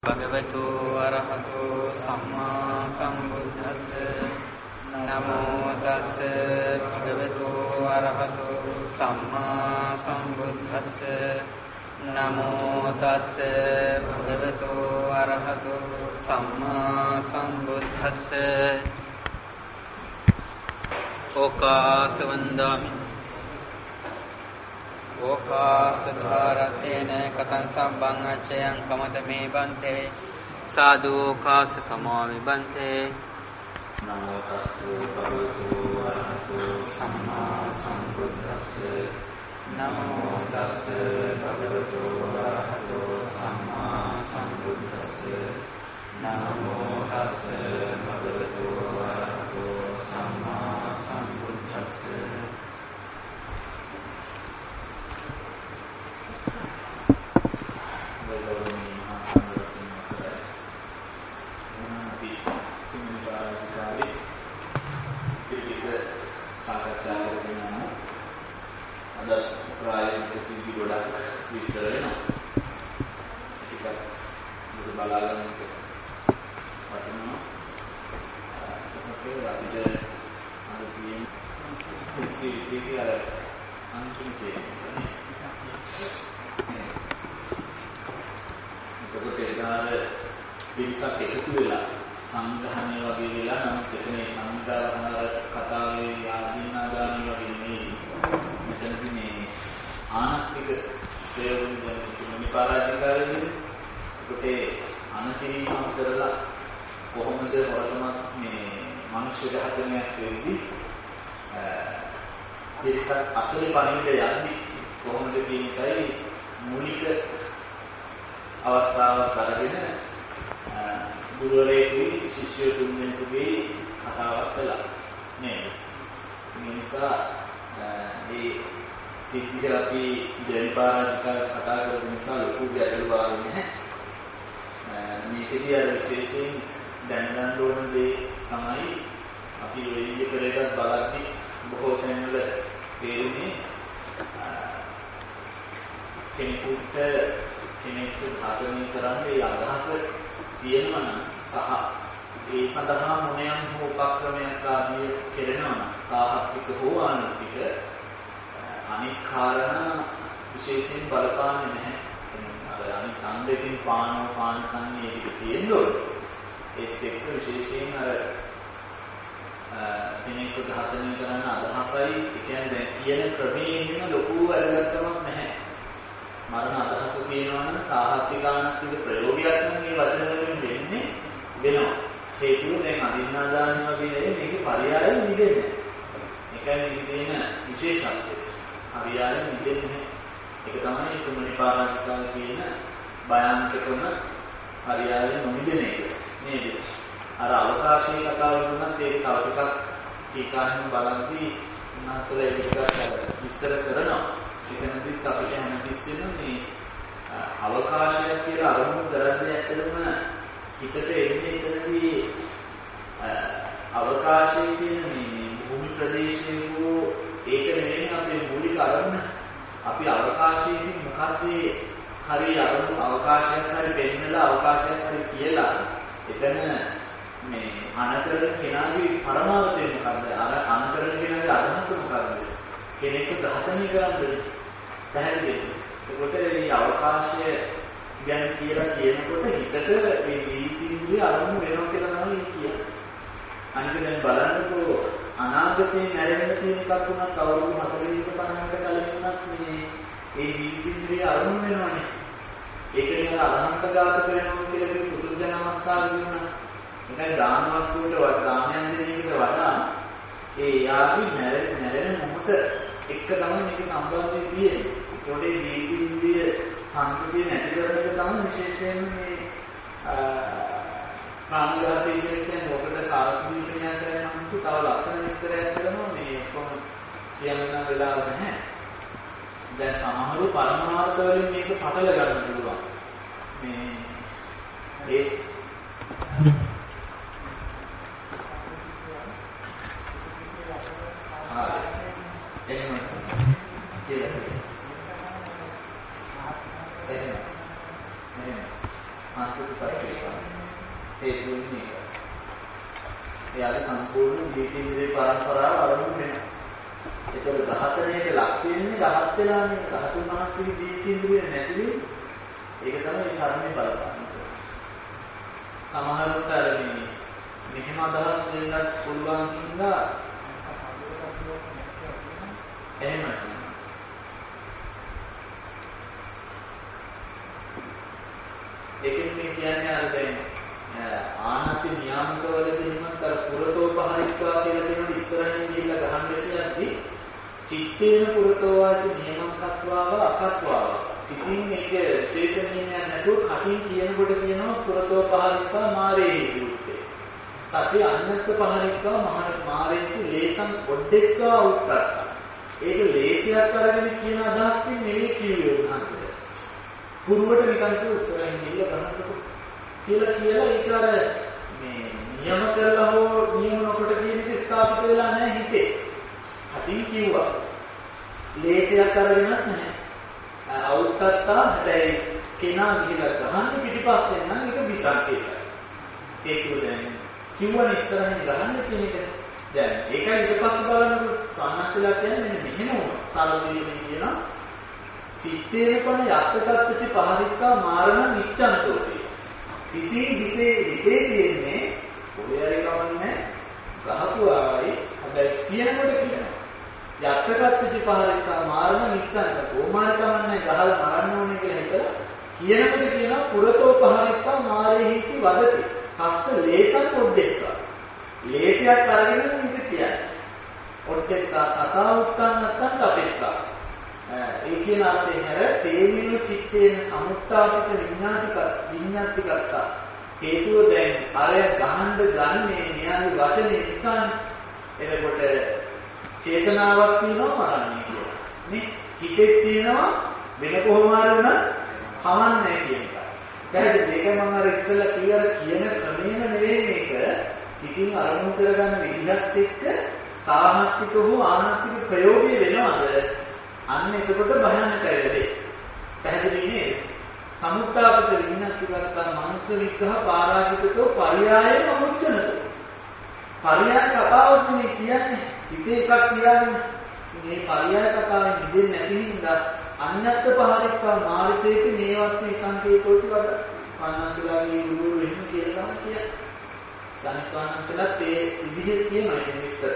භගවතු අරහතු සම්මා සම්බුද්දස්ස නමෝ තස්ස භගවතු අරහතු සම්මා සම්බුද්දස්ස නමෝ තස්ස භගවතු අරහතු සම්මා සම්බුද්දස්ස ඕකාස වන්දාමි ඕකාසධාරතේන කතං සම්බං අච්චයං කමත මේ බන්තේ සාදු ඕකාස සමාමි බන්තේ නමෝ තස්ස භගවතු අරහතු සම්මා සම්බුද්දස්ස නමෝ තස්ස භගවතු අරහතු සම්මා සම්බුද්දස්ස නමෝ තස්ස භගවතු අරහතු සම්මා සම්බුද්දස්ස විස්තර වෙනවා. ටිකක් මුළු බලාගෙන වටිනවා. අපිට අද තියෙන සිසි අර අන්තිමේ එතකොට ඒකාර පිටසක් එකතු වෙලා සංග්‍රහණය වගේ වෙලා නම් එතනේ සංග්‍රහණ කතාවේ ආදීනාදාන වගේ නෙමෙයි. මෙතනදී මේ ආනත්තික ප්‍රයෝගන දෙන්නේ පරාජිකාරයනේ. ඒකට අනතිරීම කරලා කොහොමද වරතමත් මේ මනුෂ්‍ය ඝාතනයක් වෙන්නේ? ඒකත් අතේ පණිවිඩ යන්නේ කොහොමද කියන එකයි මූලික අවස්ථාවක් අරගෙන ගුරුවරයෙකුයි ශිෂ්‍ය තුන්දෙනෙකුගේ කතාවක් කළා නේද? මේ නිසා මේ සිද්ධිය අපි දෙවිපාරාජිකා කතා කරපු නිසා ලොකු ගැටලුවක් නැහැ. මේකදී අර විශේෂයෙන් දැනගන්න ඕන දේ තමයි අපි ඔය විදිහට බලද්දී බොහෝ තැන්වල තේරුනේ කෙනෙකුට ඝාතනය කරන්නේ අදහස තියෙනවා නම් සහ ඒ සඳහා මොනෑම උපක්‍රමයක් ආදී කෙරෙනවා නම් සාහත්‍යික හෝ ආනන්තික අනික් කාරණා විශේෂයෙන් බලපාන්නේ නැහැ. අර අනික් අන්දකින් පාන සංයේ ටික තියෙන්න ඕනේ. ඒත් එක්ක විශේෂයෙන් අර කෙනෙක්ව ඝාතනය කරන්න අදහසයි, ඒ කියන්නේ දැන් කියන ක්‍රමයෙන් ලොකු වැදගත්කමක් නැහැ. මරණ අදහස තියෙනවා නම් සාහත්‍යිකානත්තික ප්‍රයෝගයක් නම් මේ වචන වලින් වෙන්නේ වෙනවා. හේතුව දැන් අදින්නාදාන වගේ නෙවෙයි මේකේ පරියායය නිදෙන්නේ. ඒකයි මේකේ තියෙන විශේෂත්වය. හරියාවෙන් නිදෙන්නේ. ඒක තමයි තුන්වෙනි පාරාජිකාවේ තියෙන භයානකකම හරියාවෙන් නොනිදෙන එක. නේද? අර අවකාශයේ කතාව වුණත් ඒක තව ටිකක් ටීකාවෙන් බලද්දී උන්වහන්සේලා ඒක ටිකක් විස්තර කරනවා. ඒකනදිත් අපිට හැමතිස්සෙම මේ අවකාශය කියලා අරමුණු කරන්නේ ඇත්තටම හිතට එන්නේ එතනදී අවකාශයේ තියෙන මේ භූමි ප්‍රදේශයේ ඒක නෙවෙයි අපේ මූලික අරමුණ. අපි අවකාශයේදී මොකද හරි අරමුණු අවකාශයක් හරි වෙන්නලා අවකාශයක් හරි කියලා එතන මේ අනතරන කෙනාගේ පරමාර්ථය මොකද්ද? අර අනතරන කෙනාගේ අදහස මොකද්ද? කෙනෙක්ව ඝාතනය කරන්නේ පැහැදිලිද? ඒකට මේ අවකාශය ගැන කියලා කියනකොට හිතට මේ ජීවිතයේ අරමුණු වෙනවා කියලා තමයි කියන්නේ. අනිත් දැන් බලන්නකෝ අනාගතේ නැරෙන්න තියෙන එකක් වුණත් අවුරුදු 40කට 50කට කලින් වුණත් මේ ඒ ජීවිතේ අරමුණු වෙනවනේ. ඒක නිකන් අරහන්ත ගාතක වෙනවා කියලා කියන පුදුජන අවස්ථාවක වුණා. ඒකයි දාන වස්තුවට දානයන් දෙන එකට වඩා ඒ යාවි නැරෙන මොහොත එක්ක තමයි මේක සම්බන්ධය තියෙන්නේ. පොඩේ ජීවිතයේ සංකෘතිය නැති කරන එක තමයි විශේෂයෙන්ම මේ ප්‍රාණඝාතය කියන්නේ ඔකට සාර්ථකීකරණය කරන මිනිස්සු තව ලස්සන විස්තරයක් කරනවා මේ කොහොම කියන්න වෙලාව නැහැ. දැන් සමහරව පරමාර්ථ වලින් මේක පටල ගන්න පුළුවන්. මේ ඒ එහෙම කියලා සංස්කෘත කියලා. හේතුන් මේක. එයාගේ සම්පූර්ණ ජීවිතේ පරම්පරාව ආරම්භ වෙනවා. ඒතකොට 14ට ලක් වෙන්නේ රහත් වෙලානේ. රහතුන් වහන්සේගේ ජීවිතේ නැති වෙන්නේ. ඒක තමයි කර්මයේ බලපාන්නේ. සමහරවිට මෙහෙම අදහස් වෙන්නත් පුළුවන් හින්දා එහෙම තමයි. ඒකෙන් මේ කියන්නේ අර දැන් ආනති නියාමකවලදී එහෙමත් අර පුරතෝ පහරික්වා කියලා කියන ඉස්සරහින් ගිහිල්ලා ගහන්න කියද්දී චිත්තේන පුරතෝ වාති නියමකත්වාව අකත්වාව සිතින් මේක විශේෂණීය නැතුව කටින් කියනකොට කියනවා පුරතෝ පහරික්වා මාරේ හිතුත්තේ සත්‍ය අන්නත් පහරික්වා මාරේතු ලේසම් ඔඩෙක්වා උත්තරා ඒක ලේසියක් අරගෙන කියන අදහස්කින් නෙවෙයි කිව්වේ උන්වහන්සේ පුරුවට නිකන් ඉස්සරහින් ගිහිල්ලා ගහන්නකො කියලා ඒක අර මේ නියම කරලා හෝ නියම නොකොට කියන එක ස්ථාපිත වෙලා නැහැ හිතේ. අතින් කිව්වා. ලේසියක් අරගෙනත් නැහැ. අවුත්ත්තා හැබැයි කෙනා ගිහලා ගහන්න පිටිපස්සෙන් නම් ඒක විසක්කේයි. ඒක කියන්නේ කිව්වන ඉස්සරහින් ගහන්න කියන එක. දැන් ඒකයි ඊට පස්සේ බලනකොට සාන්නස්සලා කියන්නේ මෙහෙම සාරදීනේ කියනවා. චිත්තේපන යක්කත්ති පහරික්කා මාරණ නිච්ඡන්තෝති. සිතින් හිතේ තියෙන්නේ ඔයරේ කවන්නේ ගහපු ආවයි හැබැයි කියනකොට කියනවා යක්කත්ති පහරික්කා මාරණ නිච්ඡන්ත කොමාර කමන්නේ ගහලා මරන්න ඕනේ කියලා හිතලා කියනකොට කියනවා පුරතෝ පහරික්කා මාරේහිති වදති හස්ත ලේසන් පොඩ්ඩෙක්වා ලේසියක් අරගෙන මේක කියන්නේ පොඩ්ඩෙක්වා කතා උත්සන්න නැත්නම් අපේක්ෂා ඒ කියන අර්ථයෙන් හැර තේමිනු චිත්තේන සමුත්ථාපිත විඤ්ඤාතිකත්තා හේතුව දැන් අරය ගහන්න ගන්නේ න්යාය වචනේ නිසානේ. එතකොට චේතනාවක් තියෙනවා මරන්නේ කියලා. නේ හිතේ තියෙනවා වෙන කොහොම හරි වුණත් කමන්නේ කියන එක. දැන් මේක මම අර ඉස්සෙල්ලා කියන ක්‍රමේම නෙවෙයි මේක. ඉතින් අරමුණු කරගන්න විදිහත් එක්ක සාහත්තික හෝ ආනත්තික ප්‍රයෝගය වෙනවද? අන්න එතකොට භයානක වෙන්නේ. පැහැදිලි නේද? සමුත්ථාපිත විඤ්ඤාතිකත්තා මනස විග්‍රහ පාරාජිතෝ පරියායම මුච්චනතෝ. පරියාය කතාවක් නේ කියන්නේ. හිතේ එකක් කියන්නේ. මේ පරියාය කතාවෙන් නිදෙන්නේ නැති හින්දා අඤ්ඤත්ත පහරික්කා මාරිතේක නේවත් සංකේතෝති වද සානස්සලාගේ ගුරු එහෙම කියලා තමයි කියන්නේ. දැන් සානස්සලත් ඒ විදිහට කියනවා ඒක විස්තර.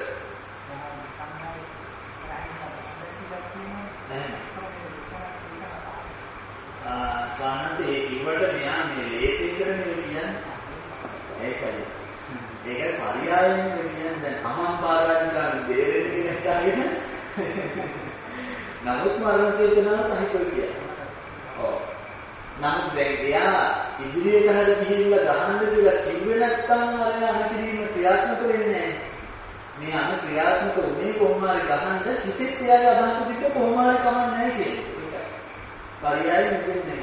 ස්වාමීන් ඉවට මෙයා මේ ලේසින් කරන්නේ කියන්නේ ඒකයි. ඒක පරියායෙන් කියන්නේ දැන් තමන් පාරාජිකාරි දෙවෙනි කියන කාරින. නමුත් මරණ චේතනාව සහිතව කියන්නේ. ඔව්. නමුත් දැන් එයා ඉදිරියට හරි ගිහිල්ලා ගහන්න කියලා කිව්වේ නැත්නම් අර අනතිරීම ක්‍රියාත්මක වෙන්නේ නැහැ. මේ අන ක්‍රියාත්මක උනේ කොහොම හරි ගහන්න හිතේ තියාගේ අදහස පිට කොහොම හරි කමක් නැහැ කියන්නේ. පරියාය නෙවෙන්නේ.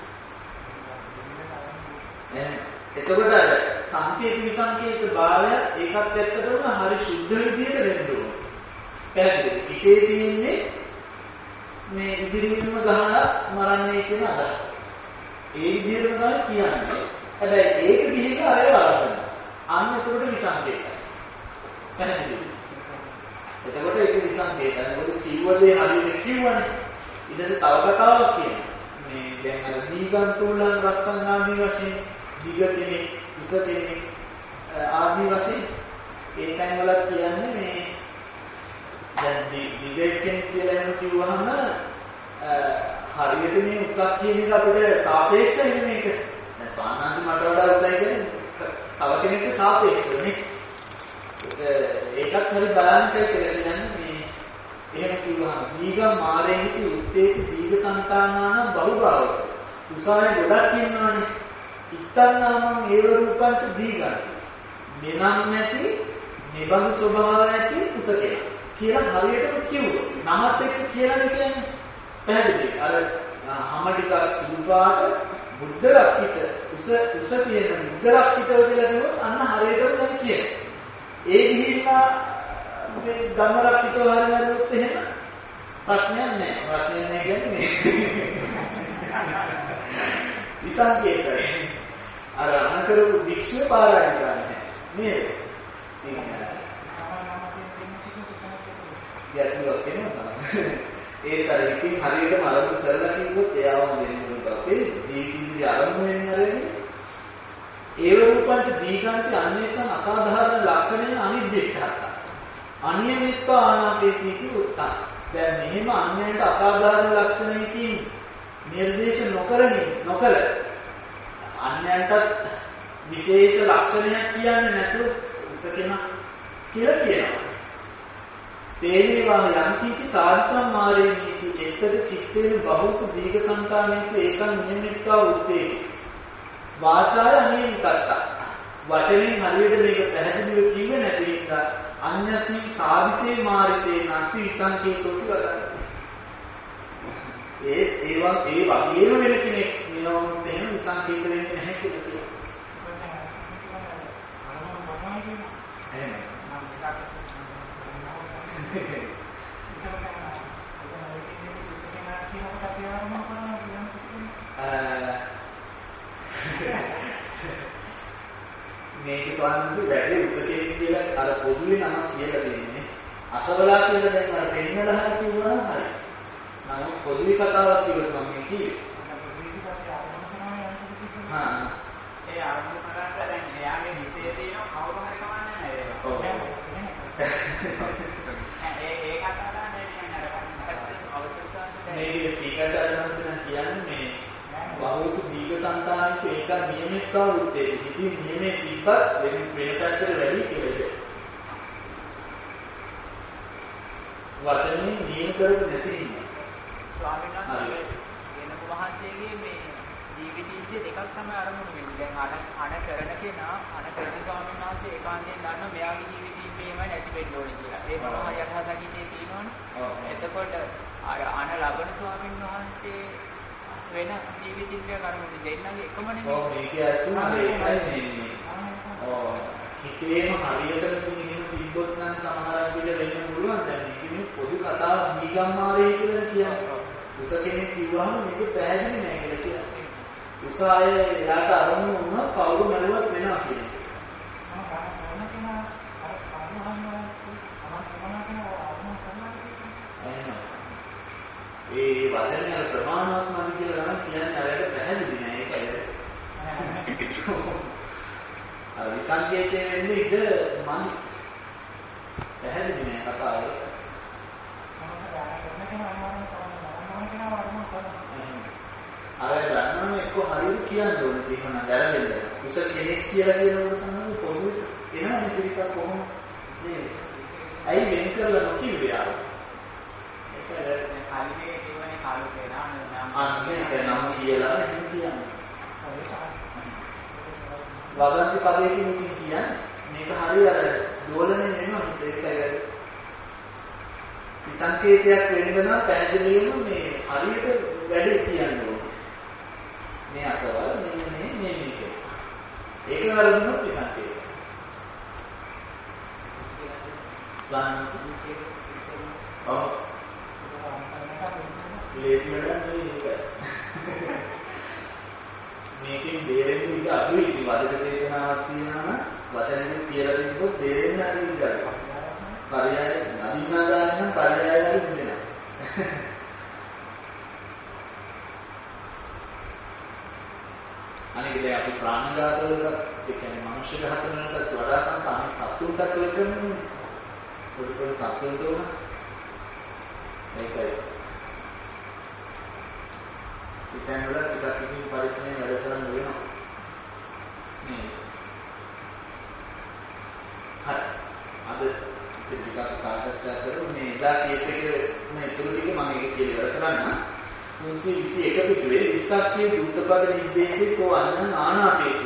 එතකොට අර සංකේත විසංකේත භාවය ඒකත් එක්කම හරි සුද්ධ විදියට වෙන්න ඕනේ. පැහැදිලි. හිතේ තියෙන්නේ මේ ඉදිරියෙන්ම ගහලා මරන්නේ කියන අදහස. ඒ විදිහටම තමයි කියන්නේ. හැබැයි ඒක ගිහිල්ලා අරේ වරද්දනවා. අන්න එතකොට විසංකේතයි. පැහැදිලි. එතකොට ඒක විසංකේතයි. මොකද කිව්වදේ හරියට කිව්වනේ. ඊටසේ තව කතාවක් කියනවා. මේ දැන් අර දීගන්තුලන් රස්සන් ආදී වශයෙන් දීග කෙනෙක්, උස කෙනෙක් ආදී වශයෙන් ඒ තැන් වල කියන්නේ මේ දැන් දීග කෙනෙක් කියලා එහෙම කිව්වහම හරියට මේ උසක් කියන එක අපිට සාපේක්ෂයි මේක. දැන් සාමාන්‍ය මට වඩා උසයි කියන්නේ තව කෙනෙක්ට සාපේක්ෂව නේ. ඒකත් හරි බලන්නයි කියලා කියන්නේ එහෙම කිව්වහම දීග මාරේහිති උත්තේති දීග සංතානාන බහුභාව. උසාවේ ගොඩක් ඉන්නවනේ. ඉත්තන්නාමං ඒව රූපංච දීගං. මෙනම් නැති නිබඳු ස්වභාවය ඇති උසකේ කියලා හරියටම කිව්වොත්. නමත් එක්ක කියලා කියන්නේ පැහැදිලි. අර හැම ටිකක් සුදු පාට බුද්ධ රක්කිත උස තියෙන බුද්ධ රක්කිතව කියලා කිව්වොත් අන්න හරියටම තමයි කියන්නේ. ඒ ගිහිල්ලා මේ ධම්මරක්කිතව හරියනොත් එහෙම ප්‍රශ්නයක් නැහැ. ප්‍රශ්නයක් නැහැ කියන්නේ විසංකේතයි. අර කරපු වික්ෂය පාරායන කරන්නේ නේද? ගැටලුවක් එනවා. ඒත් අර ඉතින් හරියටම අරමුණු කරලා කිව්වොත් එයාවම දෙන්න ඕන අපේ දීපින්දි අරමුණු වෙන්නේ අරගෙන ඒව රූපංච දීගාන්ති අන්‍යසං අසාධාරණ ලක්ෂණය අනිද්දේශහත අනියමිත්ව ආනාපේති උත්තර. දැන් මෙහෙම අන්‍යයන්ට අසාධාරණ ලක්ෂණයකින් නිර්දේශ නොකර අන්‍යයන්ට විශේෂ ලක්ෂණයක් කියන්නේ නැතුව උසකෙන කියලා කියනවා. තේනේවා යම්කිසි කාර්යසම්මාරේනීති චේතක චිත්තේන බහුස දීඝ සංකාමේසු ඒකං නියමිත්වා උත්තේ වාචාය අනියමිතත්ත. වචනෙන් හරියට මේක පැහැදිලිව කිව්වේ නැති නිසා අඤ්ඤස්මින් කාදිසේ මාරිතේ නැති විසංකේතෝ කියලා. ඒ වගේම වෙන කෙනෙක් නියමොත් එහෙම විසංකේත වෙන්නේ නැහැ කියලා කියනවා. මේක ස්වාමීන් වැඩි උසකේ කියලා අර පොදුවේ නම කියලා දෙන්නේ අසවලා කියලා දැන් අර පෙන්නලා හරි කිව්වනම් හරි. නමුත් පොදුවේ කතාවක් කියලා මම කිව්වේ. ඒ අරමුණු කරාට දැන් එයාගේ හිතේ තියෙන කවුරු හරි කමන්නේ නැහැ ඒක. ඒ කතාව කියන්නේ අර අවශ්‍යතාවය මේ ටිකටම කියන්නේ බහුසු දීඝ සංතානස ඒක නියමිතව උත්තේ. ඉතින් නියමේ තිබ්බත් වෙන පැත්තට වැඩි කියලා. වචනේ නියම කරපු නැති ඉන්නේ. ස්වාමීන් වහන්සේ වෙනක වහන්සේගේ මේ ජීවිතයේ දෙකක් තමයි අරමුණු වෙන්නේ. දැන් අන කරන කෙනා අන කරන ස්වාමීන් වහන්සේ ඒකාන්තයෙන් දන්නවා මෙයාගේ ජීවිතේ මේවයි නැති වෙන්න ඕනේ කියලා. ඒ මොනවා යටහතක් ඉතේ තියෙනවනේ. එතකොට අන ලබන ස්වාමීන් වහන්සේ වෙන ජීවිතයක් අරමුණු දෙන්නගේ එකම නෙමෙයි. ඔව් මේක ඇත්තම හිතේම හරියටම තියෙන තිබ්බොත් නම් සමහරක් විට වෙන්න පුළුවන්. දැන් මේකේ පොදු කතාව දීගම්මාරේ කියලා කියන්නේ. උස කෙනෙක් කිව්වහම මේක පැහැදිලි නෑ කියලා කියන්නේ. උසාය එයාට අරමුණු වුණා කවුරු මැරුවත් වෙනවා කියන්නේ. ඒ වචනේ ප්‍රමාණාත්මක කියලා නම් කියන්නේ අරයට පැහැදිලි නෑ ඒකයි. අර විසංකේතයෙන් වෙන්නේ ඉත මන් පැහැදිලි නෑ කතාව. අර ගන්නම එක්ක හරියට කියන්න ඕනේ තේරුණා දැරෙන්න. උස කෙනෙක් කියලා කියනකොට සමහරවිට පොදු එනවා පිරිසක් කොහොම නේද? ඇයි වෙන් කරලා නොකියුවේ ආව? ඒක දැන් කාලිකේ කියවනේ කාලුකේ නාම අන්නේ නම කියලා එහෙම කියන්නේ. වදන්ති පදයකින් කියන්නේ මේක හරිය අර දෝලණය වෙනවා ඒකයි. සංකේතයක් වෙන්න නම් පැහැදිලිවම මේ හරියට වැඩේ කියන්න ඕනේ. මේ අසවල මේ මේක. ඒක වලදුනොත් සංකේතය. ඔව්. මේකෙන් බේරෙන්න ඉඩ අඩුයි. ඉතින් වදක චේතනාවක් තියෙනවා නම් වචනෙන් කියලා දෙන්නොත් බේරෙන්න අඩුයි ඉඩ. පරයය නදීනා දාන්න නම් පරයය හරි දෙනවා. අනිත් දැන් අපි ප්‍රාණඝාත වලට ඒ කියන්නේ මනුෂ්‍ය ඝාත වලට වඩා සංකාමික සතුන්ට කරන්නේ පොඩි පොඩි සතුන්ට උන මේකයි. ඉතින් වල ටිකක් ඉතින් පරිස්සමෙන් වැඩ කරන්න වෙනවා. මේ හරි. අද ටිකක් සාකච්ඡා කරමු මේ එදා කීපෙක මේ තුරු ටික මම ඒක කියලා ඉවර කරන්න. 321 පිටුවේ 20ක් කිය දුක්ඛපද නිर्देशේ සෝ අන්න ආනාපේති.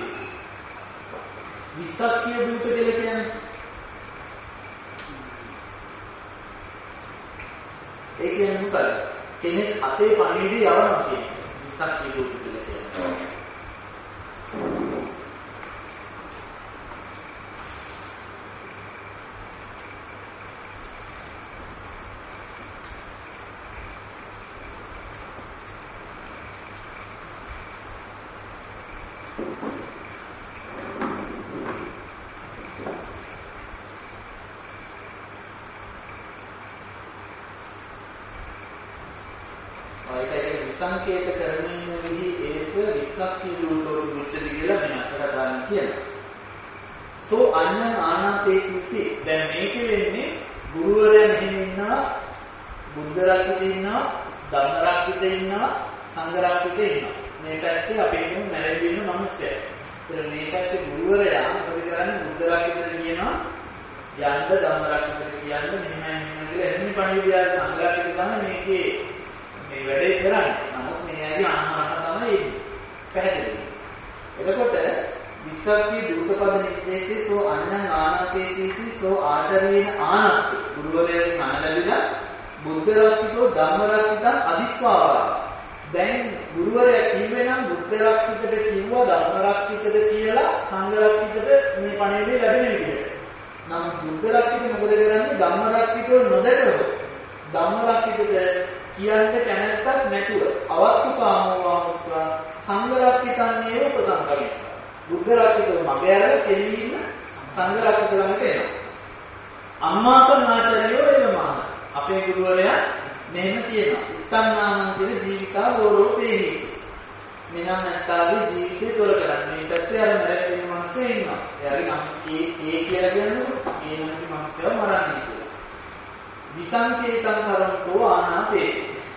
20ක් කිය දුක කියලා කියන්නේ ඒ කියන්නේ මොකද? කෙනෙක් අතේ පණිවිඩය යවනවා කියන්නේ 20ක් කිය දුක කියලා කියන්නේ. විසංකේත කරන්නේ විදි ඒස විස්සක්ඛී දූතෝ මුච්චති කියලා වෙනස් කරගන්න කියනවා. සෝ අන්න ආනාපේ කිති දැන් මේක වෙන්නේ ගුරුවරයා මෙහෙම ඉන්නවා, බුද්ධ රක්කිතේ ඉන්නවා, ධම්ම රක්කිතේ ඉන්නවා, සංඝ රක්කිතේ ඉන්නවා. මේ පැත්තේ අපේ ඉන්න මැරෙවි ඉන්න මිනිස්සුයි. ඒතර මේ පැත්තේ ගුරුවරයා මොකද කරන්නේ? බුද්ධ රක්කිතේ කියනවා යන්න ධම්ම රක්කිතේ කියන්නේ මෙහෙම කියලා එන්නේ පණිවිඩය සංඝ රක්කිතේ තමයි මේකේ මේ වැඩේ කරන්නේ. නමුත් මේ ඇයි ආහාර තමයි එන්නේ. පැහැදිලි. එතකොට විස්සක්ඛී දූතපද නිදේශේ සෝ අඤ්ඤං ආනාපේතිති සෝ ආචරේන ආනත්ති ගුරුවරයාගෙන් අහන ලැබිලා බුද්ධ රක්ඛිතෝ ධම්ම රක්ඛිතං අදිස්වාවා. දැන් ගුරුවරයා කිව්වේ නම් බුද්ධ රක්ඛිතට කිව්වා ධම්ම රක්ඛිතට කියලා සංඝ රක්ඛිතට මේ පණිවිඩය ලැබෙන විදිහට. නම් බුද්ධ රක්ඛිත මොකද කරන්නේ? ධම්ම රක්ඛිතෝ නොදැකව ධම්ම රක්ඛිතට කියන්නේ කැමැත්තක් නැතුව අවත්තු කාමෝ වාමුත්වා සංඝ රක්ඛිතන්නේ උපසංකරණය. බුද්ධ රක්කිතව මගේ අරගෙන කෙලින්ම සංඝ රක්කිත ළඟට එනවා. අම්මා කර්ණාචාර්යෝ එවමා. අපේ ගුරුවරයා මෙහෙම කියනවා. උත්තන්නාමන්තිර ජීවිකා ගෝරෝපේහි. මෙනම් නැත්තාගේ ජීවිතේ තොර කරන්නේ. මේ පැත්තේ අර මැරෙන්න මිනිස්සු ඉන්නවා. එයාගේ නම් ඒ කියලා කියන්නේ ඒ නම් මිනිස්සුව මරන්නේ කියලා. විසංකේතං කරන්තෝ ආනාපේ.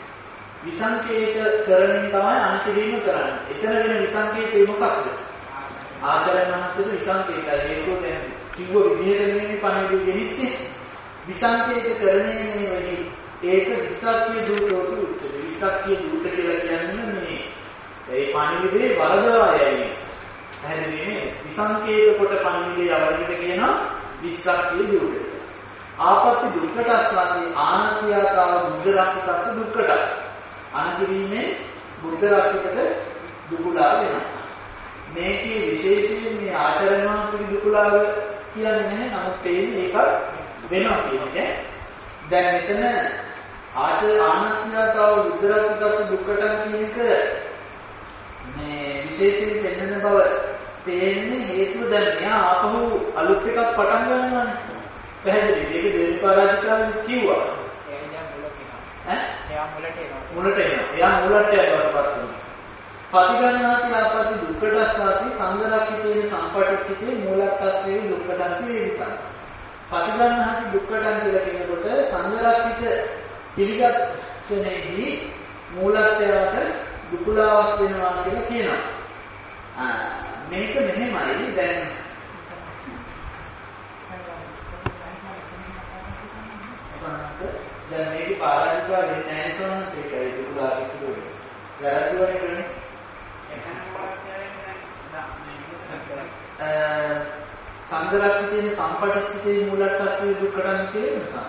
විසංකේත කරමින් තමයි අන්තිරීම කරන්නේ. එතන වෙන විසංකේතේ මොකක්ද? ආචාර්යයන් වහන්සේට විසංකේතය හේතුව දැන් කිව්ව විදිහට නෙමෙයි පණිවිඩය ගෙනිච්චේ. විසංකේත කරන්නේ වෙලි ඒක විස්සක්ඛී දූතෝ උච්චති. විස්සක්ඛී දූත කියලා කියන්නේ මේ ඒ පණිවිඩේ වරදවා යන්නේ. හැදෙන්නේ විසංකේත කොට පණිවිඩේ අවරිට කියනවා විස්සක්ඛී දූත. ආපත්‍ති දුක්ඛටස්සාති ආනතියතාව බුද්ධ රක්ඛිතස්ස දුක්ඛට. අනකිරීමේ බුද්ධ රක්ඛිතට දුකුලා වෙනවා. මේකේ විශේෂයෙන් මේ ආචාර්ය වහන්සේගේ දුකලාව කියන්නේ නැහැ. නමුත් තේින්නේ ඒක වෙනවා කියන්නේ. දැන් මෙතන ආනත්‍යතාව බුද්ධරත්නකස දුක්කටන් කියන එක මේ විශේෂයෙන් දෙන්න බව තේන්නේ හේතුව දැන් මෙයා ආපහු අලුත් එකක් පටන් ගන්නවානේ. පැහැදිලි. මේක දේශපාලනිකාවෙන් කිව්වා. එයා මුලට එනවා. එයා මුලට යනවාපත් පටිගන්නාති ආපති දුක්ඛටස්සාති සංගරක්ඛිතේන සම්පටිච්චිතේ මූලක්ඛස්සේ දුක්ඛටන්ති වේදිකා. පටිගන්නාති දුක්ඛටන් කියලා කියනකොට සංගරක්ඛිත පිළිගත්සෙනෙහි මූලත්වයට දුකුලාවක් වෙනවා කියලා කියනවා. මේක මෙහෙමයි දැන් මේක පාරාජිකා වෙන්නේ නැහැ සෝනත් ඒකයි දුකුලාවක් කියන්නේ. වැරදුවනේ සංගරක්ඛිතේන සම්පටිච්චිතේ මූලක්ඛස්සේ දුක්ඛටන් කියන නිසා.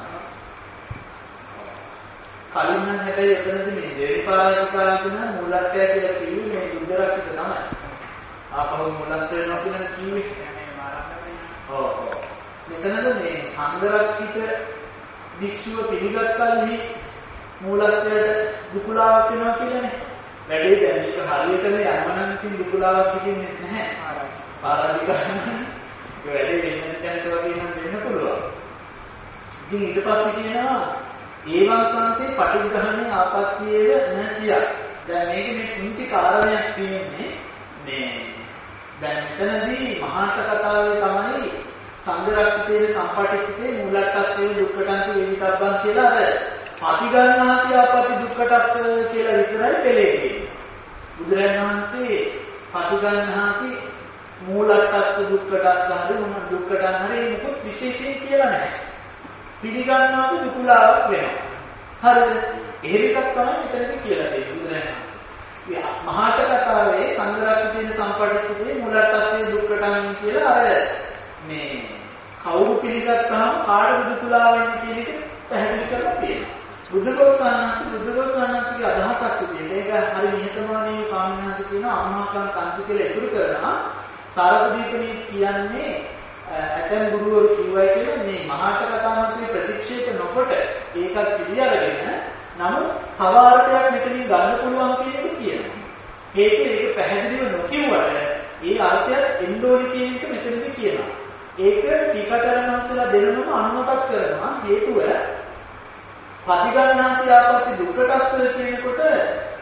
කලින් නම් හැබැයි එතනදී මේ දේපාරාජිකා කියන මූලත්වය කියලා කිව්වේ මේ බුද්ධරක්ඛිත තමයි. ආපහු මූලස්ත වෙනවා කියන කිව්වේ. ඔව්. මෙතනද මේ සංගරක්ඛිත වික්ෂුව පිළිගත්තාලි මූලස්තයට දුකුලාවක් වෙනවා කියලානේ. වැඩේ දැන් මේක හරියටම යමනම් ඉතින් දුකුලාවක් හිතෙන්නේ නැහැ. පාරාජිකා වැඩේ වෙන තැනට වගේ නම් වෙන්න පුළුවන්. ඉතින් ඊට පස්සේ කියනවා ඒවං සංතේ පටිඝහනේ ආපත්‍යේව නැසිය. දැන් මේක මේ කුංචි කාරණයක් තියෙන්නේ මේ දැන් මෙතනදී මහාට කතාවේ තමයි සංගරක්ඛිතේ සම්පටිච්චිතේ මූලක්ඛස්සේ දුක්ඛටන්ති වේදිතබ්බන් කියලා අර පටිඝනාති ආපති දුක්ඛටස්ස කියලා විතරයි පෙළේ. බුදුරජාණන් වහන්සේ පටිඝනාති මූලක්ඛස්ස දුක්ඛටස්ස හරි මොන දුක්ඛටන් හරි මොකක් විශේෂයෙන් කියලා නැහැ. පිළිගන්නවාද දුකුලාවක් වෙනවා. හරිද? එහෙම එකක් තමයි මෙතනදී කියලා තියෙන්නේ බුදුරජාණන් වහන්සේ. මහාට කතාවේ සංගරක්ඛිතේ සම්පටිච්චිතේ මූලක්ඛස්සේ දුක්ඛටන් කියලා අර මේ කවුරු පිළිගත්තාම කාටද දුකුලා වෙන්නේ කියන එක පැහැදිලි කරලා තියෙනවා. බුද්ධඝෝසානන්සේගේ අදහසක් තියෙනවා. ඒක හරි නිහතමානී ස්වාමීන් වහන්සේ කියන අම්මාකම් කන්ති කියලා ඉතුරු කරනවා. සාරදීපණී කියන්නේ ඇතැම් ගුරුවරු කිව්වයි කියලා මේ මහාට කතාන්තේ ප්‍රතික්ෂේප නොකොට ඒකත් පිළිඅරගෙන නමුත් තව අර්ථයක් මෙතනින් ගන්න පුළුවන් කියන එක කියනවා. ඒක පැහැදිලිව නොකියුවට ඒ අර්ථයක් එන්න ඕනි කියන එක මෙතනදී කියනවා. ඒක ටීකාචාර්ය වහන්සේලා දෙනම අනුමතක් කරනවා. හේතුව පටිඝනාති ආපත්‍ය දුක්ඛටස්ස කියනකොට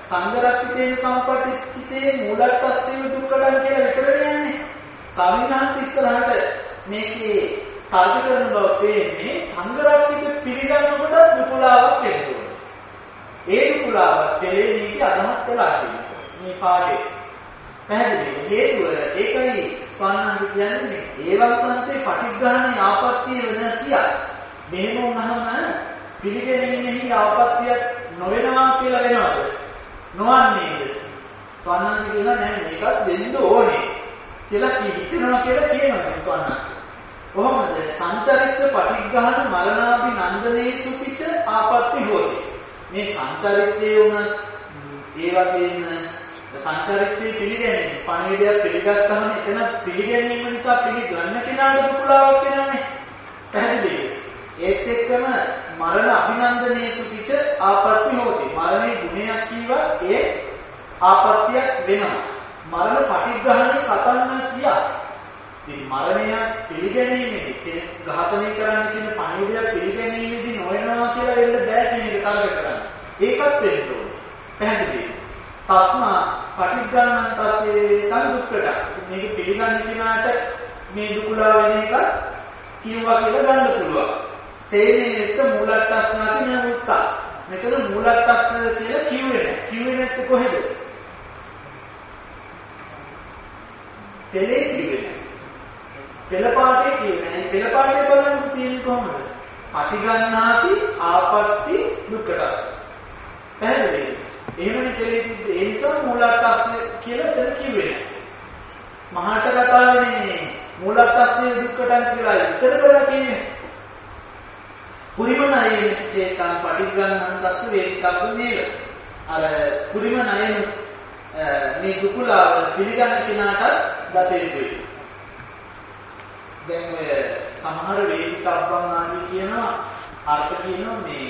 සංගරක්කිතේ සම්පටිච්චිතේ මූලට්ඨස්සේ දුක්ඛඩං කියලා විතරනේ යන්නේ. සාමිනාංශ ඉස්සරහට මේකේ තර්ක කරන බව තේන්නේ සංගරක්කිත පිළිගන්නකොට දුකලාවක් වෙනවා. ඒ දුකලාවක් කෙලේ නීති අදහස් කළා කියන්නේ. මේ පාඩේ පැහැදිලි හේතුව ඒකයි ස්වර්ණාන්ත කියන්නේ ඒවං සම්පේ පටිඝානේ ආපත්‍ය වෙනසිය. මෙහෙම වුණාම පිළිගැනීමෙහි ආපත්‍යක් නොවෙනවා කියලා වෙනවද? නොවන්නේද? ස්වර්ණාන්ත කියනවා නෑ මේකත් වෙන්න ඕනේ කියලා හිතනවා කියලා කියනවා ස්වර්ණාන්ත. කොහොමද? සංචරිත පටිඝාන මරණාභි නන්දනේ සුපිච ආපත්‍ය හොති. මේ සංචරිතයේ උන ඒ වගේම සංචාරිතයේ පිළිගැනීම පණිවිඩයක් පිළිගත්තාම එතන පිළිගැනීම නිසා පිළිගන්න කෙනාට දුකලාවක් වෙනවනේ. පැහැදිලිද? ඒත් එක්කම මරණ අභිනන්දනයේ සුපිච ආපත්‍ය හොති. මරණේ ගුණයක් කීවා ඒ ආපත්‍යක් වෙනවා. මරණ පටිඝානේ කතන්න සියා. ඉතින් මරණය පිළිගැනීමේදී ඝාතනය කරන්න කියන පණිවිඩයක් පිළිගැනීමේදී නොවෙනවා කියලා වෙන්න බෑ කියන එක තරක කරන්න. ඒකත් වෙන්න ඕනේ. පැහැදිලිද? තස්මා පටිඝානන්තසේ සංදුක්ඛට මේක පිළිගන්න කෙනාට මේ දුකලා වෙන එක කිව්වා කියලා ගන්න පුළුවන්. තේනේ එක මූලට්ඨස්නාති නමුත්තා. මෙතන මූලට්ඨස්ස කියලා කිව්වේ නැහැ. කිව්වේ නැත්te කොහෙද? තෙලේ කිව්වේ නැහැ. තෙල පාටේ කිව්වේ නැහැ. තෙල පාටේ බලන්න තියෙන්නේ කොහොමද? පටිඝානාති ආපත්‍ති දුක්ඛටස්. පැහැදිලිද? එහෙමනේ කෙලෙ තිබ්බේ. ඒ නිසා මූලට්ඨස්ස කියලා එතන කිව්වේ නැහැ. මහාට කතාවනේ මූලට්ඨස්සේ දුක්ඛටන් කියලා ඉස්තර කරලා කියන්නේ. පුරිමනයේ චේතං පටිඝානන්තස්ස වේදිකප්පු නේද? අර පුරිමනයේ මේ දුකලාව පිළිගන්න කෙනාට දතේදුයි. දැන් ඔය සමහර වේදිකප්පන් ආදී කියනවා අර්ථ කියනවා මේ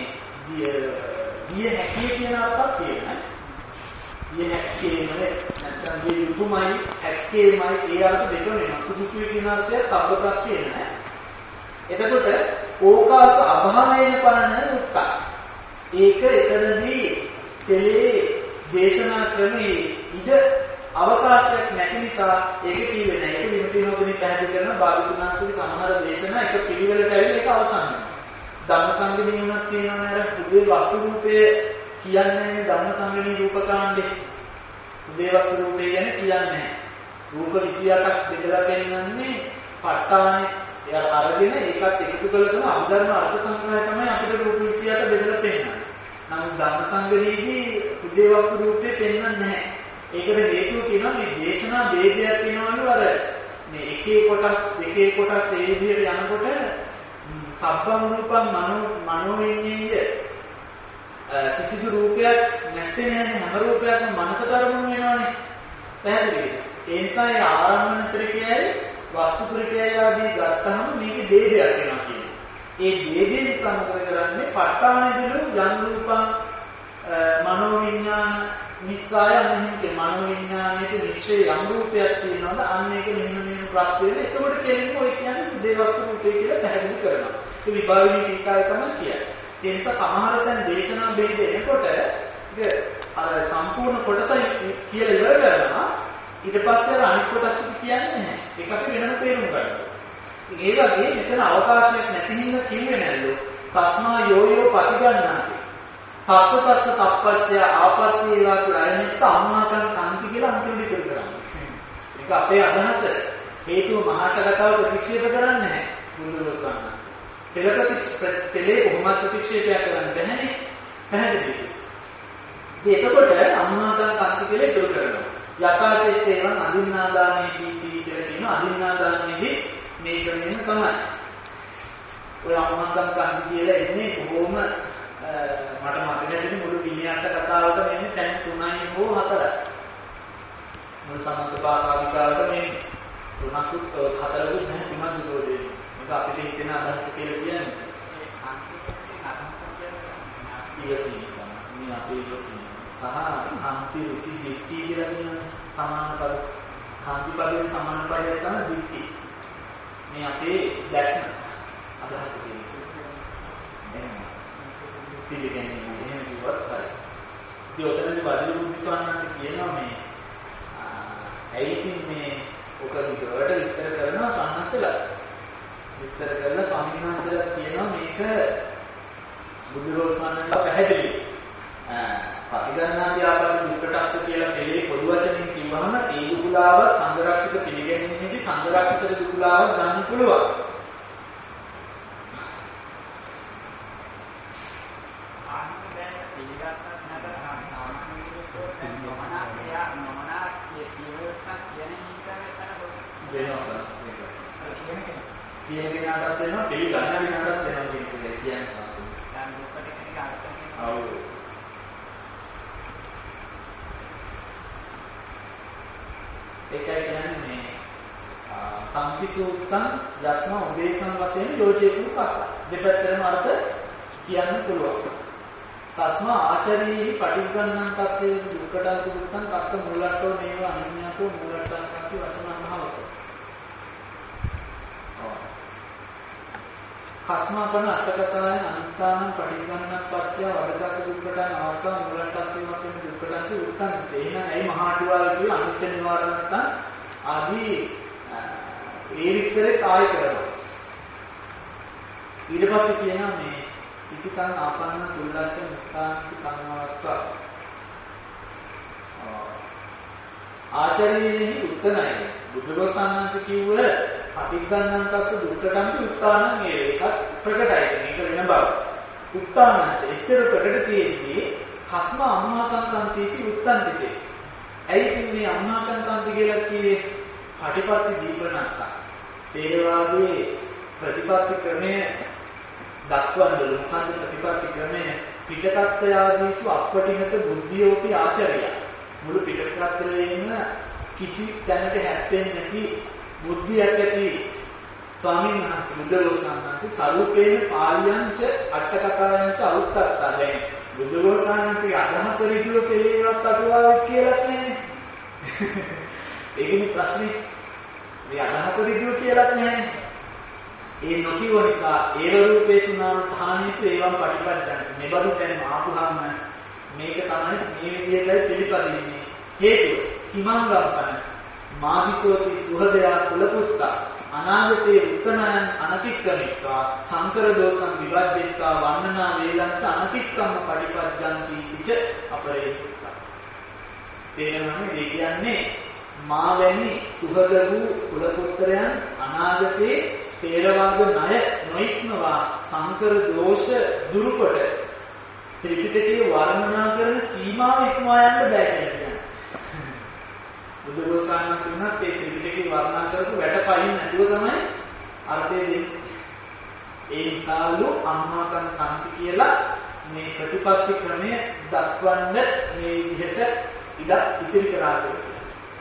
දිය හැකිය කියන අර්ථයක් තියෙනවා. දිය හැකියම නැත්නම් දිය යුතුයමයි හැකියමයි ඒ අර්ථ දෙකම වෙනවා. සුදුසුයි කියන අර්ථයක් අබ්බක් තියෙනවා. එතකොට ඕකාස අභාවයෙන් පරණ දුක්ඛ. ඒක එතනදී තෙලේ දේශනා ක්‍රමයේ ඉද අවකාශයක් නැති නිසා ඒක කිව්වේ නැහැ. ඒක විමතිනෝදෙනි පැහැදිලි කරන බාලතුනාසගේ සමහර දේශනා එක පිළිවෙලට ඇවිල්ලා ඒක අවසන් වෙනවා. ධම්මසංගණී වුණත් කියනවා නේද පුදේ වස්තු රූපය කියන්නේ ධම්මසංගණී රූපකාණ්ඩේ. පුදේ වස්තු රූපය කියන්නේ රූප 28ක් බෙදලා පෙන්නන්නේ ප ဋ ාණේ එයා අරගෙන ඒකත් එකතු කළොත් අභිධර්ම අර්ථ සංග්‍රහය තමයි අපිට රූප 28 බෙදලා පෙන්නන්නේ. නමුත් ධම්මසංගණීදී පුදේ වස්තු රූපය පෙන්වන්නේ නැහැ. ඒකට හේතුව කියනවා මේ දේශනා ભેදයක් වෙනවලු අර මේ එකේ කොටස් දෙකේ කොටස් ඒ විදිහට යනකොට සබ්බම් රූපම් මනෝවිඤ්ඤාණය කිසිදු රූපයක් නැත්තේ නැහැ. හැම රූපයක්ම මනසට අරමුණු වෙනවනේ. පැහැදිලිද? ඒ නිසා ඒ ආරම්භන ත්‍රිකයයි වස්තු ත්‍රිකයයි ආදී ගත්තාම මේකේ ભેදයක් වෙනවා කියන්නේ. ඒ ભેදේ නිසා මොකද කරන්නේ? ප ဋ ාණේදලු යම් රූපම් මනෝවිඤ්ඤාණ නිස්සාය අනිහිතේ මනෝවිඤ්ඤාණයට නිශ්චය යම් රූපයක් තියෙනවද අන්න ඒක මෙහෙම ප්‍රාප්ත වෙන. එතකොට කියන්නේ ඔය කියන්නේ දේවස්තු රූපය කියලා පැහැදිලි කරනවා. ඒ විභාගී ටීකාය තමයි කියන්නේ. ඒ නිසා සමහර තැන් දේශනා බෙහෙද එනකොට අර සම්පූර්ණ කොටසයි කියලා ඉවර කරනවා. ඊට පස්සේ අර අනිත් කොටස් කියන්නේ නැහැ. ඒක අපි වෙනම තේරුම් ගන්නවා. ඒ වගේ මෙතන අවකාශයක් නැති හින්දා කිව්වේ නැල්ලු. තස්මා යෝයෝ පටිගන්නාති. තස්ස තප්පච්චය ආපත්‍ය ඒවා කියලා අයනෙත් අම්මාකන් කාන්ති කියලා අන්තිමට ඉතුරු කරන්නේ. ඒක අපේ අදහස. හේතුව මහාට කතාව ප්‍රතික්ෂේප කරන්නේ නැහැ. බුදුරජාණන් තෙලේ කොහොමද ප්‍රතික්ෂේපයක් කරන්න බැහැනේ. පැහැදිලිද? එතකොට අම්මාකන් කාන්ති කියලා ඉතුරු කරනවා. යථාර්ථයෙන් අදින්නාදානයේ කීටි කියලා කියන අදින්නාදානයේදී මේක වෙන තමයි. ඔය අම්මාකන් කාන්ති කියලා එන්නේ කොහොම මට මතක නැති මුළු විනයට කතාවට මෙන්නේ තැන් 3යි හෝ 4යි. මුළු සමස්ත භාෂාවිකාවට මේ 3කුත් 4කුත් නැහැ 3ක් දුරේ. මේක අපිට හිතෙන අදහස කියලා කියන්නේ. ඊයසී සම්මි අපේ ඊයසී සහ කාන්ති රුචි දිට්ඨි කියලා කියන සමාන පද. කාන්ති පදේ සමාන පදයක් තමයි දිට්ඨි. මේ අපේ දැක්ම අදහස කියන්නේ. පිළිගන්නේ එහෙම කිව්වත් හරි. ඉතින් ඔතනදී බද්දු බුද්ධ ස්වාමීන් කියනවා මේ ඇයි ඉතින් මේ ඔක විතරට විස්තර කරනවා සම්හසලා. විස්තර කරලා ස්වාමීන් වහන්සේලා කියනවා මේක බුදුරෝසානන්ට පැහැදිලි. පටිගන්නාදී ආපද දුක්කටස්ස කියලා දෙලේ පොදු වචනින් කිව්වම ඒ දුකුලාව සංගරක්ෂිත පිළිගැනීමේදී සංගරක්ෂිත දුකුලාව ගන්න පුළුවන්. කියනකෙනාටත් වෙනවා පිළිගන්න කෙනාටත් වෙනවා කියන්නේ සාසන. දැන් දුක්කට කෙනෙක් අර්ථ කරනවා. ඔව්. ඒකයි කියන්නේ මේ සම්පිසූත්තං යස්ම උදේසං වශයෙන් යෝජේතු සක්ක. දෙපැත්තටම අර්ථ කියන්න පුළුවන්. තස්ම ආචරීහි පටිග්ගන්නං තස්සේ දුක්කටං දුක්ඛං තක්ක මූලට්ඨෝ මේව අනිඤ්ඤතෝ මූලට්ඨස්සක්ති වචනං කස්මාපන අටකතායන අනිත්‍යානං පටිග්ගන්නං පච්චය වඩදස දුක්ඛටං ආත්තා මූලට්ඨස්සේ වශයෙන් දුක්ඛටං උත්තං තේන ඇයි මහාටුවාල කිය අනිත්‍ය නිවාරණත්තං ආදී ඒ විස්තරේ කාය කරනවා. ඊට පස්සේ කියනවා මේ ඉතිකං ආපන්න තුල්ලච්ච මුක්තාන්ති කන්නවත්ත ආචාර්යයෙහි උත්තනයි බුදුගොසානන්ස කිව්ව පටිග්ගන්නං තස්ස දුක්ඛටං උත්තානං ඒකත් ප්‍රකටයි මේක වෙන බව උත්තානං එච්චර ප්‍රකට තියෙන්නේ කස්ම අම්මාකන්තන්තිති උත්තන්තිතේ ඇයි මේ අම්මාකන්තන්ති කියලා කියේ පටිපත්ති දීපනක්ක තේරවාදී ප්‍රතිපත්ති ක්‍රමය දක්වන්න ලෝකන්ත ප්‍රතිපත්ති ක්‍රමය පිටකත්ත්‍යාදීසු අපටිගත බුද්ධියෝපි ආචාර්යය මුළු පිටකත්ත්‍රයේම කිසි තැනක හැප්පෙන්නේ නැති බුද්ධියක් ඇති ස්වාමීන් වහන්සේ බුදුරෝසානන්සේ සරුපේන පාලියංච අට්ඨකථායන්ච අවුත්තත්තා දැන් බුදුරෝසානන්සේ අදහස ඍජුව කෙලේවත් අටුවාවක් කියලා කියන්නේ ඒකනේ ප්‍රශ්නේ මේ අදහස ඍජුව කියලා නැහැ ඒ නොකියව නිසා ඒව රූපේ සුනාථානීස ඒවම් පටිපද්දන්ති මෙබඳු තැන් ආපුහම මේක තමයි මේ විදිහටයි පිළිපදින්නේ හේතුව හිමංගම්පන මාදිසෝති සුහදයා කුලපුත්තා අනාගතේ උත්තනයන් අනතික්‍රමිකා සංකර දෝසං විවජ්ජිතා වන්නනා වේලංච අනතික්කම්ම පටිපද්දන්ති පිච අපරේක්ඛා තේරෙනවනේ ඒ කියන්නේ මා වැනි සුහද වූ කුලපුත්‍රයන් අනාගතේ තේරවාද ණය නොඉක්මවා සංකර දෝෂ දුරුකොට ත්‍රිපිටකයේ වර්ණනා කරන සීමාව ඉක්මවා යන්න බෑ කියන්නේ. බුදුරෝසානන්සේනත් ඒ ත්‍රිපිටකයේ වර්ණනා කරපු වැඩපයින් නැතුව තමයි අර්ථය දෙන්නේ. ඒ නිසාලු අම්මාකන් කන්ති කියලා මේ ප්‍රතිපත්ති ක්‍රමය දක්වන්න මේ විදිහට ඉතිරි කරා කියලා.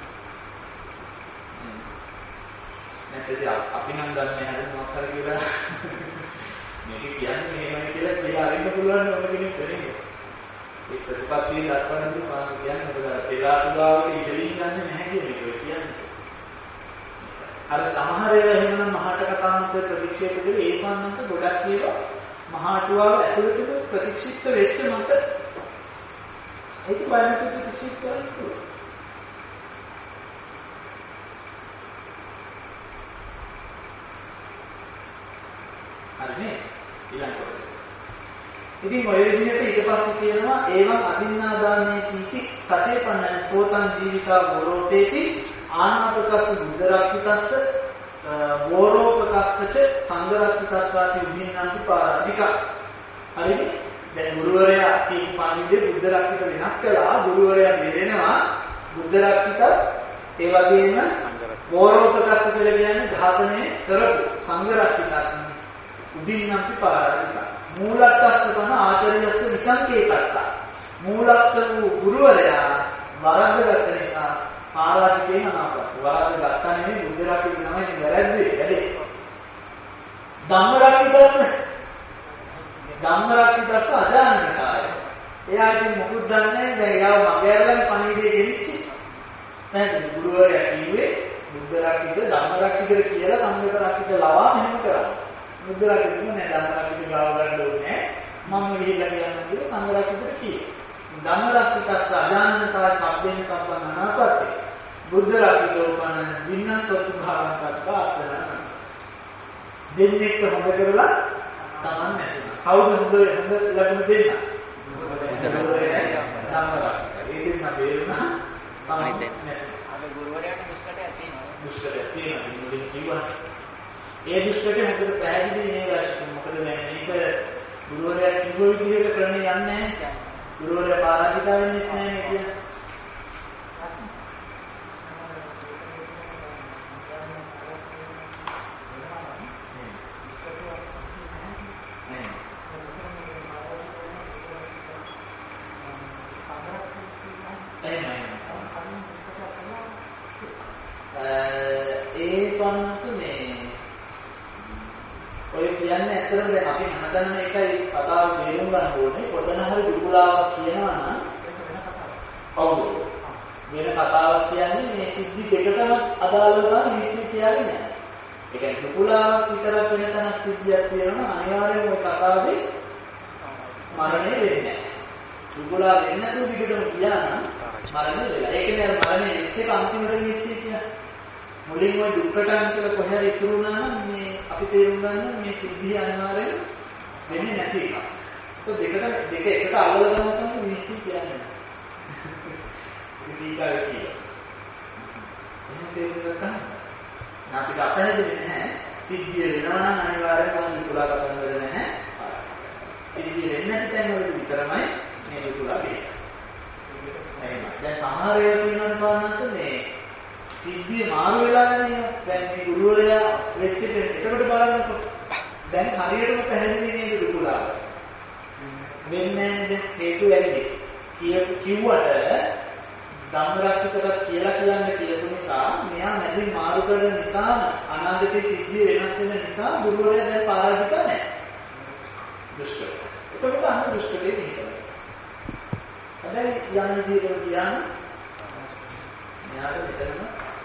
නැත්නම් අපි නම් දන්නේ නැහැ මොකක් හරි කියලා මේක කියන්නේ මේවයි කියලා අරින්න පුළුවන් ඕන කෙනෙක් වෙන්නේ. ඒ ප්‍රතිපත්තිය දක්වන්නේ සාම කියන්නේ මොකද? පෙරාතුගාවට ඉඳලින් ගන්න නැහැ කියන එක කියන්නේ. අර සමහර ඒවා එහෙමනම් මහාට කතාන්ත ප්‍රතික්ෂේප කරේ ඒ සම්මත ගොඩක් ඒවා මහාටුවාව ඇතුළත ප්‍රතික්ෂිප්ත වෙච්ච මත ඒක බලන්න ප්‍රතික්ෂිප්ත කරන්නේ. හරිනේ ඊළඟ කොටස. ඉතින් ඔය විදිහට ඊට පස්සේ කියනවා ඒවං අදින්නාදානේ කීති සචේතනන සෝතං ජීවිකා වෝරෝපේති ආනාපකස්ස බුද්ධරක්ඛිතස්ස වෝරෝපකස්සච සංඝරක්ඛිතස්සාති උභින්නන්ති පාරාධික. හරිනේ දැන් ගුරුවරයා කීප පණිවිඩේ බුද්ධරක්ඛිත වෙනස් කළා ගුරුවරයා දෙවෙනවා බුද්ධරක්ඛිත ඒ වගේම වෝරෝපකස්ස කියලා කියන්නේ ඝාතනය කරපු සංඝරක්ඛිතත් උදින්නම්පි පාරාධික මූලත්තස්ස තන ආචාර්යස්ස විසංකේතත්ත මූලස්ත වූ ගුරුවරයා වරද්දගත් නිසා පාරාධිකේන නාමවත් වරද්ද ගත්තා නෙමෙයි බුද්ධරක්ඛිත තමයි වැරද්දේ වැඩේ ධම්මරක්ඛිතස්ස අජානකාය එයා ඉතින් මොකුත් දන්නේ නැහැ දැන් යාව මගහැරලා පණිවිඩේ ගෙනිච්චි නැත්නම් ගුරුවරයා කිව්වේ බුද්ධරක්ඛිත ධම්මරක්ඛිත කියලා සංඝරක්ඛිත ලවා මෙහෙම කරා බුද්ධරක්ඛිත නෑ ධම්මරක්ඛිත ගාව ගන්න ඕනේ මම ගිහිල්ලා කියන්න කිව්ව සංඝරක්ඛිතට කියේ ධම්මරක්ඛිතස්ස අජානනතා සබ්බේන සම්පන්න අනාපත්තේ බුද්ධ රක්ඛිතෝපන වින්න සත්භාවං තත්වා අත්තරණ දෙන්නෙක්ට හොඳ කරලා තමන් නැසෙනවා. කවුද හොඳ ලැබෙන දෙන්න? ධම්මරක්ඛිත. ඒකෙන් බේරුණා තමයි නැසෙනවා. අද ගුරුවරයාට දුෂ්කරයක් තියෙනවා. දුෂ්කරයක් තියෙනවා. මුලින් කිව්වා. ඒ දුෂ්කරය හොඳට පැහැදිලි නේ රාශි. මොකද දැන් මේක ගුරුවරයා කිව්ව විදිහට ක්‍රමේ යන්නේ නැහැ. ගුරුවරයා පාරාජිත වෙන්නේ නැහැ නේ කියන්නේ. ඔය කියන්නේ ඇත්තටම දැන් අපි හඳගන්න එකයි කතාව තේරුම් ගන්න ඕනේ. කොතන හරි දුරුලාවක් කියනවා නම් කවුද? වෙන කතාවක් කියන්නේ මේ සිද්ධි දෙකටම අදාළව තමයි නිශ්චය කියන්නේ නැහැ. ඒ කියන්නේ දුරුලාවක් විතරක් වෙන තැනක් සිද්ධියක් තියෙනවා අනිවාර්යයෙන්ම ඔය කතාවේ මරණය වෙන්නේ නැහැ. දුරුලාව වෙන්නේ නැතුව විදිහටම කියනවා නම් මරණය වෙලා. ඒ කියන්නේ මරණය නිශ්චය අන්තිමට නිශ්චය කියන්නේ මුලින් ওই දුක්කටන් කියලා කොහේ හරි ඉතුරු වුණා නම් මේ අපි තේරුම් ගන්න මේ සිද්ධිය අනිවාර්යෙන් වෙන්නේ නැති එකක්. ඒක දෙක එකට අල්ලලා ගන්න සම්පූර්ණ නිශ්චය කියන්නේ. ඉතිකාරේ කියලා. එහෙනම් තේරුම් ගන්න. අපිට අපහැදිලි නැහැ. සිද්ධිය වෙනවා නම් අනිවාර්යෙන් මොන විකුලා කතන්දර නැහැ. සිද්ධිය වෙන්නේ නැති තැන් වල විතරමයි මේ විකුලා වෙන්නේ. එහෙනම් දැන් සමහර ඒවා තියෙනවා පානන්ත මේ සිද්ධිය මාරු වෙලා නැහැ. දැන් මේ ගුරුවරයා වෙච්ච එක එතකොට බලන්නකො. දැන් හරියටම පැහැදිලි නේද දුකුලා. වෙන්නේ හේතු වැඩි. කිව්වට ධම්මරක්ඛිතට කියලා කියපු නිසා මෙයා මැදින් මාරු කරන නිසා අනාගතයේ සිද්ධිය වෙනස් වෙන නිසා ගුරුවරයා දැන් පාරාජිත නැහැ. දුෂ්කර. එතකොට අන්න දුෂ්කරේ නෙමෙයි. හැබැයි යම් විදිහකට කියන්න මෙයාට මෙතනම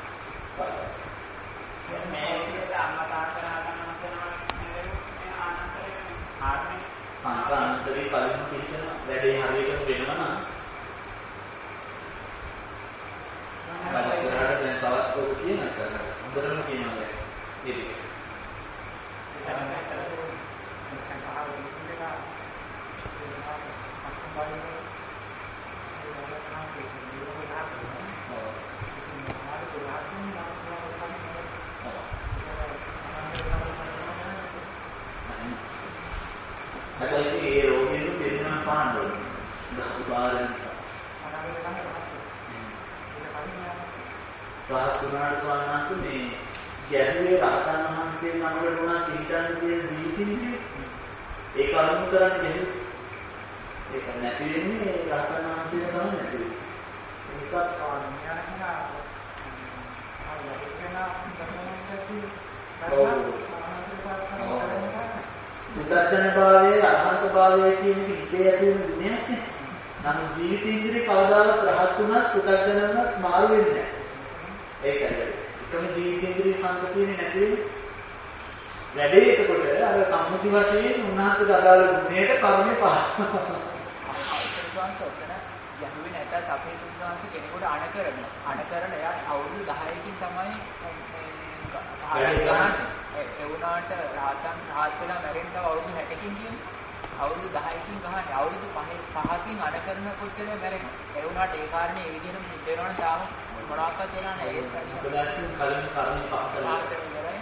මේ විදිහට අම්මා තාත්තා ගන්නවා මේ ආනන්තරේ සංකාන්තරේ පරිණත පිළිතන වැඩේ හරියටම වෙනවා නම් බලසරහට දැන් තවත් ඔක කියනවා සර් හොඳටම කියනවා දැන් ඉතින් හැබැයි ඒ රෝගීන් දෙන්නා පාන්න ඕනේ. දහපාරෙන්. රහතුනාට සවන්නත් මේ ගැහුවේ රහතන් වහන්සේ නමකට උනා තින්ටන් කියන ජීවිතින්නේ ඒක අනුමත කරන්නේ ගැහුවේ. ඒක නැති වෙන්නේ රහතන් වහන්සේ තමයි නැති වෙන්නේ. ඒකත් පුතර්ජන භාවයේ අරහත් භාවයේ කියන ඉතේ ඇති වෙන දුනියක් නේ. නම් ජීවිත ඉන්ද්‍රිය කවදාවත් රහත් වුණත් පුතර්ජන වුණත් මාරු වෙන්නේ නැහැ. ඒකයි. එකම ජීවිත ඉන්ද්‍රිය සංකතියනේ නැති වෙන්නේ. වැඩේ එතකොට අර සම්මුති වශයෙන් උන්වහන්සේට අදාළ ගුණයට කර්මේ පහළ. යහුවේ නැතත් අපේ තුන්වහන්සේ කෙනෙකුට අණ කරන එයා අවුරුදු 10කින් තමයි ඒ වුණාට රහතන් වහන්සේලා මැරෙන්න තව අවුරුදු 60කින් කියන්නේ අවුරුදු 10කින් ගහන්නේ අවුරුදු 5කින් අණ කරන කොච්චර මැරෙන්නේ ඒ වුණාට ඒ කාරණේ ඒ විදිහටම සිද්ධ වෙනවනේ තාම මොනවාක්වත් වෙලා නැහැ ඒක කලින් කර්ම පහ කරලා ඉවරයි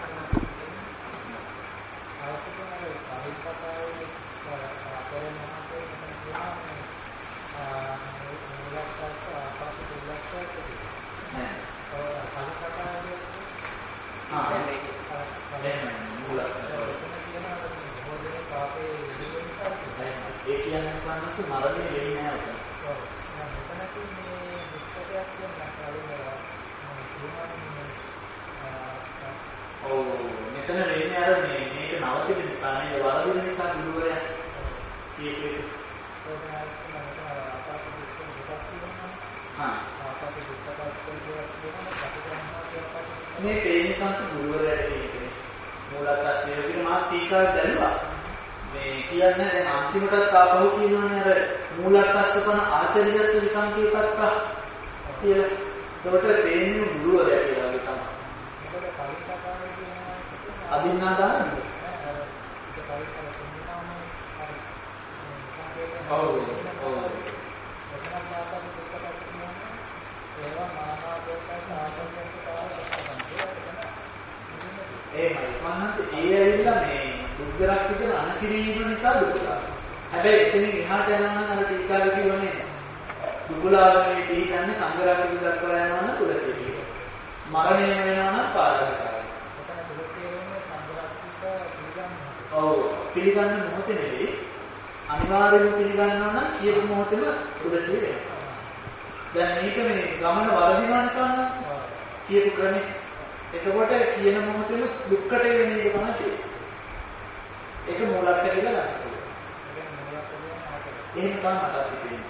අවශ්‍යකමයි සාහිත්‍යකාරයේ අපේ මහත්කම කියනවා මුලක්වත් අපට දෙලස්කත් නෑ කලින් කතාවේ ඒ කියන්නේ සංස මරණය වෙන්නේ නැහැ උතන. මෙතනදී මේ දුක්ඛයක් මෙතන වෙන්නේ අර මේක නවතින නිසා නේද වරදින නිසා ගුරුවරයා කීපේ මේ තේනිසංශ ගුරුවරයාට කියන්නේ මූලකස්සිය කියන මා ටීකා දැල්වා මේක කියන්නේ දැන් අන්තිමටත් ආපහු කියනවනේ අර මූලට්ඨස්පන ආචාර්යස්ස විසංකේතක්ක කියලා. ඒකට තේන්නේ ගුරුවරයා කියලා වගේ තමයි. මොකද කලින් කතාවේ කියනවා අදින්නා දාන්නේ. ඒක කලින් කතාවම හරි. ඔව්. එතන ආකාරය දුක්කට කියනවා. ඒවා මානාදෝකයි ආසන්නකතාව එහෙමයි සමහරවිට ඒ ඇවිල්ලා මේ දුක්ගරක් විතර අනකිරීම නිසා දුක. හැබැයි එතනින් එහාට යනවා නම් අර ටීකාව කියවනේ දුකලාගේ තීකන්නේ සංගරක් විතරක් කරලා යනවා නම් තුලසිය කියනවා. මරණය වෙනවා නම් පාරාදකාරය. එතන තුලසිය වෙන්නේ සංගරක් පිළිගන්නවා. ඔව් පිළිගන්න මොහොතේ නෙවෙයි අනිවාර්යයෙන්ම පිළිගන්නවා නම් කියපු මොහොතේම තුලසිය වෙනවා. දැන් මේක මේ ගමන වර්ධිනවා නිසා කියපු ක්‍රමේ එතකොට කියන මොහොතේම දුක්කට වෙන එක තමයි තියෙන්නේ. ඒක මූලක්ෂ කියලා ගන්න පුළුවන්. එහෙම තමයි මට හිතෙන්නේ.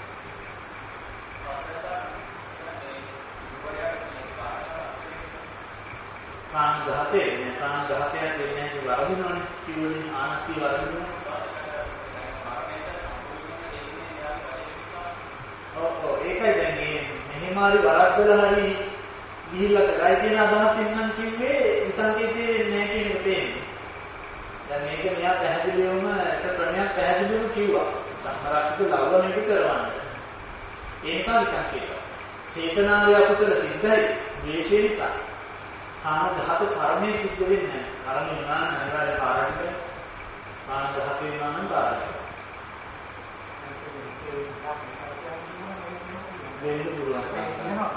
ප්‍රාණඝාතය නේ ප්‍රාණඝාතයක් වෙන්නේ නැහැ වරදිනවනේ කිව්වනේ ආනස්ති වරදිනවා. ඔව් ඒකයි දැන් මේ මෙහෙම හරි වරද්දලා හරි ගිහිල්ලා කරයි කියන අදහසින් නම් කිව්වේ විසංකේතයේ නැහැ කියන එක තේන්නේ. දැන් මේක මෙයා පැහැදිලිවම එක ක්‍රමයක් පැහැදිලිවම කිව්වා. සම්මරක්ක ලවණ එක කරවන්න. ඒ නිසා විසංකේත. චේතනාවේ අකුසල සිද්ධයි ද්වේෂය නිසා. ආනඝාත කර්මයේ සිද්ධ වෙන්නේ නැහැ. කර්ම වුණා නම් අනිවාර්ය කාරණයක්. ආනඝාත වෙනවා නම් කාරණයක්. වෙන්න පුළුවන්.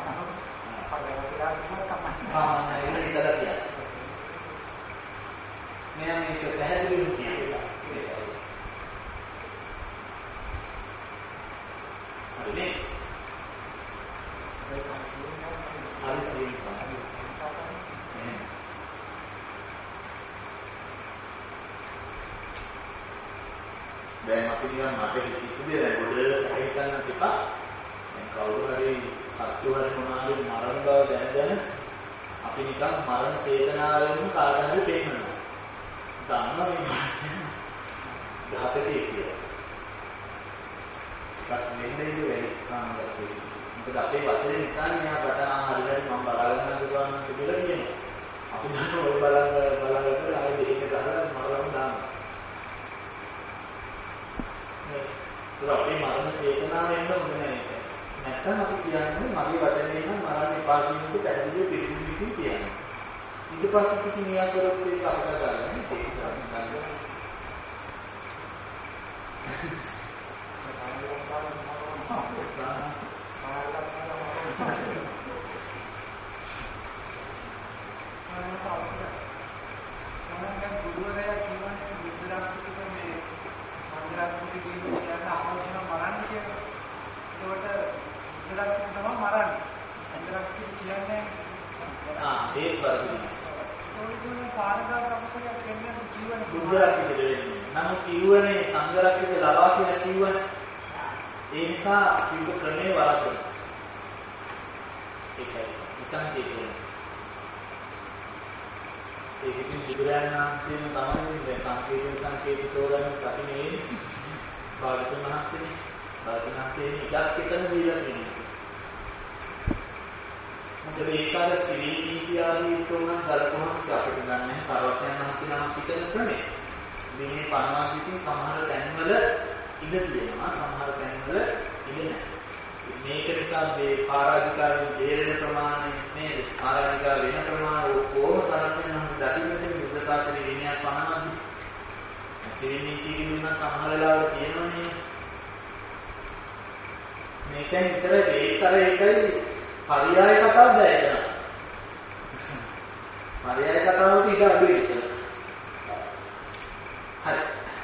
ඒක ඉතලා කියන්නේ. මෙයා මේක පැහැදිලිව කියනවා. හරිනේ. දැන් අපි නිකන් මට හිතෙන්නේ දැන් ගොඩ හිතන්න තිබා. දැන් කවුරු හරි සත්‍ය වල මොනවාරි මරණ බව දැනගෙන අපි නිකන් මරණ චේතනාවෙන්ම කාටද පේනවා. දන්නවා මේ මානසික ඝාතකයේ කියලා. ඒකත් නෙන්නේ වෙයි කාමගතේ. මොකද අපේ වචනේ නිසා මෙයා බටන හරියට මම බලාගෙන යන ගමන් කියලා කියනවා. අපි දන්නවා ඔය බලන්න ආයෙ දෙහික ගහලා මරන්න දානවා. ඒක අපේ මරණ චේතනාවෙන්ම හොඳ නැහැ. නැත්නම් අපි කියන්නේ මගේ වචනේ නම් මරණ එපා කියන එක පැහැදිලිව පිළිසිදුකින් කියන්නේ. ඊට පස්සේ කිසි නියා කරොත් ඒක අපිට ගන්න ඒක ගන්න. ගුරුවරයා කියන්නේ බුද්ධාගමික මේ මන්දිරාත්මක කියන ආවර්ජන මරන්න කියලා. ඒකට බුද්ධාගමික තමයි මරන්නේ. මන්දිරාත්මක කියන්නේ ඒ පරිදි. ඔයගොල්ලෝ පාරකට අපිට කියන්නේ ජීවන බුද්ධාගමික දෙන්නේ. නමුත් කිව්වනේ සංඝරක්ෂිත ලවා කියලා කිව්වනේ. ඒ නිසා කිව්ව ක්‍රමේ වරදයි. ඒකයි විසංකේතය. ඒක ඉතින් බුදුරජාණන් වහන්සේම තමයි මේ සංකේත තෝරන කතිනේ භාගතුන් වහන්සේ. භාගතුන් වහන්සේ ඉඩක් එතන දීලා තියෙනවා. මොකද ඒකාල සිවිල් නීති ආදී තුනක් ගලපුවම අපිට ගන්න සර්වඥයන් වහන්සේ නමක් පිටන ක්‍රමය. මේ පනවා කිසිම සමහර තැන්වල ඉඩ තියෙනවා සමහර තැන්වල ඉඩ නැහැ. මේක නිසා මේ පාරාධිකාරී දේරෙන ප්‍රමාණය නේද? පාරාධිකාර වෙන ප්‍රමාණය කොහොම සරණයන් දකින්නට බුද්ධ ශාසනයේ විනයක් පනවන්නේ. සිවිල් නීතියේ දුන්න සමහර වෙලාවට තියෙනවනේ. මේකෙන් විතර ඒකයි පරියාය කතාව දැයනවා. පරියාය කතාවට ඊට අඩුයි කියලා. හරි.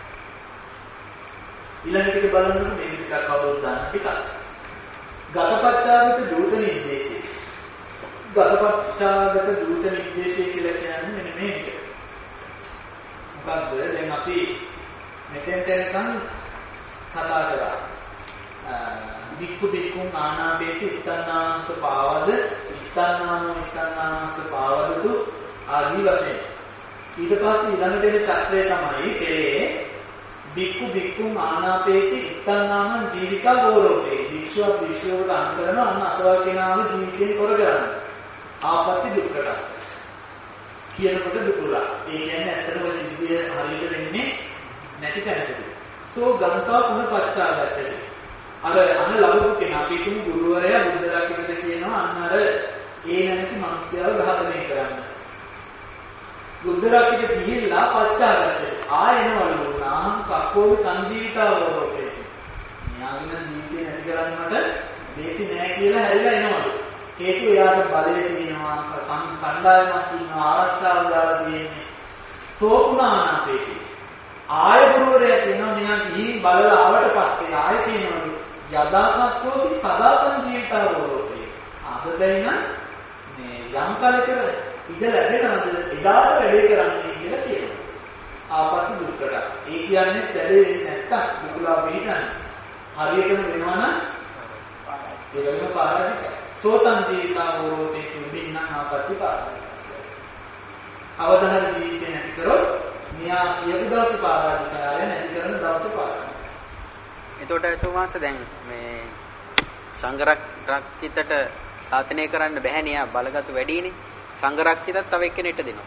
ඊළඟට බලන්න මේ ටිකක් කවුරුද දාන්න ටිකක්. ගතපච්චාගත දූත නිර්දේශය. ගතපච්චාගත දූත නිර්දේශය කියලා කියන්නේ මෙන්න මේක. මොකක්ද? දැන් අපි මෙතෙන්ට එනකන් කතා කරා. වික්ඛු වික්ඛුන් ආනාපේති ඉත්තන්නාස පාවද ඉත්තන්නාස පාවදතු ආදී වශයෙන්. ඊට පස්සේ ඊළඟ දෙන චක්‍රය තමයි කෙරේ බික්කු බික්කුන් ආනාපේති ඉත්තන්නාමං ජීවිකා ගෝරෝපේ. වික්ෂුව වික්ෂුවට අන් කරන අන්න අසවල් කෙනාගේ ජීවිතේ කර කරන්නේ. ආපත්‍ති දුක්ඛටස්. කියනකොට දුකුලා. ඒ කියන්නේ ඇත්තටම සිද්ධිය හරියට වෙන්නේ නැති තැනකදී. සෝ ගන්තා පුන පච්චාගච්ඡති. අර අන්න ලබපු කෙනා පිටුම් ගුරුවරයා බුද්ධ රාජිකද කියනවා අන්න අර ඒ නැති මිනිස්යාව ඝාතනය කරන්න. බුද්ධ රාජික ගිහිල්ලා පච්චාගච්ඡති. ආයෙනවලු නාම සක්කෝව සංජීවිතාවෝපේ. ඥාන ජීවිතේ නැති කරන්නට දේසි නෑ කියලා හැරිලා එනවලු. හේතුව එයාට බලය තියෙනවා, කණ්ඩායමක් තියෙනවා, ආරක්ෂාව දාලා තියෙන්නේ. සෝකුණානාපේති. ආය ගුරුවරයා කියනවා මෙයා ගිහින් බලලා ආවට පස්සේ ආය කියනවලු යදාසක්කෝසි තදාතං ජීවිතාවෝපේ. අද දැන් මේ යම් කාලයක ඉඳ ලැබෙනවද එදාට වැඩේ කරන්නේ කියලා කියනවා. ආපත්‍ය දුක්කටස්. ඒ කියන්නේ වැඩේ වෙන්නේ නැත්තම් දුකලා පිටින් හරියටම වෙනවා නම් ඒකම පාරාදිකයි. සෝතං ජීවිතාවෝපේ කිව්වෙන්න ආපත්‍ය පාරාදිකයි. අවදාන ජීවිතේ නැති කරොත් මෙයා කියපු දවසේ පාරාදිකාරය නැති කරන දවසේ පාරාදිකයි. එතකොට තුමාස දැන් මේ සංඝරක්කිතට ඝාතනය කරන්න බැහැ නේ බලගතු වැඩිනේ. සංඝරක්කිතත් තව එක්කෙනෙක්ට දෙනවා.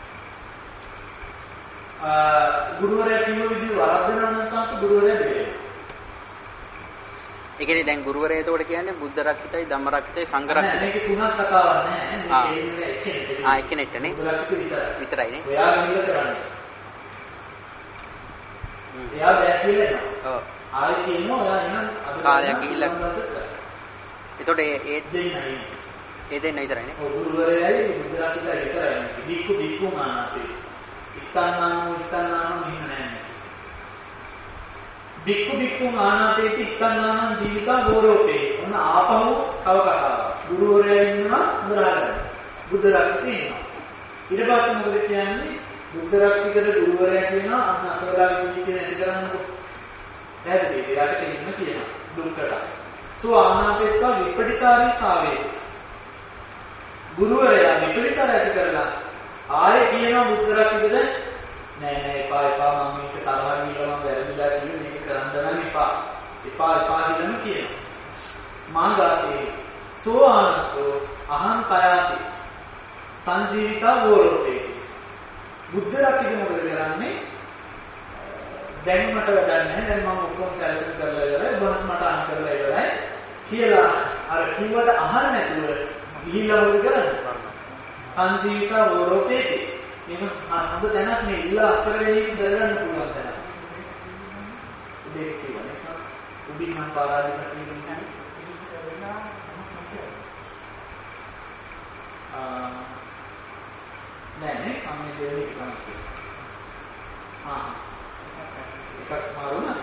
ගුරුවරයා කිව්ව විදිහ වරද්දනවා නම් සාක ගුරුවරයා දෙන්නේ. ඒ කියන්නේ දැන් ගුරුවරයා එතකොට කියන්නේ බුද්ධ රක්කිතයි ධම්ම රක්කිතයි සංඝ රක්කිතයි. මේක තුනක් කතාවක් නෑ. මේක එක්කෙනෙක්. එක්කෙනෙක්ටනේ. බුද්ධ රක්කිත විතරයිනේ. ඔයා ගිහිල්ලා කරන්නේ. එයා බෑ කියලා එනවා. ඔව්. ආයෙ කියනවා ඔයා එහෙනම් අද කාලයක් ගිහිල්ලා. එතකොට ඒ දෙන්න විතරයිනේ. ඔව් ගුරුවරයයි බුද්ධ රක්කිතයි විතරයි. බික්කු බික්කු මානසේ. ඉත්තන්නාම මෙන්න නෑ. බික්කු බික්කු ආනාපේති ඉත්තන්නාම ජීවිතා ගෝරෝපේ. ඔන්න ආපහු තව කතාවක්. ගුරුවරයා ඉන්නවා මුරාගන්න. බුද්ධ රක්කිතේ ඉන්නවා. ඊට පස්සේ මොකද කියන්නේ? බුද්ධ රක්කිතේ ගුරුවරයා කියනවා අන්න අසවලාගේ ජීවිතේ නැති කරන්නකො. පැහැදිලිද? එයාට කෙලින්ම කියනවා දුක්කට. සෝ ආනාපේත්වා විපටිසාරී සාවේ. ගුරුවරයා විපටිසාර ඇති කරලා ආයේ කියනවා බුද්ධ රක්කිතද නෑ එපා මම මේක තරහ ගිහලා මම වැරදිලා කිව්වේ මේක කරන්න නම් එපා කියලාම කියනවා. මාගාතේ සෝ ආනතෝ අහං කයාති සංජීවිතා වෝරෝපේ. බුද්ධ රක්කිත මොකද කරන්නේ? දැන් මට වැඩක් නැහැ. දැන් මම ඔක්කොම සැලසුම් කරලා ඉවරයි. බොනස් මට අන් කරලා ඉවරයි කියලා අර කිව්වට අහන්න නැතුව ගිහිල්ලා මොකද කරන්නේ? සංජීවිතා වෝරෝපේ. මේක හොඳ දැනක් නේ. ඉල්ල අස්තර වෙනින් කරගන්න පුළුවන් දැනක්. උදේ කියවනේ සස්. උඩින් මම පාරාදික කියන්නේ නෑ නේ අම්මේ දෙන්නේ කන්නේ. එකක් මාරුණා.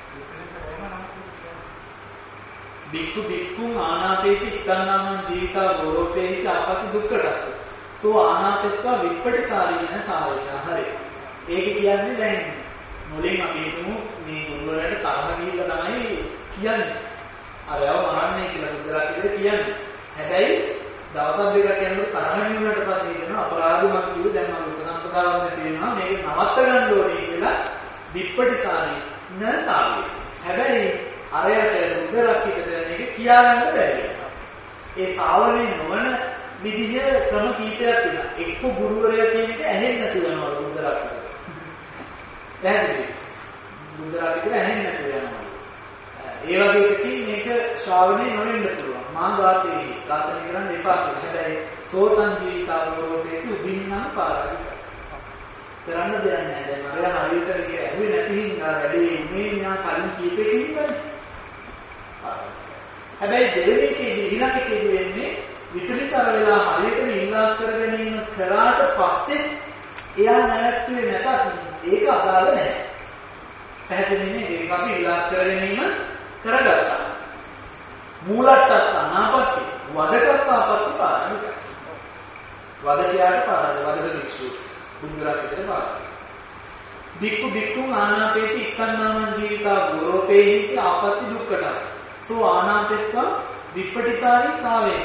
බික්කු බික්කුන් ආනාපේති ඉත්තන්නාමං ජීවිතා ගෝරෝපේති ආපති දුක්ඛටස. සෝ ආනාපෙත්වා විප්පටිසාරීන සාවේන. හරි. ඒක කියන්නේ දැන් මුලින් අපි හිතමු මේ ගුරුවරයාට තරහ ගිහිල්ලා තමයි කියන්නේ. අරයව මරන්නේ කියලා බුද්ධ රාජිකේ කියන්නේ. හැබැයි දවස් දෙකක් යනකොට තරහ නිවුණාට පස්සේ හිතනවා අපරාධමක් කිව්ව දැන් මම උපසම්පදාවක් තියෙනවා මේක නවත්ත ගන්න ඕනේ කියලා විප්පටිසාරීන සාවේ. හැබැයි අරයට බුද්ධ රාජිකේට මේක කියාගන්න බැහැ. ඒ සාවනේ නොවන විදිහ ක්‍රම කීපයක් තියෙනවා. එක්ක ගුරුවරයා කියන එක ඇහෙන්නේ නැතුව යනවා බුද්ධ රාජිකේ. පැහැදිලිද? බුද්ධ රාජිකේ ඇහෙන්නේ නැතුව යනවා. ඒ වගේ එකකින් මේක ශ්‍රාවණය නොවෙන්න පුළුවන්. මා ඝාතේ ඝාතනය කරන්න එපා කියලා. හැබැයි සෝතං ජීවිතාවෝපේ උදින්නම් පාරාදිකස්. කරන්න දෙයක් නැහැ. දැන් අර හරියට ඒක ඇහුවේ නැති හින්දා වැඩේ උනේ න්යා කලින් කීපෙකින් ඉන්නේ. හැබැයි දෙවෙනි එකේදී ඊළඟ එකේදී වෙන්නේ විපරිසර වෙලා හරියටම ඉන්ලාස් කරගෙන ඉන්න කරාට පස්සේ එයා නැවතුනේ නැතත් ඒක අදාළ නැහැ. පැහැදිලිනේ? ඒක අපි ඉන්ලාස් කරගෙන ඉන්න කරගත්තා. මූලට්ටස් අනාපත්‍ය වදකස්සාපත්‍ය පාරමිත. වදකියාට පාරද වදක වික්ෂු බුද්ධරාජිතේ පාර. බික්කු බික්කුන් ආනාපේති ඉක්කන්නාමං ජීවිතා ගෝරෝපේහි ආපත්‍ය දුක්ඛටස්. සෝ ආනාපෙත්වා විප්පටිසාරී සාවේ.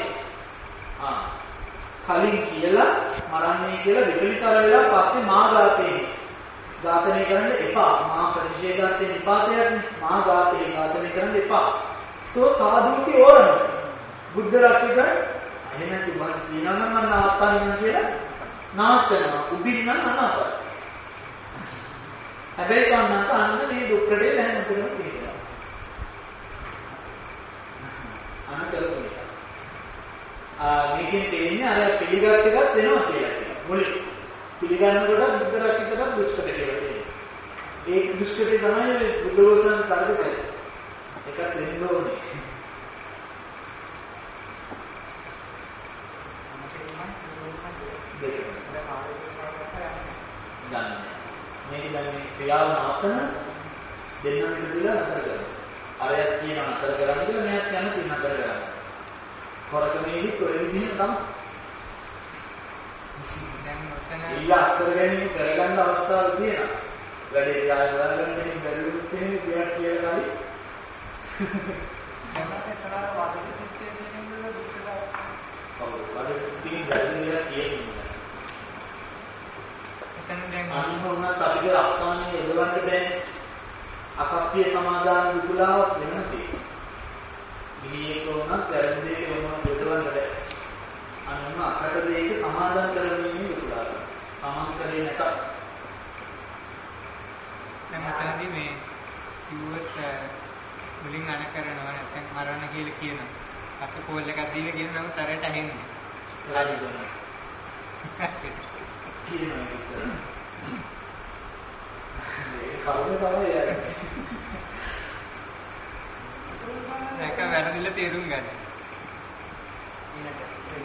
කලින් කියලා මරන්නේ කියලා විපරිසර වෙලා පස්සේ මාගාතේ ඝාතනය කරන්න එපා. මා ප්‍රතිශේධාර්ථේ නිපාතයක්නේ. මා ඝාතනය කරන්න එපා. සෝ සාදුති ඕරණ. බුද්ධ රක්කිත එහෙනම් තුමන් කියනවා නම් මම නාත්තන්න කියලා නාත්තනවා. උබින් නම් අනාපයි. හැබැයි සම්මාස අන්න මේ දුක්කඩේ දැන් උතරම තියෙනවා. අන්න කරුණා. මේකෙන් තේින්නේ අර පිළිගත් එකක් වෙනවා කියලා කියනවා. මුලින් පිළිගන්නකොට බුද්ධ රක්කිතට දුෂ්කර කියලා කියනවා. ඒක දුෂ්කරේ තමයි බුද්ධෝසන තර්ක කරන්නේ. එකක් දෙන්න ඕනේ. මේක දැන් මේ ක්‍රියාව නවත්තන දෙන්නම විදිහට අතර කරනවා. අරයක් කියන අතර කරන්නේ කියලා මෙයක් යන තියෙන අතර කරනවා. හොරකමේදී කොයි විදිහෙන් තමයි දැන් ඔතන ඊළ අතර ගැනීම කරගන්න අවස්ථාවක් තියෙනවා. වැඩේ යාළුවා ගන්න බැරිවුත් තියෙන දෙයක් කියලා හරි එතනට වාදිත සිත්තේ දෙන්නේ දුක්ඛ. ඔව් වාදිත සිත්තේ බැරිවිලා කියන්නේ. දැන් අනිත් උනත් අපිට අස්ථානයේ යොදවන්න බැහැ. අකප්පිය සමාදාන විකුලාවක් වෙනවා තියෙනවා. ගිහියෙක් උනත් වැරදි දෙයක වුණා යොදවන්න බැහැ. අන්න අකට දෙයක සමාදාන කරගන්නේ විකුලාව. සමාන කරේ නැත. දැන් මතනදී මේ කිව්වොත් මුලින් අන කරනවා නැත්නම් මරණ කියලා කියනවා. අසකෝල් එකක් දීලා කියන නමුත් තරයට ඇහෙන්නේ. හරි දුන්නා. කියනවා ඉතින්. මේ කවුද තමයි යන්නේ. ඒක වැරදිලා තේරුම් ගන්න. ඒක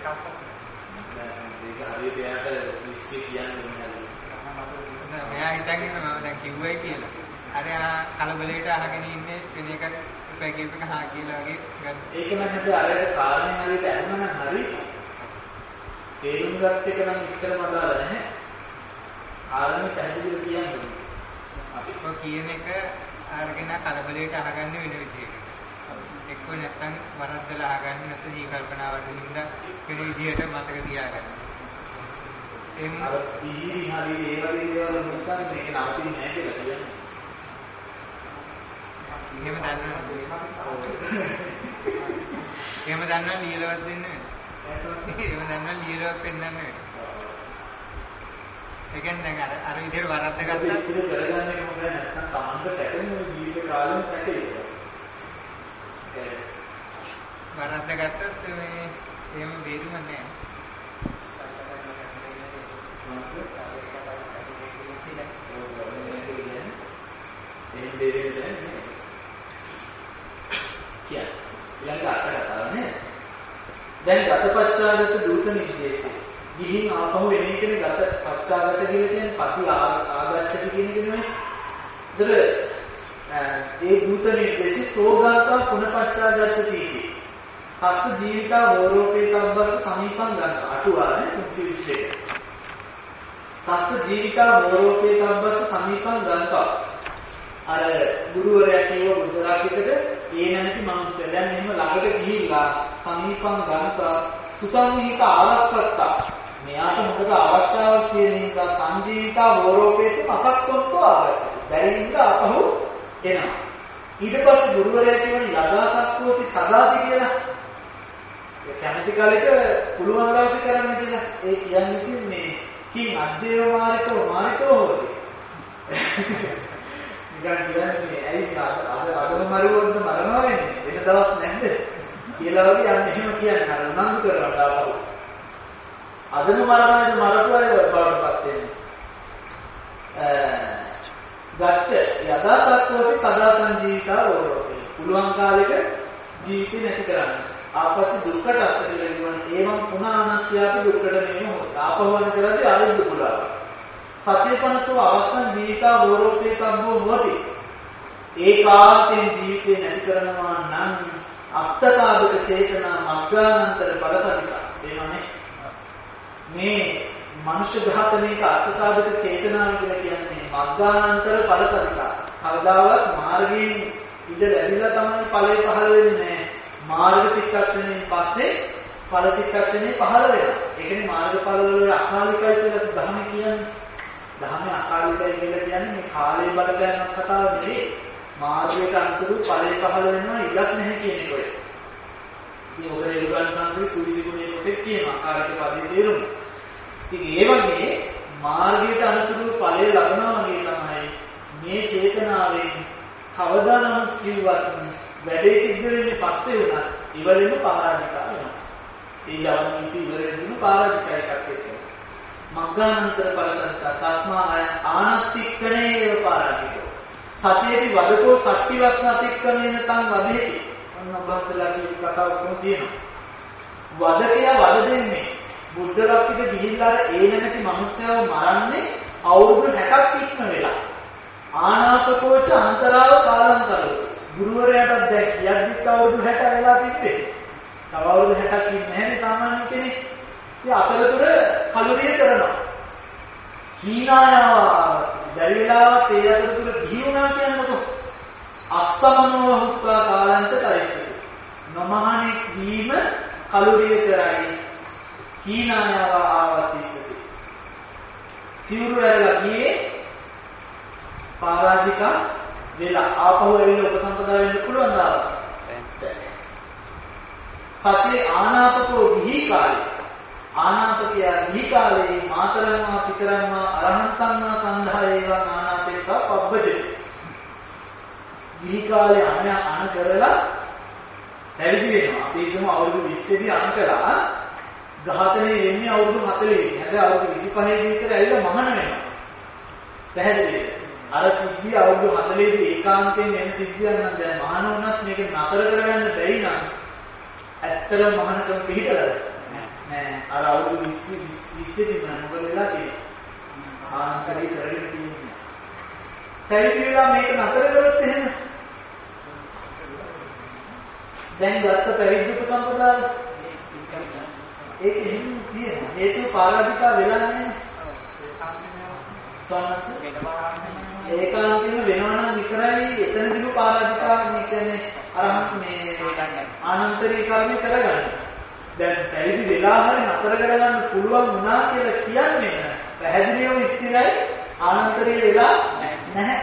හරියට යාට විශ්ේ කියන්නේ නැහැ. මෙයා හිතන්නේ මම දැන් කිව්වයි කියලා. අර කලබලයට අහගෙන ඉන්නේ වෙන එකක් පැකේජ් එක හා කියලා වගේ ගන්න. ඒක නම් හිතේ අර කාරණේ හරියට ඇහුණා නම් හරි. තේරුම් ගන්න එක නම් ඉච්චරම අදාළ නැහැ. කාරණේ පැහැදිලිව කියන්නේ. අපි කියන එක අරගෙන කලබලයට අහගන්න වෙන විදිහකට. එක්ක නැත්තම් වරද්දලා අහගන්න නැත්නම් දී කල්පනාවට හින්දා වෙන විදිහට මතක තියාගන්න. එහෙනම් අර පිහිරි හරි ඒ වගේ දේවල් මොකක්ද මේක නවතින්නේ නැහැ කියලා කියන්නේ. එහෙම දන්නවා. එහෙම දන්නා ලියලවත් දෙන්නේ නැහැ. එහෙම දන්නා ලියලවත් පෙන්නන්නේ නැහැ. ඒ කියන්නේ දැන් අර විදිහට වරද්ද ගත්තා ඉතින් කරගන්නේ මොකද නැත්නම් තමන්ට පැටලෙන ජීවිත කාලෙම පැටලෙනවා. වරද්ද ගත්තත් මේ එහෙම බේරුම නැහැ. එහෙම දෙන්නේ නැහැ. කියන්නේ ඊළඟ අටකතාවනේ. දැන් ගතපච්චාගත දූත නිශ්චේසය. ගිහින් ආපහු එන එකනේ ගත පච්චාගත කියලා කියන්නේ පති ආගච්ඡති කියන එක නෙමෙයි. ඒ දූත නිර්දේශي සෝගාතා පුනපච්චාගච්ඡති කියේ. පස්ස ජීවිතා වෝරෝපේ තබ්බස සමීපං ගන්න අටුවානේ 320. පස්ස ජීවිතා වෝරෝපේ තබ්බස සමීපං ගන්නවා. අර ගුරුවරයා කියව බුදුරාජිතට ඒ නැති මිනිස්සු දැන් එහෙම ළඟට ගිහිල්ලා සමීපං ගන්නවා සුසංහිත ආරක්ෂකත්තා මෙයාට මොකද අවශ්‍යතාවක් කියන නිසා සංජීවිතා වෝරෝපේට මසක්කොන්තු ආරක්ෂක බැරිඳ අපහු එනවා ඊට පස්සේ ගුරුවරයා කියවනේ යදාසක්කෝසි කදාති කියලා ඒ කැමැති කාලෙක පුළුවන් දවසේ කරන්න කියලා ඒ කියන්නේ මේ කී අධ්‍යය මාරිකෝ හොදේ කියන්නේ ඇයි අදම මරුවොත් මරනවා වෙන්නේ වෙන දවස් නැද්ද කියලා වගේ යන්නේ එහෙම කියන්නේ අර උනන්දු කරනවා දාපහු අදම මරනවාද මරපුවාද බවටපත් වෙන්නේ ගච්ඡ යදාසක්කෝසි කදාතං ජීවිතා වෝරෝපේ පුළුවන් කාලෙක ජීවිතේ නැති කරන්න ආපස්සේ දුක්කට අස්සට වෙනවා ඒවම් පුනානත්‍යාපි දුක්කට නෙමෙයි ආපහුවන කරද්දී ආයෙත් දුකලා සත්‍යපනසෝ අවසන් ජීවිතා වෝරෝපේ කම්බෝ හොති ඒකාන්තයෙන් ජීවිතේ නැති කරනවා නම් අත්සාධක චේතනා මග්ගානන්තර බලසදිසා එනනේ මේ මනුෂ්‍ය ඝාතනයක අත්සාධක චේතනාව කියලා කියන්නේ මග්ගානන්තර බලසදිසා කවදාවත් මාර්ගයෙන් ඉඳ ලැබිලා තමයි ඵලය පහළ වෙන්නේ නැහැ මාර්ග චිත්තක්ෂණයෙන් පස්සේ ඵල චිත්තක්ෂණේ පහළ වෙනවා ඒ කියන්නේ මාර්ගඵල වල අකාලිකයි කියලා ධර්ම කියන්නේ ධර්මයේ අකාලිකයි කියලා කියන්නේ මේ කාලේ බලපෑම කතාව නෙවෙයි. මාර්ගයට අනුතුරු ඵලයේ පහළ වෙනවා ඉඩක් නැහැ කියන එක ඔය. ඉතින් ඔබ රේරුගන් සංස්කෘතිය සුවිසිගුණේ කොටෙක් කියනවා අකාලික පදේ තේරුම. ඉතින් ඒ වගේ මාර්ගයට අනුතුරු ඵලය ලබනවා වගේ තමයි මේ චේතනාවෙන් කවදා නමුත් කිව්වත් වැඩේ සිද්ධ වෙන්නේ පස්සේ වුණත් ඉවරෙම පරාජිකා වෙනවා. ඒ යවන නීති ඉවරෙන්න පරාජිකා එකක් එක්ක. මග්ගානන්තර පරසංසා තස්මා ආනත්තික්කණේව පරාජිකෝ. සතියේදී වදකෝ සත්‍ති වස්සතික්කණේන තං වදේති. ඔන්න බස්සලා කියන කතාව කොහොමද තියෙනවා. වදකයා වද දෙන්නේ බුද්ධ රක්කිට ගිහිල්ලා ඒ නැති මිනිස්සයව මරන්නේ අවුරුදු 60ක් ඉක්ම වෙලා. ආනාපකෝච අන්තරාව කාලම් කරලා. ගුරුවරයාටත් දැන් කියද්දිත් අවුරුදු 60 වෙලා තිබ්බේ. තව අවුරුදු 60ක් ඉන්නේ නැහැ සාමාන්‍ය කෙනෙක්. ඉතින් අතරතුර කලුරිය කරනවා. කීනායාව බැරි වෙලාවත් ඒ අතරතුර ගිහි වුණා කියන්නකො. අස්සමනෝ හුක්කා කාලන්ත තයිසි. නමහණෙක් වීම කලුරිය කරයි. කීනායාව ආවතිසති. සිවුරු ඇරලා ගියේ පරාජිකා වෙලා ආපහු ඇවිල්ලා උපසම්පදා වෙන්න පුළුවන් දාව. සත්‍ය ආනාපකෝ ගිහි කාලේ ආනාපකියා ගිහි කාලේ මාතරම්මා පිතරම්මා අරහන්තම්මා සන්ධායේවා ආනාපේකා පබ්බජේ. ගිහි කාලේ අන කරලා පැවිදි වෙනවා. අපි හිතමු අවුරුදු 20 දී අන කළා. ඝාතනය වෙන්නේ අවුරුදු 40 දී. හැබැයි අවුරුදු 25 දී විතර ඇවිල්ලා මහාන වෙනවා. පැහැදිලිද? අර සිද්ධිය අවුරුදු 40 දී ඒකාන්තයෙන් වෙන සිද්ධියක් නම් දැන් මහාන වුණත් මේක නතර කරගන්න බැරි නම් ඇත්තටම මහානකම පිළිතලද? නෑ. අර අවුරුදු 20 දී මොකද වෙලා තියෙන්නේ? ආනන්තරී කරගෙන තියෙන්නේ. පැවිදි වෙලා මේක නතර කරොත් එහෙම දැන් ගත්ත පැවිදි උපසම්පදාව ඒක එහෙම තියෙනවා. හේතු පාරාධිකා වෙලා නැහැ. ඒකාන්තයෙන්ම වෙනවා නම් විතරයි එතනදිම පාරාධිකා කියන්නේ අරහත් මේ ආනන්තරී කර්මය කරගන්න. දැන් පැවිදි වෙලා හරි නතර කරගන්න පුළුවන් වුණා කියලා කියන්නේ පැහැදිලිවම ස්ථිරයි ආනන්තරී වෙලා නැහැ.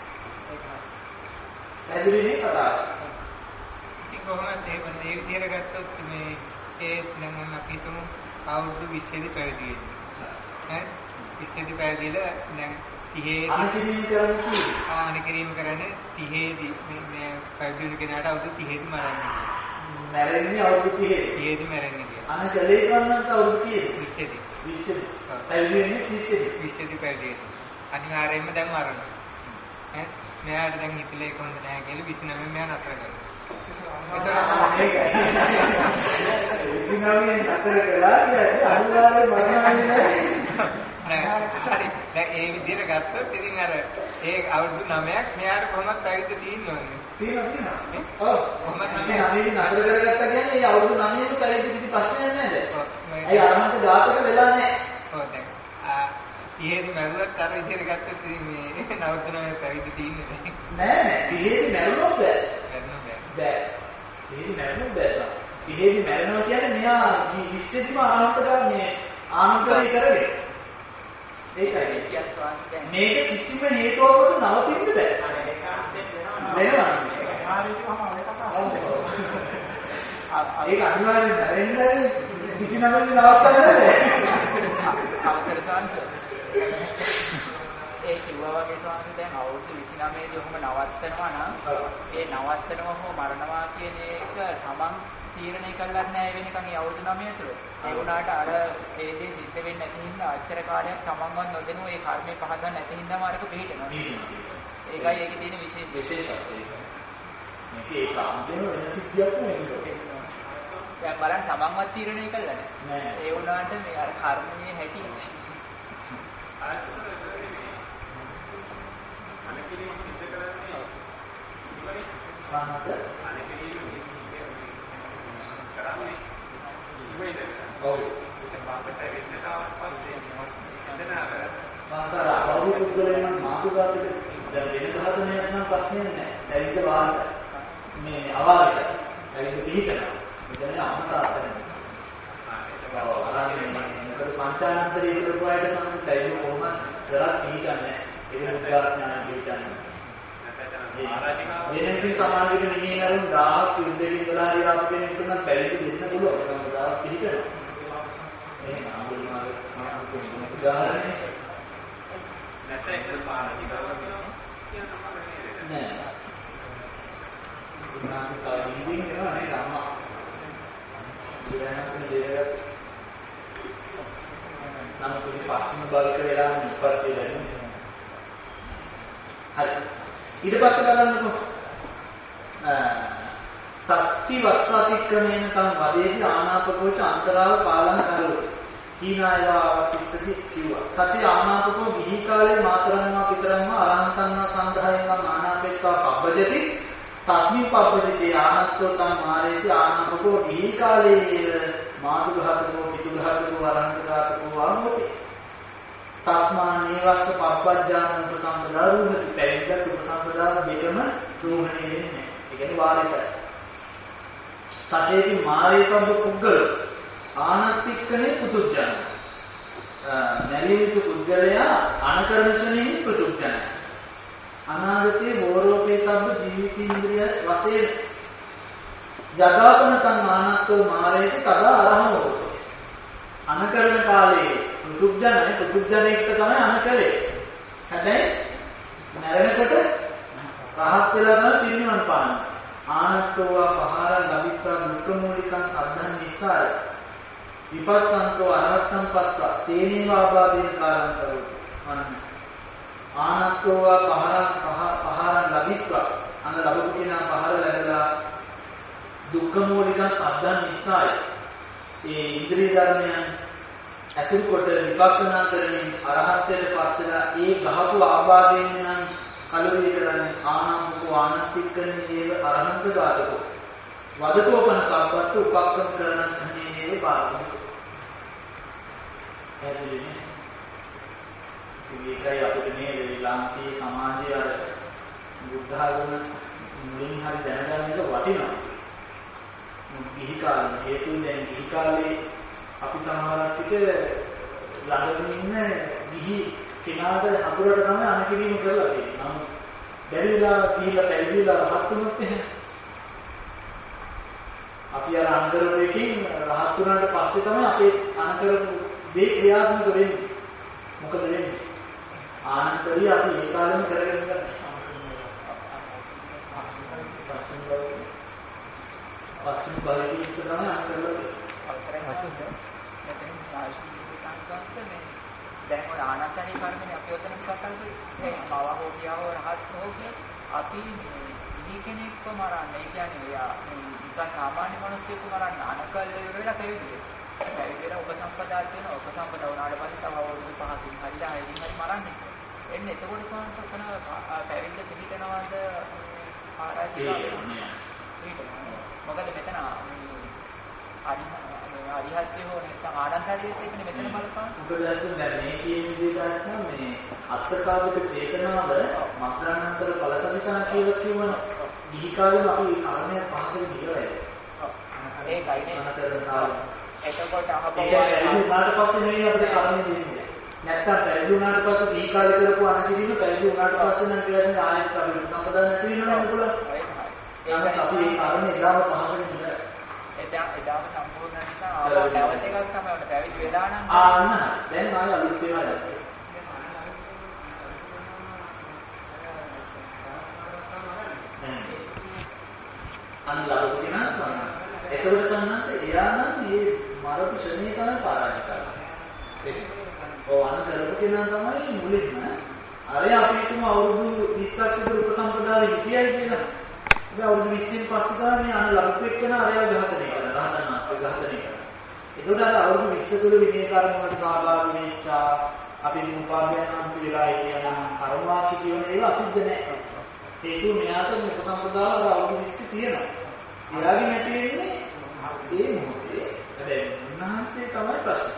පැහැදිලිනේ කතාව. ඉතින් කොහොමද මේ විදියට ගත්තොත් මේ කේස් නම් අපි හිතමු අවුරුදු 20 දී පැවිදි වෙන්නේ. 20 දී පැවිදිලා දැන් 30 අනකිරීම කරන්නේ අනකිරීම කරන්නේ 30 දී මේ පැවිදි වෙන කෙනාට අවුරුදු 30 දී මරන්නේ. මැරෙන්නේ අවුරුදු 30 දී මැරෙන්නේ කියලා. අනකලේ කරනත් අවුරුදු 30 20 දී. 20 දී. පැවිදි වෙන්නේ 30 දී. 20 දී පැවිදි වෙන්නේ. අනිවාර්යයෙන්ම දැන් මරනවා. මෙයාට දැන් හිතලේ කොහොමද නැහැ කියලා 29 මෙයා නතර කරනවා. විසිනාවේ නතර කළා කියන්නේ අනිවාර්යයෙන්ම මරණන්නේ නෑ. හරි. දැන් ඒ විදිහට ගත්තොත් ඉතින් අර ඒ අවුරුදු 9ක් මෙයාට කොහොමද පැවිදි තියෙන්න ඕනේ? තියෙනවා. ඔව්. කොහොමද 9 දී නතර කරගත්තා කියන්නේ ඒ අවුරුදු 9 දී පැවිදි කිසි ප්‍රශ්නයක් නැහැ. ඒ අරහන්ත ඝාතක වෙලා නැහැ. ඔව් දැන් ඊයේ මරුවත් අර විදිහට ගත්තොත් ඉතින් මේ අවුරුදු 9 පැවිදි තියෙන්නේ නෑ. ඊයේ මරුණොත් බෑ. බෑ. ඊයේ මරුණොත් බෑ. ඊයේ මරනවා කියන්නේ මෙයා 20 දිම ආනන්තකන්නේ ආනන්තරේ කරගෙන. ඒකයි කියන්නේ. මේක කිසිම හේතුවකට නවතින්න බෑ. වෙනවා. ඒක අනිවාර්යෙන් නැරෙන්න කිසි නමකින් නවත්තන්න බෑ. අවසර සංස ඒ කිව්වා වගේ ස්වාමීන් දැන් අවුරුදු 29 දී ඔහොම නවත්තනවා නම් ඒ නවත්තනවා හෝ මරණවා කියන එක තමන් තීරණය කළා නැහැ වෙනකන් ඒ අවුරුදු 9 තුළ. ඒ වුණාට අර ඒ දේ සිද්ධ වෙන්නේ නැති හින්දා අච්චර කාලයක් තමන්වත් නොදෙනු ඒ කර්මේ පහදන්න නැති හින්දාම අරක පිළිහෙනවා. ඒකයි ඒකේ තියෙන විශේෂය. මේක ඒකාන්තයෙන්ම වෙන සිද්ධියක් නෙවෙයි. දැන් බලන්න තමන්වත් තීරණය කළා නෑ. ඒ වුණාට මේ අර කර්මයේ හැටි මොකද පංචානන්තරයේ කරපු අයට සම්පූර්ණ ටයිම් කොහොමද කරත් පිළිගන්නේ. ඒක මුද්‍රාඥාන පිළිගන්නේ. වෙන ඉතින් සමාජෙක මිනිහ නරුන් 1000ක් යුද්ධෙකින් ඉඳලා හරි ආපු කෙනෙක් නම් පැවිදි දෙන්න පුළුවන්. ඒකම 1000ක් පිළිගනවා. එහෙනම් ආගමනාල සමාජික උදාහරණයක් නැත්නම් ඒක පාරටි කරලා නෑ. උනාට කලින් ඉන්නවා නේද අම්මා. ඉතින් දෙයක් නම් පුදි පස්ම බලක වෙලා ඉපස්සේ දැනෙන්නේ. හරි. ඊට පස්සේ බලන්නකො සත්‍ති වස්සාතික්‍රමයෙන් තම වදේදී ආනාපකෝච අන්තරාව පාලන කරලු. කීනායවා පිස්සති කිව්වා. සත්‍ය ආනාපකෝ ගිහි කාලේ මාතරන්වා පිටරන්වා අරහන්තන්වා සන්දහයෙන්වා ආනාපෙක්වා පබ්බජති. තස්මින් පබ්බජති ආනත්තෝ තම මාරේති ආනාපකෝ ගිහි කාලේ මාතුඝාතකෝ පිතුඝාතකෝ අරහන්තඝාතකෝ ආනෝති. තස්මා නේවස්ස පබ්බජ්ජාන උපසම්පදා රූහති. පැවිද්දත් උපසම්පදා දෙකම රූහණය වෙන්නේ. ඒ කියන්නේ වාරිත. සතේති මාරේකම්බ පුද්ගල ආනත්තික්කනේ පුතුජ්ජන. නැලියුතු පුද්ගලයා අනකරණචනේ පුතුජ්ජන. අනාගතයේ වෝරෝපේතබ්බ ජීවිතීන්ද්‍රිය වශයෙන් යදාපනතං ආනත්තෝ මාරේති තදා අරහමෝ. අනකරණ කාලයේ පුතුජ්ජනෙක්ට තමයි අනකරේ. හැබැයි මරණකොට රහත් වෙලා තමයි පිරිනිවන් පාන්නේ. ආනත්තෝවා පහාර ලබිත්වා දුක්ඛ මූලිකං සද්ධාන් නිසාය. විපස්සන්තෝ අරහත්තං පත්වා තේනේව ආබාධේන කාලං කරෝති. ආනත්තෝවා පහාර ලබිත්වා අන්න ලබපු කෙනා පහාර ලැබලා දුක්ඛ මූලිකං සද්ධාන් නිසාය. ඒ ඉන්ද්‍රිය ධර්මයන් අසුරු කොට විපස්සනා කරමින් අරහත්ත්වයට පත් වෙලා ඒ ගහපු ආබාධයෙන් නම් කලුරිය කරන්නේ ආනාපකෝ ආනත්තික්කනේ නේව අරහන්ත දාතකෝ වදකෝපන සම්පත්ත උපක්‍රම කරන ධනේ නේව පාරමී. එදිනේ මේකයි අපිට මේ ලාංකීය සමාජයේ අර බුද්ධ ආගම මුලින් හරි දැනගන්න එක වටිනවා. ගිහි කාලේ හේතුන් දැන් ගිහි කාලේ අපි සමහරක් ටික ළඟින් ඉන්න ගිහි කෙනාට අතුරට තමයි අනකිරීම කරලා තියෙන්නේ. නමුත් බැරි වෙලා ගිහිල්ලා පැවිදිලා රහත් වුණොත් එහෙම අපි අර අන්තරවේකින් රහත් වුණාට පස්සේ තමයි අපේ අන්තරපු දේ ක්‍රියාත්මක වෙන්නේ. මොකද වෙන්නේ? ආනන්තරිය අපි ඒ කාලෙම කරගෙන ඉන්නවා. පස්චිම බලයේ තමයි අන්තරවල දැන් ඔය ආනන්තරී කර්මනේ අපි ඔතන කතා කරන්නේ මේ මව හෝ පියාව රහත් හෝ කිය අපි මේ කෙනෙක්ව මරන්නේ කියන්නේ එයා නිකන් සාමාන්‍ය මිනිස්සුෙක් මරන්න අනකල් ඉවර වෙලා පැවිදි වෙලා උපසම්පදා තියෙනවා. උපසම්පදා වුණාට පස්සේ තව අවුරුදු 5කින් හරිලා 6කින් හරි මරන්නේ. එන්නේ එතකොට සෝන්තකන පැවිද්ද පිළිතනවාද ආරාධිකාවේ මොකද මෙතන අරිහත්ත්වය හෝ නැත්නම් ආනන්තරියෙත් එක්කනේ මෙතන බලපාන. මොකද දැන් මේ කියන විදිහට මේ අත්සාධක චේතනාව මග්ගානන්තර ඵලසදිසන කියලා කියවන ගිහි කාලෙම අපි කර්මය පහසෙන් ඉවරයි. ඒකයි නේ. එතකොට අහපුවා උනාට පස්සේ නෙවෙයි අපිට කර්මය දෙන්නේ. නැත්තම් පැවිදි වුණාට පස්සේ ගිහි කාලේ කරපු අනකිරීම පැවිදි වුණාට පස්සේ නම් කියන්නේ ආයෙත් අපි සම්පදා නැති වෙනවා නේද? ඒකයි. අපි මේ කර්මය එදාම පහසෙන් ඉවරයි. එදාම සම්පූර්ණ නිසා ආපහු නැවත එකක් තමයි උඩ පැවිදි වෙලා නම් දැන් ආයෙ අලුත් ඒවා දැක්කේ. අනිලාරු කියනවා සම්මත. ඒකවල සම්මත එයා නම් මේ මරපු ශ්‍රේණිය තමයි පාරාජය කරන්නේ. ඒක. ඔව් අන්න කරපු කෙනා තමයි මුලින්ම අර අපි හිතමු අවුරුදු 20ක් විතර උපසම්පදාවේ හිටියයි කියලා. ඒ අවුරුදු 20න් පස්සේ තමයි අන්න ලබපු එක්කන අරයා ඝාතනය කරනවා. රහතන් වහන්සේ ඝාතනය කරනවා. ඒකට අර අවුරුදු 20 තුළ විනය කර්ම වලට සහභාගී වෙච්චා අපි මුපාභ්‍යාසංශ වෙලා කියන කර්මාකි කියන ඒවා අසිද්ධ නැහැ. ඒක මෙයාට උපසම්පදාව අවුරුදු 20 තියෙනවා. එයාගේ නැති වෙන්නේ ඒ මොහොතේ. හැබැයි උන්වහන්සේ තමයි ප්‍රශ්න.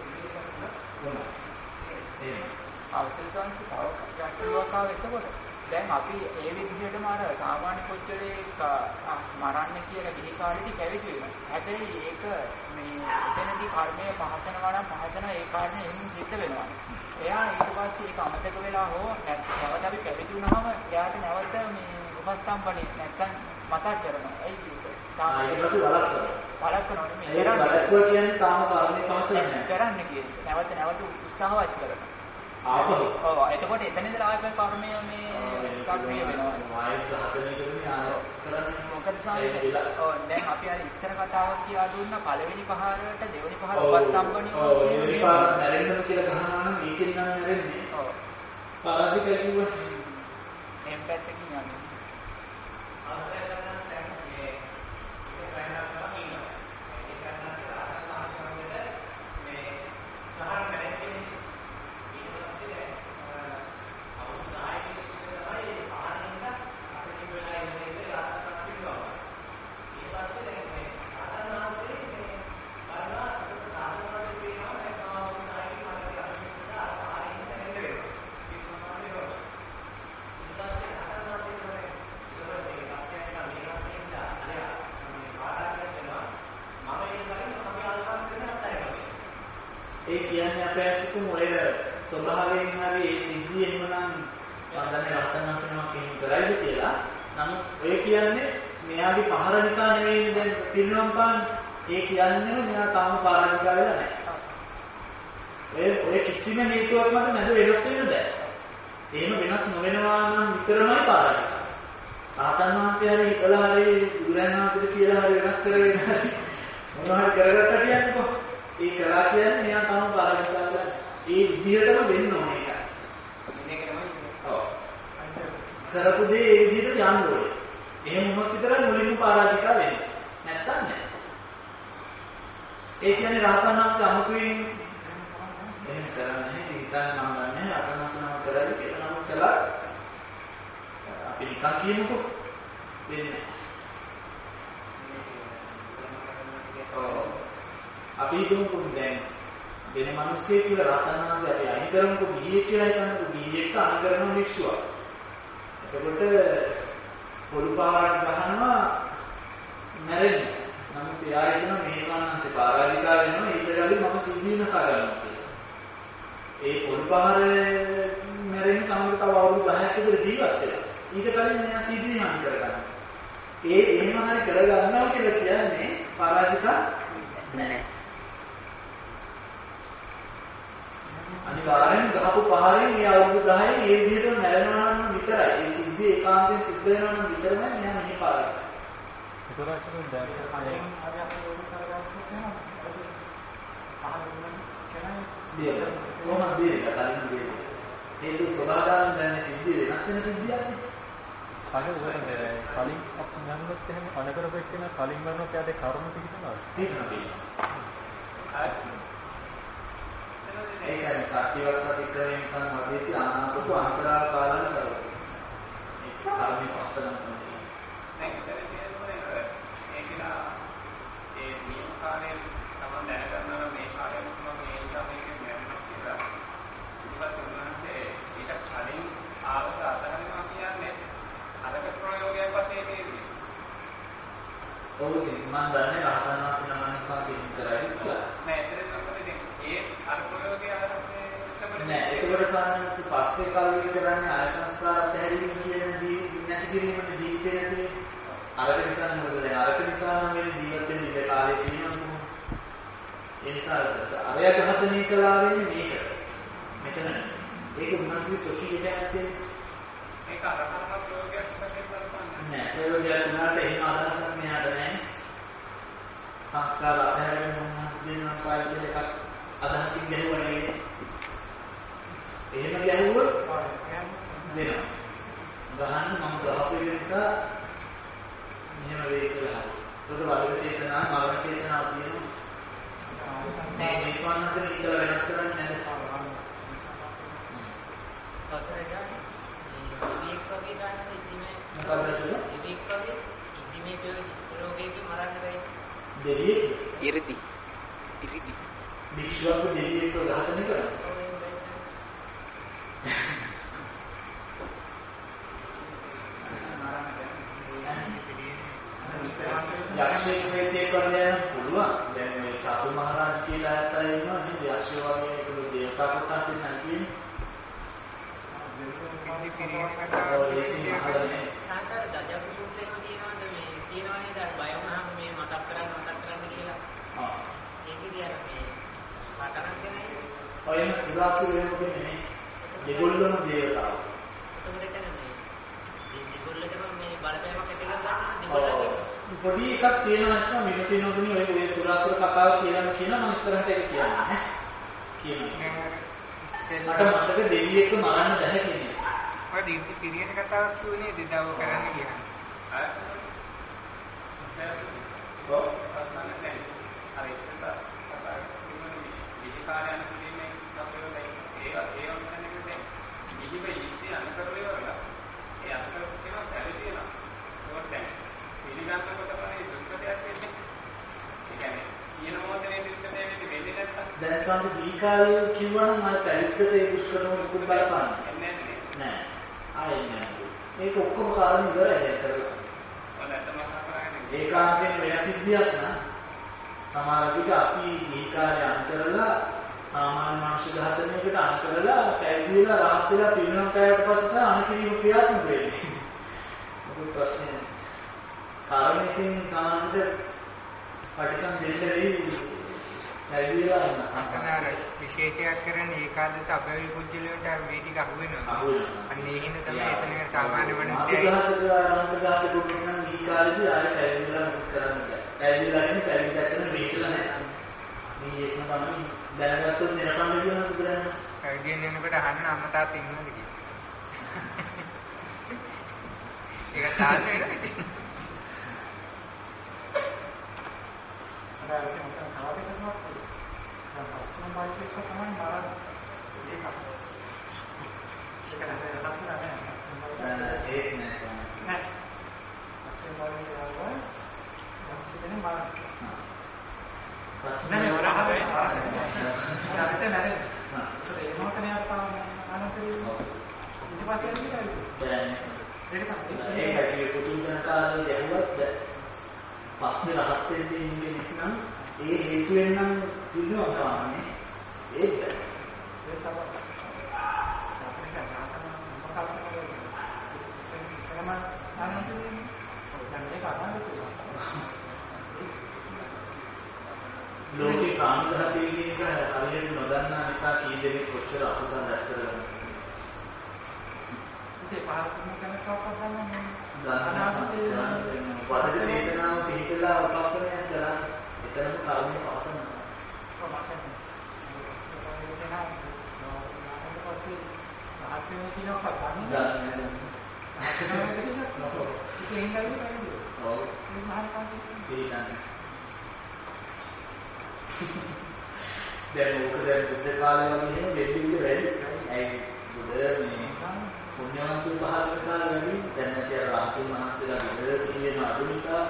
අවසන්සි තව ගැටලුවක් එතකොට දැන් අපි ඒ විදිහටම අර සාමාන්‍ය කොච්චරේ මරන්න කියලා ගිහි කාලේදී පැවිදි වෙනවා. හැබැයි ඒක මේ එතනදී කර්මය පහසනවා නම් පහසන ඒ කාරණේ එන්න සිද්ධ වෙනවා. එයා ඊට පස්සේ ඒක අමතක වෙලා හෝ නැවත අපි පැවිදි වුණාම එයාට නැවත මේ උපස්තම්බනේ නැත්තම් මතක් කරනවා. ඒ ඊට පස්සේ වළක්වනවා නෙමෙයි. ඒක වළක්වුවා කියන්නේ තාම කර්මේ පහසන්නේ නැහැ. කරන්න කියන්නේ. නැවත උත්සාහවත් කරනවා. ආපහු. ඔව් එතකොට එතන ඉඳලා ආයෙත් කර්මය මේ සක්‍රිය වෙනවා. ආයෙත් හතරේකදී ආයෙ කරන්නේ මොකද සාමාන්‍යයෙන් ඔව් දැන් අපි අර ඉස්සර කතාවක් කියලා දුන්නා පළවෙනි පහරට දෙවෙනි පහර උපස්තම්බණිය. ඔව් දෙවෙනි පහර නැරෙන්න කියලා ගහනවා නම් මේකෙන් නම් නැරෙන්නේ. ඔව්. පාරාදි කියුවා. එම් පැත්තකින් යන්නේ. ආසය කරන තැන මේ ඒක වෙනස් කරනවා කියනවා. ඒක කරනවා ආසය මේ සහන් කරන්නේ ඒ කියන්නේ අපේ අසිතුම ඔය ස්වභාවයෙන් හරි ඒ සිද්ධියෙන්ම නම් වන්දනේ රත්නසනවා කියන කරයිද කියලා. නමුත් ඔය කියන්නේ මෙයාගේ පහර නිසා නෙවෙයි දැන් පිරිනවම් පාන්නේ. ඒ කියන්නේ මෙයා තාම පරාජිකා වෙලා නැහැ. ඔය කිසිම හේතුවක් මත නැද වෙනස් වෙන්න බෑ. එහෙම වෙනස් නොවෙනවා නම් විතරමයි පරාජිකා. ආතන් වහන්සේ හරි හිතලා හරි බුදුරජාණන් වහන්සේට කියලා හරි වෙනස් කරගෙන හරි මොනවා හරි කරගත්තා කියන්නේ ඒ කරා කියන්නේ මෙයා තාම පරාජිකා කරලා ඒ විදිහටම වෙන්න ඕනේ ඒක. ඔව්. කරපු දේ ඒ විදිහට යන්න ඕනේ. එහෙම වුණොත් විතරයි මුලින්ම පරාජිකා වෙන්නේ. නැත්තම් නෑ. ඒ කියන්නේ රහතන් වහන්සේ අමුතුවෙන් එහෙම කරන්නේ හිතන්න නම් ගන්නෑ අතනසනම කරලා කියලා නම් කළා. අපි නිකන් කියමුකෝ. දෙන්නේ. ඔව්. අපි හිතමුකෝ දැන් වෙන මිනිස්සෙක් කියලා රහතන් වහන්සේ අපි අයින් කරමුකෝ ගිහියෙක් කියලා හිතන්නකෝ ගිහියෙක්ට අයින් කරන වික්ෂුවක්. එතකොට පොළු පාරක් ගහනවා නැරෙන්නේ. නමුත් එයා කියන මේ ස්වාමීන්සේ පරාජිකා වෙනවා ඊට කලින් මම සිද්ධිනසා ගන්නවා කියලා. ඒ පොළු පාර නැරෙන්නේ සමහර තව අවුරුදු 10ක් විතර ජීවත් වෙලා. ඊට කලින් මෙයා සිද්ධි හානි කරගන්නවා. එහෙම හරි කරගන්නවා කියලා කියන්නේ පරාජිකා නෑ. අනිවාර්යෙන් ගහපු පහරෙන් මේ අවුරුදු 10 මේ විදිහට නැරෙනවා නම් විතරයි. ඒ සිද්ධිය ඒකාන්තයෙන් සිද්ධ වෙනවා නම් විතරමයි මෙයා මෙහි පාරක්. ඒතරම් දැන් අයින් අර අපි ඕක කරගත්තොත් එහෙනම් දෙයක්. කොහොමද දෙයක් කලින් දෙයක්. ඒක සබදාන දැන සිද්ධිය වෙනස් වෙන සිද්ධියක් නේ. කලින් උගරන්නේ කලින් අපි යන්නත් එහෙම අනකරපෙත් වෙන කලින් වරනොත් යාට කර්ම පිටිනවා. තියෙනවා. ඒකයි සත්‍යවත් අධිකරණය කරන වදේති ආනාපසු අන්තරාල පාලන කරනවා. ඒක කර්මී පස්සනම් තමයි. දැන් ඒ නියම කාර්යය තමයි දැනගන්නවා මේ කාර්යය මොකක්ද මේ නිසා මේක නැරෙනවා කියලා. ඉතින් උන්වහන්සේ ඊට කලින් ආවත අතහරිනවා කියන්නේ අරක ප්‍රයෝගයක් වශයෙන් නෙවෙයි. ඔව් මම දන්නේ රහතන් වහන්සේ නම නිසා කියනවා කියලා. නෑ ඒතරේ තමයි ඒ අර ප්‍රයෝගය ආරම්භයේ නෑ ඒකට සාමාන්‍යයෙන් පස්සේ කාලෙක කරන්නේ ආය සංස්කාර අධහැරීම කියන නැති කිරීමේ ජීවිතේ නැති අරක නිසා මොකද දැන් අරක නිසා නම් මේ ජීවිත වෙන ඉඳ කාලේ තියෙනවා. ඒ නිසා අරය ඝාතනය කළා වෙන්නේ මේක. මෙතන ඒක උන්වහන්සේ සොකීට යන්නේ ඒක අරකම ප්‍රයෝගයක් වශයෙන් කරන්නේ නෑ. ප්‍රයෝගයක් වුණාට එහෙම අදහසක් මෙයාට නෑ. සංස්කාර අධහැරීම උන්වහන්සේ දෙනවා කාලේ එකක් අදහසින් ගැහුවා නෙවෙයි. එහෙම ගැහුවොත් දෙනවා. ගහන්න මම ගහපු නිසා මෙහෙම වෙයි කියලා. ඒක වර්ග චේතනා, මාර්ග චේතනා තියෙනවා. නෑ මේ ස්වන්නසෙන් ඉතල වෙනස් කරන්නේ නැහැ. පසරජා මේක වගේ ගන්න ඉතිමේ මොකක්ද ඒක? මේක වගේ ඉතිමේ ප්‍රයෝගයකින් මරන්න බෑ. දෙවියෙක් ඉරිදි විශ්වාස දෙවියෙක් ඝාතනය කරනවා. කොටස් දෙන්න කියන්නේ. සංසාර දජපු සූත්‍රයේ තියෙනවද මේ තියෙනවනේ දැන් බය වුණාම මේ මතක් කරන්න කියලා. ඒකේදී අර මේ සටනක් ගැනයි. ඔයම සුදාසුරේම කියන්නේ දෙගොල්ලම දේවතාවෝ. ඒකට කියන්නේ මේ දෙගොල්ලකම මේ බලපෑමක් ඇති කරගන්න දෙගොල්ලගේ පොඩි එකක් තියෙනවා නැත්නම් මිනිතිනෝගනේ ඔය සුදාසුර කතාව කියලාම කියනවා මම ඉස්සරහට ඒක කියන්නේ. කියනවා. මට මතක දෙවියෙක් මරන්න බැහැ කියන්නේ. ඔය දීප්ති පිරියට කතාවක් කියුනේ දෙදව කරන්න කියන්නේ. ඔව්. අර ඉස්සර කතා විකාරයන් කියන්නේ අපේ ඒ වගේ නිහිව ඉස්සේ අනකරේ වගේ. ඒ අනකරේ තියෙනවා පැවිදිනවා. ඒකට දැන් පිළිගන්නකොට තමයි දුෂ්කරයක් වෙන්නේ. ඒ කියන්නේ කියන මොහොතේ දුෂ්කරය වෙන්නේ නැත්තම් දැන් සම්පූර්ණ දීකාලය කිව්වනම් අර පැවිද්දට ඒ දුෂ්කරම උකුත් බලපාන්නේ නෑ. ආයේ නෑ. මේක ඔක්කොම කාරණා ඉවරයි කරලා. ඒකාන්තයෙන් වෙන සිද්ධියක් නා සමහර විට අපි දීකාලය අන්තරලා සාමාන්‍ය මානසික ඝාතනයකට අන්තරලා පැවිදිලා රාහත් වෙලා පිරිනමන කයට පස්සේ අනකිරීම ක්‍රියාත්මක වෙන්නේ. මොකද ප්‍රශ්නේ කාරණේකින් සාමාන්‍යද පටිසම් දෙන්න වෙයි පැවිදිලා යන සංකනාර විශේෂයක් කරන්නේ ඒකාදස අභවි පුජ්‍යලයට මේ ටික අහු වෙනවා. අන්න ඒ හින්දා තමයි එතන සාමාන්‍ය මිනිස්සුයි අන්තගත දුන්නා මේ කාලේදී ආයෙ පැවිදිලා මුත් කරන්නේ. පැවිදිලා කියන්නේ පැවිද්දක් කරන මේකලා නෑ. මේ එකම තමයි දැනගත්තොත් නිරපන්න කියන බුදුරජාණන්. පැවිදි වෙනකොට අහන්න අම්මා තාත්තා ඉන්නවද කියලා. ඒක තාත්තේ නේද? පස්සේ රහත් වෙන්නේ ඉන්නේ නම් ඒ හේතුවෙන් නම් දිනුවා පාන්නේ ඒක ලෝකේ කාමඝාතයේ කියන එක හරියට නොදන්නා නිසා කී දෙනෙක් කොච්චර අකුසල රැස් කරගන්නද ඒ පාරකම කරන කවදාවත් නැහැ. වරද චේතනාව පිළිකලා උපකරණයක් කරා එතරම් කර්ම පවතන. දැන් මොකද බුද්ධ කාලේ වගේ වෙන්නේ වැඩි. ඇයි බුද්ධ මේ පුණ්‍යවන්ත පහළ කාලේ වැඩි. දැන් නැති රාහතුන් වහන්සේලා විතර කියන අඩු නිසා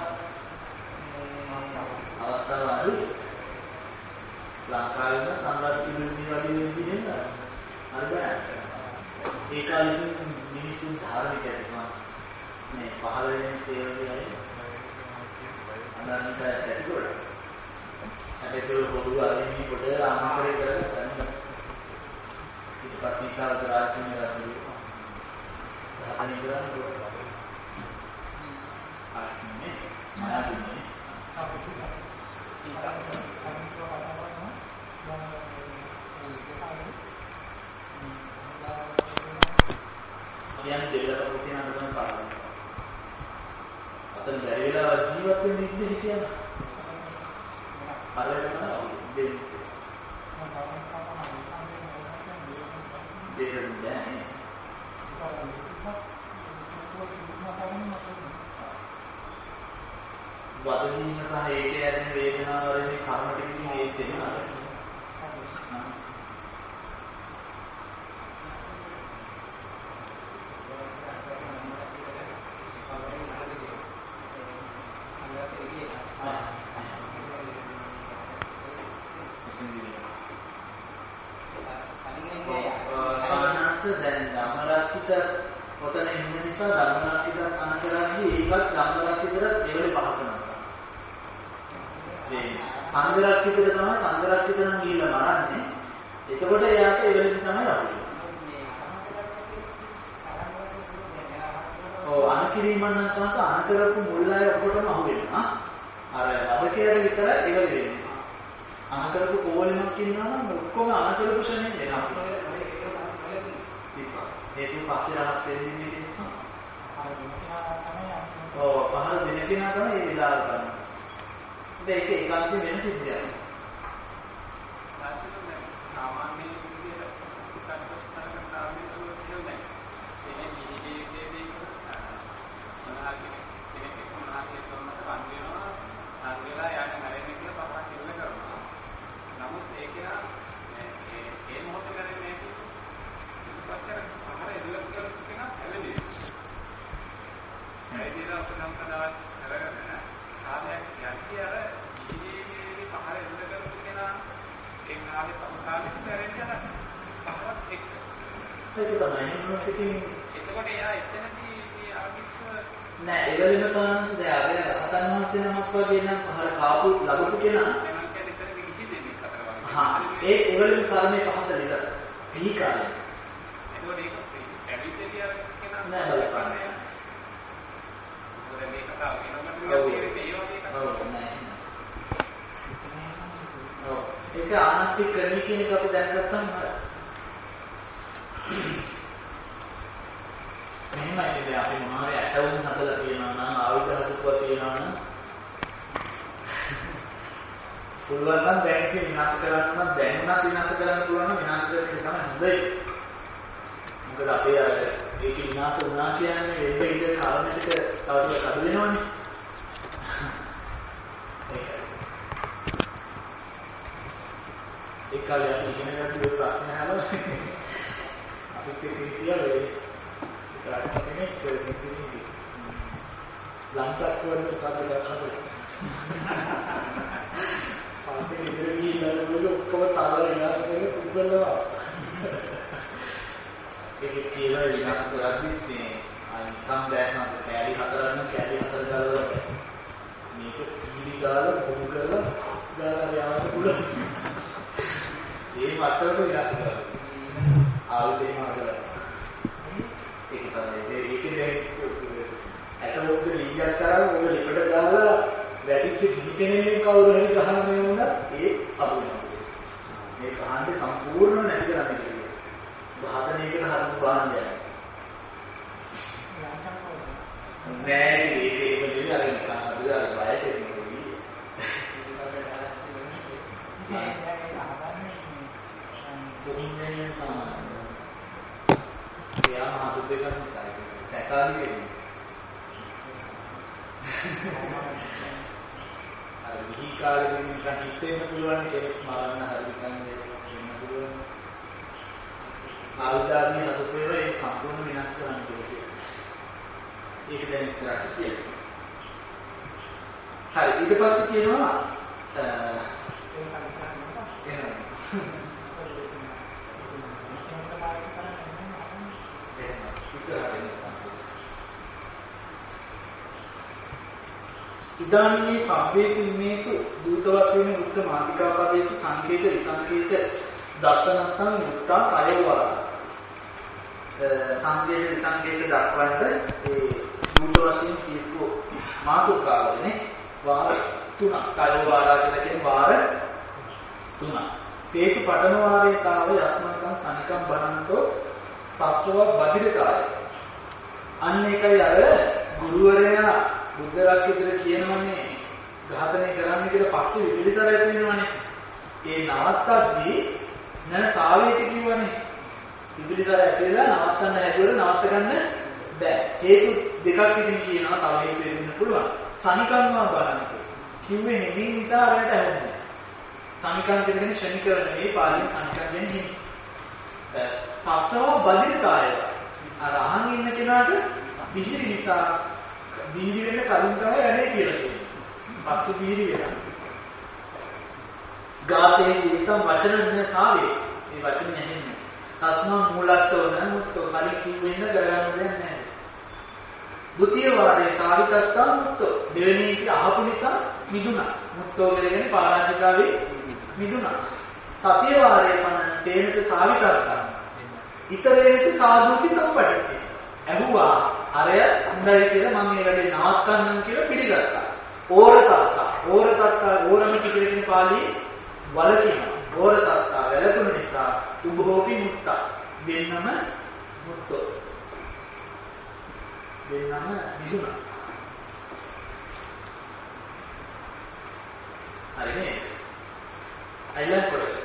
අවස්ථාව අඩුයි. ලංකාවේ සම්රාජ්‍ය විමුක්තිය වගේ වෙන්නේ නේද? හරි බෑ. ඒ කාලේ මිනිස්සු ධාර්මික ඇතිවා මේ පහළ වෙන තේරුවයි අනන්ත ඇතිකොළ. ඒක පොදු ආගමී කොට ආමන්ත්‍රණය කරලා ඊට පස්සේ කාලත රාජ්‍යම ගන්න ධාතනය කරන්නේ ආස්නේ මාදිනේ කියන්නේ දෙවියන්ට පොතින අනුගමන පාරයි. අතන බැරිලා ජීවත් වෙන්න ඉන්නේ කියන. හරියටම දෙන්නේ. දෙන්නේ. වදින සහ ඒකේ ඇති වේදනාව වලින් කර්ම ටිකකින් ඒ දෙනවා. දැන් ධම්මරක්කිත ඔතන ඉන්න නිසා ධම්මරක්කිත අනකරන්නේ ඒකත් ධම්මරක්කිතට ඒ වෙලේ පහසනවා. ඒ සංගරක්කිතට තමයි සංගරක්කිත නම් ගිහිල්ලා මරන්නේ. එතකොට එයාට ඒ වෙලෙදි තමයි අහුවෙන්නේ. ඔව් අනකිරීමක් නම් සංස අනකරපු මුල් අය ඔක්කොටම අහුවෙනවා. අර වදකයට විතර ඒක වෙන්නේ. අනකරපු කෝලෙමක් ඉන්නවා නම් ඔක්කොම අනකරපු ශරණෙන් එනවා. ඒක පස්සේ රහත් වෙන්නේ නේ. ඔව් පහළ දෙන කෙනා තමයි ඒ විලාස කරන්නේ. ඒක ඒකාන්තයෙන් වෙන සිද්ධියක්. සාමාන්‍ය විදිහට උත්තරපස්තරක සාමාන්‍ය කියන්නේ එනේ ජීවිතයේදී මොනවාගේ කෙනෙක් මොනවාගේ තොරමත වන් වෙනවා සංගලා යාට නැරෙන්නේ කියලා පහක් ඉල්ල කරනවා. නමුත් ඒක ඒ මොහොත කරන්නේ ඉස්සර අහර එල්ල කරගෙන හැලෙන්නේ. ඒ දින අපතම් කතාවක් කරගෙන සාධයක් යටි අර ජීවිතයේදී පහර එල්ල කරගෙන ඒ කාලේ සමකාලීන කරන්නේ පහවත් එක්ක. ඒක තමයි මොනවද කියන්නේ. එතකොට එයා එතනදී මේ ආගිස්ස නෑ ඒ වෙලෙම සානන්ද දැන් අර රහතන් වහන්සේ නමක් වගේ නම් පහර කාපු ලැබපු කෙනා මම කියන්නේ එතනදී කිසි දෙයක් අතර වගේ. හා ඒ වෙලෙම කර්මයේ පහස දෙක. පිළි කාලේ. එතකොට ඒක ඇවිල්දී අර කෙනා නෑ බලපන්නේ. මොකද මේ කතාව වෙනම ඔව්. ඒ වගේ එකක්. ඔව් නෑ. ඔව් ඒක ආනස්තික ක්‍රමී කියන එක අපි දැනගත්තම හරියි. මෙහෙමයි ඉතින් අපි මොනවාරි ඇටවුම් හදලා තියෙනවා නම් ආයුධ හදපුවා තියෙනවා නම් පුළුවන් නම් දැන් ඒක විනාශ කරන්න නම් දැනුණත් විනාශ කරන්න පුළුවන් නම් විනාශ කරන එක තමයි හොඳයි. මොකද අපේ අර ඒක විනාශ වුණා කියන්නේ වෙන්න ඉඳ කාරණේක තවදුරටත් අඩු වෙනවනේ. ඒ කාලේ අපි ඉගෙන ගන්න ප්‍රශ්න අහලා අපිට කියලා රාජකීය කෙනෙක් ලංකාවේ කාර්යයක් හදලා පාසලේ ඉඳලා ගිහිල්ලා ඔක්කොම තාලා විනාශ කරලා පුදුමනවා. ඒක කියලා විනාශ කරද්දී මේ අනිකම් දැස්නත් කැලි හතරක් කැලි හතර දාලා මේක කීලි දාලා පොඩු කරලා දාලා යන්න පුළුවන්. ඒ මට්ටමට විනාශ කරලා ආයුධේම හදලා ඒක තමයි ඒකේ ඇටෝක්ක ලිංගයක් කරා ඔය ලිපට දාලා වැඩිච්ච කිහිපෙනෙන් කවුරු හරි ගහන්නේ වුණා ඒ අබුනවා. මේ කහන්නේ සම්පූර්ණ නැති කරන්නේ කියලා. වාදනයකට හදපු බාහනයක්. නෑ ඒක නෙවෙයි අර නිකන් හදලා බයට එන්නේ. කොහොමද සාමාන්‍ය එයා මහ දුක ගන්න සැකාලි වෙන්නේ. අර විහි කාලේ නිකන් හිතෙන්න පුළුවන් කෙනෙක් මරන්න හරි නිකන් වෙන්න පුළුවන්. ආයුධාදී හදපේව ඒ සම්පූර්ණ විනාශ කරන්න කියලා. ඒක දැන් ඉස්සරහට කියනවා. හරි ඊට පස්සේ කියනවා ඉදානීය සබ්බේසින්නේසු දූත වශයෙන් උක්ත මාතිකාපදේශ සංකේත විසංකේත දර්ශනත්තං යුක්තා කයවවා සංකේත විසංකේත දක්වන්න ඒ දූත වශයෙන් කියපු මාතුකාවනේ වාර 3ක් කයවවාරා කියලා කියන වාර 3ක් තේසු පඨම වාරේ තාව යස්මකං සනිකම් බණන්තෝ පස්සව බදිරකාය අන්න ඒකයි අර ගුරුවරයා බුද්ධ රාජ්‍යතර කියනවනේ ඝාතනය කරන්න කියලා පස්සේ විපිලිසරයක් වෙනවනේ. ඒ නවත්තද්දී නෑ සාවේති කිව්වනේ. විපිලිසරයක් කියලා නවත්තන්න හැදුවල නවත්ත ගන්න බෑ. හේතු දෙකක් ඉතින් කියනවා තව හේතු වෙන්න පුළුවන්. සනිකම්වා බලන්න. කිව්වේ නෙමෙයි නිසා අරකට ඇහුන්නේ. සනිකම් කියන්නේ ශනිකරණ නෙවෙයි පාලියෙන් සනිකම් කියන්නේ. පස්සව බදිරකාය. අර අහන් ඉන්න කෙනාට විහිරි නිසා දීවි වෙන කලින් තමයි වැඩේ කියලා කියනවා. පස්සේ දීවි වෙනවා. ගාතේ විතම් වචන නසාවේ. මේ වචන නැහෙන්නේ. තස්මා මූලත්තෝ නමුත්තෝ කලින් කිව්වෙන්න කරගන්න දෙයක් නැහැ. ဒုတိ ය වාරේ සාවිතත්තා මුත්තෝ. දෙවෙනි එක අහපු නිසා මිදුණා. මුත්තෝ කියන්නේ පරාජිකාවේ මිදුණා. තතිය වාරේ පන තේනට සාවිතර්කම්. ඊතරේට සාධුති සම්පටිච්චේ. ඇහුවා අරය හොඳයි කියලා මම මේ වැඩේ නවත්තන්නම් කියලා පිළිගත්තා. ඕරමිති කියන පාළියේ වලකින ඕරතත්තා වැළතුන නිසා උභෝපි මුත්තා දෙන්නම මුත්තෝ දෙන්නම නිදුණා. හරිනේ අයිලන්ඩ් කොටස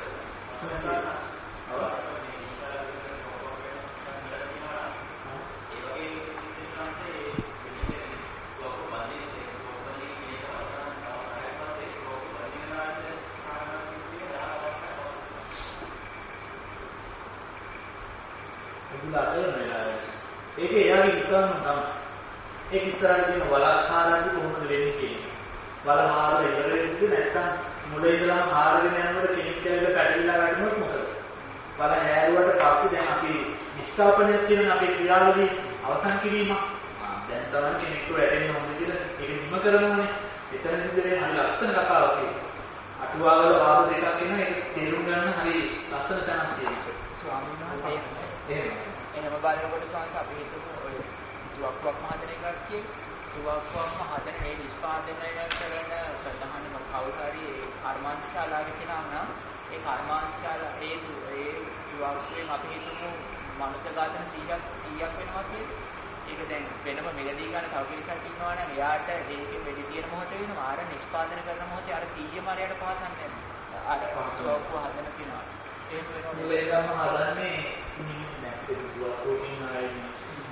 ඒක එයාගේ හිතන්න තමයි. ඒක ඉස්සරහින් තියෙන වලක්හාරාදී කොහොමද වෙන්නේ කියන්නේ. වලහාර ඉවර වෙද්දී නැත්තම් මුල ඉඳලාම හාරගෙන යනකොට කෙනෙක් කියලා පැටලිලා ගන්නොත් මොකද? වල හැරුවට පස්සේ දැන් අපි නිෂ්පාදනය කියන අපේ ක්‍රියාවලිය අවසන් කිරීම. දැන් තමයි කෙනෙක්ට වැටෙන්න ඕනේ කියලා ඒක නිම කරනවානේ. එතන ඉඳලා හරි ලස්සන කතාවක් තියෙනවා. අටුවාවල වාද දෙකක් එනවා. ඒක තේරුම් ගන්න හරි ලස්සන තැනක් තියෙනවා. ස්වාමීන් වහන්සේ එහෙම. එහෙම බලනකොට ස්වාමීන් අපි හිතමු ඔය තුවක්කුවක් මහදන එකක් කියන තුවක්කුවක් මහදන මේ නිෂ්පාදනය කරන ප්‍රධානම කවුරුහරි කර්මාන්තශාලාවක කෙනා ඒ කර්මාන්තශාලා ඒ තුවක්කුවෙන් අපි හිතමු මනුෂ්‍ය ඝාතන 100ක් වෙනවා කියන්නේ. ඒක දැන් වෙනම මෙලදී ගන්න තව කෙනෙක් ඉන්නවා නම් එයාට ඒකේ මෙලි තියෙන මොහොත වෙනවා ආර නිෂ්පාදනය කරන මොහොතේ අර 100 මාරයට පහසන්නේ නැහැ. අර තුවක්කුව හදන කෙනා ඒක වෙනවා. මුලේදම හදන්නේ නැත්නම් තුවක්කුවකින් ආයේ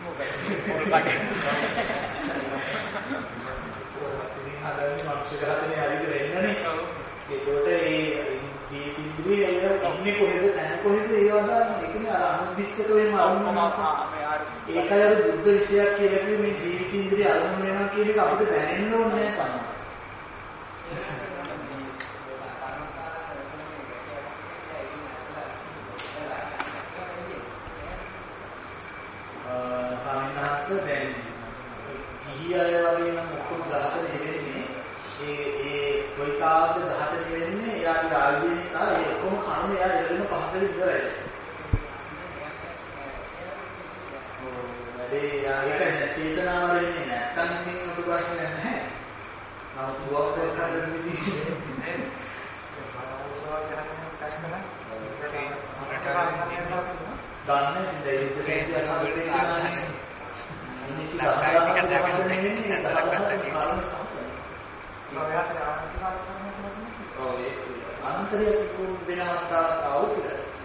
හදන්නේ මනුෂ්‍ය ඝාතනයේ අරිද වෙන්නනේ. ඒකට ඒ ජීවිතේ ඉන්නේ කොහෙද දැන් කොහෙද ඒවා දාන්න ඒකනේ අර අනුදිස්සක වෙන ඒකයි අර බුද්ධ විශයක් කියලා කිව්වේ මේ ජීවිත ඉන්ද්‍රිය අරමුණු වෙනවා කියන එක අපිට දැනෙන්න ඕනේ නැහැ සාමිනාස දැන් ගිහියය වගේ නම් ඔක්කොම 14 වෙන්නේ ඒ කොයිතාවද 14 වෙන්නේ එයාගේ ආයුධය නිසා ඒ ඔක්කොම කර්ම එයා ඉරගෙන පහසෙන් ඉවරයි. වැඩේ යාගේ චේතනාව වෙන්නේ නැත්නම් ඉතින් ඔබ ප්‍රශ්නයක් නැහැ. නමුත් දුවක් කරන විදිහේ ගන්න ඉතින් යුද්ධකේ යන වෙලේ මිනිස්සු සාකච්ඡා කරන්නේ අනන්තරිය වෙන අවස්ථාවක් ආවොත්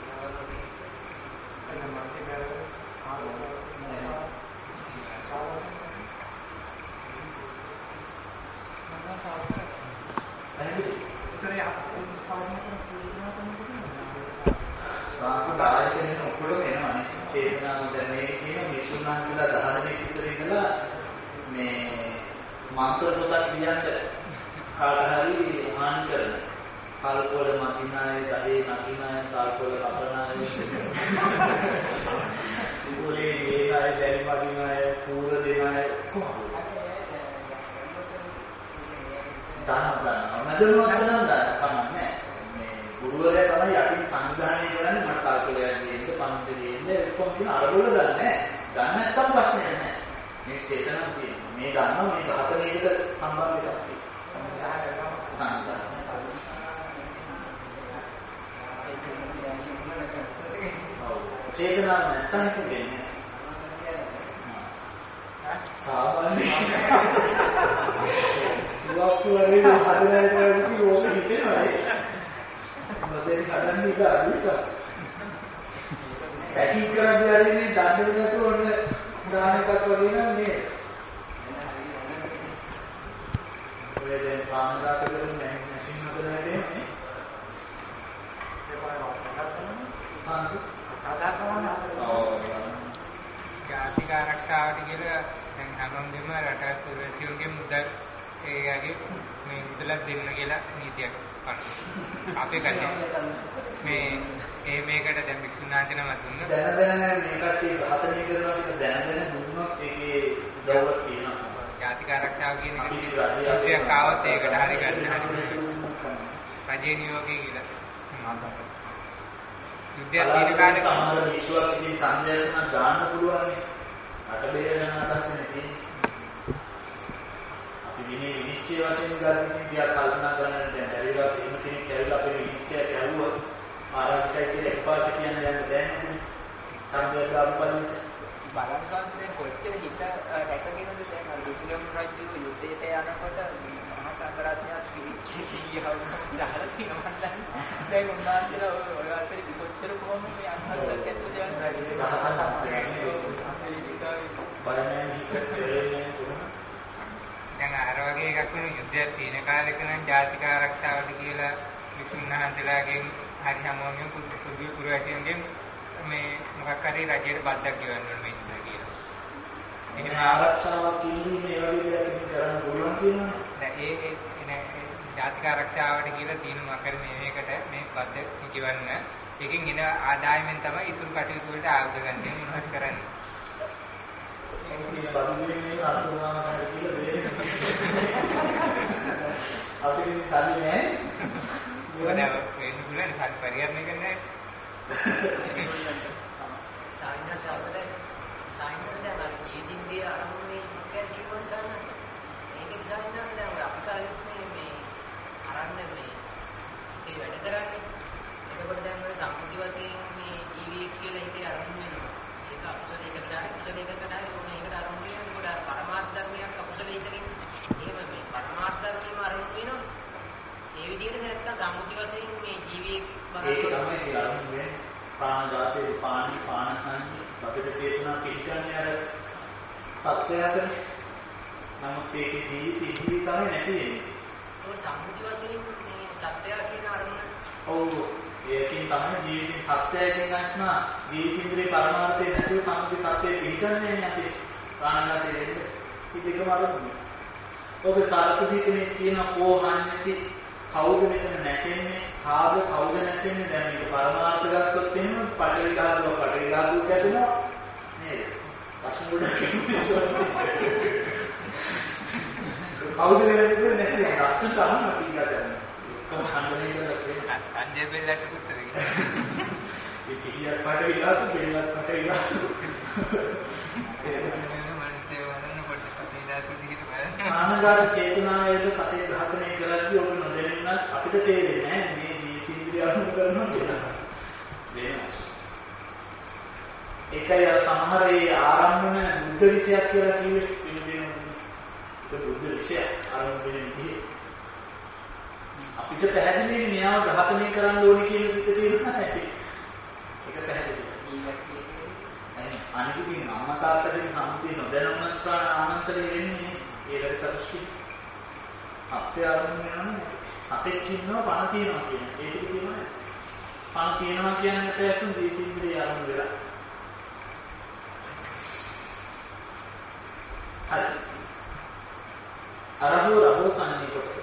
සාස්ත්‍රායකයන් ඔක්කොම එනවානේ. චේතනාව දැන් මේ කියන මිසුන්හන්සලා 10 දෙනෙක් විතර ඉඳලා මේ මන්ත්‍ර පොතක් කියන්න කාට හරි හානි කරන. කල්පවල මතිනාය, දහේ නකිනාය, කල්පවල කපනාය. උගලේ ඒනාය, දැලි මතිනාය, පූර දෙනාය කොහොමද? දාන නදරුවක් දාන්න කමන්නේ. ගුරුවරයා තමයි යටින් සංවිධානය කරන්නේ මට කල්පලයක් දෙන්න පන්තියේ ඉන්න ඔක්කොම කියන අරබෝල ගන්නෑ. ගන්න නැත්තම් ප්‍රශ්නයක් නෑ. මේ චේතනාව තියෙනවා. මේ ගන්නවා මේ 14කට සම්බන්ධ එකක් තියෙනවා. චේතනාව නැත්තම් කියන්නේ සාමාන්‍ය ලොකුවරේ හදලා ඕක හිතෙනවා මොදේ හදන්න ඉත අදිසා පැකින් කරද්දී හරිනේ දඬු නැතුව ඔන්න දාන එකක් වගේ නම් මේ ඔය දැන් පානදාත කරන මැෂින් හදලා දෙන්නේ ජාතික ආරක්ෂාවට කියලා දැන් හැමෝගෙම රට පුරවැසියන්ගේ මුදල් ඒගගේ මේ මුදලක් දෙන්න කියලා නීතියක් කරනවා. අපේ කටේ මේ මේකට දැන් වික්ෂුණාන්ට නම දුන්නා. දැන මේ කට්ටිය ඝාතනය කරනවා කියන දැන දුන්නොත් ඒකේ දවවක් තියෙනවා. ජාතික ආරක්ෂාව කියන එක ආවත් ඒකට හරි ගන්න හරි. රජයේ නියෝගය කියලා. යුද්ධයක් තියෙන කාලේ සමහර විශ්වාස ඉතින් ඡන්දයක් නම් දාන්න පුළුවන් නේ. රට බේරගන්න අදහසනේ තියෙන්නේ. අපි විනිශ්චය වශයෙන් ගන්න තියා කල්පනා කරන්න දැන් බැරිලා එහෙම කෙනෙක් ඇවිල්ලා අපේ විනිශ්චය කරුවා ආරක්ෂකයි කියලා එකපාරට කියන්නේ දැන් දැනෙන්නේ. ඡන්දයක් දාපුවම බලංගන්තේ කොච්චර හිත රැකගෙනද දැන් අර විසුලම් රජු යුද්ධයට යනකොට මහා සංඝරත්නයත් කිරිච්චියව දාලා තියෙනවා දැන් උන්වහන්සේලා ඔය අතරේ කොච්චර කොහොමද මේ අන්තරත් ඇතුළේ යන දැන් අර වගේ එකක් වෙන යුද්ධයක් තියෙන කාලෙක නම් ජාතික ආරක්ෂාවට කියලා විසුණුහන්සලාගෙන් හරි හැමෝගෙම පුරුෂයන්ගෙන් මේ මොකක් හරි රජයට බද්දක් ගෙවන්න ඕනේ මේ ඉතින් කියලා. එහෙනම් ආරක්ෂාවක් කියන්නේ ඒ වගේ දෙයක් කරන්න පුළුවන් කියනවා. දැන් ඒ ජාතික ආරක්ෂාවට කියලා තියෙන මොකක් හරි මේකට මේ බද්ද ගෙවන්න. ඒකෙන් එන ආදායමෙන් තමයි ඉතුරු කටයුතු වලට ආයුධ ගන්න මොනවද කරන්නේ. මේ බදුනේ අනුමාන කියලා දෙන්නේ. අපිට සල්ලි නැහැ. මොකද වෙන්න පුළුවන් හරි පරිහරණය කරන්නේ සායනස අපේ සායනස දැන් ජීවිතේ ආරම්භයේ මොකක්ද ජීවන සායනස මේකේ සායනස දැන් අපසාරන්නේ මේ ආරම්භයේ මේ ඒ වැඩ කරන්නේ එතකොට දැන් ඔය සම්මුති වශයෙන් මේ ජීවිත කියලා ඉතින් ආරම්භ වෙනවා ඒක අපසලයකට ඕනේ ඒකට ආරම්භ වෙනවා ඒකට පරමාර්ථ ධර්මයක් අපසලයකින් එහෙම මේ පරමාර්ථ ධර්මෙම ආරම්භ වෙනවා ඒ විදිහට නැත්තම් සම්මුති වශයෙන් මේ ජීවිත ඒක තමයි ආරම්භය ප්‍රාණඝාතේ පාණි පානසංජි අපිට චේතනා පිළිගන්නේ අර සත්‍යයටනේ. නමුත් ඒකේ ජීවිතේ තමයි නැති වෙන්නේ. ඒ සම්මුති වශයෙන් මේ සත්‍යය කියන අරමුණ. ඔව් ඒකෙන් තමයි ජීවිතේ සත්‍යයෙන් නැස්නා ජීවිතේ පරමාර්ථය නැතුව සම්මුති සත්‍යය පිළිගන්නේ නැහැ අපි. ප්‍රාණඝාතේ වෙන්නේ. ඉතින් ඒක වරදුනේ. ඔබ සාර්ථකීකනේ කියන කෝහන්නති කවුද මෙතන නැසෙන්නේ කවුද නැසෙන්නේ දැන් මේක පරමාර්ථ ගත්තොත් එහෙම පටවි ධාතුව කැපෙනවා නේද වශයෙන් ගොඩක් කවුද වෙන්නේ නැසෙන්නේ ලස්සන තමයි අපි ගන්න කොහොමද කරන්නේ අන්ජේ බෙල්ලට පුත්තද ඒ පිළියක් පටවි ධාතුව බෙල්ලක් පටවි ධාතුව ආනගත චේතනාවේද සතේ ඝාතනය කරද්දී ඔබ නොදැනුණත් අපිට තේරෙන්නේ නැහැ මේ ජීවිතේන්ද්‍රිය අනුව කරනවා කියලා. වෙනවා. ඒකයි අර සමහර ඒ ආරම්භන බුද්ධ විෂයක් කියලා කිව්වේ පිළිදෙනවා. ඒක බුද්ධ විෂයක් ආරම්භ වෙන විදිහ. අපිට පැහැදිලිනේ මෙයාව ඝාතනය කරන්න ඕනේ කියන විදිහ තේරුණා නැති. ඒක පැහැදිලි. අනිත් ඉතින් අම්මා තාත්තගෙන් සම්පූර්ණ නොදැනුණත් ප්‍රාණ ආනන්තරේ වෙන්නේ ඒකට චතුෂ්ටි සත්‍ය ආරම්භ වෙනවනේ සතෙක් ඉන්නවා පණ තියනවා කියන ඒක කියනවා පණ තියනවා කියන්නේ පැසුම් ජීවිතේ ආරම්භ වෙලා හරි අරහෝ සංනී කොටස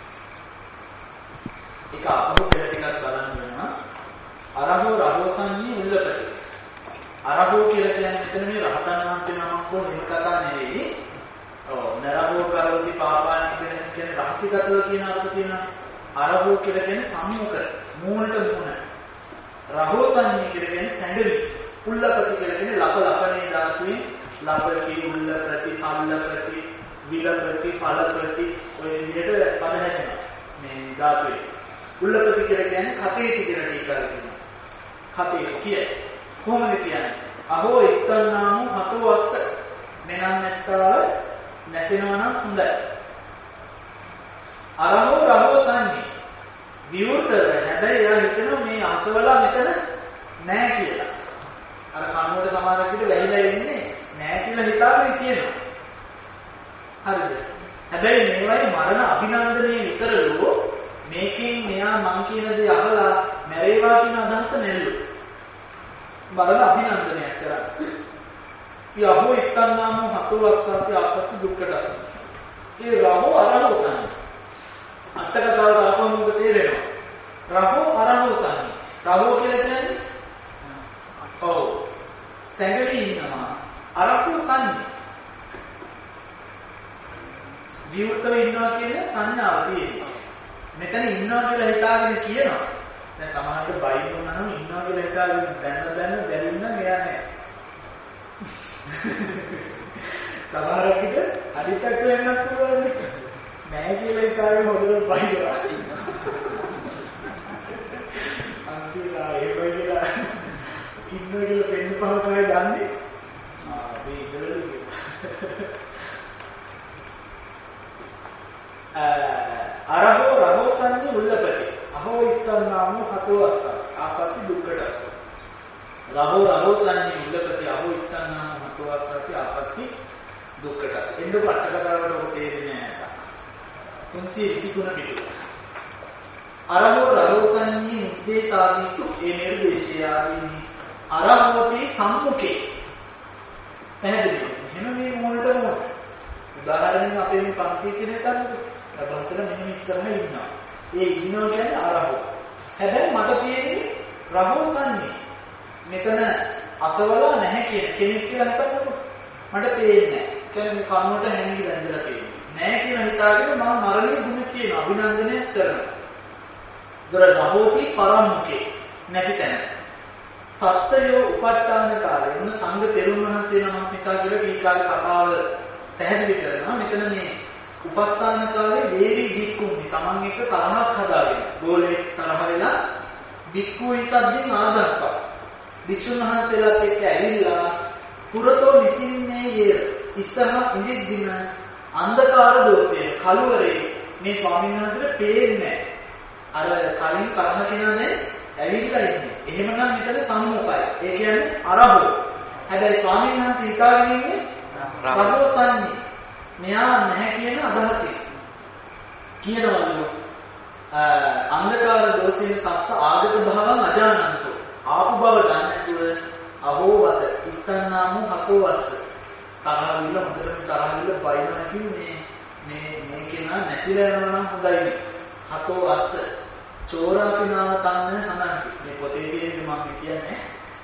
ඒක අපහු පෙර ටිකක් බලන්න වෙනවා අරහෝ සංනී උල්ලපටි අරහෝ කියලා කියන්නේ මෙතන මේ රහතන් වහන්සේ නමක් හෝ එහෙම කතා නෙවෙයි. ඔව් නරහෝ කරවති පාපාන කියන රහසිගතව කියන අර්ථ තියෙනවා. අරහෝ කියලා කියන්නේ සම්මුඛ මූණට මූණ. රහෝ සංඤ්ඤ කියලා කියන්නේ සැඟවි. උල්ලපති කියලා කියන්නේ ලපලපනේ ධාතුවේ ලපති උල්ල ප්‍රති සම්ල ප්‍රති විල ප්‍රති ඵල ප්‍රති ඔය විදිහට පද හැදෙනවා. මේ ධාතුවේ. උල්ලපති කියලා කියන්නේ කතේ තිබෙන ටීකාව කියනවා. කතේ කියන්නේ කොහොමද කියන්නේ? අහෝ එක්කන්නාමු හතෝ අස්ස මෙනම් නැත්තාව නැසෙනවා නම් හොඳයි. රහෝ සංඤ්ඤේ විවෘතව හැබැයි එයා හිතනවා මේ අසවලා මෙතන නැහැ කියලා. අර කනුවට සමානක් විදිහට වැහිලා ඉන්නේ නැහැ කියලා හිතාගෙන කියනවා. හරිද? හැබැයි මේවයි මරණ අභිනන්දනයේ විතරලෝ මේකෙන් මෙයා මං කියන දේ අහලා මැරේවා කියන අදහස නෙල්ලු. මරණ අභිනන්දනයක් කරන්නේ. යහෝ එක්කන්නාම හතෝ අස්සාති ආපත්ති දුක්ඛදස. ඒ රහෝ අරහෝ සංඤ්ඤේ අටකතාව බලපුවම ඔබ තේරෙනවා. රහෝ අරහෝ සංඤ්ඤේ. රහෝ කියලා කියන්නේ ඔව් සැඟවි ඉන්නවා. අරහෝ සංඤ්ඤේ. විවෘතව ඉන්නවා කියන්නේ සංඥාව තියෙනවා. මෙතන ඉන්නවා කියලා හිතාගෙන කියනවා. දැන් සමහරවිට බයික් වුණාම ඉන්නවා කියලා හිතාගෙන දැන්න දැනෙන්න මෙයා නැහැ. සමහරවිට අනිත්‍යක වෙන්නත් පුළුවන්. නැහැ කියලා හිතාගෙන හොදට බයිනවා. අන්තිලා ඒ වගේ කියලා ඉන්නවා කියලා පෙන්න පහ තමයි දන්නේ. මේ ඉඳලා අරහෝ රහෝසන්නේ උල්ලපටි අහෝ ඉත්තන්නාම හතෝ අස්ස ආපති දුක්ඛටස්ස රහෝ රහෝසන්නේ උල්ලපටි අහෝ ඉත්තන්නාම හතෝ අස්සති ආපති දුක්ඛටස්ස එන්න පට්ටකතාවට ඔබ තේරෙන්නේ නැහැ 323 පිටු අරහෝ රහෝසන්නේ නිද්දේශාදීසු ඒ නිර්දේශයාදී අරහෝති සම්මුඛේ පැහැදිලිද එහෙනම් මේ මොනටද උදාහරණයක් අපේ මේ පන්ති කියන තරමට බස්සල මෙන්න ඉස්සරහ ඉන්නවා. ඒ ඉන්නවා කියන්නේ අරහෝ. හැබැයි මට තියෙන්නේ රහෝසන්නේ. මෙතන අසවලා නැහැ කියන කෙනෙක් කියලා හිතන්නකො. මට පේන්නේ නැහැ. කියන්නේ කන්නට හැංගිලා ඉඳලා තියෙන්නේ. නැහැ කියලා හිතාගෙන මම මරණීය ගුණ කියන අභිනන්දනය කරනවා. දර රහෝති පරම්මුඛේ නැති තැන. සත්‍යය උපට්ඨාන කාලේ මොන සංඝ තෙරුන් වහන්සේ නමක් නිසා කියලා කීකාගේ කතාව පැහැදිලි කරනවා. මෙතන මේ උපස්ථාන කාලේ වේරි බික්කුනි තමන් එක්ක තරහක් හදාගෙන ගෝලේ තරහ වෙලා බික්කු ඉසද්දින් ආදත්තා භික්ෂුන් වහන්සේලාත් එක්ක ඇවිල්ලා පුරතෝ නිසින්නේ යේ ඉස්සහ ඉදිද්දින අන්ධකාර දෝෂය කලවරේ මේ ස්වාමීන් වහන්සේට පේන්නේ අර කලින් කර්ම කෙනානේ ඇවිල්ලා ඉන්නේ. එහෙමනම් මෙතන සම්මුඛයි. ඒ කියන්නේ අරහෝ. හැබැයි ස්වාමීන් වහන්සේ හිතාගෙන ඉන්නේ රහෝසන්නේ. මෙයා නැහැ කියන අදහසින් කියනවලු අන්ධකාර දෝෂයෙන් සස්ස ආගත භවං අජානන්තෝ ආපු බව දන්නේ නැතුව අහෝවත ඉත්තන්නාම හතෝවස්ස තරහිල්ල හොඳට තරහිල්ල බයිනවා කියන්නේ මේ කෙනා නැසිලා යනවා නම් හොඳයි හතෝවස්ස චෝරාපිනාව තන්න සනන්ති මේ පොතේ තියෙන්නේ මම කියන්නේ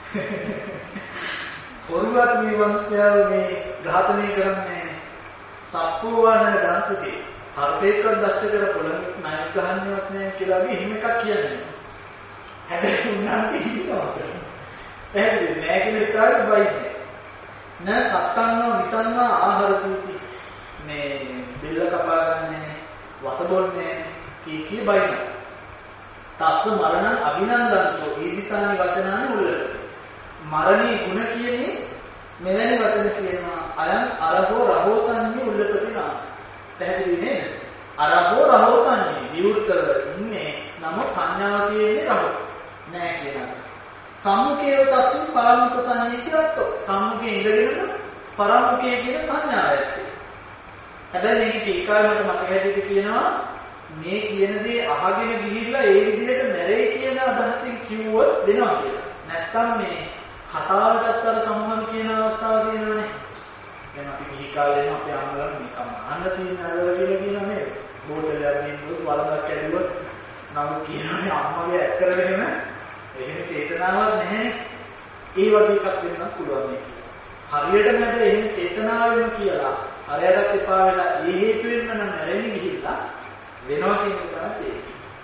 පොරුවත් මේ වංශයව මේ ඝාතනය කරන්නේ සප්පුවාන දන්සකේ සර්පේකක් දැක්ක කර පොළොන්නක් ණයක් ගහන්නවත් නැහැ කියලා අපි එහෙම එකක් කියන්නේ. හැබැයි උන්වහන්සේ හිතනවා. එහෙනම් නෑ කියලා ඉස්සරහට බයින්නේ. න සත්තන්නෝ විසන්නා ආහාර කීති මේ බිල්ල කපාගන්නේ වසබොන්නේ කී බයිනවා. තස්ස මරණං අභිනන්දන්තෝ ඊදිසානි වචනානි උල්ලක. මරණී ගුණ කියන්නේ මෙවැනි වචන කියනවා අයන් අරහෝ රහෝසන්නේ උල්ලපතිනා පැහැදිලි නේද අරහෝ රහෝසන්නේ විවෘතව ඉන්නේ නම සංඥාව තියෙන්නේ රහෝ නෑ කියනවා සම්මුඛේව තස්මින් පරමුඛ සංඥේ කියනකොට සම්මුඛේ ඉඳගෙන පරමුඛේ කියන සංඥාව ඇත්තේ හැබැයි මේක ටීකාවේ මට මතක හැටියට කියනවා මේ කියන දේ අහගෙන ගිහිල්ලා ඒ විදිහට නැරේ කියන අදහසින් කිව්වොත් දෙනවා කියලා නැත්තම් මේ කතාවටත් අර සම්මන් කියන අවස්ථාව තියෙනවානේ. දැන් අපි ගිහි කාලේම අපේ අම්මලා නිකම් අහන්න තියෙන අදවල කියලා කියනවා නේද? බෝතලයක් දෙන්නොත් වලක් ඇදුවොත් නම් කියනවානේ අම්මගේ ඇත් කරගෙන එහෙම චේතනාවක් නැහැ. ඒ වගේ එකක් වෙන්න පුළුවන් නේ. හරියට මට එහෙම චේතනාවෙම කියලා හරියටත් එපා වෙලා ඒ හේතුවෙන්ම නම් නැරෙන්නේ ගිහිල්ලා වෙනවා කියන එක තමයි.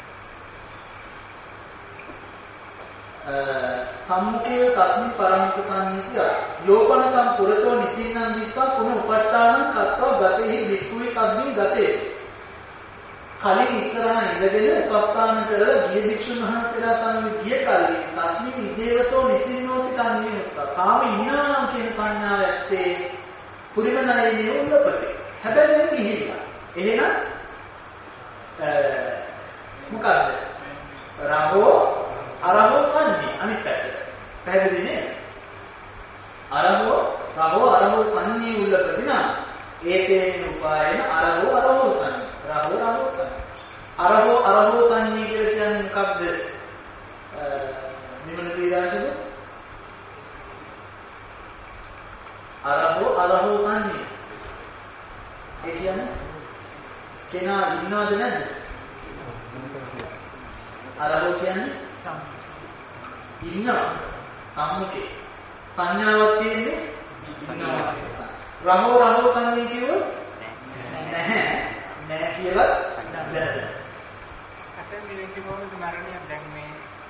සම්මුඛේ තස්මින් පරමිත සංනීතිය යෝපනකම් පුරතෝ නිසින්නං දිස්සා පුන උපට්ඨානං කତ୍වා ගතෙහි වික්ඛුයි සද්දින් ගතේ කලින් ඉස්සරහා ඉඳගෙන උපස්ථාන කරලා ගිය භික්ෂුන් වහන්සේලා සමග ගිය කලින් තස්මින් ඉදේවසෝ නිසින්නෝති සංනීයුක්ත තාම ඉන්නා කියන සංඥාව ඇත්තේ පුරිමනයේ උල්ලපටි හැබැයි දැන් ගිහිල්ලා එහෙනම් මොකද්ද රහෝ අරහෝ සංනී අනිත් පැත්ත. පැහැදිලි නේද? අරහෝ සංනී උල්ලපතිනා ඒකේන උපායන අරහෝ සංනී. රහෝ සංනී. අරහෝ සංනී කියලා කියන්නේ මොකක්ද? නිමන තීරාශද? අරහෝ සංනී. ඒ කියන්නේ කෙනා ඉන්නවද නැද්ද? අරහෝ කියන්නේ ඉන්නවා සම්මුඛේ සංඥාවක් තියෙන්නේ ඉන්නවා රහෝ සංනී කියුවොත් නැහැ කියලා දැනගන්න. අතෙන් දිවෙන්නේ කොහොමද මරණයක් දැන් මේ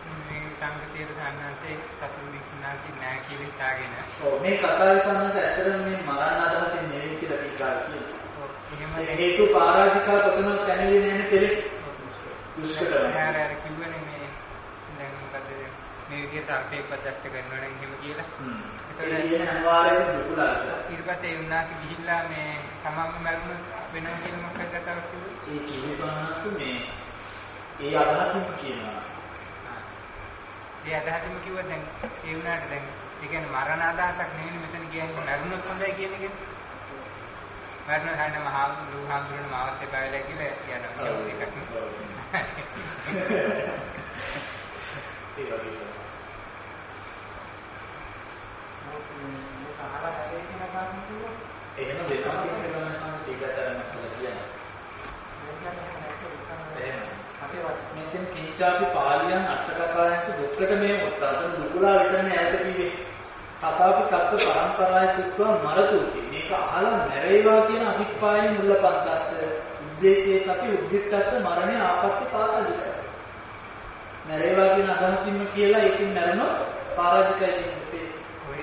මේ සංගතියට සම්මාසයේ සතුරු විශ්නාසි නැහැ කියලා හිතාගෙන. ඔව් මේ කතාවේ සම්මාස ඇත්තටම මේ මරණ අදහසින් නෙවෙයි කියලා ටිකක් කියනවා. එහෙම හේතු පරාජිකා කොතනක් දැනෙන්නේ නැහැ කෙලෙස්. දුෂ්කරම. අර කිව්වනේ මේ දැන් මොකද මේ විදිහට අපේ ප්‍රත්‍යක්ෂ කරනවා නම් එහෙම කියලා. ඒතකොට කියන අනිවාර්යයෙන් දුකලාට. ඊට පස්සේ උන්නාසි ගිහිල්ලා මේ තමන්ම මරණ වෙනවා කියන මොකක්ද කතාවක් කිව්වේ? ඒ කිවිසනස් මේ ඒ අදහසින් කියනවා. ඒ අදහසින්ම කිව්වා දැන් ඒ වුණාට දැන් ඒ කියන්නේ මරණ අදහසක් නෙවෙයි මෙතන කියන්නේ මරණොත් හොඳයි කියන එක. මරණ ගන්න මහා ලෝහාඳුරන මාවත් එපායලා කියලා කියනවා. ඒකක් නේ. ඒ වගේ. එහෙම වෙනවා කියන සංකේත ඒකතරම කියලා කියනවා. මෙතෙන් කිංචාපි පාලියන් අටකතායන්ස දුක්කට මේ උත්තරතන දුකලා විතරනේ ඇයට කිව්වේ. තථාපි තත්ත්ව පරම්පරාය සිත්වා මරතුති. මේක අහලා නැරේවා කියන අභිප්‍රායයෙන් මුල්ලපන්තස්ස උද්දේශයේ සති උද්දිත්තස්ස මරණේ ආපත්‍ය පාරාජිකස්ස. නැරේවා කියන අදහසින්ම කියලා ඒකෙන් නැරෙනොත් පාරාජිකයි කියන්නේ. ඔය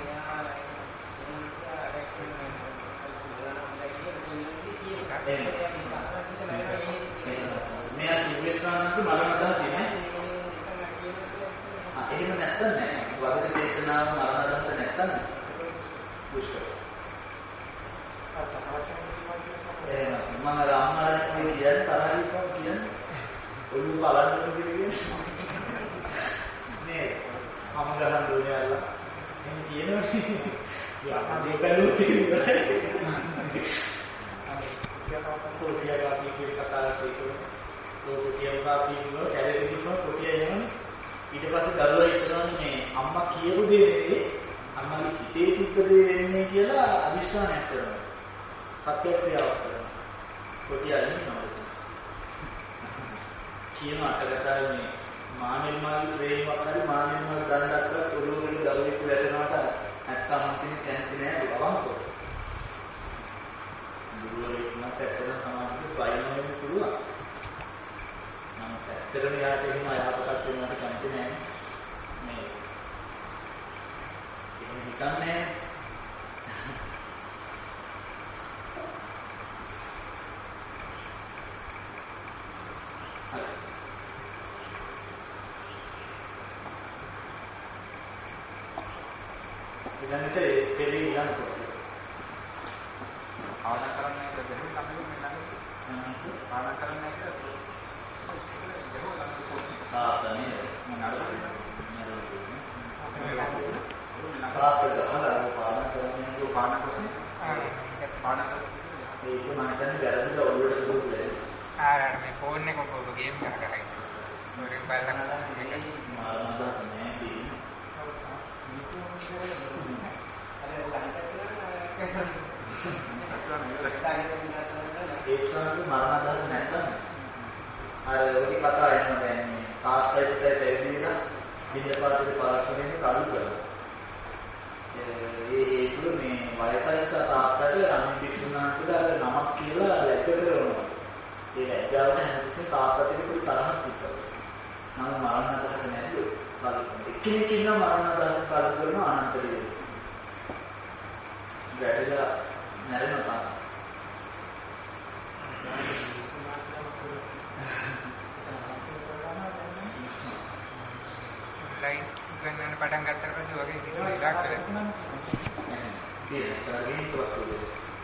මෙයා කිව්වේ සානන්ත මරණ අදහස නේ. එහෙම නැත්තම් නෑ. වදක චේතනාව මරණ අදහස නැත්තම් දුෂ්කර. මම රාමනාරයන් කියන තරහිකෝ කියන්නේ ඔළුව බලන්න කියන්නේ නේ. මම ගහන දුනියල්ලා එහෙම කියනවනේ. යා මේ බැලුවත් ඉවරයි. කොටියා අපි කියන කතාවක් කියනවා. කොටියා අපි කියනවා කැලේ කියනවා කොටියා යනවනේ. ඊට පස්සේ දරුවා හිතනවා මේ අම්මා කියපු දේ නෙවෙයි අම්මාගේ හිතේ තිබ්බ දේ වෙන්නේ කියලා අදිස්ථානයක් කරනවා. සත්‍ය ක්‍රියාවක් කරනවා. කොටියා ඉන්නවා. කියන අටකතාවේ මේ මානෙල්මාගේ ප්‍රේමයක් හරි මානෙල්මාගේ දණ්ඩක් ඔළුවකට දරුවෙක් වැටෙනවට නැත්තම් හිතන්නේ කැමති නෑ බවන්කෝ. දුරවලට නැත්නම් සමාජික වයින්වෙන්න පුළුවන්. නමුත් ඇත්තටම යාට එහෙම අයහපතක් වෙනවට කැමති නෑ. මේ එහෙම හිතන්නේ ඊළඟට ඒ දෙවි ඊළඟට ආදා කරන්නේ දෙවි ළඟ ආදා කරන්නේ ආතනේ මනරේ මේ ෆෝන් එක කොහොමද ගේම් කරලා ඉන්නේ බලන්න ඒකත් මරණදාස නැත්නම් අර ඔය කතාව එනවා දැන් මේ තාත්තට දෙවිලා පිළිපාතේ පාරක්ෂණයෙන් කලු කරනවා. ඒක මේ වයසයිස තාත්තට රණි පිටුනාන්ට අර නමක් කියලා ලැජ්ජ කරනවා. ඒ ලැජ්ජාව නැතිසේ තාත්තට පොඩි තරහක් තිබ්බා. නම් මරණදාස නැද්ද? එක්කෙනෙක් ඉන්නවා මරණදාස කලු කරන අනන්තරිය. වැඩිලා නැරෙනවා. ලයින් ගන්නන පටන් ගන්නතර පස්සේ වගේ සිදුව ඉලක්ක කරනවා. ඒක සරලව තෝරන්නේ.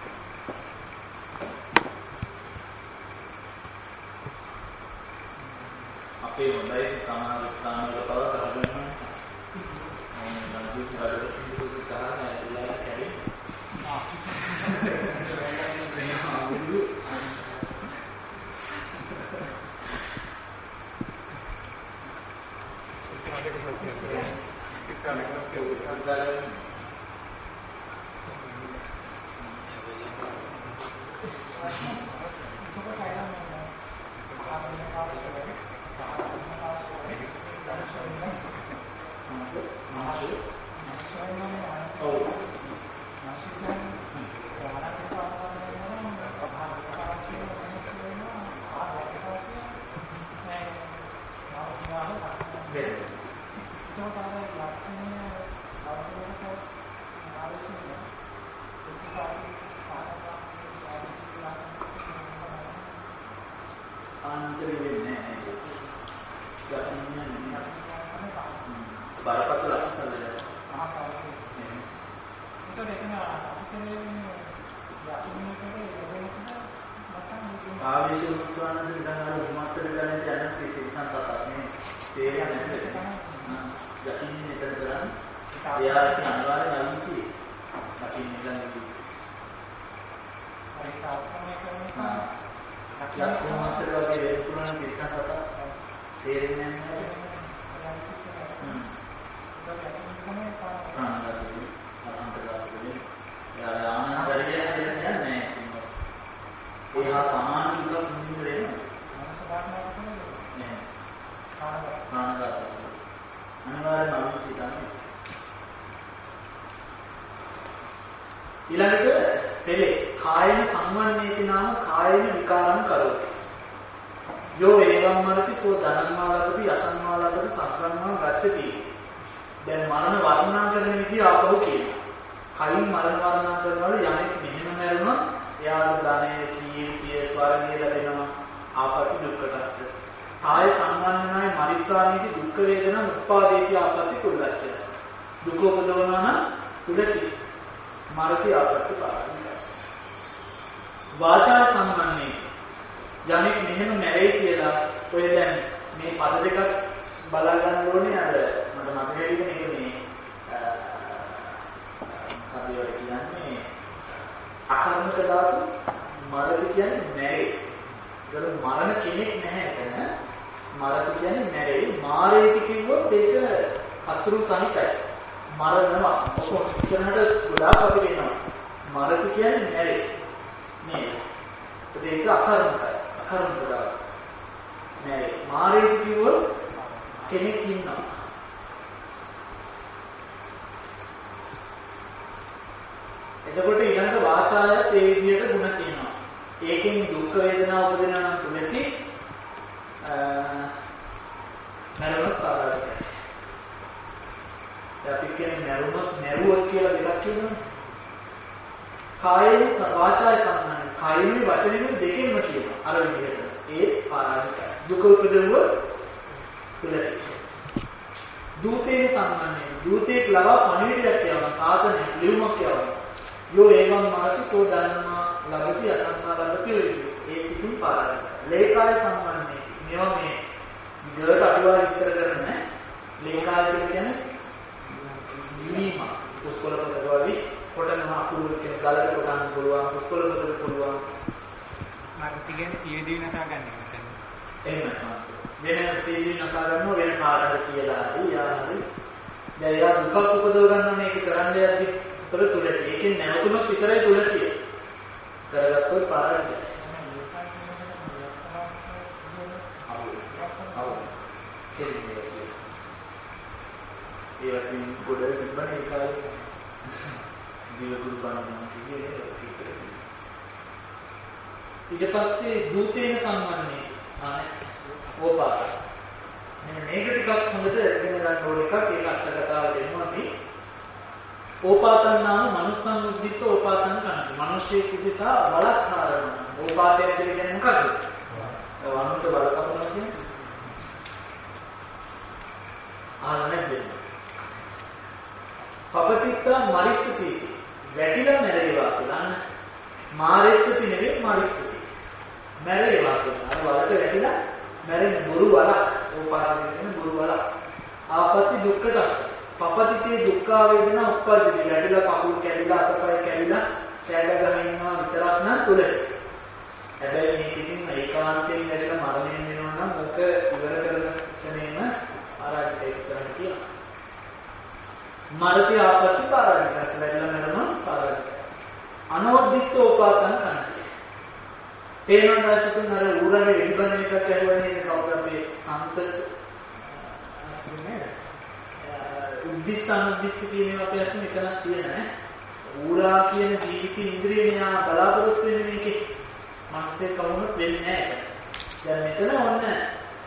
අපේ හොඳයි සමාජ ස්ථානවල පව ගහගන්නවා. මම නම් දුක් හදලා කාරණා ඇදලා කැරේ.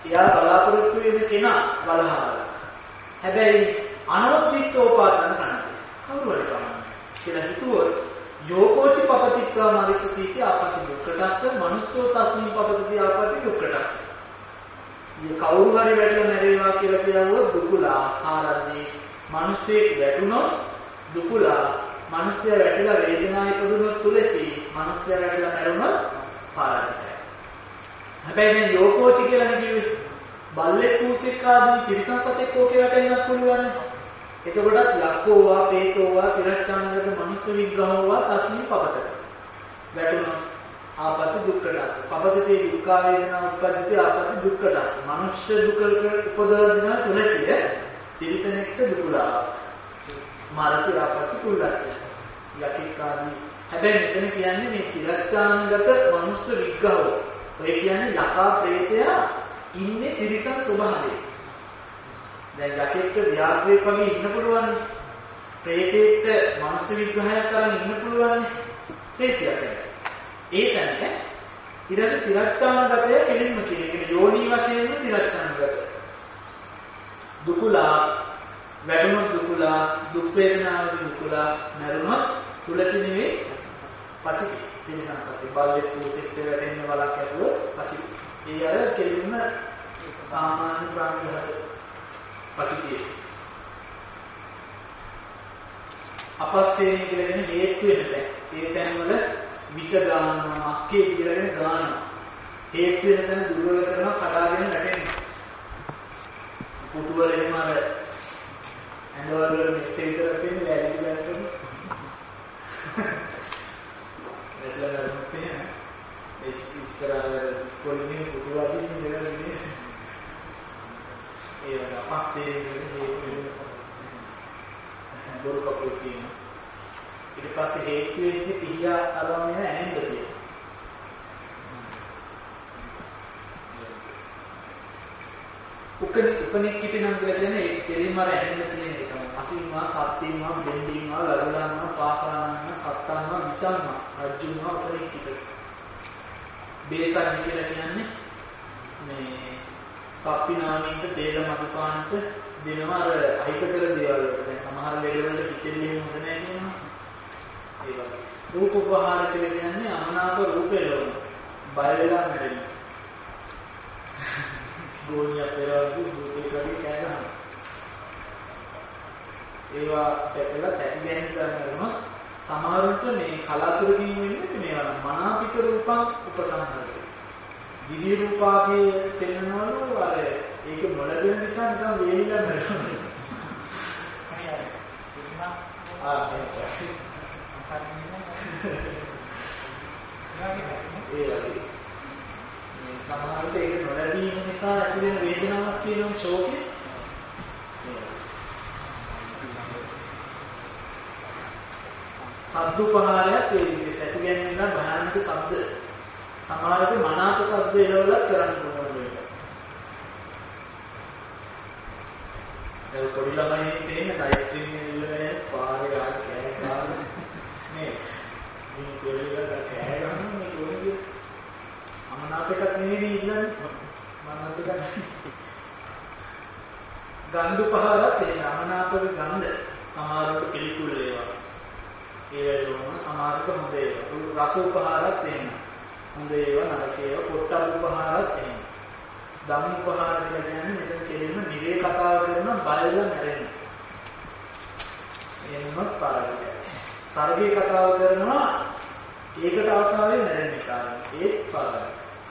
එයා බලාපොරොත්තු වෙන කෙනා බලහාරලා. හැබැයි අනවතිස්සෝපාතන කනද. කවුරු හරි කමන්නේ කියලා හිතුවොත් යෝකෝචි පපතිත්වා මරිසතිති ආපති දුක්ඛටස්ස මනුස්සෝ තස්මින් පපතිති ආපති දුක්ඛටස්ස. මේ කවුරු හරි වැටලා මැරේවා කියලා කියවුවොත් දුකුලා ආරද්දී මිනිස්සෙක් වැටුණොත් දුකුලා මිනිස්සයා වැටිලා වේදනාව ඉපදුනොත් තුලසී මිනිස්සයා වැටිලා මැරුණොත් පාරාජිතයි. හැබැයි මේ යෝකෝචි කියලා නෙකියුවේ බල්ලෙක් කුසෙක් ආදී තිරිසන් සතෙක් ඕකේ වැටෙන්නත් පුළුවන්. එතකොටත් ලක්කෝවා පේතෝවා තිරච්ඡානගත මනුස්ස විග්‍රහෝවා තස්මින් පපතක. වැටුණොත් ආපති දුක්ඛටස්. පපතේ දුක්ඛ වේදනා උපදිතේ ආපති දුක්ඛටස්. මනුෂ්‍ය දුක උපදවන තුලසිය තිරිසනෙක්ට දුකලා. මාර්ගය ආපති කුල්ලච්ච. යකිකාදී. හැබැයි මෙතන කියන්නේ මේ තිරච්ඡානගත මනුස්ස විග්‍රහෝ. ඔය කියන්නේ යකා ප්‍රේතයා ඉන්නේ තිරිසන් ස්වභාවයේ. දැන් යකෙක්ට ව්‍යාප්තියක් වගේ ඉන්න පුළුවන්. ප්‍රේතෙක්ට මනුස්ස විග්‍රහයක් කරන් ඉන්න පුළුවන්. ප්‍රේතයක්. ඒ කියන්නේ ඊට තිරච්ඡානගතය කෙලින්ම කියන්නේ යෝනී වශයෙන්ම තිරච්ඡානගත. දුකුලා වැටුණොත් දුකුලා දුක් වේදනාවදී දුකුලා මරුණොත් තුලසි නෙවෙයි පචිති. තිරිසන් සතේ බල්ලෙක් කුසෙක්ට වැටෙන්න බලක් ඇතුව පචිති. ඒ අර කෙලින්ම සාමාන්‍ය ප්‍රාණිකවල පචිතිය. අපස්සේන කියලාගෙන හේතු වෙන තැන්. ඒ තැන්වල විස ගන්නවා, මක්කේ කියලාගෙන ගන්නවා. හේතු වෙන තැන දුර්වල කරනවා, කඩාගෙන වැටෙනවා. පුටුවල එහෙම අර ඇඟවල මෙතේ විතර තියෙන වැලි ගන්න. එළලම තියෙන ඒ ඉස්සරහට ඉස්කෝලේ පුටුවකින් ඉඳලා ඒ අපස්සේ බොරු කපුව තියෙනවා. ඊට පස්සේ හේතු වෙන්නේ පිහියා අරන් යන ඇඳ තියෙනවා. උපනික්කිතනම් කියලා කියන්නේ ඒ කෙලින්ම අර ඇඳ තියෙන එක තමයි. අසින්මා සත්‍යීමා බෙන්දීමා ලබදානමා පාසානමා සත්තානමා විසම්මා අර්ජුනමා උපනික්කිත. බේසජ් කියලා කියන්නේ මේ සප්පිනාමින්ට තේල මදුපාන්ට දෙනවා අර අහිතකර දේවල් වලට. දැන් සමහර වෙලවල හිතෙන්නේ හොඳ නැහැ කියනවා. ඒ වගේ. රූප උපහාර කියලා කියන්නේ අමනාප රූපේ ලෝම. බය වෙලා නැරෙන. ගෝණිය පෙරවදී රූපේ කරේ කෑගහන. ඒවා පැටලලා තැටි ගැනීම කරනවා. සමහරවිට මේ කලාතුරකින් වෙන්නේ මේවා මනාපික රූපං උපසංහරයි. දිවි රූපාගේ තේනවලු අර ඒක මොළගෙන නිසා නිකන් වේලිලා මරනවා. සමහරවිට ඒක නොලැබීම නිසා ඇති වෙන වේදනාවක් තියෙනවා ෂෝකේ. ශබ්ද උපහාරයක් ඒ විදිහට ඇති ගැනීම භයානක ශබ්ද. සමහරවිට මනාප ශබ්ද එළවලක් කරන්න පුළුවන් වෙනවා. ඒ පොඩි ළමයි තේන අයිස්ක්‍රීම් එල්ලේ පාරේ ගාන කෑ ගාන නේ. මේ කොල්ලෙක් කෑ ගහන මේ කොල්ලෙක් අමනාප එකක් නෙවෙයි ඉන්නන්නේ. මනාප එකක්. ගන්ධ උපහාරත් ඒ අමනාපක ගන්ධ සමහරවිට පිළිකුල් ඒවා. ඒ වගේම සමහරවිට හොඳ ඒවා. රස උපහාරත් එනවා. හොඳ ඒවා නරක ඒවා පොට්ටබ් උපහාරත් එනවා. ධම්ම උපහාර කියලා කියන්නේ මෙතන කෙලින්ම නිරේ කතාව කරන බලලා මැරෙන. එන්නත් පාරයි. සර්ගේ කතාව කරනවා ඒකට ආසාවෙන් මැරෙන එක. ඒත් පාරයි.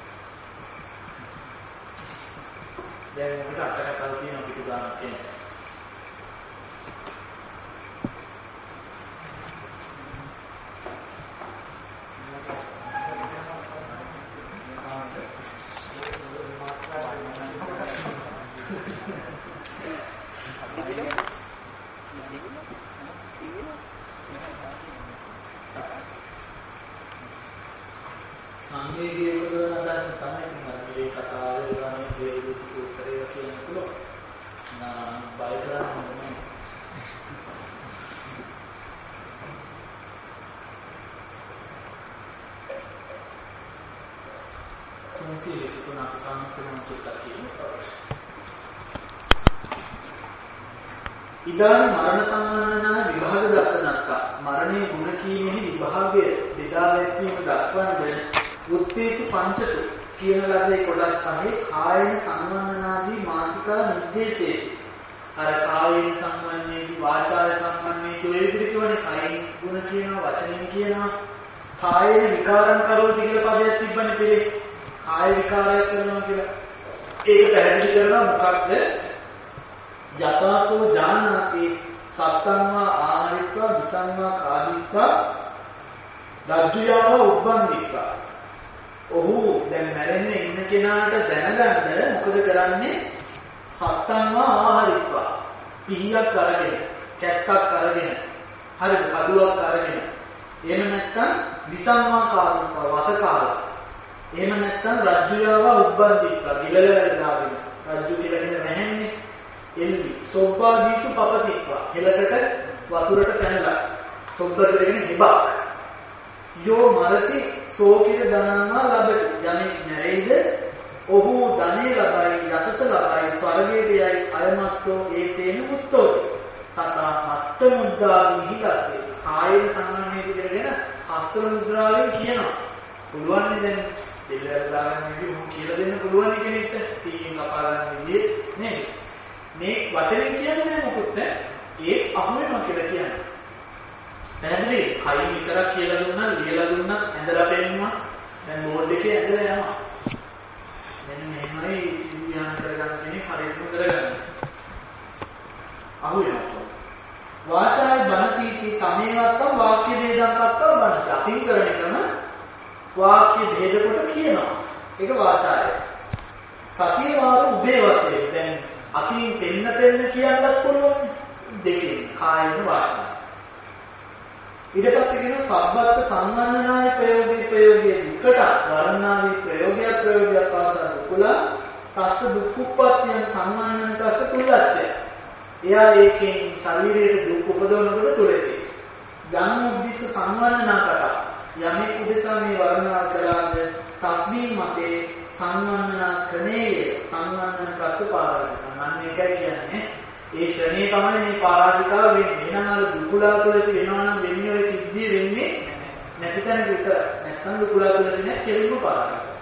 දැන් මොකට අටකටල් තියෙන පිටු ගන්න කෙනෙක්. සංවේගයේ උපදවන අදහස තමයි මේ කතාවේ ගානේ දේවිද සූත්‍රය කියන තුල බය කරන්නේ 223 අපි සම්මතයෙන් චුට්ටක් කියමු. ඉදාන මරණ සම්මන්නාන විභාග දර්ශනක්ක මරණයේ ගුණ කීමෙහි විභාගය බෙදා දැක්වීම දක්වන උත්තේජ පංචසු කියන ලද්දේ කොටස් පහේ කායන සම්මන්නාදී මාතිකා නිर्देशේසි අර කායන සම්මන්නේදී වාචාය සම්මන්නේදී ඔය විදිහට කියවනේ කායන ගුණ කියනවා වචනෙන් කියනවා කායන විකාරම් කරෝති කියලා පදයක් තිබ්බනේ පිළේ කාය විකාරය කරනවා කියලා ඒක පැහැදිලි කරනවා මොකක්ද යතාසෝ ඥානාති සත්තම්මා ආහාරිත්වා විසංවා කාදිත්වා රජ්ජුයාව උප්පන්දිත්වා ඔහු දැන් මැරෙන්නේ ඉන්න කෙනාට දැනගන්න මොකද කරන්නේ සත්තම්මා ආහාරිත්වා පිහියක් අරගෙන කැත්තක් අරගෙන හරිද කඩුවක් අරගෙන එහෙම නැත්නම් විසංවා කාදිත්වා වසකාරා එහෙම නැත්නම් රජ්ජුයාව උප්පන්දිත්වා ගිලල දාගෙන රජ්ජු කියලා නැහැන්නේ එල්ලි සොබ්බාදීසු පපතිත්වා හෙලකට වතුරට පැනලා සොබ්බ කරගෙන හිබක් යෝ මරති සෝකිත ධනම්මා ලබති යන්නේ නැරෙයිද ඔහු ධනෙ ලබයි යසස ලබයි ස්වර්ගයට යයි අයමත්තෝ ඒතේන මුත්තෝ තථා හත්ත මුද්දාවිහි ගස්සේ කායන සම්මානයේ විදිහගෙන හස්ත මුද්‍රාවෙන් කියනවා පුළුවන් දැන් දෙල්ලර දාගන්න විදිහ උන් කියලා දෙන්න පුළුවන් කෙනෙක්ට තීන් කපා ගන්න විදිහ නේ මේ වචනේ කියන්නේ මොකද? ඒ අහු වෙනවා කියලා කියන්නේ. පැහැදිලි? කයින් විතරක් කියලා දුන්නා, ලියලා දුන්නා, ඇඳලා පෙන්නුවා. දැන් බෝඩ් එකේ ඇඳලා යනවා. මෙන්න මෙහෙමයි සිද්ධියන කරගන්න කෙනෙක් හරියටම කරගන්න. අහු වෙනවා. වාචාය බණතිති තමේවත්තම් වාක්‍ය ભેදම් කත්තව බණති. අතින් කරන එකම වාක්‍ය ભેද කොට කියනවා. ඒක වාචාය. සතිය වාර උභේ වශයෙන් දැන් අතින් පෙන්න කියන්නත් පුළුවන් දෙකෙන් කායන වාචා ඊට පස්සේ කියන සබ්බත් සංවන්නනාය ප්‍රයෝගයේ දුකට වර්ණාවේ ප්‍රයෝගයක් පාසා දුකල තස්ස දුක්ඛප්පත්‍යං සංවන්නන තස්ස තුල්ලච්චය එයා ඒකෙන් ශරීරයේ දුක් උපදවනකොට තුලසේ යම් උද්දිස්ස සංවන්නනාකට යමෙක් උදෙසා මේ වර්ණනා කළාද තස්මින් මතේ සංවන්නනා ක්‍රමයේ සංවන්නන කස්ස පාරාජිකා මම ඒකයි කියන්නේ ඒ ශ්‍රේණිය තමයි මේ පාරාජිකාව වෙන්නේ එහෙනම් අර දුකුලා තුලස වෙනවා නම් වෙන්නේ ඔය සිද්ධිය වෙන්නේ නැති තැන විතර නැත්නම් දුකුලා තුලස නෑ කෙලින්ම පාරාජිකා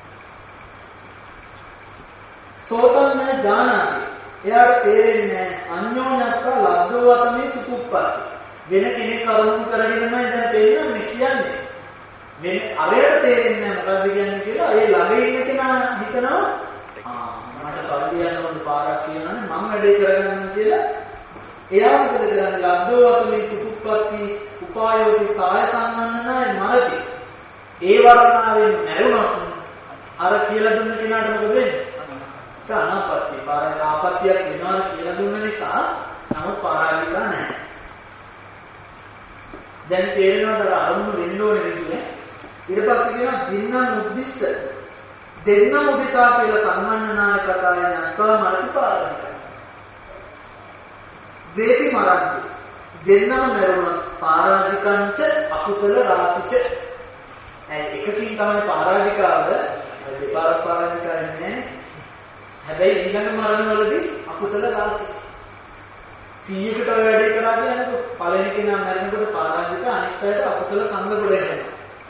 සෝතන්න ඥානාති එයාට තේරෙන්නේ අඤ්ඤෝඤ්ඤත්ත ලබ්ධෝ වතමේ සුකුප්පති වෙන කෙනෙක් කරුණු කරගෙනමයි දැන් තේරෙන්නේ කියන්නේ මේ අරයට තේරෙන්නේ මොකද්ද කියන්නේ කියලා ඒ ළඟ ඉන්න කෙනා හිතනවා මට සල්ලි යන්න ඕන පාරක් කියනවනේ මම වැඩේ කරගන්න කියලා එයා මොකද කරන්නේ ලබ්ධෝ වතුමේ සුකුප්පත්ති උපායෝති කාය සම්මන්නනාය මරති ඒ වර්ණාවෙන් නැරුණොත් අර කියලා දුන්න කෙනාට මොකද වෙන්නේ අනාපත්‍ය ආපත්‍යක් වෙනවා කියලා දුන්න නිසා නමුත් පාරාලිකා නැහැ දැන් තේරෙනවද අරමුණු වෙන්න ඕනේ නෙන්නේ ඊට පස්සේ කියනවා දින්නම් උද්දිස්ස දෙන්නම උදෙසා කියලා සම්මන්නනාය කතාය නැත්නම් මරති පාරාලිකා වේති මරන්ති දෙන්නම මරුණොත් පාරාලිකංච අකුසල රාසිච එකකින් තමයි පාරාලිකාව දෙපාරක් පාරාලිකා ඉන්නේ හැබැයි ඊළඟ මරණවලදී අකුසල රාසි 100කට වැඩේ කරා කියනකොට පළවෙනි කෙනා මරනකොට පාරාජික අනිත් පැයට අකුසල සංග ගොඩ එනවා.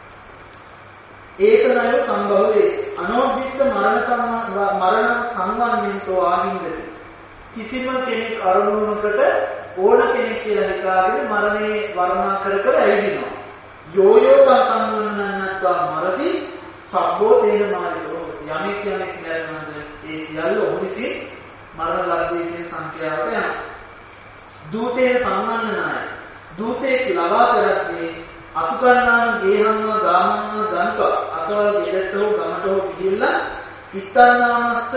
ඒකනය සම්භව වේස්. අනෝද්දිස්ස මරණ සංවන්නේතෝ ආහින්දති. කිසිම කෙනෙක් අරමුණකට ඕන කෙනෙක් කියලා හිතාගෙන මරණේ වර්ණනා කර කර ඇවිදිනවා. යෝයෝ සංවන්නන්නත්වා මරති සබ්බෝ තේන මාර්ගෝ යමෙක් මරනද ඒ සියල්ල ඔහු විසින් මරණ ලද්දේ සංඛ්‍යාවට යනවා. දූතේ සම්මන්නනාය දූතේ ලවා කරන්නේ අසුකරණාන ගේහම්ම ගාමම්ම ගන්ක අසවල් දෙලටෝ ගමටෝ ගිහිල්ලා ඉත්තානාමස්ස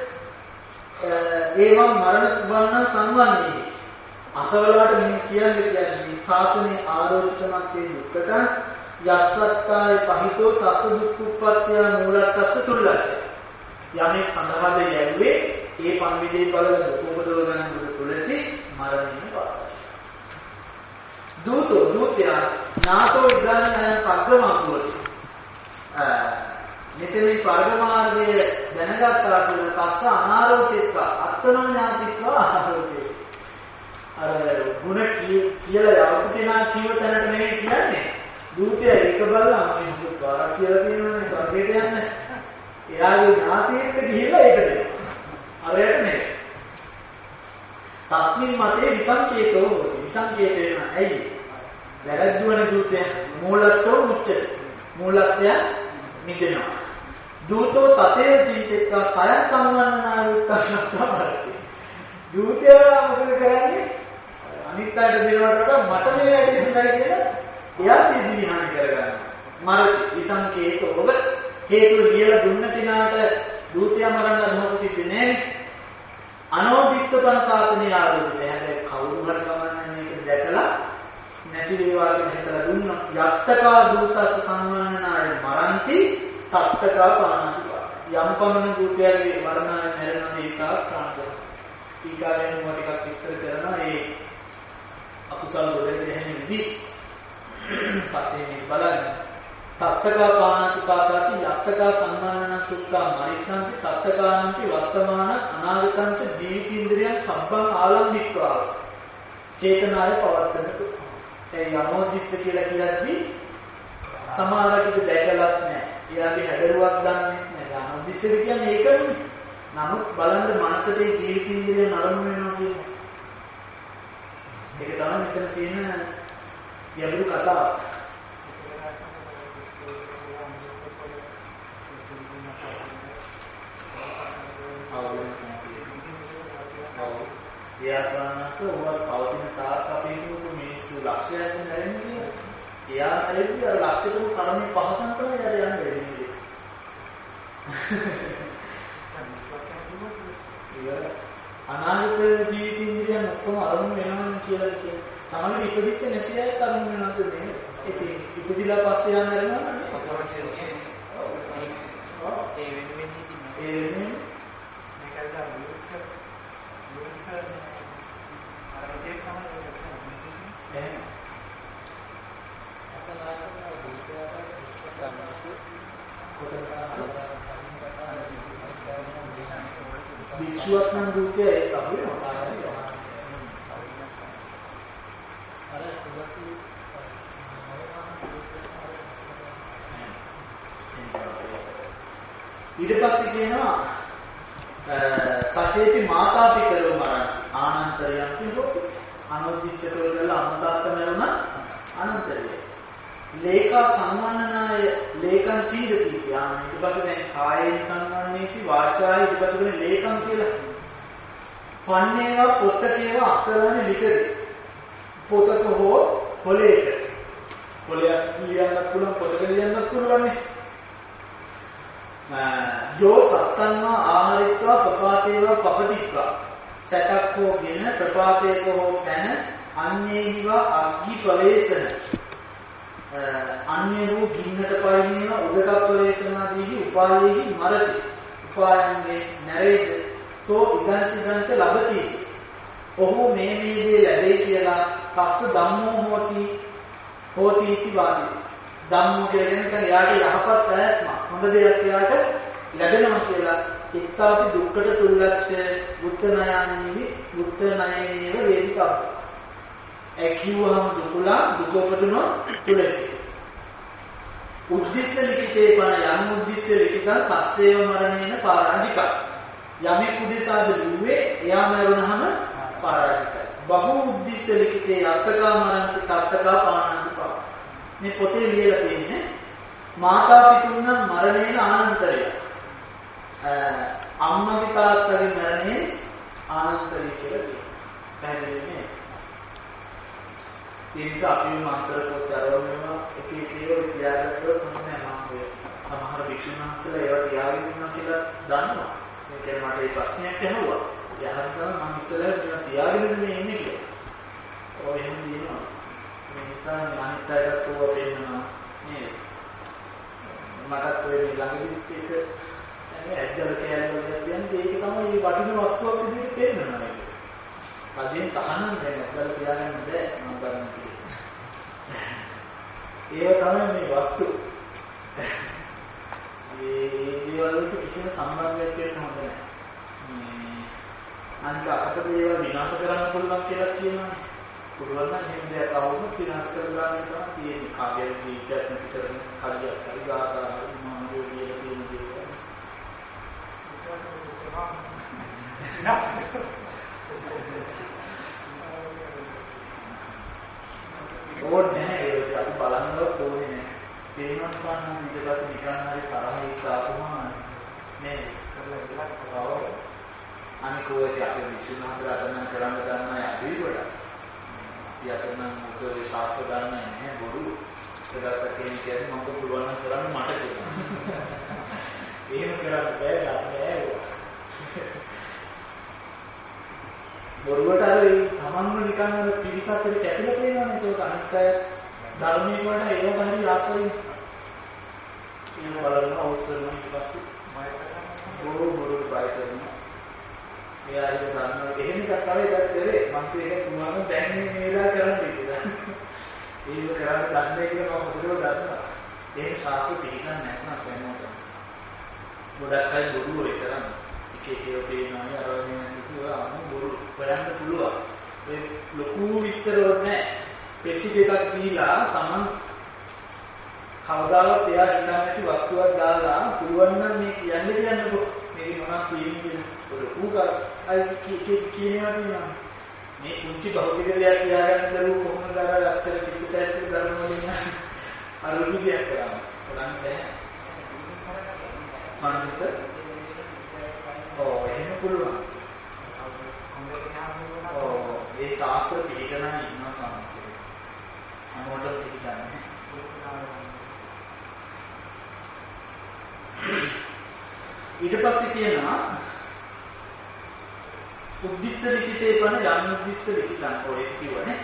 ඒවම් මරණ වර්ණ සංවන්නේ අසවලට මෙන්න කියන්නේ ශාසනයේ ආරෝචනමත් වේ දුක්කට යස්සත්තාය පහිතෝ තස්ස දුක්ඛප්පත්‍ය මූලට්ටස්ස තුල්ලච්ච යමෙක් සඳහාද යැව්වේ ඒ පන්විදේ බල දුක උපදව ගන්න තුලසි මරණය පාරයි දූතෝ දූතයා නාතෝ ඉදානය සග්‍රමසුවති මෙතන මේ ස්වර්ග මාර්ගය දැනගත්තා කියන තස්ස අනාරෝචිත අත්තනෝ ඥාතිස්වා ආරෝචේ. අර ගුණ කියලා යවපු කෙනා කියව තැනට නෙවෙයි කියන්නේ. දූතය එක බලලා මම හිතුවත් වරක් කියලා තියෙනවනේ ස්වර්ගයට යන්න. එයාගේ ඥාතියෙක්ට ගිහිල්ලා ඒක දෙනවා. අරයට නෙවෙයි. තස්මින් මතේ විසංකේතෝ හොති. විසංකේත වෙනවා. ඇයි? වැරද්දුවන දූතය මූලත්වෝ උච්චති. මූලත්වය නිදෙනවා. දූතෝ තතේ ජීවිතක සයන් සම්වන්නනායුක්තව බලති. දූතයා මොකද කරන්නේ? අනිත් අයට දෙනවට වඩා මට මේ වැඩේ හොඳයි කියලා එයා සිද්ධි විහාන කරගන්නවා. මරති විසංකේත ඔබ හේතු ලියලා දුන්න කෙනාට දූතයා මරන්න අදහස තිබෙන්නේ නැහැ. අනෝදිස්සපන සාසනය ආරෝධය. හැබැයි කවුරු හරි ගමන්නේ මේක දැකලා නැති වේවා කියලා හිතලා දුන්නා. යත්තකා දූතස්ස සංවන්නනාය මරන්ති තත්තකා පානති. යම් පමණ දූතයාගේ මරණය නැරෙනවා ඒකා ප්‍රාණය. ඊකාරයෙන් මොකක් ටිකක් විස්තර කරනවා ඒ අකුසල් වලට දෙන්නේ පස්සේ මේ බලන්න. තත්තකා පානති පාතාති යත්තකා සංවන්නන සුක්ඛා මරිසන්ති තත්තකාන්ති වර්තමාන අනාගතංච ජීවිතේන්ද්‍රයන් සම්බන් ආලම්බික්වා චේතනාය පවත්තනතු. ඒ යමෝදිස්ස කියලා කියද්දී සමහරවිට දැකලත් නැහැ. එයාගේ හැදරුවක් දන්නේ නැහැ. යමෝදිස්ස කියන්නේ ඒකනේ. නමුත් බලන්න මනසට ජීවිතේන්ද්‍රය නරම වෙනවා කියන්නේ. ඒක තමයි මෙතන තියෙන යබුරු කතාව. එයාසනස උවල් පවතින තාක් අපේ දුක මිනිස්සු ලක්ෂයක් නැරෙන්නේ. එයා හරියට අර ලක්ෂයක කර්මයේ පහසන් තමයි යාර යන්නේ වෙන්නේ. අනාගත ජීවිතේන්ද්‍රයන් ඔක්කොම අරමුණු වෙනවා කියලා කියන්නේ. සමහර ඉපදිච්ච නැති අය අරමුණු වෙනවද මේ? ඉතින් ඉපදිලා පස්සේ යන නේද? ඒ වෙනුවෙන් මේකද වික්ෂුවක් නම් දුකේ ඒක තමයි ඊට පස්සේ කියනවා සචේති මාතාපි කරෝ මරණ ආනන්තරයන් කියනකොට අනෝදිස්සකෝ කියලා අමතාත්ත මරුණ අනන්තරය. ලේකා සම්වන්නනාය ලේකං චීදති කියන්නේ ඊට පස්සේ දැන් කායයෙන් සම්වන්නේති වාචාය ඊට පස්සේ ලේකං කියලා. පන්නේවා පොතකේවා අක්කරන්නේ ලිකද. පොතක හෝ පොලේක. පොලයක් ලියන්නත් පුළුවන් පොතක ලියන්නත් පුළුවන්නේ. යෝ සත්තන්වා ආහාරිත්වා ප්‍රපාතේවා පපටිත්වා සැටක් හෝගෙන ප්‍රපාතේක හෝ පැන අඤ්ඤේහිවා අග්ගි ප්‍රවේශන අන්‍ය වූ ගින්නට පරිණින උදක ප්‍රවේශනාදීහි උපායෙහි මරති උපායන්නේ නැරේද සෝ ඉදංචිදංච ලබති. ඔහු මේ දේ ලැබේ කියලා පස්ස ධම්මෝ හෝති ඉති වාදී. ධම්මෝ කියන්නේ යාට යහපත් ප්‍රයත්න හොඳ දෙයක් යාට ලැබෙනවා කියලා එක්තාපි දුක්කට තුල්ලක්ෂ බුද්ධ ණයනේව වේදිකව. ඒ කිව්වම දුකපදුන තුලසි. උද්දිස්ස ලිඛිතේ පණ යම් උද්දිස්ස ලිඛිතං පස්සේව මරණේන පාරාජික. යමෙක් උදෙසාද ලිව්වේ එයා මරුණහම පාරාජිකයි. බහු උද්දිස්ස ලිඛිතේ අත්තකා මරන්ති තත්තකා පානන්ති පා. මේ පොතේ ලියලා තියෙන්නේ මාතා පිතුන් මරණේන ආනන්තරය. අම්මගේ තාත්තගේ මරණේ ආනන්තරය කියලා කියනවා. පැහැදිලිනේ? ඒ නිසා අපි මාතර පොත් අරවනවා එක එක ඒවා තියාගත්තොත් මොන්නේ නැහැ සමහර වික්ෂුණාන්සලා ඒවා තියාගෙන ඉන්නවා කියලා දන්නවා. මේ කියන්නේ මට ඒ ප්‍රශ්නයක් ඇහුවා. යහන් තමයි මම ඉස්සෙල්ලා මේවා තියාගෙන ඉන්නේ කියලා. ඔය එහෙම දිනනවා. මේ නිසා අනිත් අයටත් ඕවා පෙන්නනවා නේද? මටත් ඔය ළඟදිත් එක ඇද්දල කෑල්ල වල කියන්නේ ඒක තමයි මේ වටින වස්තුවක් විදිහට පෙන්නනවා. කදින් තහනම් දැන් ඇද්දල තියාගන්න බෑ මම බලන්නේ. ඒක තමයි මේ වස්තු. ඒ දේවල් වලට කිසිම සම්බන්ධයක් වෙන්න හොඳ නැහැ. අනිත් අපට දේවල් විනාශ කරන්න පුළුවන් කියලා කියනවානේ. පුළුවන් නම් එහෙම දෙයක් આવුනොත් විනාශ කරලා යන්න තමයි තියෙන්නේ. කාගේ ජීවිතයක් නැති කරන කල්යක් හරි ගාථා හරි මොනවද කියලා තියෙන දේවල්. ඕනේ නැහැ ඒක අපි බලන්නවත් ඕනේ නැහැ. තේරුම් ගන්න ඊට පස්සේ නිකන් හරි තරහින් ආපුහම නේ කරලා ඉවරක්. අනික ඔය අපේ විශ්වනාථ රතන කරන්න ගන්න යදී කොට. යතන මොකද ශාස්ත්‍ර ගන්න නැහැ බොරු. ඒකසක් කියන්නේ මම පුළුවන් නම් කරන්න මට කියලා. එහෙම කරන්න බෑ නෑ. බොරුවට අර තමන්ම නිකන් අර පිරිසකට කැපිලා තියෙනවානේ. ඒක අනිත් අය ධර්මයේ වල ඒව හරි ආසයි. ඒක බලන්න අවශ්‍යම ඊට පස්සේ බොරු බය කරනවා. එයා ඒක ගන්නවා. එහෙම එකක් තමයි ඒක කරේ. මම ඒක පුළුවන් දැන් මේ වෙලාව කරන්න කියලා. ඒක කරන්න ගන්නේ කියලා මම හොදව ගන්නවා. ඒක ශාස්ත්‍ර පිළිගන්නේ නැත්නම් දැනනවා. ගොඩක් අය බොරු වෙයි කරන්නේ. එක එක දේනානේ අරගෙන ඉන්නවා බොරු බලන්න පුළුවන්. ඒ ලොකු විස්තර නැහැ. පෙට්ටි දෙකක් දීලා Taman කවදාවත් එයා හිතන්නේ නැති වස්තුවක් දාලා පුළුවන් නම් මේ කියන්නකෝ මේක මොනවද කියන්නේ ලොකු අය කියනවා මේ කුංචි භෞතික දෙයක් කියාගන්න දරුවෝ කොහොමද අර අක්ෂර චිත්තචෛතසික ධර්ම වලින් අරුවිදියක් කරන්නේ. කරන්නේ සම්පූර්ණ එහෙම පුළුවන්. ඒ ශාස්ත්‍ර පිළිගන්න ඉන්න සම්පූර්ණ. අනෝට පිළිගන්නේ. ඊට පස්සේ කියනවා උද්දිස්ස ලිඛිතේ පන යනුද්දිස්ස ලිඛිතං ඔය කියවනේ.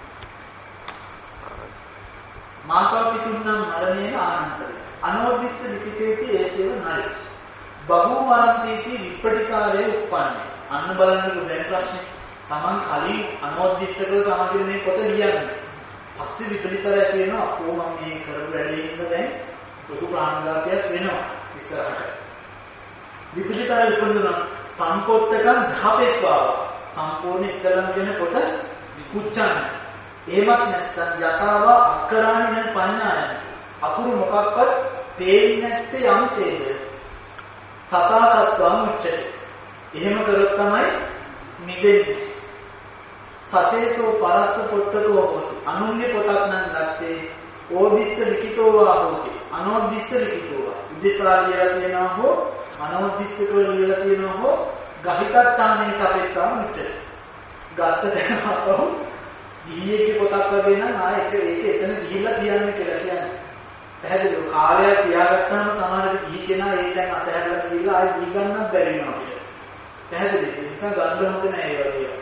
මාතා පිතුන්නම් මරණයන ආනන්තරය. අනෝද්දිස්ස ලිඛිතේති ඒසේව නරි. බහු මරන්තේති විපටිසාරේ උප්පන්නේ. අන්න බලන්නකෝ දැන් ප්‍රශ්නේ. Taman කලින් අනෝද්දිස්සකව සමගින් මේ පොත ලියන්නේ. පස්සේ විපටිසාරය කියනවා අපෝ මම මේ කරපු වැඩේ ඉන්න දැන් ලොකු ප්‍රාණඝාතයක් වෙනවා ඉස්සරහට. විපටිසාරය ඉක්ුණා සම්පෝත්තකම් ධාපේක්වාව සම්පූර්ණ ඉස්සලම් කියන කොට විකුච්චන්න. එහෙමත් නැත්නම් යතාව අක්කරාණි පඤ්ඤායන අකුරු මොකක්වත් තේින්නේ නැත්තේ යම්සේද තථාගතත්වම් උච්චති. එහෙම කරොත් තමයි නිදෙන්නේ. සචේසෝ පරස්ස පොත්තකෝ හොති. අනුන්ගේ පොතක් නම් ගත්තේ ඕදිස්ස ලිඛිතෝවා හොති. අනෝදිස්ස ලිඛිතෝවා. උද්දේශාලියලා කියනවා හෝ අනෝදිස්සකව ලියලා තියෙනවා හෝ ගහිතත්තානේ කපෙත්තාම උච්චති. ගත්ත දැනවව ගිහියෙක්ගේ පොතක් වගේ නම් ආයෙත් ඒක එතන ගිහිල්ලා තියන්නේ කියලා කියන්නේ. පැහැදිලිව කාලයක් තියාගත්තාම සමහරවිට ගිහි කෙනා ඒ දැන් අතහැරලා ගිහිල්ලා ආයෙ දී ගන්නත් බැරි වෙනවා කියලා. පැහැදිලි. ඒ නිසා ගන්න හොඳ නෑ ඒ වගේ.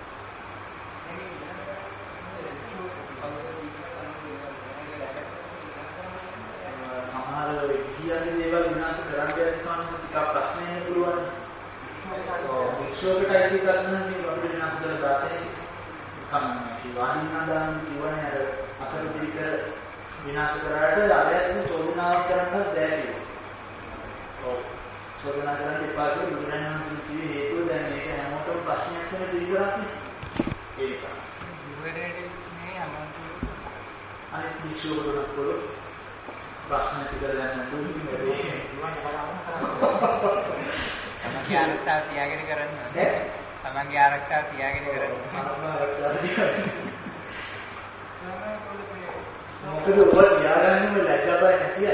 සමහර ගිහියන්ගේ දේවල් විනාශ කරන්න යන නිසා ටිකක් ප්‍රශ්න එන්න පුළුවන්. වික්ෂෝපයට අයිති කරන මේ වගේ විනාශ කරලා දාතේ කන්නේ. වාහිනාදාන ජීවනයේ අර අතර පිළික විනාශ කරාට ආයතන චෝදනාවක් කරන්න බැහැ. ඔව්. චෝදනා කරන්න එපා කියලා බුදුරජාණන් කිව්වේ හේතුව දැන් මේක හැමෝටම ප්‍රශ්නයක් වෙන පිළිගරන්නේ. ඒ නිසා. ඉවරේදී මේ අනුන්ගේ අනිත් වික්ෂෝපවලට පොළොව ප්‍රශ්න පිළිගන්න දුන්නේ තමන්ගේ ආරක්ෂාව තියාගෙන කරන්නේ. තමන්ගේ ආරක්ෂාව තියාගෙන කරන්නේ. මොකද ඔබ තියාගන්නම ලැජ්ජා බය නැතියි.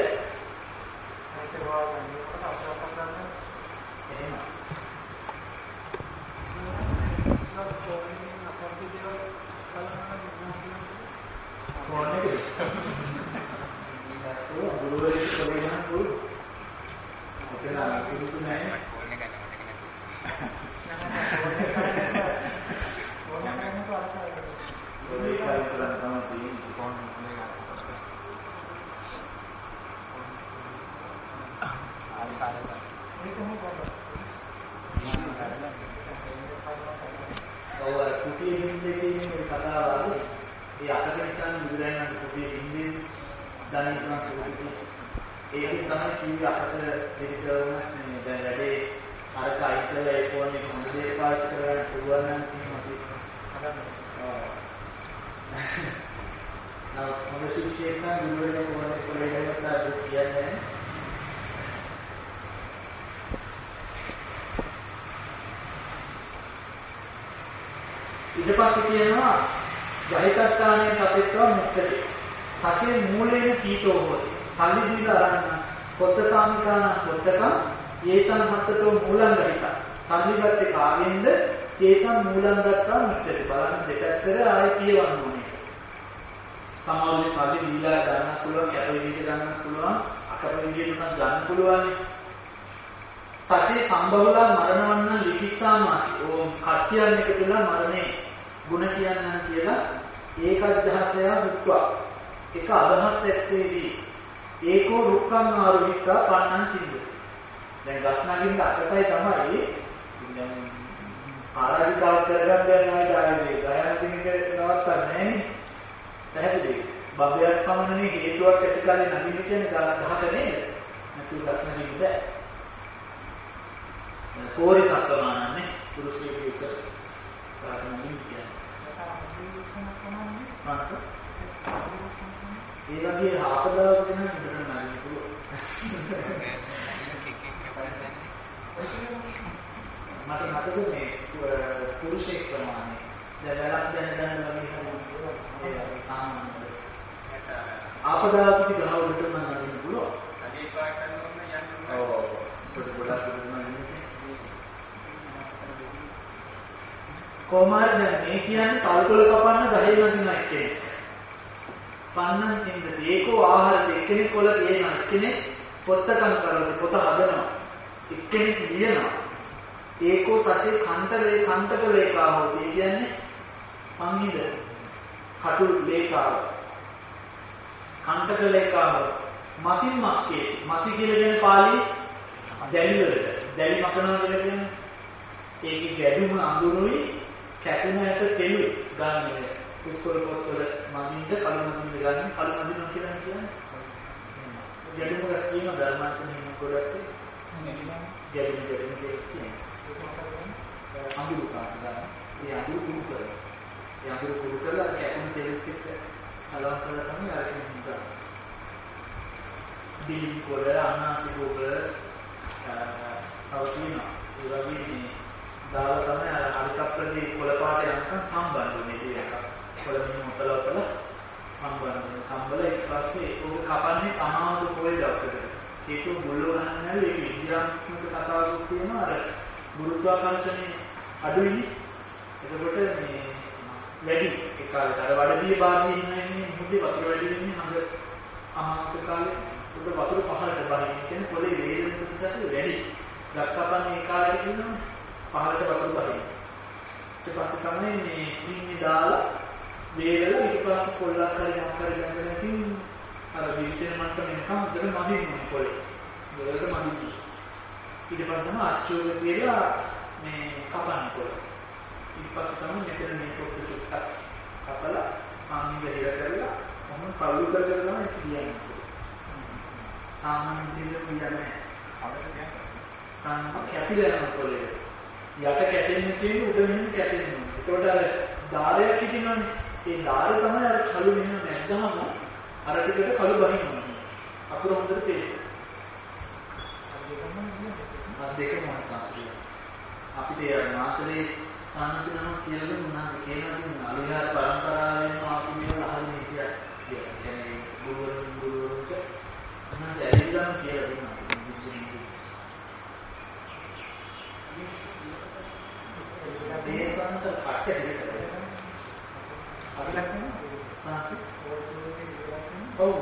කුටියේ හින්දේ තියෙන කතාව ඒ අතකෙන්සන් බුදුරජාණන් කුටියේ හින්දේ ධනිසන කුටියේ ඒකෙන් තමයි කිව්වේ අපිට දෙවිතුන් මේ දැන් වැඩේ අර කයිතල ඒ ෆෝන් එක හොඳ දෙයක් පාවිච්චි කරගන්න පුළුවන් නම් තියෙනවා අපි හදන්න. ඔව්. මොකද සිස්ටම් එක ගුරුවරයා කොහොමද කොලේජකට අද කියන්නේ ඊට පස්සේ කියනවා ජහිතත්තානේ කපෙත්වා මුක්තේ සචේ මූලේන කීතෝ හොති සල්ලි දීලා අරන්න පොත්ත සාමිකාන පොත්තක යේසන් හත්තතෝ මූලං ගහිත සල්ලි ගත්තේ කාගෙන්ද යේසන් මූලං ගත්තා මුක්තේ බලන්න දෙකතර ආයෙ කියවන්න ඕනේ සමාජයේ සල්ලි දීලා ගන්න පුළුවන් කැප විදිහට ගන්න පුළුවන් අකප විදිහට නම් ගන්න පුළුවන් සතේ සම්බවලා මරණවන්න ලිපිස්සාමාති ඕම් කට්ටියන් එකතුලා මරණේ ගුණ කියන්නන් කියලා ඒකජ්ජහසය දුක්වා එක අදහස් ඇත්තේදී ඒකෝ රුක්කං ආරෝහිතා පන්නන් සින්ද දැන් ගස් නගින්න අකටයි තමයි දැන් ආරාධිකාව කරගන්න දැන් ආයේ ගායන දිනක නවත්තන්නේ නෑනේ පැහැදිලි බබයක් පමණනේ හේතුවක් ඇති කාලේ නගින්න කියන්නේ ගහක නේද නැතු ගස් නගින්න බෑ කෝරි සත්වමානන්නේ පුරුෂයෙකුගේ ඉස්සර ප්‍රාර්ථනාවෙන් කියන්නේ. ඒ වගේ ආපදාවක නම් ඉඳන් නෑ පුළුවන්. මට මතක මේ පුරුෂයෙක් ප්‍රමාණය. දැන් දැන් වගේ හරි සාමාන්‍ය. ආපදාවක ගහවලට නම් නගින්න පුළුවන්. අදී පාට කරනවා යන්න. ඔව්. පොඩ්ඩක් කොමාර දැන් මේ කියන්නේ තල්කොළ කපන්න ගහේ නදින එක්කෙනෙක්. පන්නන් සින්ද ඒකෝ ආහාර එක්කෙනෙක් කොළ ගේන එක්කෙනෙක් පොත්තකම් කරලා පොත හදනවා. එක්කෙනෙක් ලියනවා. ඒකෝ සතේ කන්තක ලේඛාවෝ කියන්නේ පංගිද කටු ලේඛාව. කන්තක ලේඛාව මසින් මක්කේ මසි කියලා කියන පාළි දැලි වලට දැලි මකනවා කියලා කියන්නේ ඒකේ ගැඩුම අඳුරුයි කැපුණට තෙලු ගන්න ඉස්කෝල පොත්වල මනින්ද කලු මනින්ද ගන්න කලු මනින්න කියලා කියන්නේ ගැඩුම ගස් කියන ධර්මාන්තනේ මොකදද ගැඩුම කියන්නේ අඳුරු සාකදා ඒ අඳුරු කුරු කරලා ඒ අඳුරු කුරු කරලා කැපුණ තෙලුත් එක්ක සලවම් කරලා තමයි අරගෙන ඉඳලා දිලි කොළ අනාසි ගෝබ තවතිනා ඒ වගේ දාලා තමයි අර හරිකප්පලදී කොළ පාට යනකම් සම්බන්ධුනේ ඒක. කොළමින් මොතලවල සම්බන්ධුනේ. සම්බල ඊට පස්සේ ඒක කපන්නේ තමාවු පොල් දවසකට. ඒක මුල්වහන්න නැල්ල ඒක විද්‍යාත්මක කතාවක් තියෙනවා අර ගුරුත්වාකර්ෂණය අඩුයිනේ. එතකොට මේ වැඩි ඒ කාලේ අර වඩදී බාහිර ඉන්නේ මුදේ වතුර වැඩි වෙන්නේ හඳ අමාත්‍ය කාලේ උඩ වතුර පහළට බහින්න කියන්නේ පොළේ වේගන ප්‍රතිශතය වැඩි. ගස් කපන්නේ ඒ කාලේ කියනවනේ පහළට වතුර බහින්න. ඊට පස්සේ තමයි මේ ඉන්නේ දාලා වේලලා ඊට පස්සේ පොල්ලක් හරි මොකක් හරි ගන්නකින් අර විශ්ේෂ මට්ටමෙන් කම්තර මදින්න පොළේ. වලට මදින්න. ඊට පස්සේ තමයි අච්චුව කියලා මේ කපන්න පොළ. ඊට පස්සේ තමයි මෙතන මේ පොත් ටිකක් කපලා ආන්නිය හිර කරලා මොන කවුරු කරගෙන තමයි කියන්නේ. සාමාන්‍ය විදිහට කියන්නේ අපිට සාමාන්‍ය කැපිලා යන පොළේ යට කැටෙන්න තියෙන උඩ මෙහෙම කැටෙනවා. ඒකට අර ධාරයක් හිටිනවනේ. ඒ ධාරය තමයි අර කළු මෙහෙම නැද්දම අර ටිකට කළු බහිනවා. අකුර හොඳට තේරෙනවා. අර දෙකම මාතෘකාව. අපිට ඒ මාතලේ සානතිනම කියලා මොනවද කියනවා අලුයාර පරම්පරාවෙන් ආපු මේවා අහන්නේ කියන්නේ ගුරුවරුන්ට මොනවද ඇලිලා කියලා දුන්නා. මේ සංස කට්ට දෙකට අපි ලක්ෂණ ඔව්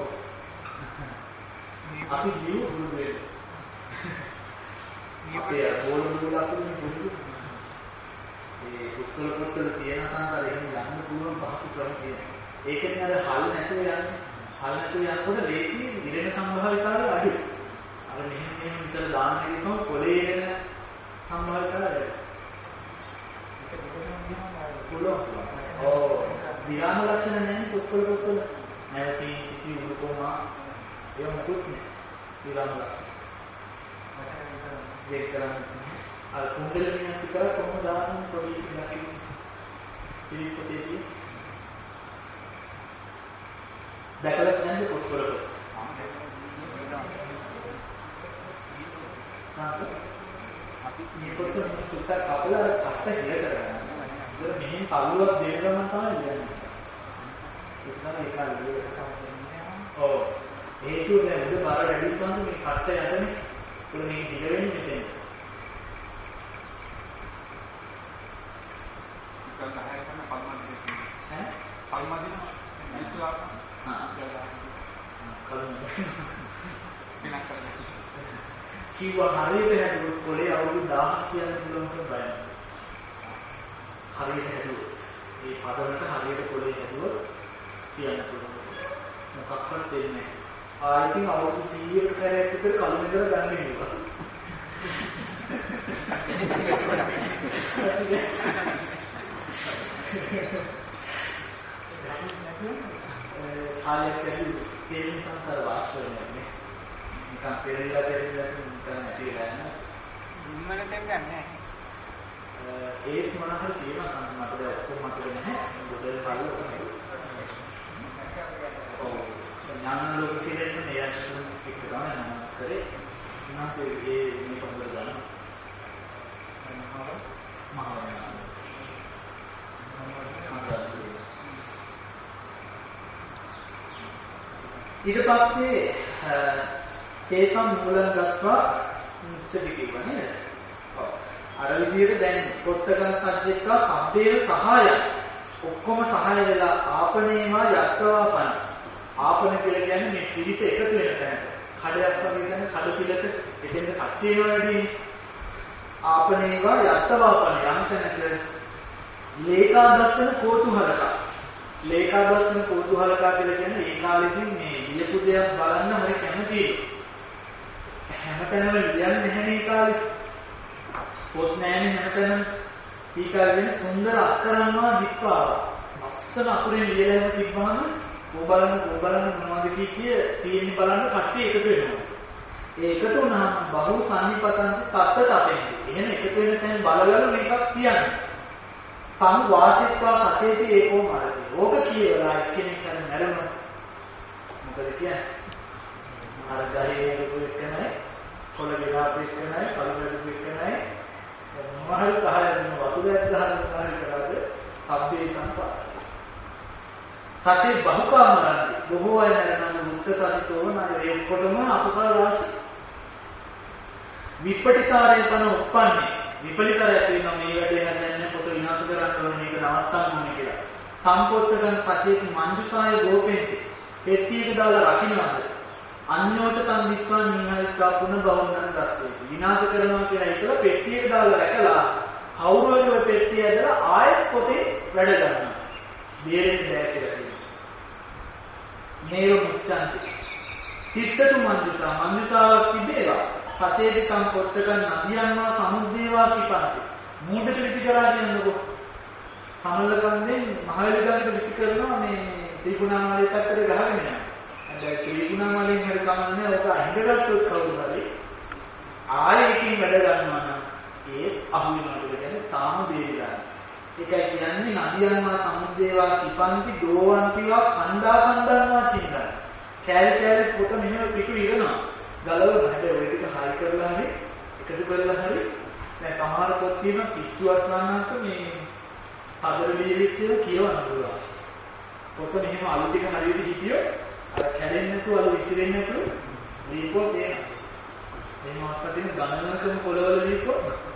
අපි ජීව දුන්නේ අපේ බෝල දුල අතුරින් දුන්නු ඒ කුස්කල පොත්වල තියෙන සංකාරය එහෙම යන්න පුළුවන් පහසු ක්‍රම තියෙනවා ඒකෙන් අර හල් නැතුව යනකොට ලේසි ඉරෙන සම්භාවිතාවය අඩුයි අර මෙහෙම විතර දාන්න ගියම පොලේ ඉරෙන සම්භාවිතාවය පුළුවන්. ඔව්. විරාම ලක්ෂණ නැහැ කුස්කල පොත්වල. නැවතින් කිසි උඩුකොමා ඒ මොකුත් නෑ. විරාම ලක්ෂණ. දෙක කරන්නේ අර කුණ්ඩලිනියක් විතර කොහොමද දාන්නේ පොඩි ලකින් පිළිපොතේදී දැකලා නැද්ද පොස්කොලක? අපි මේ පොත සුත්තක් කපලා අත්ත හිර කරගන්නවා. ඒක මෙහෙන් තල්ලුවක් දෙන්න ගමන් තමයි කියන්නේ. ඒක තමයි ඒක අල්ලුවට තමයි. ඔව්. හේතුව දැන් උඩ බර වැඩි නිසා මේ කට්ට යටනේ. ඒක මේක හිර වෙන්නේ මෙතන. කිව්වා හරියට හැදුවොත් පොලේ අවුරුදු 1000ක් කියන කිලෝමීටර බයයි. හරියට හැදුවොත් මේ පදවලට හරියට පොලේ හැදුවොත් කියන්න පුළුවන්. මොකක්වත් දෙන්නේ නැහැ. ආයෙත් අවුරුදු 100කට කරයක් විතර කලුමෙතර ගන්න වෙනවා. ආයෙත් තේරුම් සංසාර වාස්තවයක් නේ. නිකන් පෙරේලා නිකන් නැතිලා යන ඉන්නම දෙන්නේ ඒත් මොන හරි තියෙන සම්මතද ඔක්කොම මතක නැහැ. මොකද බලන්න ඔව් ඥාන ලෝක කියන්නේ මේ අශුන් එක්ක තමයි නම් කරේ. ඉන්නාසේ මේ පොතේ ගන්න ඊට පස්සේ තේසම් මූලං ගත්වා මුච්චටි කියනවා නේද? ඔව්. අර විදිහට දැන් පොත්තකන් සබ්ජෙක්ට්වා සබ්දේ සහාය ඔක්කොම සහාය වෙලා ආපනේමා යත්වාපන. ආපන කියලා කියන්නේ මේ පිරිස එකතු වෙන තැන. කඩයක් වගේ දැන් කඩ පිළක එතෙන්ද කට්ටිය වැඩි. ආපනේවා යත්වාපන යම් තැනක ලේකා දර්ශන කෝතුහලක. ලේකා දර්ශන කෝතුහලක කියලා කියන්නේ ඒ කාලෙදී මේ ලියපු දෙයක් බලන්න හරි කැමතියි. හැමතැනම ලියන්නේ නැහැ මේ කාලේ. පොත් නැහැනේ හැමතැනම. මේ කාලේ සුන්දර අක්කරන්වා දිස්පාව. ලස්සන අකුරෙන් ලියලා තිබ්බහම ඕ බලන්න මොනවද කිය තියෙන්නේ බලන්න කට්ටිය එකතු වෙනවා. ඒ එකතු වුණාම බහුව සම්නිපතන්ති තත්ත තතෙන්ති. එහෙනම් එකතු වෙන තැන බලවල මේකක් කියන්නේ. සම් වාචිත්වා සචේති ඒකෝ මාර්ගය. ඕක කියවලා එක්කෙනෙක් කරන මැරෙනවා. මොකද කියන්නේ? අර ගහේ දුක එක්කනයි, කොළ විලාප එක්කනයි, කලබල දුක එක්කනයි. මොහල් සහාය දෙන වතුරක් ගහන සහාය කරාද? සබ්බේ සංපා. සතේ බහුකාමරන්ති. බොහෝ අය නරන මුත්තසරිසෝන ඒ ඔක්කොටම අකුසල රාශි. විපටිසාරේ පන උප්පන්නේ. විපලිසාරය කියනවා මේ වැඩේ හදන්න පොත විනාශ කරන්න ඕනේ මේක නවත්තන්න ඕනේ කියලා. සම්පෝත්තකන් සචේති මංජුසාය ගෝපෙන්ති. පෙට්ටියක දාලා රකින්නවද? අන්‍යෝචතන් විශ්වාස නිහාරිකා පුන බවන්නන් රස්සේ. විනාශ කරනවා කියලා හිතලා පෙට්ටියක දාලා රැකලා කවුරුහරි ඔය පෙට්ටිය ඇදලා ආයෙත් පොතේ වැඩ ගන්නවා. බේරෙන්න බෑ කියලා කියනවා. මේව මුච්ඡන්ති. තිත්තතු මංජුසා මංජුසාවක් තිබේවා. සචේතිකම් පොත්තකන් නදියන්වා සමුද්දේවා කිපන්ති. මූඩට විසි කරලා කියනකො සමල්ලකන්දෙන් මහවැලිගඟට විසි කරනවා මේ ත්‍රිකුණාමලේ පැත්තට ගහගෙන යනවා. හැබැයි ත්‍රිකුණාමලෙන් හරි කමන්නේ ඔක අහිඳගත්තොත් කවුරු හරි ආයෙකින් වැඩ ගන්නවා නම් ඒ අහු වෙනවා කියන්නේ තාම දෙවිලා. ඒකයි කියන්නේ නදියන්වා සමුද්දේවා කිපන්ති දෝවන්තිවා කණ්ඩාකණ්ඩානවා චින්දන. කෑලි කෑලි පොත මෙහෙම පිටු ඉරනවා. ගලවන හැබැයි ඔය ටික හයි කරලා හරි එකතු කරලා හරි දැන් සමහර පොත් තියෙන පිටුවක් ගන්නත් මේ හදර ලියවිච්ච ඒවා කියවන්න පුළුවන්. පොත මෙහෙම අලු ටික හරියට හිටියොත් අර කැඩෙන්නේ නැතුව අලු විසිරෙන්නේ නැතුව දීපෝ තියෙනවා. මේ මාත්‍ර තියෙන ගණනකම පොළවල දීපෝ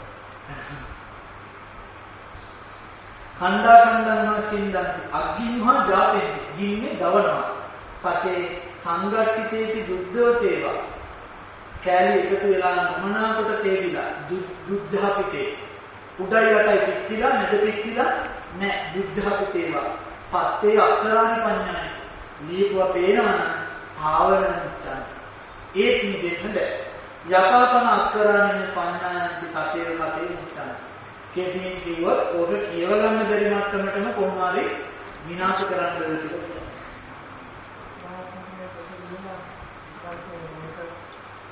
කණ්ඩා කණ්ඩාන චින්දන්ති අග්ගින්හා ජාතෙන්ති ගින්නේ දවනවා. සචේ සංගට්ඨිතේති දුද්ධෝතේවා කෑලි එකතු වෙලා මොනාකට තේවිලා දුද්ධාපිතේ උඩයි යටයි පිච්චිලා නැද පිච්චිලා නෑ දුද්ධාපිතේවා පත්තේ අක්කරානි පඤ්ඤායි ලියපුවා පේනවනම් ආවරණ මුච්චන් ඒත් නිදෙන්න බෑ යකාපන අක්කරානි පඤ්ඤායන්ති කතේ කතේ මුච්චන් කෙටින් කිව්වොත් ඔබ කියව ගන්න බැරි මට්ටමටම කොහොම හරි විනාශ කරන්න බැරි කියලා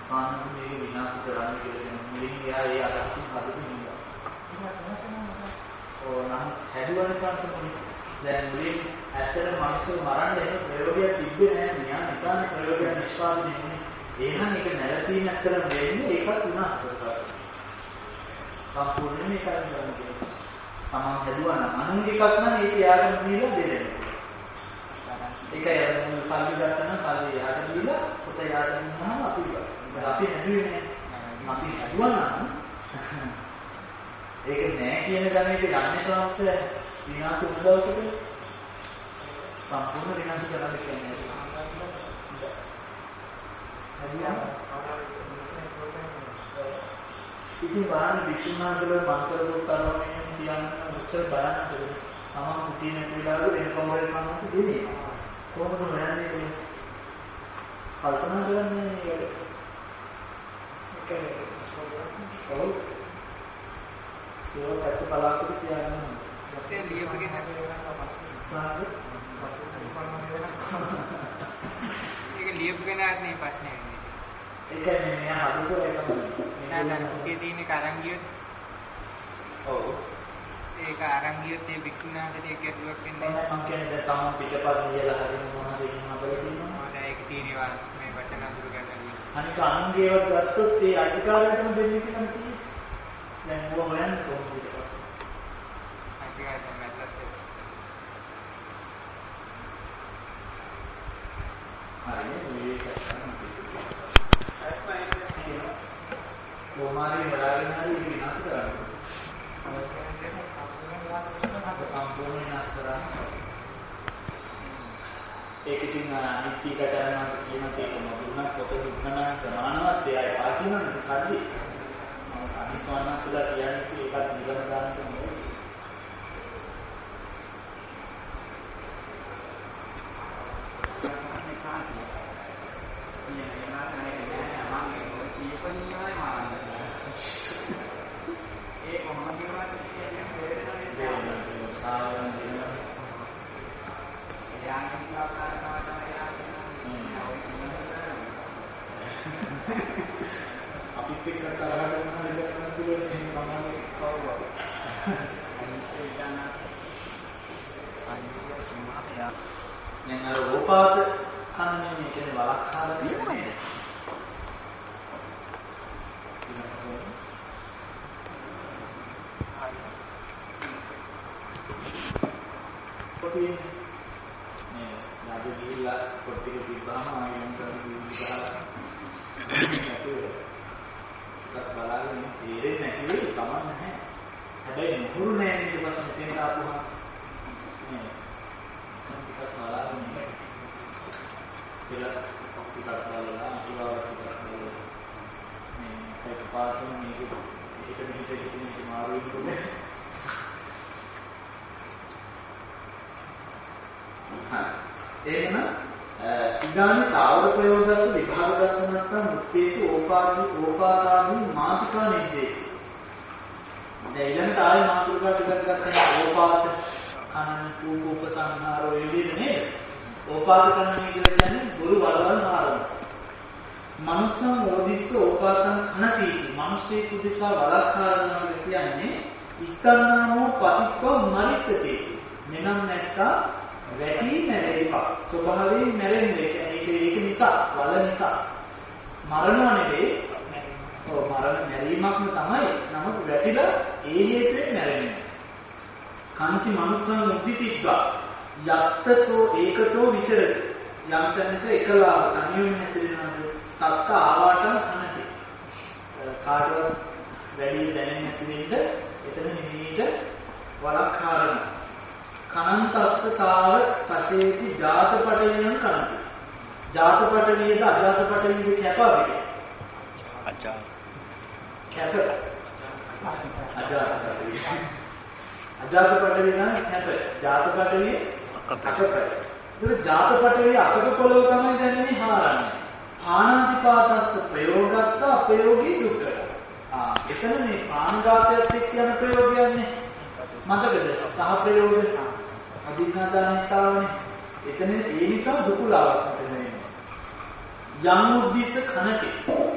කාණ්ඩ මේක විනාශ කරන්න කියලා මුලින් එයා ඒ අදහසින් හදපු නිසා. ඕනම් හැදුවන කාන්තමුනේ දැන් මුලින් ඇත්තට මිනිස්සු මරන්න එහෙම ප්‍රයෝගයක් තිබ්බේ නැහැ. මෙයා නිසානේ ප්‍රයෝගයක් නිෂ්පාදනය වුනේ. එහෙනම් ඒක නැරඹීම ඇත්තටම වෙන්නේ ඒකත් විනාශ කරනවා. සම්පූර්ණයෙන් ඒක කරන්නේ. තමන් හැදුවා නම් අනුන්ගේ එකක් නම් ඒක යාගෙන දීලා දෙන්න. ඒකයි අර සල්ලි ගන්න සල්ලි යාට දීලා පොත යාට දුන්නාම අපි හැදුවේ නැහැ. අපි හැදුවා නම් ඒක නෑ කියන ගණේට යන්නේ සමස්ත විනාශ උදව්වකට සම්පූර්ණ විනාශ කරන්න කියන්නේ. ඉතින් බලන්න විශ්වනාථල මන්ත්‍ර දුක්තරවන්නේ කියන්නේ උච්චර බලන්න ඕනේ. තමන් කුටි නැති වෙලාවක වෙන කවුරුහරි සම්මත දෙන්නේ. කොහොමද හොයන්නේ? කල්පනා කරන්නේ ඒක ඔව් ඒක පැත්ත බලාගෙන තියාගන්න. ඒ ලියපගෙන ඒක ලියපගෙන ආන්නේ ප්‍රශ්නේ වෙන්නේ. ඒකනේ මෙයා හදුවෝ ඒක තමයි. නෑ කුටියේ තියෙන කරන් ගියොත් ඔව් ඒක අරන් ගියොත් ඒ වික්ෂුනාකට ඒක ගැටලුවක් වෙන්නේ නැහැ. මම කියන්නේ තමන් පිටපත් ලියලා හරින මොනවද කියනවා බලන්න. දැන් ඒක තියෙනවා මේ වචන අඳුර ගන්න. අනික අනුන්ගේවත් ගත්තොත් ඒ අධිකාරයටම දෙන්නේ කියලා තියෙන්නේ. දැන් ඕවා හොයන්න කොහොමද ඊට පස්සේ? අධිකාරයෙන් මැදට. හරිනේ මේක කොමාරි හොයාගෙන හරි විනාශ කරන්න. සම්පූර්ණ විනාශ කරන්න. ඒක ඉතින් අනිත්‍යකරණ කියන තේම දුන්නත් පොත දුන්නා ප්‍රමාණවත් එයයි පාකිනන සල්ලි. අනිත්‍යවන්තුලා කියන්නේ ඒකත් නිගමන ගන්නට නෙවෙයි. ඒ කොහොමද අපිත් එක්ක කතා කරනවා නේද කියලා එහෙම තමයි කවුරුවා. දැන් අර ඕපාත කන්නේ කියන්නේ වලක්කාර කියන්නේ. මේ නඩු ගිහිල්ලා පොට්ටික තිබ්බාම ආයෙත් කරලා ඒකත් බලාගෙන තේරෙන්නේ නැති වෙයි කමක් නැහැ. හැබැයි නුහුරු නැහැ ඊට පස්සේ මෙතෙන්ට ආපුහම මේ ඒකත් බලාගෙන කියලා ටිකක් බලලා අසුරාවට ටිකක් බලලා මේ ඒක පාඩම මේක ඒක මෙහෙට හිටින්නේ මාරු වෙන්නේ. එහෙනම් ඉදානි තාවර ප්‍රයෝගات විභාග දර්ශනත්ත මුත්තේසු ඕපාදානි මාතිකා නිර්දේශය. දැන් ඊළඟට ආයේ මාතෘකා ටිකක් ගත්තා ඕපාත කනන උපසංහාර ඔය විදිහට නේද? ඕපාත කනන කියලා කියන්නේ ගුරු වලවල් මාරන. මනුස්සන් ඕදිස්ස ඕපාතං කනති. මිනිස්සේ කුදිසා වලක්කාරනවා කියන්නේ ඉක්කන්නාමෝ පටික්කව මරිස්සති. මෙනම් නැත්තා වැටි නැරෙයිපා ස්වභාවයෙන් නැරෙන්නේ ඒක නිසා වල නිසා මරණව නෙවෙයි ඔව් මරණ නැරීමක්ම තමයි නමුත් වැටිලා ඒ හේතුවෙන් නැරෙන්නේ කන්ති මනුස්සන් උද්දිසික්වා යත්තසෝ ඒකතෝ විචර යම් තැනක එකලාව තනියම හැසිරෙනවාද සත්ත ආවාටම කනති කාටවත් වැඩි දැනෙන්නේ නැති වෙන්න එතන නිමීට වලක්කාරන කනන්තස්සතාව සචේති ජාතපටලියන් කනති. ජාතපටලියද අජාතපටලියද කැපවෙයි. කැප. අජාතපටලිය. අජාතපටලිය නම් කැප. ජාතපටලිය අකප. ඒක ජාතපටලිය අකප පොළව තමයි දැන්නේ හාරන්නේ. ආනාතිපාතස්ස ප්‍රයෝගත්ත අපයෝගී දුක්ඛ. එතන මේ ආනගතයත් එක්ක යන ප්‍රයෝගයන්නේ මතකද? සහ ප්‍රයෝග අධිඥාදානිතාවනේ. එතන ඒ නිසා දුකුලාවක් වෙනවා. යම් උද්දිස්ස කනකේ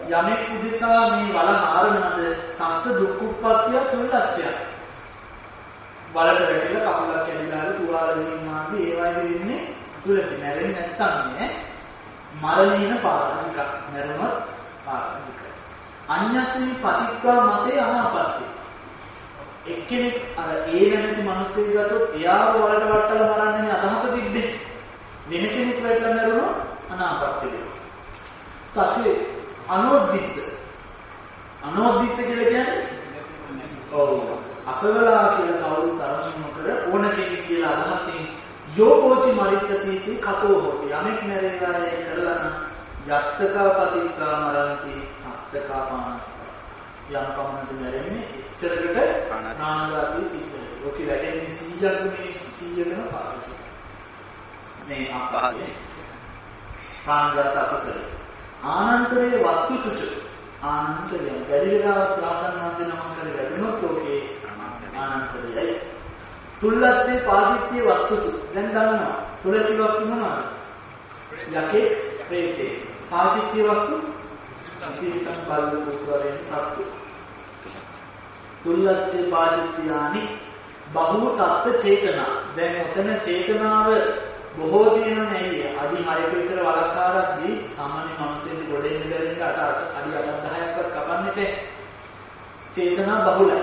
යමෙක් උදෙසා මේ වල හාරනද තස්ස දුක්ඛුප්පත්තිය තුල්ලච්චය. වලට වැටිලා කකුලක් කැඩිලාද තුවාල දෙමින් ආදී ඒවයි වෙන්නේ තුලසි. නැරෙන්නේ නැත්තම් නේ මරණීන පාරමික. නැරුණොත් පාරමික. අඤ්ඤස්මි පතික්වා මතේ අනාපත්ති. එක්කෙනෙක් අර ඒ නැමැති මිනිස්සෙක් ගත්තොත් එයාව වලට වට්ටලා මරන්නේ අදහස තිබ්බේ. වෙන කෙනෙක් වැටලා මරුණොත් අනාපත්ති වෙනවා. සත්‍ය අනෝද්දිස්ස. අනෝද්දිස්ස කියලා කියන්නේ ඔව් අසවලා කියලා කවුරුත් තරම් නොකර ඕන කෙනෙක් කියලා අදහසින් යෝකෝචි මරිස්සති කතෝ හොති. යමෙක් නැරෙලා කරලා නම් යත්තකා පතික්වා මරන්ති අත්තකා පාන. යම් පමණට නැරෙන්නේ එච්චරකට නානගාතී සිද්ධ වෙනවා. ඔකේ වැඩෙන්නේ 100ක් මිනිස් 100කම පාවිච්චි. මේ අපහාදේ ප්‍රාණගත අපසල ආනන්තරයේ වස්තුසුච ආනන්තරය වැඩිලගාවත් රාතන් වහන්සේ නම කර වැඩුණොත් ඔකේ ආනන්තරයයි. තුල්ලච්චේ පාදිත්‍ය වස්තුසු. දැන් දන්නවා තුලසි වස්තු මොනවද? යකේ ප්‍රේතේ. පාදිත්‍ය වස්තු තිරිසන් බලු කුසලයෙන් සත්තු. තුල්ලච්චේ පාදිත්‍යානි බහුව තත්ත්ව චේතනා. දැන් ඔතන චේතනාව බොහෝ තියෙන නෙයි. අදි 6ක විතර වලක්කාරක්දී සාමාන්‍ය මිනිස්සුන්ට ගොඩෙන් ඉඳගෙන අඩි 8-10ක්වත් කපන්නේ නැහැ. චේතනා බහුලයි.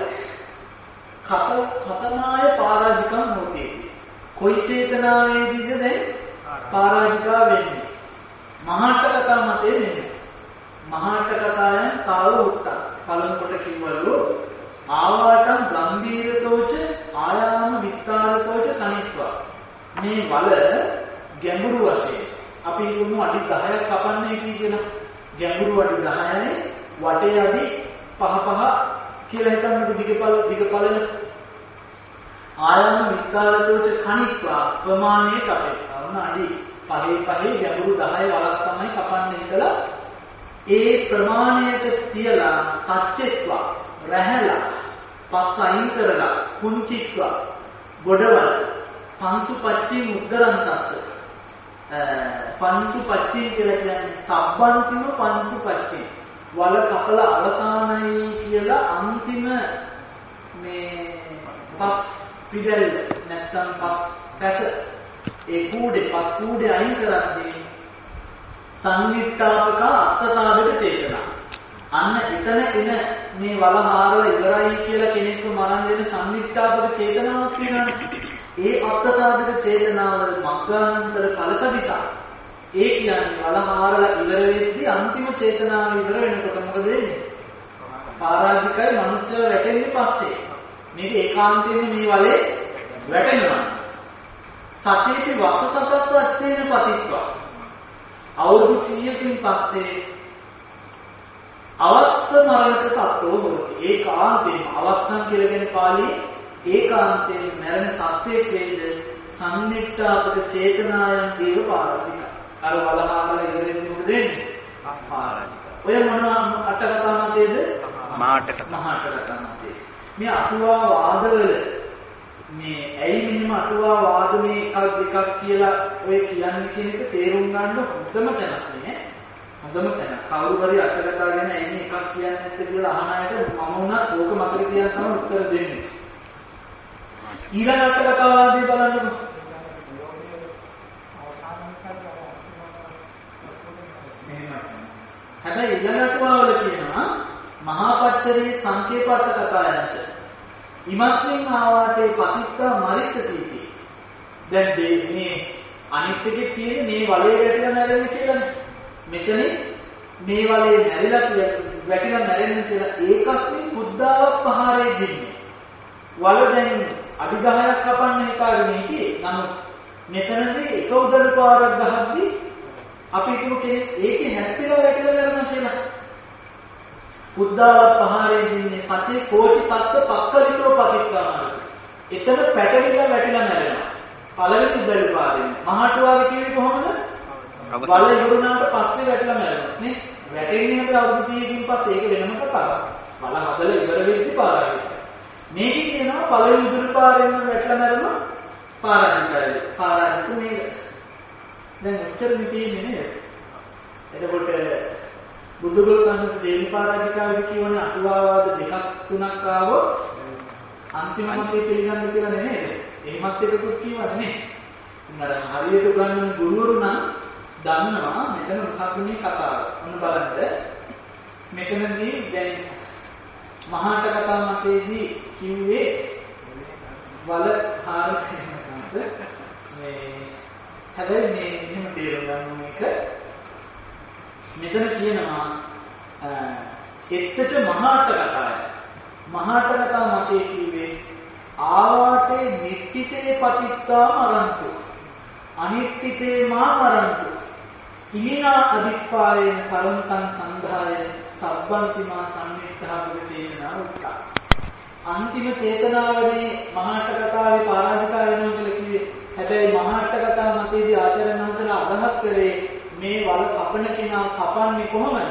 කතනාය පාරාජිකම් නොතේ. කොයි චේතනාවේදීද දැන් පාරාජිකා වෙන්නේ? මහාට කතා මතේ නෙමෙයි. මහාට කතාවෙන් කාව උත්තා. පළමු කොට කිව්වලු ආවාටම් ගම්බීරතෝච ආයාම විස්තරතෝච කනිත්වා. මේ වල ගැඹුරු වශයෙන් අපි හිතමු අඩි 10ක් කපන්නේ කියලා. ගැඹුරු අඩි 10යි වටේ අඩි 5 කියලා හිතන්නකො. දිගපළල ආයාම විස්තරතෝච කනිත්වා ප්‍රමාණයේ කපේ. වුණ අඩි 5 ගැඹුරු 10 වලක් තමයි කපන්නේ කියලා. ඒ ප්‍රමාණයට තියලා තච්චෙත්වා රැහැලා පස් අයින් කරලා කුංචිත්වා ගොඩවල පංසු පච්චී මුද්දරන්තස්ස. පංසු පච්චී කියලා කියන්නේ සබ්බන්තිම පංසු පච්චී. වල කපලා අවසానයි කියලා අන්තිම මේ පස් පිටල් නැත්තම් පස් පැස ඒ කූඩේ පස් කූඩේ අයින් කරද්දී සංනිට්ඨාපක අත්සාධක චේතනා. අන්න එතන එන මේ වලහාරල ඉවරයි කියලා කෙනෙක්ව මරන් දෙන සංනිට්ඨාපක චේතනාවක් තියෙනවානේ. ඒ අත්සාධක චේතනාව මග්ගානන්තර ඵලසදිසා. ඒ කියන්නේ වලහාරල ඉවර වෙද්දී අන්තිම චේතනාව ඉවර වෙනකොට මොකද වෙන්නේ? පාරාජිකයි මනුස්සය වැටෙන්නේ පස්සේ. මේක ඒකාන්තයෙන්ම මේ වලේ වැටෙනවා. සචේති වස්සසතස්ස අච්චේන පතිත්වා. අවුරුදු 100කින් පස්සේ අවස්ස මරණක සත්වෝ හොති. ඒකාන්තයෙන් අවස්සන් කියලා කියන පාළි ඒකාන්තයෙන් මරණ සත්වයක් වේද සංනිට්ඨාපක චේතනායන් දේව පාරාජික. අර වලහාමල ඉවරෙන්නේ මොකද වෙන්නේ? පාරාජික. ඔය මොනවා අටකතා මතේද? මහාට කතා මතේ. මේ අටුවා වාදවල මේ ඇයි මෙහෙම අටුවා වාද මේ එකක් දෙකක් කියලා ඔය කියන්නේ කියන එක තේරුම් ගන්න හොඳම තැනක් නේ. හොඳම තැන. කවුරු හරි අටකතා ගැන එන්නේ එකක් කියන්නේ නැත්නම් කියලා අහන අයට මම උනත් ඕක මතක තියාගෙන තමයි උත්තර දෙන්නේ. ඊළඟ අටකතා වාදී බලන්නකො. හැබැයි ඊළඟ අටුවාවල කියනවා මහා පච්චරේ සංකේපර්ථ කතායන්ට ඉමස්මින් ආවාතේ පතිත්තා මරිස්සතිති. දැන් මේ අනිත් එකේ තියෙන්නේ මේ වලේ වැටිලා නැරෙන්නේ කියලානේ. මෙතන මේ වලේ නැරිලා වැටිලා නැරෙන්නේ කියලා ඒකස්මින් බුද්ධාවක් පහරේ දෙන්නේ. වල දැන් අඩි 10ක් කපන්න එකාගෙන හිටියේ. නමුත් මෙතනදී එක උදළු පාරක් ගහද්දී අපි හිතමු කෙනෙක් ඒකේ හැප්පිලා වැටිලා නැරෙනවා කියලා. බුද්ධාවක් පහරේ දෙන්නේ සචේ කෝටි තත්ත්ව පක්කලිතෝ පතිත්වාමාන. එතන පැටලිලා වැටිලා නැරෙනවා. පළවෙනි උදළු පාරේ. මහටුවාගේ කිව්වේ කොහොමද? වල ඉවරුනාට පස්සේ වැටිලා නැරෙනවා නේ. වැටෙන්නේ නැත්නම් අවුරුදු 100කින් පස්සේ ඒක වෙනම කතාවක්. වල හදලා ඉවර වෙද්දි පාරායි. මේක කියනවා පළවෙනි උදළු පාරෙන් වැටිලා නැරෙනවා පාරායි. පාරායි මේක. දැන් මෙච්චර තියෙන්නේ නේද? එතකොට බුදුගොල්ලන් දේවි පරාජිකාවේ කියවන අටුවාවාද දෙකක් තුනක් ආවොත් අන්තිම මතේ පිළිගන්න කියලා නෙමෙයි. එහෙමත් එකකුත් කියවන්නේ නේ. අර හරියට උගන්වන ගුරුවරු නම් දන්නවා මෙතන මොකක්ද මේ කතාව. ඔන්න බලන්න. මෙතනදී දැන් මහාට කතා මතයේදී කිව්වේ වල හාර කියනකට මේ හැබැයි මේ එහෙම තේරුම් ගන්න එක මෙතන කියනවා එත්තච මහාට කතාය. මහාට කතා මතයේ කිව්වේ ආවාටේ නිට්ඨිතේ පතිත්තා මරන්තු අනිට්ඨිතේ මා මරන්තු ඉමිනා අදිප්පායේන කරන්තං සන්ධාය සබ්බන්තිමා සම්මිත්තහබුද චේතනා උත්තා. අන්තිම චේතනාවනේ මහාට කතාවේ පරාජිකා වෙනවා කියලා කිව්වේ. හැබැයි මහාට කතා මතයේදී ආචාර්යයන් වහන්සේලා අදහස් කරේ මේ වල කපන කෙනා කපන්නේ කොහොමද?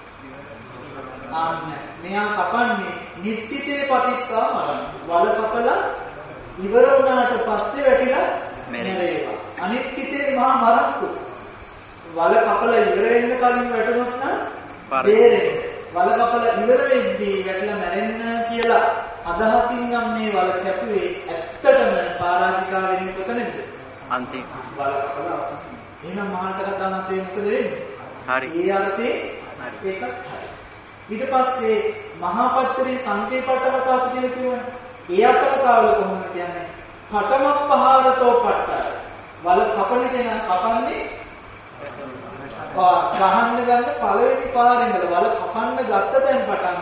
මෙයා කපන්නේ නිට්ඨිතේ පතිත්තා මරන්න. වල කපලා ඉවර වුණාට පස්සේ වැටිලා මැරේවා. අනිට්ඨිතේ මහා මරන්තු. වල කපලා ඉවර වෙන්න කලින් වැටුණොත් නම් බේරෙන්නේ. වල කපලා ඉවර වෙද්දී වැටලා මැරෙන්න කියලා අදහසින් නම් මේ වල කැපුවේ ඇත්තටම පරාජිකා වෙන්නේ කොතනද? අන්තිම වල කපලා අවසන්. එහෙනම් මහාට කතා නැතේ මොකද වෙන්නේ? හරි. ඒ අර්ථේ ඒකත් හරි. ඊට පස්සේ මහා පච්චරේ සංකේපට්ඨවතාස කියලා කියවනේ. ඒ අර්ථකතාවල කොහොමද කියන්නේ? පඨම පහාරතෝ පට්ඨය. වල කපන කෙනා කපන්නේ ගහන්න ගන්න පළවෙනි පාරෙන් වල කපන්න ගත්ත තැන් පටන්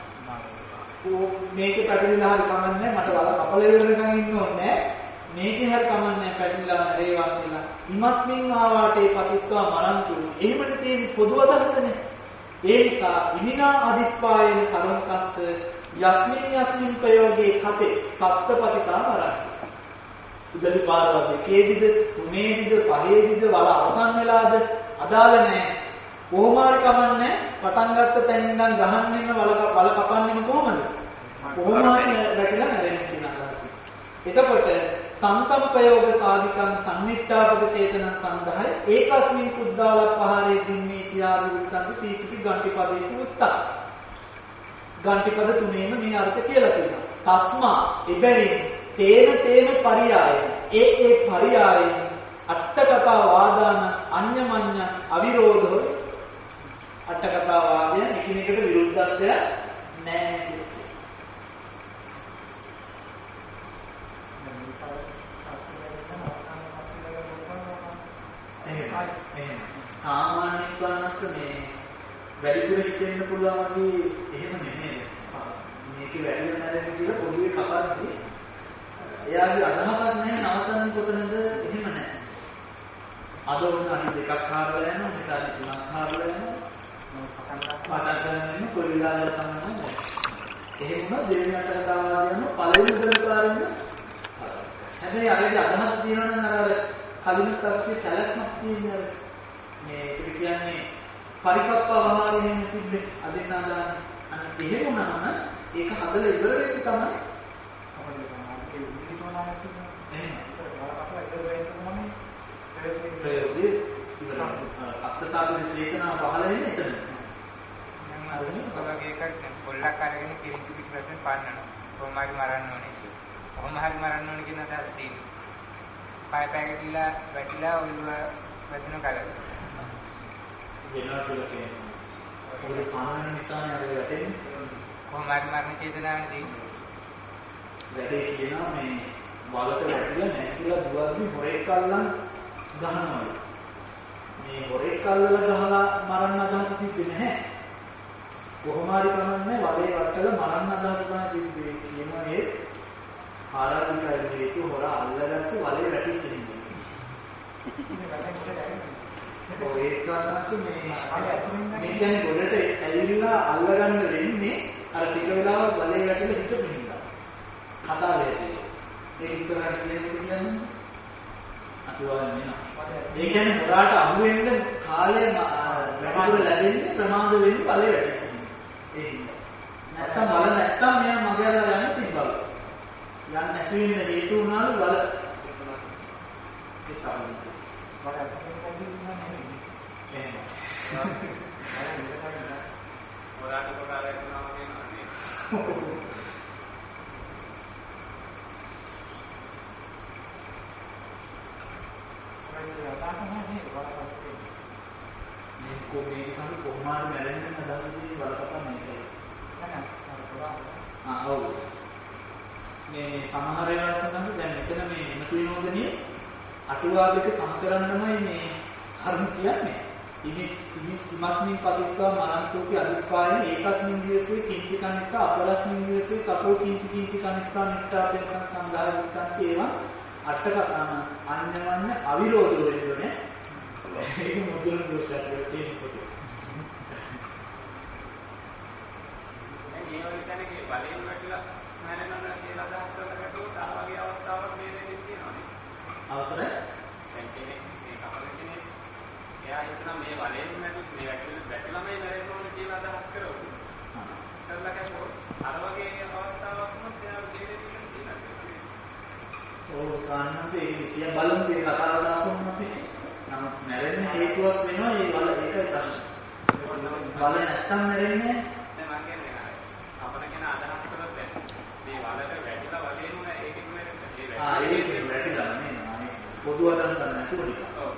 මේකේ පැටලිලා හරි කමන්නේ මට වල කපල ඉවරනකන් ඉන්න ඕනේ මේකේ හරි කමන්නේ පැටලිලා නැරේවා කියලා ඉමස්මින් ආවාටේ පතිත්වා මරන්තු එහෙමද තියෙන පොදු අදහසනේ ඒ නිසා ඉමිනා අදිප්පායන කරන්කස්ස යස්මින් ප්‍රයෝගේ කතේ සත්පතිතා මරන්තු උදලි පාරවල් දෙකේදීද තුනේදීද පහේදීද වල අවසන් වෙලාද අදාළ නැහැ. කොහොම හරි කමන්නේ පටන් ගත්ත තැනින් ඉඳන් ගහන්නෙම වල කපන්නෙම කොහොමද? කොහොම හරි වැටිලා නැරෙන්න කියන අදහස. එතකොට සංකම් ප්‍රයෝග සාධිකං සංනිට්ඨාපක චේතන සන්දහය ඒකස්මින් කුද්දාලක් පහරේ දින්නේ තියාරු විතන්ති තීසිති ගණ්ඨිපදේසු උත්තා. ගණ්ඨිපද තුනේම මේ අර්ථ කියලා තියෙනවා. තස්මා එබැවින් තේන පරියාය ඒ පරියායෙන් අට්ඨකතා වාදාන අඤ්ඤමඤ්ඤ අවිරෝධෝ අට්ඨකතා වාදය එකිනෙකට විරුද්ධත්වය නැහැ. සාමාන්‍ය ස්වර්ණස්ස මේ වැඩිපුර හිතෙන්න පුළුවන් වගේ එහෙම නෙමෙයි. මේකේ වැඩි වෙනදෙන්න කියලා පොඩි කතාවක් එයාගේ අදහසක් නැහැ නවතන්නේ කොතනද එහෙම නැහැ. අද වුණ අනිත් දෙකක් හාරලා යනවා මෙතන අනිත් තුනක් හාරලා යනවා පටන් ගන්න කොයි වෙලාවද තමයි. එහෙම දෙවෙනිකට කතාවද යනවා පළවෙනි උදේපාරින්ද. හැබැයි අරගේ අදහස් තියෙනවා නම් අර කලින් තත්ත්වයේ සැලැස්මක් තියෙනවා. මේ කියන්නේ පරිපක්ව වහාරයෙන් තිබ්බේ අදින්නාදාන අනිත් එහෙම වුණාම ඒක හදලා ඉවර වෙච්ච තමයි ප්‍රයෝගයේ අත්සාධන චේතනාව පහළ වෙන්නේ එතන. මම අරගෙන එකක් පොල්ලක් අරගෙන කිරිටි පිටපස්සෙන් පාන්නනවා. කොහොම හරි මරන්න ඕනේ. කොහොම හරි මරන්න ඕනේ කියන අදහස තියෙනවා. පය පැගිලා වැටිලා ඔළුව වැටෙන කරලා. වෙනවා කියලා කියනවා. ඔය පාන නිසා නේද වැටෙන්නේ. කොහොම හරි මරණ චේතනාවනේ තියෙන්නේ. වැඩේ කියනවා මේ වලට වැටිලා නැතිලා දුවද්දි හොරෙක් අල්ලන් ගහනවා. මේ හොරෙක් අල්ලලා ගහලා මරන්න අදහස තිබ්බේ නැහැ. කොහොම හරි කමන්නේ වලේ වටලා මරන්න අදහස තමයි තිබ්බේ කියනවා. ඒ ආරාධිකයි හේතු හොර අල්ලගත්තු වලේ වැටිච්ච හින්දා. ඔය ඒකනත් මේ කියන්නේ ගොඩට ඇවිල්ලා අල්ලගන්න වෙන්නේ අර ටික වෙලාවක් වලේ වැටිලා හිටපු හින්දා. කතාවේදී ඒ ඉස්සරහට කියන්නේ අතුවන්නේ නැහැ. ඒ කියන්නේ හොරාට අහු වෙන්න කාලය වැඩිපුර ලැබෙන්නේ ප්‍රමාද වෙන්නේ බලය වැඩි. ඒ නැත්තම් බල නැත්තම් මෙයා මගේ අර යන්නේ තිබ්බල. යන්න නැති වෙන්න හේතු වුණාලු බල ඒ තමයි. මේ කොහේ සම කොහොමද මැරෙන්නේ නැදහදී බලපතා මේකයි. ඔව්. මේ සමහර ඒවා සඳහන් දැන් මෙතන මේ එන තුනෝදනේ අටුවා දෙක සම කරන්නමයි මේ කර්ම කියන්නේ. ඉමස්මින් පදිත්වා මනන්තෝපි අදුක්කායන ඒකස්මින් දියසේ කිංචි කනිට්ඨ අපරස්මින් දියසේ තතෝ කිංචි කනිට්ඨ නිට්ඨාපෙන් සංඝායුක්තං ඒවා අට කතාන අන්‍යවන්‍ය අවිරෝධ වෙන්නේ. ඒක මුදුන් දෝෂයක් තියෙනකොට. ඒ වගේ තැනකේ බලයෙන් වැටලා මරණන කියලා අදහස් කරකට ආ වගේ අවස්ථාවක් මේ දෙන්නේ තියෙනවානේ. අවසරයි. දැන් කෙනෙක් මේ කපල කෙනෙක් එයා හිතන මේ බලයෙන් වැටුත් මේ වැටලාමයි මැරෙන්න ඕනේ කියලා අදහස් කරවලු. කරලා කැපුවොත් අර වගේ අවස්ථාවක් වුණොත් එයා දෙන්නේ තියෙනවා. ඔව් සාන්නසේ කිය බලමු මේ කතාව දාපුවම අපි නමුත් මැරෙන්න හේතුවක් වෙනවා ඒ වල ඒකයි ප්‍රශ්නේ. බල නැත්තම් මැරෙන්නේ දැන් මම කියන්නේ අපල කෙනා අදහස් කරොත් මේ වලට වැටිලා වගේ නුන ඒකෙන් මැරෙන්නේ. ඒක වැටිලා නේ. පොදු අදහසක් නැතුව නිකන්. ඔව්.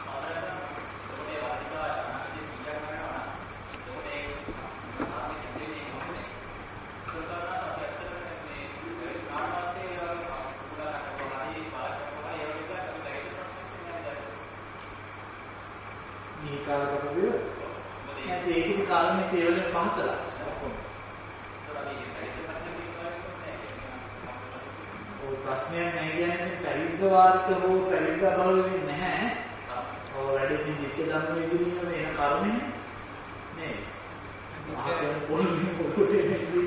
මේ කාලකපුවේ නැත්නම් ඒකේ කාරණේ තේරෙන පහසලා. ඔව් ප්‍රශ්නයක් නැහැ කියන්නේ පැවිද්ද වාර්ත හෝ පැවිද්ද බව වෙන්නේ නැහැ. ඔව් වැඩි නිත්‍ය ධර්ම විදිහේ වෙන කර්මනේ නේ. ආයෙත් පොළොවේ පොළොවේ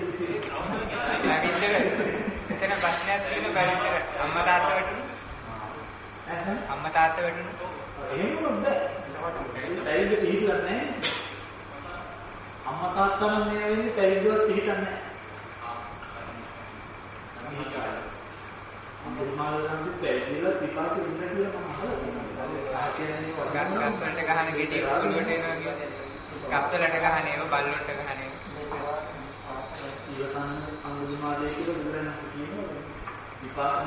එතන ප්‍රශ්නයක් තියෙන බැරිද අම්මා තාත්තා වැටුණු අම්මා තාත්තා වැටුණු එහෙම නෑ පැවිද්ද පිළිගන්නේ නැහැ අම්මා තාත්තා නම් මේ වෙන්නේ පැවිද්දවත් පිළිගන්නේ නැහැ අම්මා සංසිත් පැවිදිලා පිපාසෙ ඉන්න කියලා මම අහලා තියෙනවා ආකේන්නේ ගස්වලට ගහන ගෙඩි ඔළුවට එනවා කියන්නේ ගස්වලට ගහන ඒවා බල්ලොන්ට ගහන ඒවා ඉවසන්න අනුදුමාලයේ කියලා බුදුරණස් කියනවා විපාක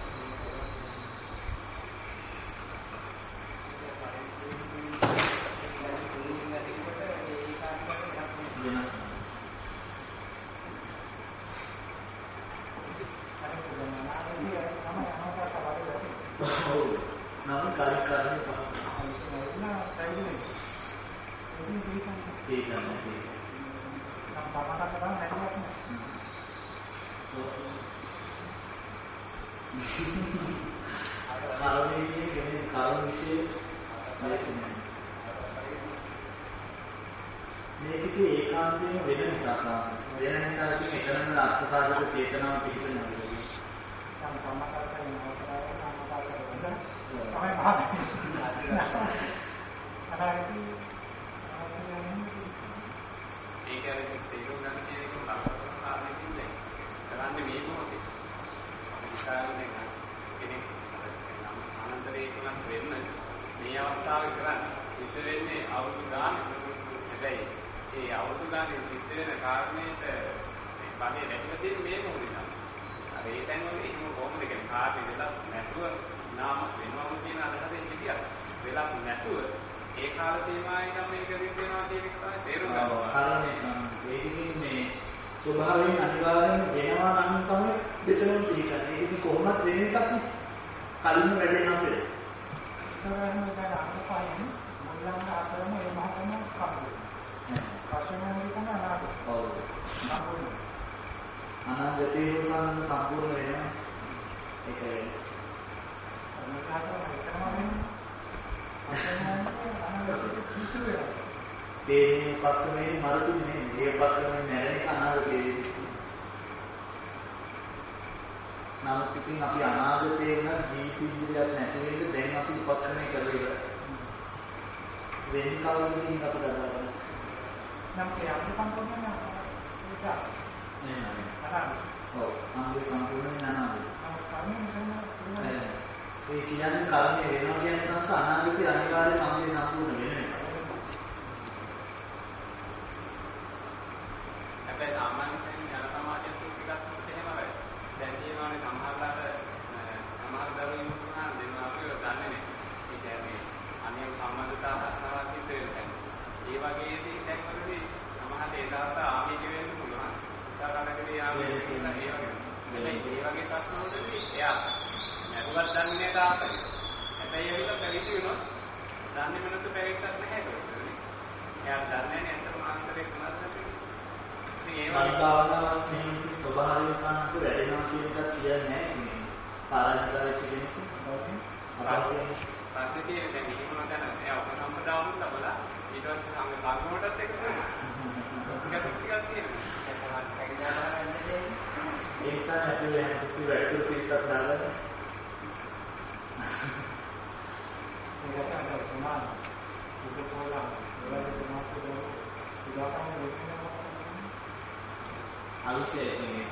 වෙනස් නම් කාර්ය කරන්නේ මේකේ ඒකාන්තයෙන් වෙන නිසා වෙන නිසා එකම අර්ථසාධක චේතනාව පිළිපදිනවා. ඒක ඇරෙන්න තේරුම් ගන්න කියන එක බලපෑම් කාරණේකින් දැන් කරන්නේ මේ මොහොතේ විශාලයෙන් කෙනෙක් අනන්තරයේ තුනක් වෙන්න මේ අවස්ථාවේ කරන්නේ සිද්ධ වෙන්නේ අවුරුදු ගානක්. හැබැයි ඒ අවුරුදු ගානේ සිද්ධ වෙන කාරණේට මේ පණේ නැතිව තියෙන්නේ මේ මොහොතේ. අර ඒ තැන්වල එහෙම කොහොමද කියන්නේ කාටද වෙලා නැතුව නාම වෙනවම කියන අදහසෙන් හිටියා. වෙලා නැතුව ඒ කාල තේමාවේ නම් මේක විදිනවා කියන එක තමයි තේරුම් ගන්න ඕනේ. කාරණේ ඒකකින් මේ ස්වභාවයෙන් අනිවාර්යෙන් වෙනවා නම් තමයි දෙතනම පිළිගන්නේ. ඒක කොහොමද වෙන එකක් නේ. කලින් වැඩේ නම් වෙන්නේ. සමහරවිට අනුපායන මුලංග අතරම ඒ මහතම කම්බුනේ. ප්‍රශ්නවලින් තමයි අනාගත. ඔව්. කම්බුනේ. අනාගතේ සම්පූර්ණ වෙනවා. ඒක තේනේ පත්‍රමේ මරතුනේ මේ පත්‍රමේ නැරෙන අනාගතේ නමුත් ඉතින් අපි අනාගතේ වෙන ජීවිතයක් නැති වෙන්න දැන් අපි උපක්‍රමයේ කරලා වෙන කවුරුකින් අපිට අදාළ නම් ඒ අපි සම්පූර්ණ ඒක නෑ ඔව් අංගේ සම්පූර්ණ නෑ ඒ කියන්නේ කර්මය වෙනවා කියන සංස අනාගතේ අනිවාර්යයෙන්ම අංගේ සම්පූර්ණ වෙනවා. හැබැයි සාමාන්‍යයෙන් යන සමාජයේ ටිකක් එහෙමයි. දැන් කියනවානේ සමහර දරුවෝ ඉන්නවා දෙන්නාගේ දන්නේ නැහැ. ඒ කියන්නේ අනේ සම්බන්ධතාව හස්සාවක් තියෙනවා. ඒ වගේදී දැන්වලදී සමහර ඒ දවස් ආමික වෙන්න පුළුවන්. උදාහරණයකට ආමික කියලා ඒ වගේ. මේ වගේ ප්‍රශ්නවලදී එයා නඩුවක් දන්නේ නැහැ තාත්තගේ. හැබැයි ඒක පැවිදි වෙනවා. දන්නේ නැත්නම් පැවිද්දක් නැහැ ඒක. එයා දන්නේ නැහැ අතම ආන්තරේ මොනවද කියන්නේ. ඉතින් ඒ වගේ භාවනාවක් මේ ස්වභාවයෙන් සාන්ත වැඩෙනවා කියන එක කියන්නේ නැහැ. පාරමිතාවෙච්ච කෙනෙක් පස්සේ තියෙන දැන් එහෙම නැත්නම් එයා උපසම්පදාව ලබලා ඊට පස්සේ සංගමයටත් එක්ක ටිකක් තියෙනවා. ඒ නිසා අපි යන කිසි වැඩි පිටක් දාගන්න. ඒකට සමාන උපකෝලා ඒවලට මාස්කෝ ඉදාකම දෙන්න අවිෂය කියන්නේ.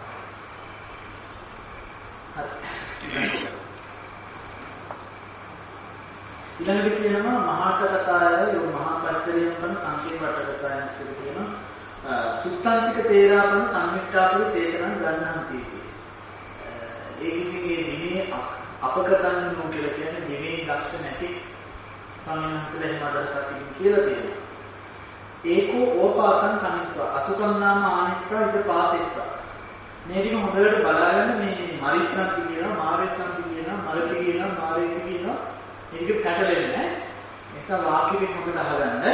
ඊළඟට කියනවා මහාකතාය මහා පච්චරියම් කරන සංකේත වටකතායන් කියලා කියනවා සුත්තාන්තික තේරාපන සංමිත්‍රාපේ තේකරන් ගන්නහන්ති. ඒකෙදී මේ නිමේ අපකතන් නෝ කියලා කියන්නේ නිමේ දක්ෂ නැති සම්මන්ත්‍රය එහෙම අදහසක් කියලා තියෙනවා. ඒකෝ ඕපාතං කනිත්වා අසුකම්නාම ආනිත්වා ඉද පාතෙත්වා. මේක හොඳට බලාගන්න මේ මරිස්සන්ති කියනවා මාරෙස්සන්ති කියනවා මරති කියනවා මාරේති කියනවා මේක පැටලෙන්නේ නැහැ. ඒ නිසා වාක්‍යෙක හොඳට අහගන්න.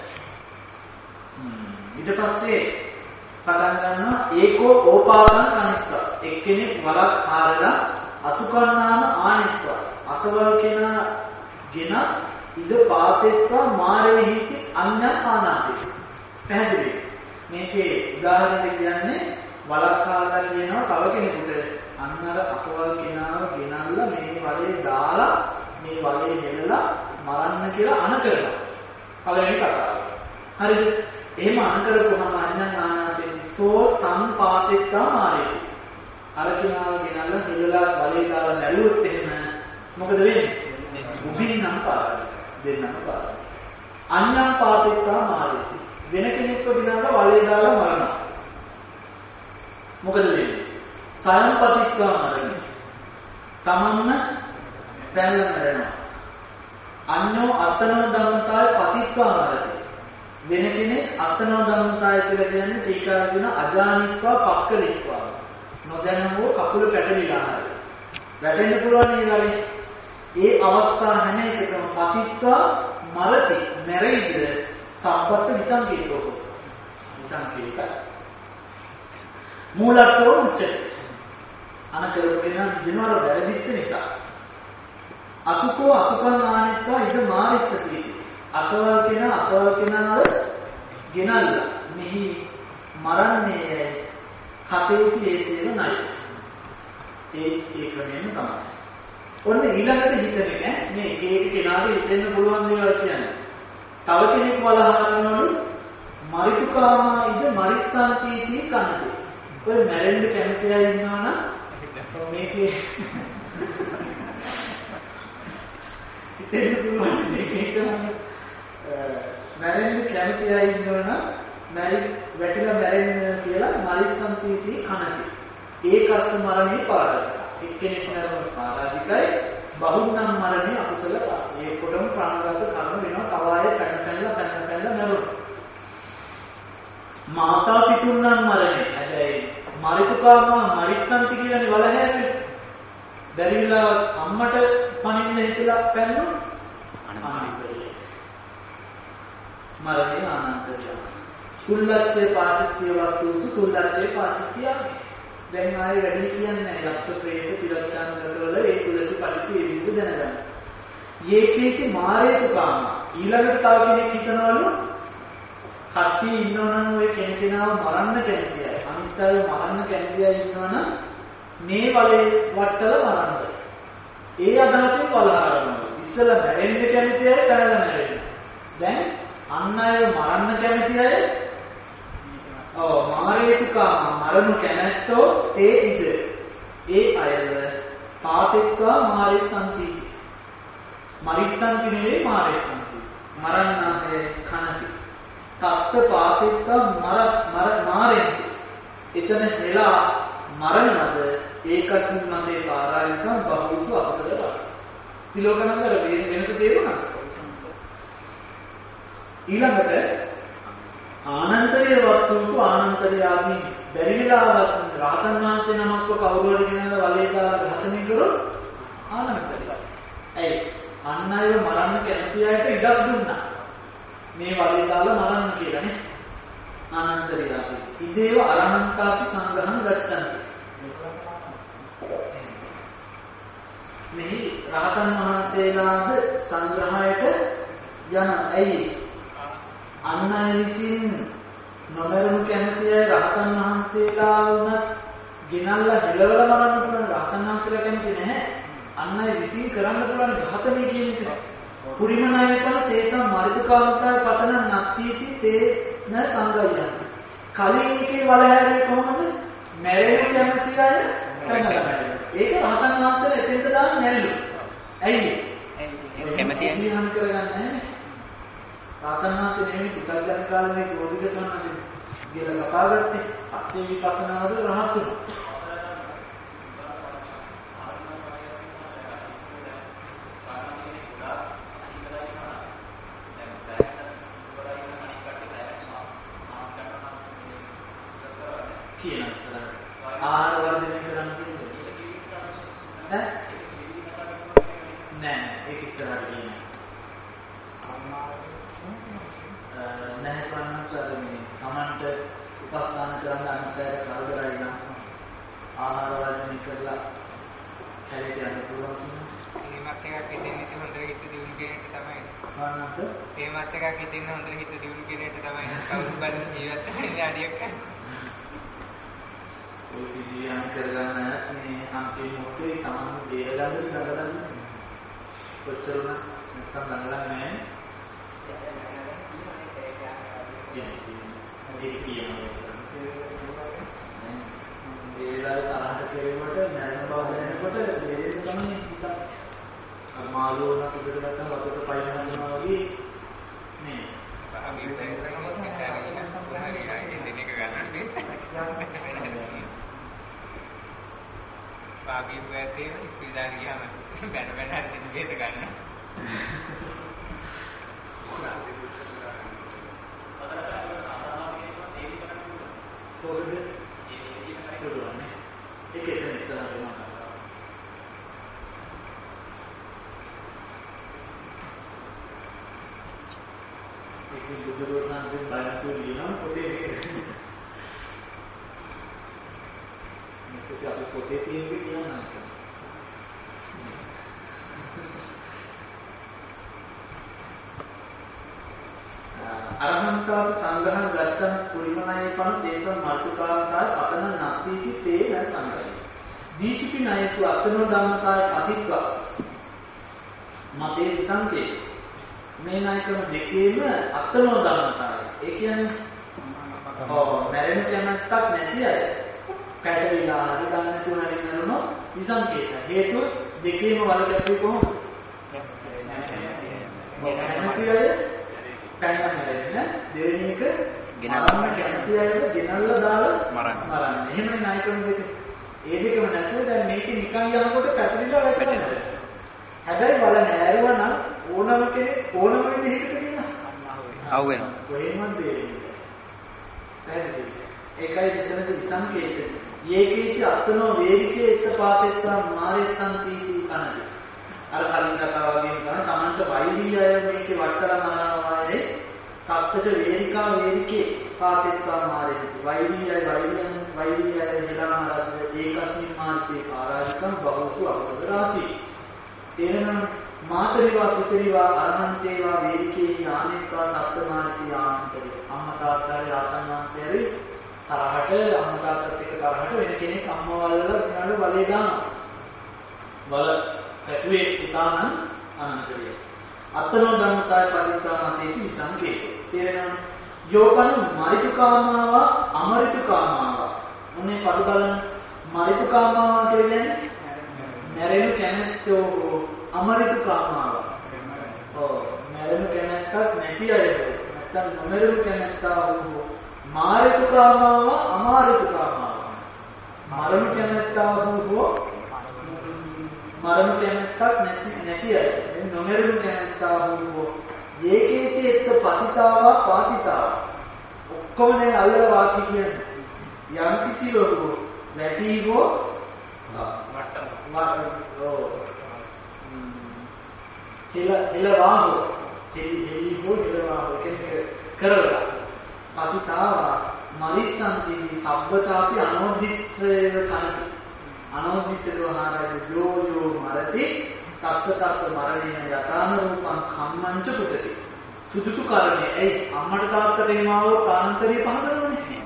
ඊට පස්සේ පටන් ගන්නවා ඒකෝ ඕපාතං කනිත්වා. එක්කෙනෙක් වරක් හාරලා අසුකම්නාම ආනිත්වා අසවල් කෙනා ගෙන ඉද පාතෙත්වා මාරෙහිති අඤ්ඤාපානාති. පැහැදිලි. මේකේ උදාහරණයක් කියන්නේ වලක්කාලා කියනවා තව කෙනෙකුට අන්නර අසවල් කෙනාව ගෙනල්ලා මේ වලේ දාලා මේ වලේ හෙලලා මරන්න කියලා අණ කරනවා. පළවෙනි කතාව. හරිද? එහෙම අණ කරපුවම අඤ්ඤාපානාති සෝ තං පාතෙත්වා මාරෙහිති. අර කෙනාව ගෙනල්ලා හෙලලා වලේ දාලා නැළුවොත් එහෙම මොකද වෙන්නේ? උදින්නම් පාරයි. දෙන්නම පාරයි. අඤ්ඤං පාතිත්වා මාරේති. වෙන කෙනෙක්ව ගෙනල්ලා වලේ දාලා මරනවා. මොකද වෙන්නේ? සයන්පතිත්වා මරන්නේ. තමන්න පැනලා මරනවා. අඤ්ඤෝ අත්තනෝ ධම්මතාය පතිත්වා මරති. වෙන කෙනෙක් අත්තනෝ ධම්මතාය කියලා කියන්නේ ටීකාව කියන අජානිත්වා පක්කලිත්වා. නොදැනවෝ කකුල පැටලිලා හරි. වැටෙන්න පුළුවන් නේ ඒ අවස්ථා හැම එකකම පතිත්වා මරති මැරෙයිද සම්පත්ත විසංකේතෝ විසංකේත මූලත්වෝ උච්චති අනකරගෙන දිනවල වැරදිච්ච නිසා අසුකෝ අසුකන්නානිත්වා ඉද මාරිස්සති අසවල් කෙනාව ගෙනල්ලා මෙහි මරන්නේ කතේති ඒසේව නයි ඒ ක්‍රමයෙන් තමයි. ඔන්න ඊළඟට හිතන්නේ මේ එක කෙනාගේ හිතෙන්න පුළුවන් දේවල් කියන්නේ. තව කෙනෙක් වලහනනවලු මරිතුකාමා ඉද මරිස්සන්තිති කනද. ඔය මැරෙන්න කැමති අය ඉන්නවනම් මේකේ හිතෙන්න පුළුවන් මේක මැරෙන්න කැමති අය ඉන්නවනම් වැටිලා මැරෙන්න කියලා මරිස්සන්තිති කනද. ඒකස්ස මරණේ පාරයි. එක්කෙනෙක් මරන පාරාදිකයි බහුනම් මරණේ අකුසල පාස. ඒකටම ප්‍රාණඝාත කර්ම වෙනවා. තව ආයෙ පැන මරනවා. මාතා පිතුන්නම් මරණේ. හැබැයි මරිතුකාම මරිස්සන්ති කියන්නේ වලහැරෙන්නේ. බැරිලා අම්මට පණින්න හිතලා පැන්නොත් අනාන්තරය. මරණේ අනාන්තරය. කුල්ලච්චේ පාටිච්චේ වස්තුසු කුල්ලච්චේ පාටිච්චිය. දැන් ආයේ වැඩි කියන්නේ නැහැ. යක්ෂ ප්‍රේත පිරච්ඡානගතවල ඒ කුලසි පරිසි ඒ විදිහ දැනගන්න. යේකේති මාරේතුකාම ඊළඟට තව කෙනෙක් හිතනවලු කට්ටි ඉන්නවනම් ඔය කෙනෙකුව මරන්න කැමතියි. අනිත් අය මරන්න කැමතියි ඉන්නවනම් මේ වලේ වට්ටල මරන්න. ඒ අදහසින් වලහරනවා. ඉස්සෙල්ලා මැරෙන්න කැමති අය පැනලා මැරෙන්න. දැන් අන් අය මරන්න කැමති අය මාරේතුකාම මරණු කැමැත්තෝ ඒ ඉද ඒ අයව පාතිත්වා මාරේසන්ති මරිස්සන්ති නෙවෙයි මාරේසන්ති මරණාහේ කනති තත්ත පාතිත්වා මාරෙන්ති එතන වෙලා මරණවද ඒකසින් මතේ පාරායනිකම් බහුසු අකුසල රස. තිලෝකනන්දර වෙනස තේරුණාද? ඊළඟට ආනන්තරීය වස්තුසු ආනන්තරියාදී බැරි වෙලාවත් රහතන් වහන්සේ නමක්ව කවුරු හරි කෙනාලා වලේ දාලා ඝාතනය කරොත් ආනන්තරිය. ඇයි? අන් අයව මරන්න කැමති අයට ඉඩක් දුන්නා. මේ වලේ දාලා මරන්න කියලා නේ. ආනන්තරියාදී. ඉදේව අරහන්තාපි සංග්‍රහණ ගච්ඡanti. මෙහි රහතන් වහන්සේලාද සංග්‍රහයට යන ඇයි? අන් අය විසින් නොමරුණු කැමති අය රහතන් වහන්සේලා වුණත් ගෙනල්ලා හෙලවලා මරන්න පුළුවන්. රහතන් වහන්සේලා කැමති නැහැ. අන් අය විසින් කරන්න පුළුවන් ඝාතනය කියන එක. පුරිමනායකන තේසම් මරිතුකාන්තය පතන නත්තිති තේන සංගයයන්. කලින් එකේ වලහැරේ කොහොමද? මැරෙන්න කැමති අය කරනවා. ඒක රහතන් වහන්සේලා එතෙන්ට දාන්න නැල්ලු. ඇයි? කැමති අය නම් කරගන්නේ නැහැ. රහතන් වහන්සේ නෙමෙයි පුතග්ජන කාලේ මේ ගෝධික සම්මානදී කියලා කපාගත්තේ. අක්ෂේ විපස්සනාවද රහත් වුණා. ආහාර වර්ධනය කරන්න කියන්නේ නෑ ඒක ඉස්සරහට කියන්නේ නැහැ සම්මතයෙන් තමන්ට උපස්ථාන කරන්න අනුසාර කරදරයි නම් ආහාර වර්ධනය කරලා හැලෙට යන්න පුළුවන් මේවත් එකක් හිතෙන්නේ හොඳට හිත දියුණු කෙනෙක්ට තමයි සම්මත මේවත් එකක් හිතෙන්නේ හොඳට හිත දියුණු කෙනෙක්ට තමයි කවුරු බලන ජීවත් වෙන්නේ අඩියක් ඔය සිද්ධියන් කරගන්න මේ අන්තිම මොහොතේ තමන් දේරගන්න දඟලන්න කොච්චර නැත්තම් දඟලන්නේ ඒක කියනවා දේරලා තරහට කෙරෙවට නැරෙන බව දැනනකොට දේරෙන් තමයි හිත මාළුවන පිටට ගත්තා වතුරට පයින් යනවා වගේ නේ අපි දැන් කරනකොට හිතාගෙන ඉන්න එක ගන්නන්නේ बाकी वैसे स्पीडा गया मैं बैठ बैठा दिन भेद करना jadi aku pote tinggi dia nanti. අරහන්තාව සංග්‍රහණ ගත්තම කුරිමනයි පන දේශ මාතුකාන්තය අතන නැතිති තේ සංග්‍රහය. දීසිපි නයසු අතනෝ ධම්මකාය අතික්ක මතේ සංකේ මේ නායකම දෙකේම අතනෝ ධම්මකාය. ඒ කියන්නේ මැරෙන්න කැමැත්තක් නැති අය පැටලිලා හරි ගන්න තුනරින් නරනෝ විසංකේත හේතු දෙකේම වලකැපුවේ කොහොමද? කැමැති අය පැනන්නේ දෙවෙනි එක ගෙනල්ලා කැමති අයව ගෙනල්ලා දාලා මරන්න. එහෙමනේ නායකම් දෙක. ඒ දෙකම නැතුව දැන් මේක නිකන් යනකොට පැටලිලා වැටෙනවා. හැබැයි වල හැරුවා නම් ඕනම කෙනෙක් ඕනම විදිහකට කියනවා. අවු වෙනවා. කොහෙන්වත් දෙන්නේ. ඒකයි මෙතනදී විසංකේත. යේකේච අත්නෝ වේදිකේ එත්තපාතෙත්තා මාරේසන්තිති කනදි. අර කලින් කතාව වගේම තමයි තමන්ට වෛදී අය මේකේ වට්ටලා මරනවානේ තත්ත්වජ වේදිකා වේදිකේ පාතෙත්තා මාරේසන්ති. වෛදී අය හෙලා මරද්ද ඒකස්මින් මාර්තේ ආරාජිකම් බහුසු අවසද රාසී. එනනම් මාතරිවා පුතරිවා අරහන්තේවා වේදිකේ ඥානෙත්වා සප්තමානති ආන්තරේ. අම්මා තාත්තා රාතන් වහන්සේරි තරහට අම්මා තාත්තත් එක්ක තරහට වෙන කෙනෙක් අම්මා වලලා විනාඩ බලේ දානවා. වල කැටුවේ පුතානම් අනන්තරිය. අත්නෝ ධම්මතාය පරිත්‍යාන තේසි විසංකේ. තේරෙනවද? යෝකන මරිතුකාමාව අමරිතුකාමාව. මොනේ පද බලන්න මරිතුකාමාව කියන්නේ මැරෙන කැමැත්තෝ අමරිතුකාමාව. මැරෙන කැමැත්තක් නැති අය නැත්තම් නොමැරෙන කැමැත්තා වූ මාරිතුකාමාව අමාරිතුකාමාව. මරණු කැමැත්තා වූ මරණු කැමැත්තක් නැති අය. මේ නොමරණු කැමැත්තා වූ ඒකේති එක්ක පතිතාවා පාතිතාවා. ඔක්කොම දැන් අල්ලල වාක්‍ය කියන්නේ. යම් කිසි ලෝකෝ වැටීවෝ හෙලවාහෝ හෙලීවෝ හෙලවාහෝ කියන්නේ කරවලා පතිතාවා මරිස්සන්ති සබ්බතාපි අනෝදිස්සේව කනති අනෝදිස්සේව ආහාරය යෝ මරති තස්ස මරණේන යතාන රූපං කම්මංච පුතති සුදුසු කාරණේ ඇයි අම්මට තාත්තට එනවෝ කාන්තරේ පහදවන්නේ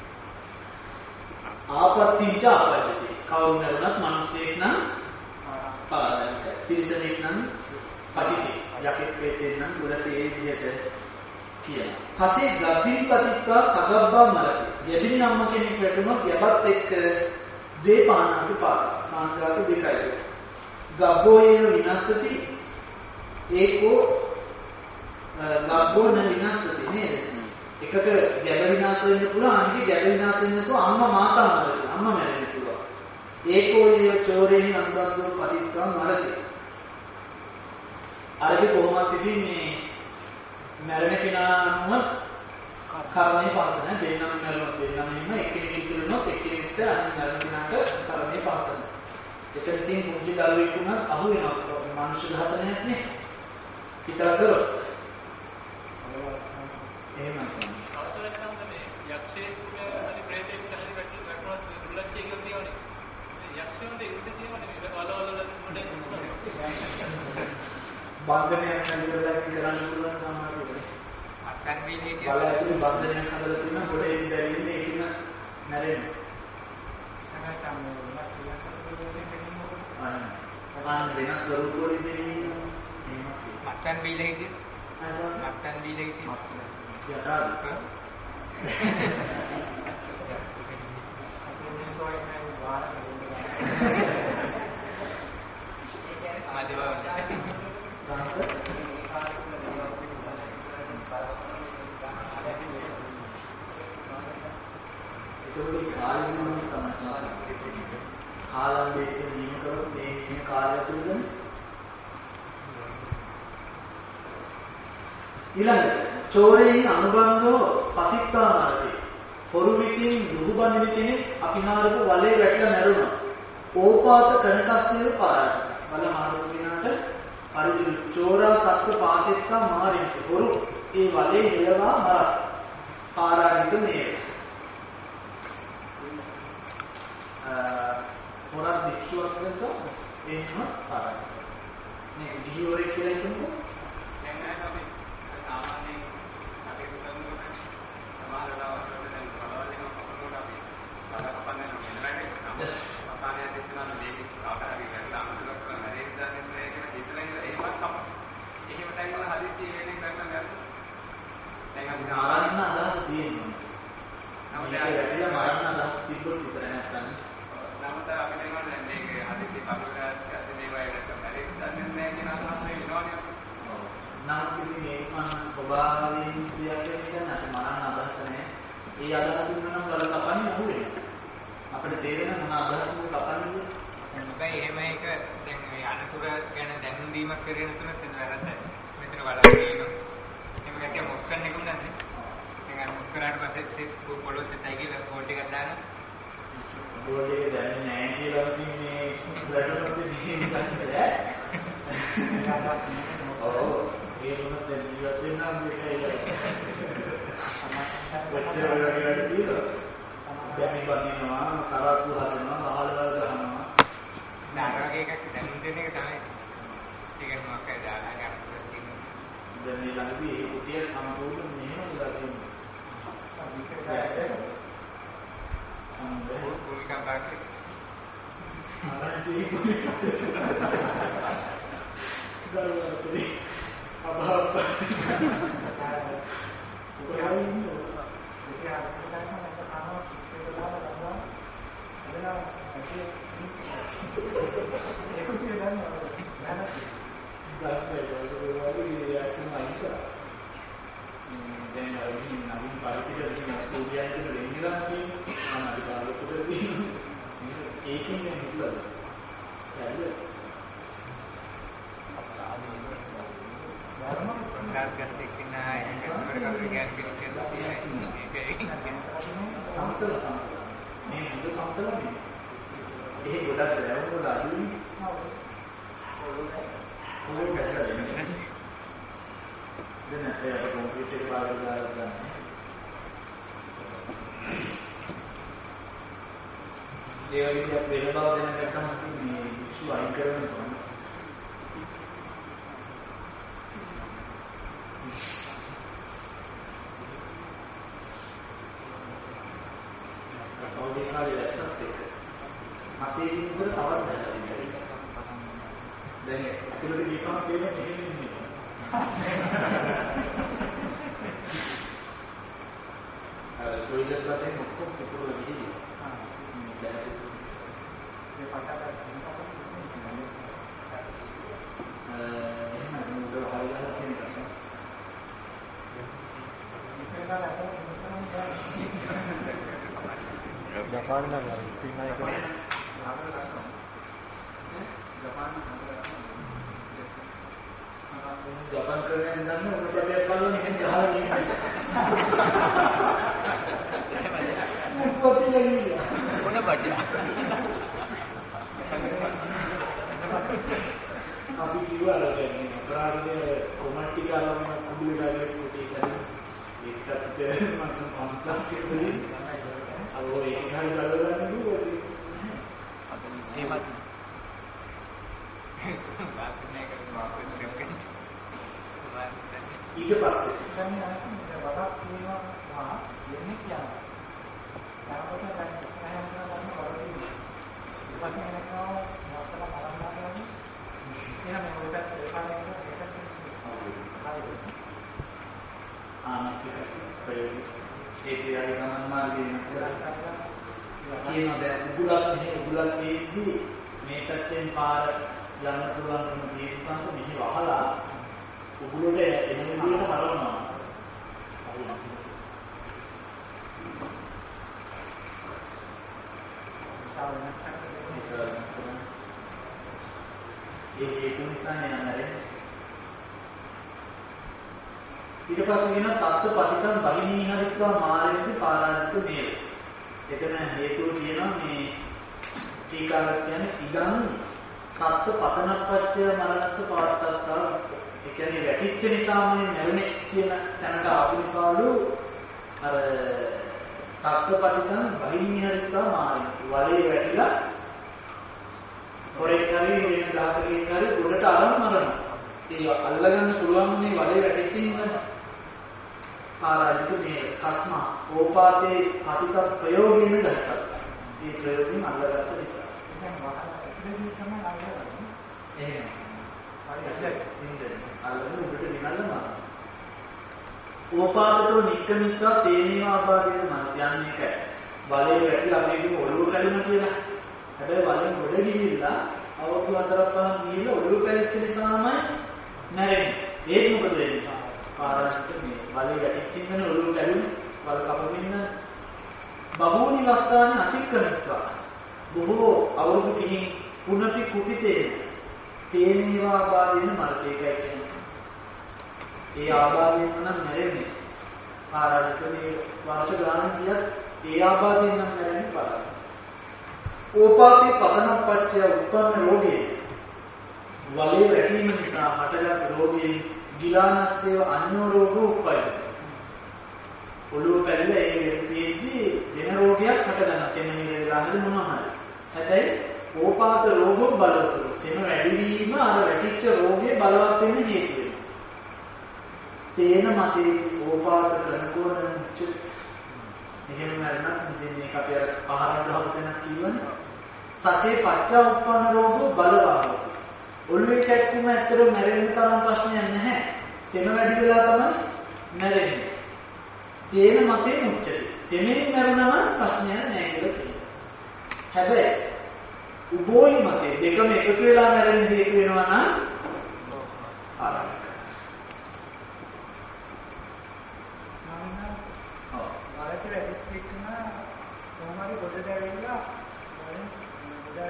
ආපත්‍තිච ආපත්‍ති කවුරු නරුණත් මිනිසෙක් නම් පාරයි තිරිසනෙක් නම් පටිති යකෙක් වේතෙන් නම් උරසේ ඒ විදිහට කියනවා සතේ ගබ්බින් පතිත්වා සගබ්බා මරති යදින් අම්ම කෙනෙක් වැටුණොත් යබත් එක්ක දීපානාති පාත මාංගාතු දෙකයි ගබ්බෝයේන විනාශති ඒකෝ ගබ්බෝ න විනාශති නේද එකක ගැබ විනාශ වෙන්න පුළුවන් අනිත් ගැබ විනාශ වෙන්න තු අම්මා මාතා මරති අම්මා මැරෙන්න පුළුවන් ඒකෝ යේ චෝරේහි අනුබද්ධෝ පතිත්වා මරති අරගේ කොහොමද තිබින්නේ මැරෙන කෙනාම කර්මයේ පාසන දෙන්නම මැරුණොත් දෙන්නම ඉන්න එක්කෙනෙක් ඉතුරුනොත් එක්කෙනෙක්ට අනිත් මැරෙන කෙනාට කර්මයේ පාසන එතනදී මුංචි දරුවෙක් වුණත් අහු වෙනවා මනුෂ්‍ය ඝාතනයක් නේ හිතලා කරොත් එහෙමයි අවසරයක් නම් මේ යක්ෂයෙක් හරි ප්‍රේතයෙක් හරි වැටුණොත් දුර්ලභයෙන් කියනවනේ යක්ෂයන්ට ඉන්න තියෙනවනේ වලවල මොඩේ බන්ධනයක් හදලා කරන්න පුළුවන් සමාජයේ අත්කන් වීලේ බල ඇතුලේ බන්ධනයක් හදලා තියෙනවා පොඩේ ඉඳලා ඒකින නැරෙන්නේ අන්න වෙනස් ස්වරූපවලින් දෙන්නේ මත්කන් වීලේ කිව්ව මත්කන් වීලේ කිව්ව යටාද ඒකෝයි කාලෙම තමයි කාලම් දේශන නියම කරොත් මේ කාලය තුලදී ඊළඟ චෝරේහි අනුබන්ධෝ පතිත්වා මරති හොරු විසින් දුහුබඳින කෙනෙක් අකිනාරක වලේ වැටලා මැරුණා ඕපාත කනකස්සේව පාරායි වල මාරු කෙනාට පරිදි චෝරා සත්ත්ව පාතෙත්තා මාරින්ති හොරු ඒ වලේ හෙලවා මරා පාරායිද මේ හොරක් දික්ෂුවක් ලෙස එහෙම පාරායි මේ ගිහිවරේ කියලා කියනකො දැන් අපි සාමාන්‍යයෙන් අපි කරනකොට සමහර ලාවකට දැන් බලවලින් අපකට අපි බලකපන්නේ නැහැ නේද? අපාණය දෙන්නා මේක ආකාරي කරලා අමුතුවක් කරලා නේද දැන් මේක හිතලා එහෙමත් තමයි. එහෙම දැන්වල හදිස්සිය වෙනින් කරන්න ගන්න. දැන් අපි මරන්න අදහස් තියෙනවා. නමුත් ඒක මරන්න අදහස් තිබ්බොත් විතර නැත්නම් නමුත් අපි කියනවා දැන් මේක හදිස්සිය පබලකට මේවා එකට බැරි දන්නේ නැහැ කියන අදහස් වෙනවනේ. නම් කිසි මේකම ස්වභාවයෙන් කියන්නේ නැත්නම් මරන්න අදහස් නැහැ. ඒ අදහස් දුන්නා නම් වල කපන්නේ අහු වෙනවා. අපිට තේරෙන මොන අදහසක්ද කපන්නේ? මොකයි එහෙම එක දැන් මේ අනතුර ගැන දැනුම් දීමක් කරගෙන තුනත් වැරද්ද. මෙතන වලක් එහෙම ගැටිය මොස් කරන්න නෙකුත් නැද්ද? දැන් අර මොස් කරාට පස්සේ පොළොව සෙටයි කියලා කෝට් එකක් දානවා. බෝඩ් එක දැන්නේ නැහැ කියලා ඉතින් මේ බ්ලඩ් එකේ දිහේ ගන්නද? ඔව් ඒ මොනවද ජීවත් වෙන්න මේකයි. කොච්චර වෙලාවකට තියෙනවා? දැන් මේ වදිනවා, කරත්තු හදනවා, මහලවල් ගහනවා. නාරක එකක් දැනුම් දෙන එක තමයි. ඒක මොකක්ද දාලා ගන්න තියෙන්නේ. දැන් මේ ළඟදී ඒ කුටිය සම්පූර්ණ මෙහෙම උදා තියෙනවා. භූමිකා බාක්කේ. අරන්ටි දරුවනේ අභාව දැන් අරගෙන නවීන පරිපූර්ණ කියන ස්ටුඩියෝ එකේ ඉඳලා තියෙනවා. අනිත් කාලෙකට තියෙනවා. මේකෙන් හිතලා ඇල්ල ඒ ගොඩක් වැවුන අඩුයි. දැන් අපේ කම්පියුටර් එක බලලා ගන්න. ඒ වගේ අපේ වෙන බව දැනගත්තම මේ විශ්ව අයින් කරනවා. කවුරුත් කාලේ දැස්සත් එක්ක අපේ විතර තවත් දැන් අතුලට දීපම තේරෙන්නේ නෙමෙයි. කොයිදත් වශයෙන් ඔක්කොම පුපුරලා ගිහින් දැන් මේ පටකට එහෙනම් උදේ හරියට තියෙනවා. ජපාන් නම් පින්නයි කරන්නේ. ජපාන් කරන්නේ නම් උඩට බලන්න ඉතින් ගහලා ඉන්නේ. මොකද කියන්නේ? මොන බඩිය? අපි කිව්වා දැන් අපරාධයේ කොමන්ටි ගාලම කුඩු වෙලා ඉන්නේ ඒකත් මම අම්සක් කියන්නේ අව ඒක හරි බලන්න කිව්වා. එහෙමත් ඊට පස්සේ දැන් වඩා කියනවා දෙන්නේ කියනවා. තාපත දැන් ඉස්සරහට ගන්න වරදී. ඉතින් එනකෝ මොකක්ද බලන්න එහෙනම් මේ ඔයත් ඒකාලේ ඒකත් ඒ කියන්නේ ගමන් මාර්ගයේ ඉස්සරහට කියනවා දැන් උගුලක් නේ උගුලක් තියෙද්දි මේ පැත්තෙන් පාර යන්න පුළුවන්කම තියෙනකන් මෙහි වහලා උගුලට එන විදිහට හරවනවා. ඒ තුන්සානේ නතරේ ඊට පස්සේ වෙන තත්ත්ව පතිතම් බහිනී හරිත්වා මාරෙන්ති පාරාජිත නේද. එතන හේතුව කියනවා මේ ටීකාවක් කියන්නේ ඉදන් තත්ත්ව පතනපච්චය මරණස්ස පාත්තත්තා. ඒ කියන්නේ වැටිච්ච නිසාමනේ නැරෙන්නේ කියන තැනට ආපු නිසාලු අර තත්ත්ව පතිතම් බහිනී හරිත්වා මාරෙන්ති. වලේ වැටිලා පොරේ කරේ වෙන දාතකේ කරේ උඩට අරන් මරනවා. ඒ අල්ලගන්න පුළුවන් මේ වලේ වැටිච්ච නිසා පාරාජිත මේ කස්මා ඕපාතේ අතික ප්‍රයෝගයෙන් දැක්කා. මේ ප්‍රයෝගයෙන් අල්ලගත්ත නිසා. දැන් වහලා ඉතින් තමයි අල්ලගන්නේ. එහෙම. හරියට ඉන්නේ. අල්ලගෙන උඩට විනල්ලනවා. ඕපාතතෝ නික්කමිත්වා තේනේව ආපාදයෙන් මන යන්නේ එකයි. බලේ වැටිලා අපේ ඔළුව කැඩුණා කියලා. හැබැයි වලින් ගොඩ ගිහිල්ලා අවුරුදු 4-5 ගිහිල්ලා ඔළුව කැඩිච්ච නිසාමයි නැරෙන්නේ. ඒක මොකද වෙන්නේ? පාරාජිත මේ වලේ වැටිච්ච ඉන්න ඔළුව කැඩුනේ වල කපමින්න බහූනි වස්තාන අතික්‍රමිත්වා. බොහෝ අවුරුදු කිහින් පුනති කුපිතේ තේනේවා ආබාධයෙන් මරතේකයි කියන්නේ. ඒ ආබාධයෙන් නම් නැරෙන්නේ. පාරාජිත මේ වර්ෂ ගානක් ගියත් ඒ ආබාධයෙන් නම් නැරෙන්නේ පාරාජිත. ඕපාතේ පතනපච්චය උත්පන්න රෝගේ වලේ වැටීම නිසා හටගත් රෝගී ගිලානස්සේව අන්‍ය රෝගෝ උපයි. ඔළුව පැරිලා ඒ වෙද්දී වෙන රෝගයක් හටගන්න සෙනෙහි වෙලා හරි මොනවා හරි. හැබැයි ඕපාත රෝගෝ බලවතුරු සෙම වැඩිවීම අර වැටිච්ච රෝගේ බලවත් වෙන්න හේතු වෙනවා. තේන මතේ ඕපාත කරනකොට එහෙම නැත්නම් ඉතින් මේක අපි අර ආහාර දහවතන කියවනේ. සතේ පච්චා උත්පන්න රෝගෝ බලවාහෝ. ඔළුවේ කැක්කුම ඇත්තට මැරෙන්න තරම් ප්‍රශ්නයක් නැහැ. සෙම වැඩි වෙලා තමයි මැරෙන්නේ. තේන මතේ මුච්චති. සෙමෙන් මැරුණම ප්‍රශ්නයක් නැහැ කියලා කියනවා. හැබැයි උභෝයි මතේ දෙකම එකතු වෙලා මැරෙන්න හේතු වෙනවා නම් ආරම්භ. වැඩිච්ච එකන කොහොමද ගොඩ දැවෙලා වලින් ගොඩ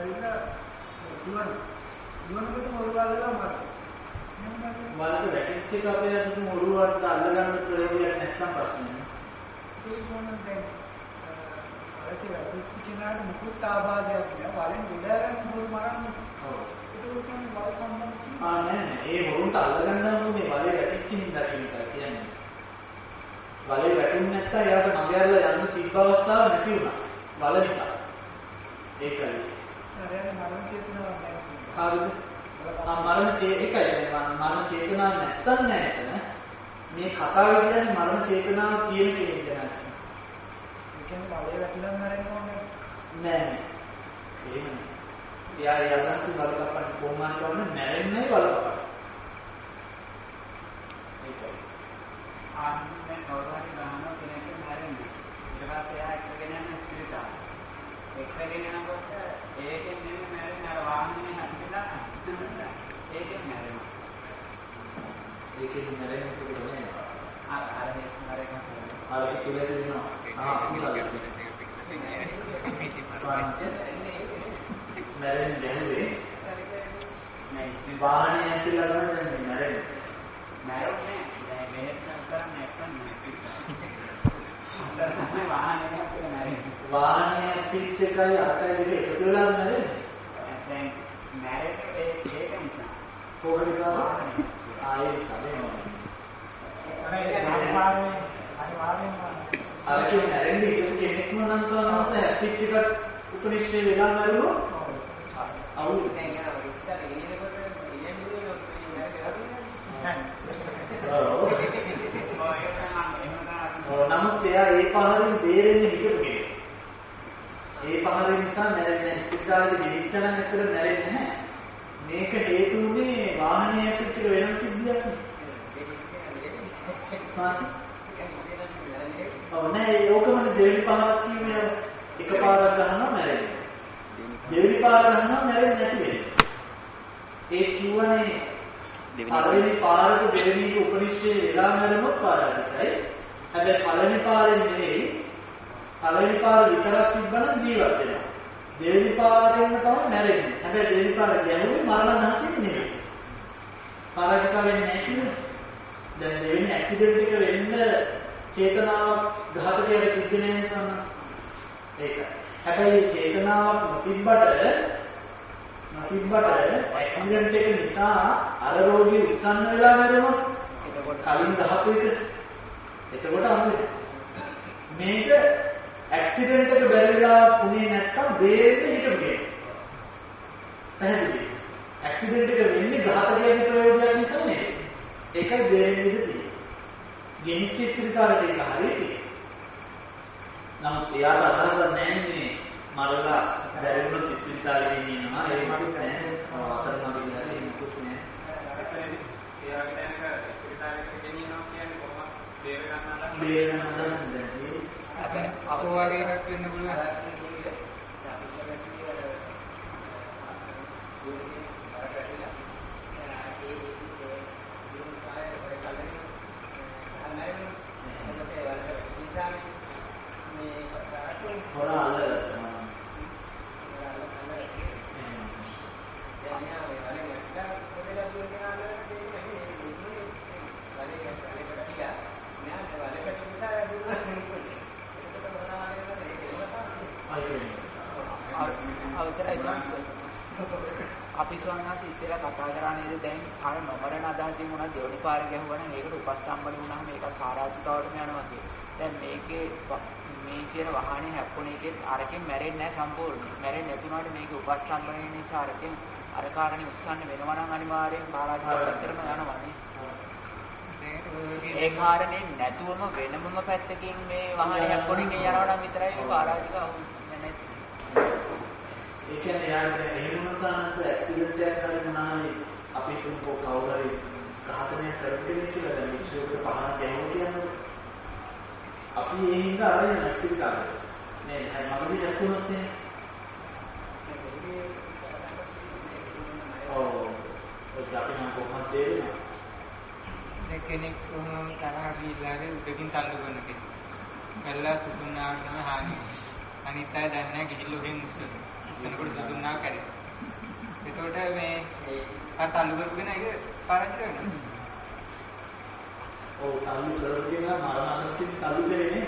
දුවනකොට මොරුව අල්ලලා මරන. බලන්න වැටිච්ච එක අපේ අතට මොරුවට අල්ලගන්න ප්‍රයෝගයක් නැත්නම් ප්‍රශ්නයක්. ඒක මොනවද දැන්? අරක වැටිච්ච කෙනාට මුකුත් ආබාධයක් නෑ. වලින් ගොඩාරන් මොරු මරන්නේ. ඔව්. ඒක උසන් වල සම්බන්ධ නෑ. ඒ මොරුන්ට අල්ලගන්න ඕනේ වලේ වැටිච්ච හින්දා කියන්නේ. වලේ වැටුනේ නැත්නම් එයාට මගහැරලා යන්න තිබ්බ අවස්ථාවක් නැති වුණා. වල නිසා. ඒකයි. මරණ චේතනාවක් නැහැ. හරිද? මරණ චේතනාවක් නැත්තම් නෑ එතන. මේ කතාවේ කියන්නේ මරණ චේතනාව තියෙන කෙනෙක් ගැන. ඒ කියන්නේ වලේ වැටිලා මරන්න ඕනේ නෑ. එහෙම නෑ. එයා යලන්ති වල කපන්න කොහොමද කරන්නේ? මැරෙන්නේ වල කපන්න. ඒකයි. ආන්නේ කවුරුහරි ගහනවා කෙනෙක් මැරෙන්නේ. ඊට පස්සේ එයා එක්කගෙන යන ස්පිරිතාව. එක්කගෙන යනකොට ඒකෙන් නෙමෙයි මැරෙන්නේ අර වාහනේ හදිලා ඒකෙන් මැරෙනවා. ඒකෙන් මැරෙන්නේ කොහොමද නෑ. අර මැරෙනවා. අර කිව්වේ දෙනවා. මැරෙන්නේ දැනුවේ නෑ. වාහනේ ඇතුළේ ගමන් මැරෙන්නේ. මැරෙන්නේ නෑ. මේක කරන්නේ නැත්නම් වාහනේ පිට් එකයි අතයි දෙක එකතු වෙලා නැරෙන්නේ. දැන් මැරෙන්නේ ඒක නිසා. කොහොමද කියන්නේ? ආයේ සමේනවා. අර කියන්නේ නැරෙන්නේ ඒක කෙනෙක්ම නම් සෝනහස පිට් එක උපනිෂ්ඨේ වෙලා නැරුණොත් අවුල් නෑ යා විතර ඉන්නකොට ඉන්නේ නමුත් එයා ඒ පහරින් බේරෙන්නේ හිතපු කෙනෙක්. ඒ පහරින් නිසා නැරෙන්නේ සිද්ධාර්ථ දෙවිච්චන ඇතුළ නැරෙන්නේ නැහැ. මේක හේතු උනේ වාහනයේ ඇතුළත වෙන සිද්ධියක් නේ. ඔව් නෑ ඒකම දෙවි පහරක් කියන්නේ එකපාරක් ගහනවා නැරෙන්නේ. දෙවි පාර ගහනවා නැරෙන්නේ නැති වෙන්නේ. ඒ කියවනේ පළවෙනි පාරක දෙවෙනි උපනිෂේ වෙලා නැරෙමොත් පාරයි. හැබැයි පළවෙනි පාරෙන් නෙවෙයි පළවෙනි පාර විතරක් තිබ්බනම් ජීවත් වෙනවා. දෙවෙනි පාරෙන් තමයි මැරෙන්නේ. හැබැයි දෙවෙනි පාර ගැහුවේ මරණාසනෙ නෙවෙයි. පාරකට වෙන්නේ නැහැ කියන්නේ. දැන් දෙවෙනි ඇක්සිඩන්ට් එක වෙන්න චේතනාවක් ඝාතකයට තිබෙන්නේ නැහැ සම්මත. ඒකයි. හැබැයි චේතනාවක් නොතිබ්බට ඇක්සිඩන්ට් එක නිසා අර රෝගී උත්සන්න වෙලා මැරුණොත් එතකොට කලින් ගහපු එක එතකොට අහන්නේ මේක ඇක්සිඩන්ට් එක බැරිලා පුනේ නැත්තම් බේරෙන්නේ හිටපු කෙනෙක්. පැහැදිලි. ඇක්සිඩන්ට් එක වෙන්නේ ඝාතකයන්ගේ ප්‍රයෝජනයක් නිසා නෙවෙයි. ඒකයි බේරෙන්නේ ඉතින්. ගෙනිච්ච ස්ත්‍රීකාරට ඒක හරියට. නමුත් එයාට අදහසක් නැහැ නේ මරලා බැරිවුණොත් ස්ත්‍රීකාරයෙන් ඉන්නවා. ඒක මට නෑ. අතරමඟ ගිහලා ඒක මොකුත් නෑ. එයාගේ දැනක ස්ත්‍රීකාරයෙන් ගෙනියනවා කියන්නේ කොහොමද? බේර ගන්නවා. බේර ගන්නවා නේද? අපෝ වගේ එකක් වෙන්න පුළුවන්. අවසරයි සංස. අපි ස්වාමීන් වහන්සේ ඉස්සෙල්ලා කතා කරා නේද දැන් අර නොමරණ අදහසින් වුණා දෙවනි පාර ගැහුවනම් මේකට උපස්තම්බන වුණාම මේක කාරාජිකාවටම යනවා කියන්නේ. දැන් මේකේ මේ කියන වාහනේ හැප්පුණේ එකේ අරකින් මැරෙන්නේ නැහැ සම්පූර්ණ. මැරෙන්නේ නැතුණාට මේකේ උපස්තම්බනේ නිසා අරකින් අර කාරණේ උස්සන්න වෙනවා නම් අනිවාර්යෙන් කාරාජිකාවටම යනවානේ. ඒ කාරණේ නැතුවම වෙනමම පැත්තකින් මේ වාහනේ හැප්පුණේ යනවා නම් විතරයි කාරාජිකාව නැහැ. ඒ කියන්නේ යාළුවා දැන් එහෙම මොනසානස ඇක්සිඩන්ට් එකක් හරි මොනවාරි අපි තුන්කෝ කවුරු හරි ඝාතනය කරපිනේ කියලා දැන් විශ්වයට පහන ගැහුවා කියන්නේ අපි ඒ හින්දා අරගෙන නැස්තික කාරේ නේ මමදී දැක්කුණොත් නේ ඔව් ඒක අපි නම් කොහොමද තේරෙන්නේ දැන් කෙනෙක් කොහොම තරහ ගිහලා උඩකින් තල්ලු කරන කෙනෙක් කළා සුදුන්නාටම හානි අනිත් අය දන්නේ නැහැ ගිහිල්ලා උඩින් මුස්සන. එතකොට සුදුන්නා කැඩේ. එතකොට මේ අර තල්ලු කරගෙන ඒක පාරාජය වෙනවා. ඔව් තල්ලු කරගෙන මරණාසන්න තල්ලු කරන්නේ.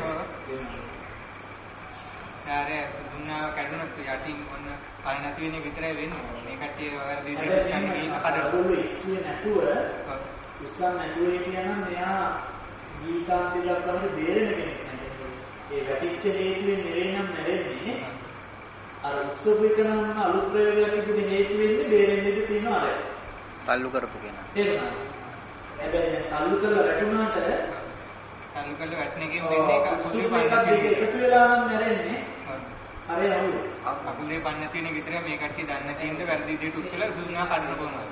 යාරේ දුන්නා කැඩුණත් යටින් ඔන්න පණ නැති වෙන එක විතරයි වෙන්නේ. මේ කට්ටිය වැරදි දෙයක් හදලා ඉස්සේ නැතුව උස්සන් නැතුවේ කියනනම් මෙයා ගීතාන්තියක් වගේ බේරෙන කෙනෙක් නෑ. ඒ වැටිච්ච හේතුවෙන් නෙවෙයිනම් නැරෙන්නේ. අර උස්සපිකනම් අලුත් ප්‍රයෝගයක් තිබුණේ හේතු වෙන්නේ බේරෙන්න ඉඩ තියෙනවා අර. තල්ලු කරපු කෙනා. තේරුණාද? හැබැයි තල්ලු කරලා වැටුණාට තල්ලු කරලා වැටෙන එකෙන් වෙන්නේ එක අකුලේ දෙක එකතු වෙලා නම් නැරෙන්නේ. හරි අහුව. අකුලේ පන්න නැති වෙන එක විතරයි මේ කට්ටිය දන්නේ නැති ඉඳ වැරදි විදිහට උස්සලා දුන්නා කඩන කොහොමද?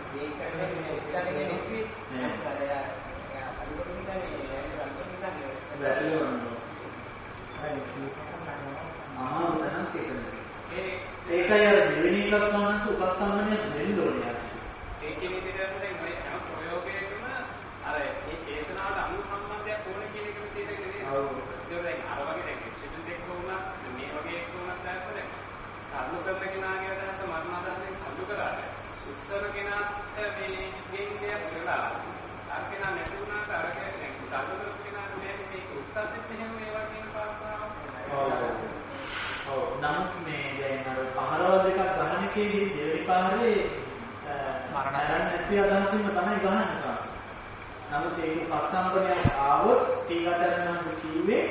ඒකයි අර දෙවෙනි එකක් සමහරවිට උපස්තම්භනය වෙන්න ඕනේ. ඒකේ විදිහට දැන් මේ හැම ප්‍රයෝගයකම අර මේ චේතනාවට අනු සම්බන්ධයක් ඕන කියන එක විදිහට නෙවෙයි. ඔව්. ඒක දැන් අර වගේ දැන් එක්සිඩන්ට් එකක් වුණා මේ වගේ එකක් වුණා දැක්කද? සම්ලු කරන කෙනාගේ අදහස මරණාසන්න සම්ලු කරාට උස්සන කෙනාට මේ ගෙන්නේ වෙලා අර කෙනා නැති වුණාට අර කියන්නේ සම්ලු කරන කෙනාට මේ උස්සද්දිත් එහෙම ඒවා කියන පාස්තාව. ඔව්. නමුත් මේ දැන් අර පහරවල් දෙකක් ගහන එකේදී දෙවෙනි පාරේ මරණ නැති අදහසින්ම තමයි ගහන්නේ සාම. නමුත් ඒක පස්සම්බරයක් ආවොත් ටීකාතරනම් කිව්වේ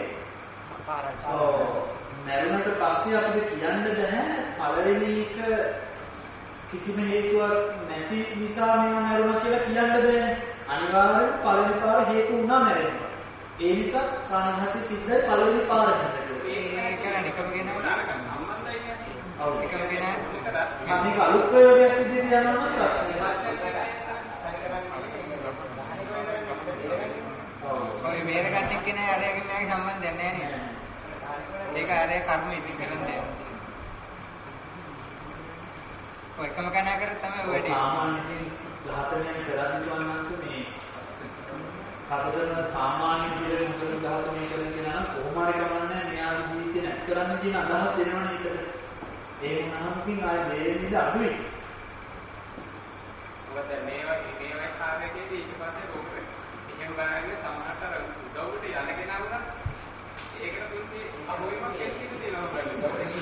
මැරුණට පස්සේ අපිට කියන්න බෑ පළවෙනි එක කිසිම හේතුවක් නැති නිසා මේවා මැරුණා කියලා කියන්න බෑ. අනිවාර්යයෙන් පළවෙනි පාර හේතු වුණා මැරෙන්න. ඒ නිසා ප්‍රාණඝාතය සිද්ධයි පළවෙනි පාරට. ඒක කරන්නේ එකම කෙනාම සම්බන්ධයි නේ. ඔව් එකම කෙනා මේක අලුත් ප්‍රයෝගයක් විදිහට යනවා නම් ඔය මේර ගන්න කෙනා අරගෙන මගේ සම්බන්ධයක් නැහැ නේද? ඒක අරේ කර්ම ඉති කරන්නේ. ඔය එකම කෙනා කරත් තමයි ඔය වැඩේ. සාමාන්‍යයෙන් ඝාතනය කරන්නේ වන්නාංශ මේ කතරන සාමාන්‍ය ජීවිතේ මොකද ඝාතනය කරන කෙනා කොහොම හරි කමන්නේ මෙයාගේ ජීවිතේ නැත් කරන්න කියන අදහස් එනවනේ ඒකට. ඒ වුණාම ඉතින් ආයේ දෙන්නේ අඩුයි. මොකද මේවා කාර්යයේදී ඊට පස්සේ රෝග එහෙම බලන්නේ සමහරට අර උදව්වට යන කෙනා වුණා ඒකට පුංචි අහුවෙමක් එක්කද තියෙනවා බලන්න.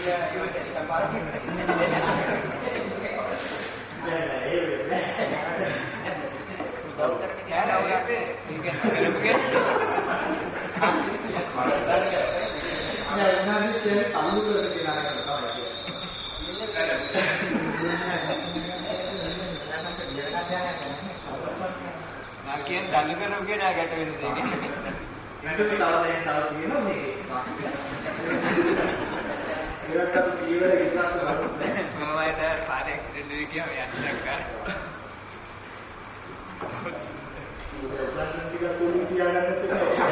Nakian dalu kan mungkin agak terbentuk ini. Itu kalau yang tahu begini nih. Kita kan dia kita selalu. Mama itu pada dulu dia ya kan. Bukan kita kulit dia kan itu.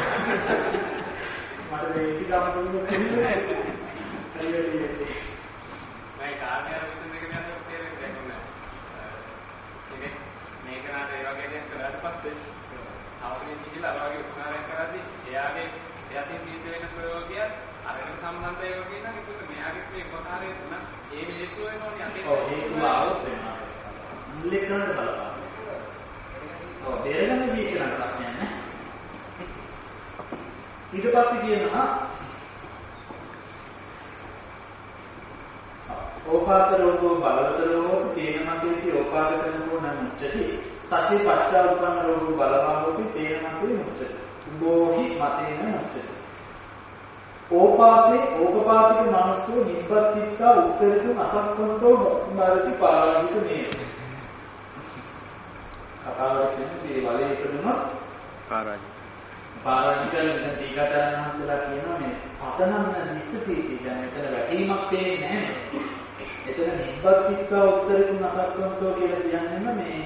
Mada kita dulu kulit. Ayo dia. Baik, ada itu mereka ada sekali dengan. Ini මේකනට ඒ වගේ දෙයක් කරාට පස්සේ අවුරුදු කිහිපයක් වගේ උපකාරයක් කරද්දී එයාටින් සිද්ධ වෙන ප්‍රයෝගය අරගෙන සම්බන්ධ ඒවා කියනවා ඒක මෙයාගේ මේ උපකාරය තුන ඒ හේතු වෙනෝනේ අපි ඔව් හේතු ආවොත් වෙනවා මුල්ලේ කරන්න බලපන් ඔව් දෙරගෙන දී කරන්න ප්‍රශ්නයක් නෑ ඊට පස්සේ කියනවා ඕපාත රෝගෝ බලවත රෝගෝ තේන මතේති ඕපාත රෝගෝ නමුච්චති සති පච්චා උපන්න රෝගෝ බලවාහෝති තේන මතේ මුච්චති උබෝහි මතේන මුච්චති ඕපපාතික මනසෝ නිබ්බත්තිත්තා උත්තරිතු අසක්කන්තෝ මොක්ඛමාරති පාරාජිත නේ කතාවට කියන්නේ මේ වලේ ඉපදුනොත් පාරාජිත වෙන දීගතරන් හම්සලා කියනවා මේ පතනන්න දිස්සතිටි දැන් මෙතන වැටීමක් තේන්නේ නැහැ එතන නිබ්බත්තිත්වා උත්තරිතු අසක්කන්තෝ කියලා කියන්නේම මේ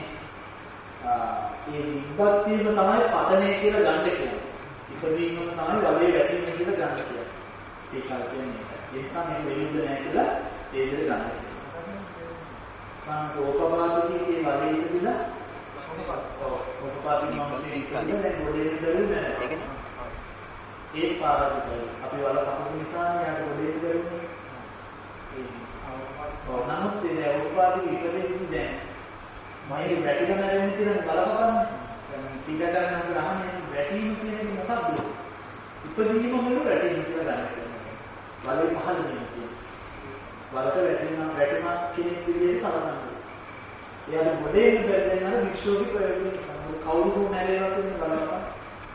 ඒ නිබ්බත්තියම තමයි පතනය කියලා ගන්න කියන්නේ ඉපදීමම තමයි වලේ වැටීම කියලා ගන්න කියන්නේ ඒක කියන්නේ ඒ නිසා මේ විරුද්ධ නැහැ කියලා ඒ විදිහට ගන්න කියනවා සංකෝපපාතිකේ වලේ ඉපදිලා ඕපපාතික මනසේ ඉපදිලා දැන් ගොඩේ ඉඳලා ඒ පාරාදිකයි අපි වල කපපු නිසා යාට ගොඩේ ඉඳලා නමුත් ඒ උපාධි ඉපදෙන්නේ දැන් මගේ වැටිලා නැරෙන්නේ කියලා බලපෑම ටිකටම ගහන්නේ වැටීම කියන එක මොකක්ද? ඉපදීම වල වැටීම කියලා ගන්න. වලේ පහළ වෙන කියන්නේ. වලට වැටෙනවා කෙනෙක් විදිහට සලකනවා. එයාට මොඩේන් බැලෙන අර වික්ෂෝපී ප්‍රයෝගයෙන් කවුරු නැරේවා කියන බලපෑම.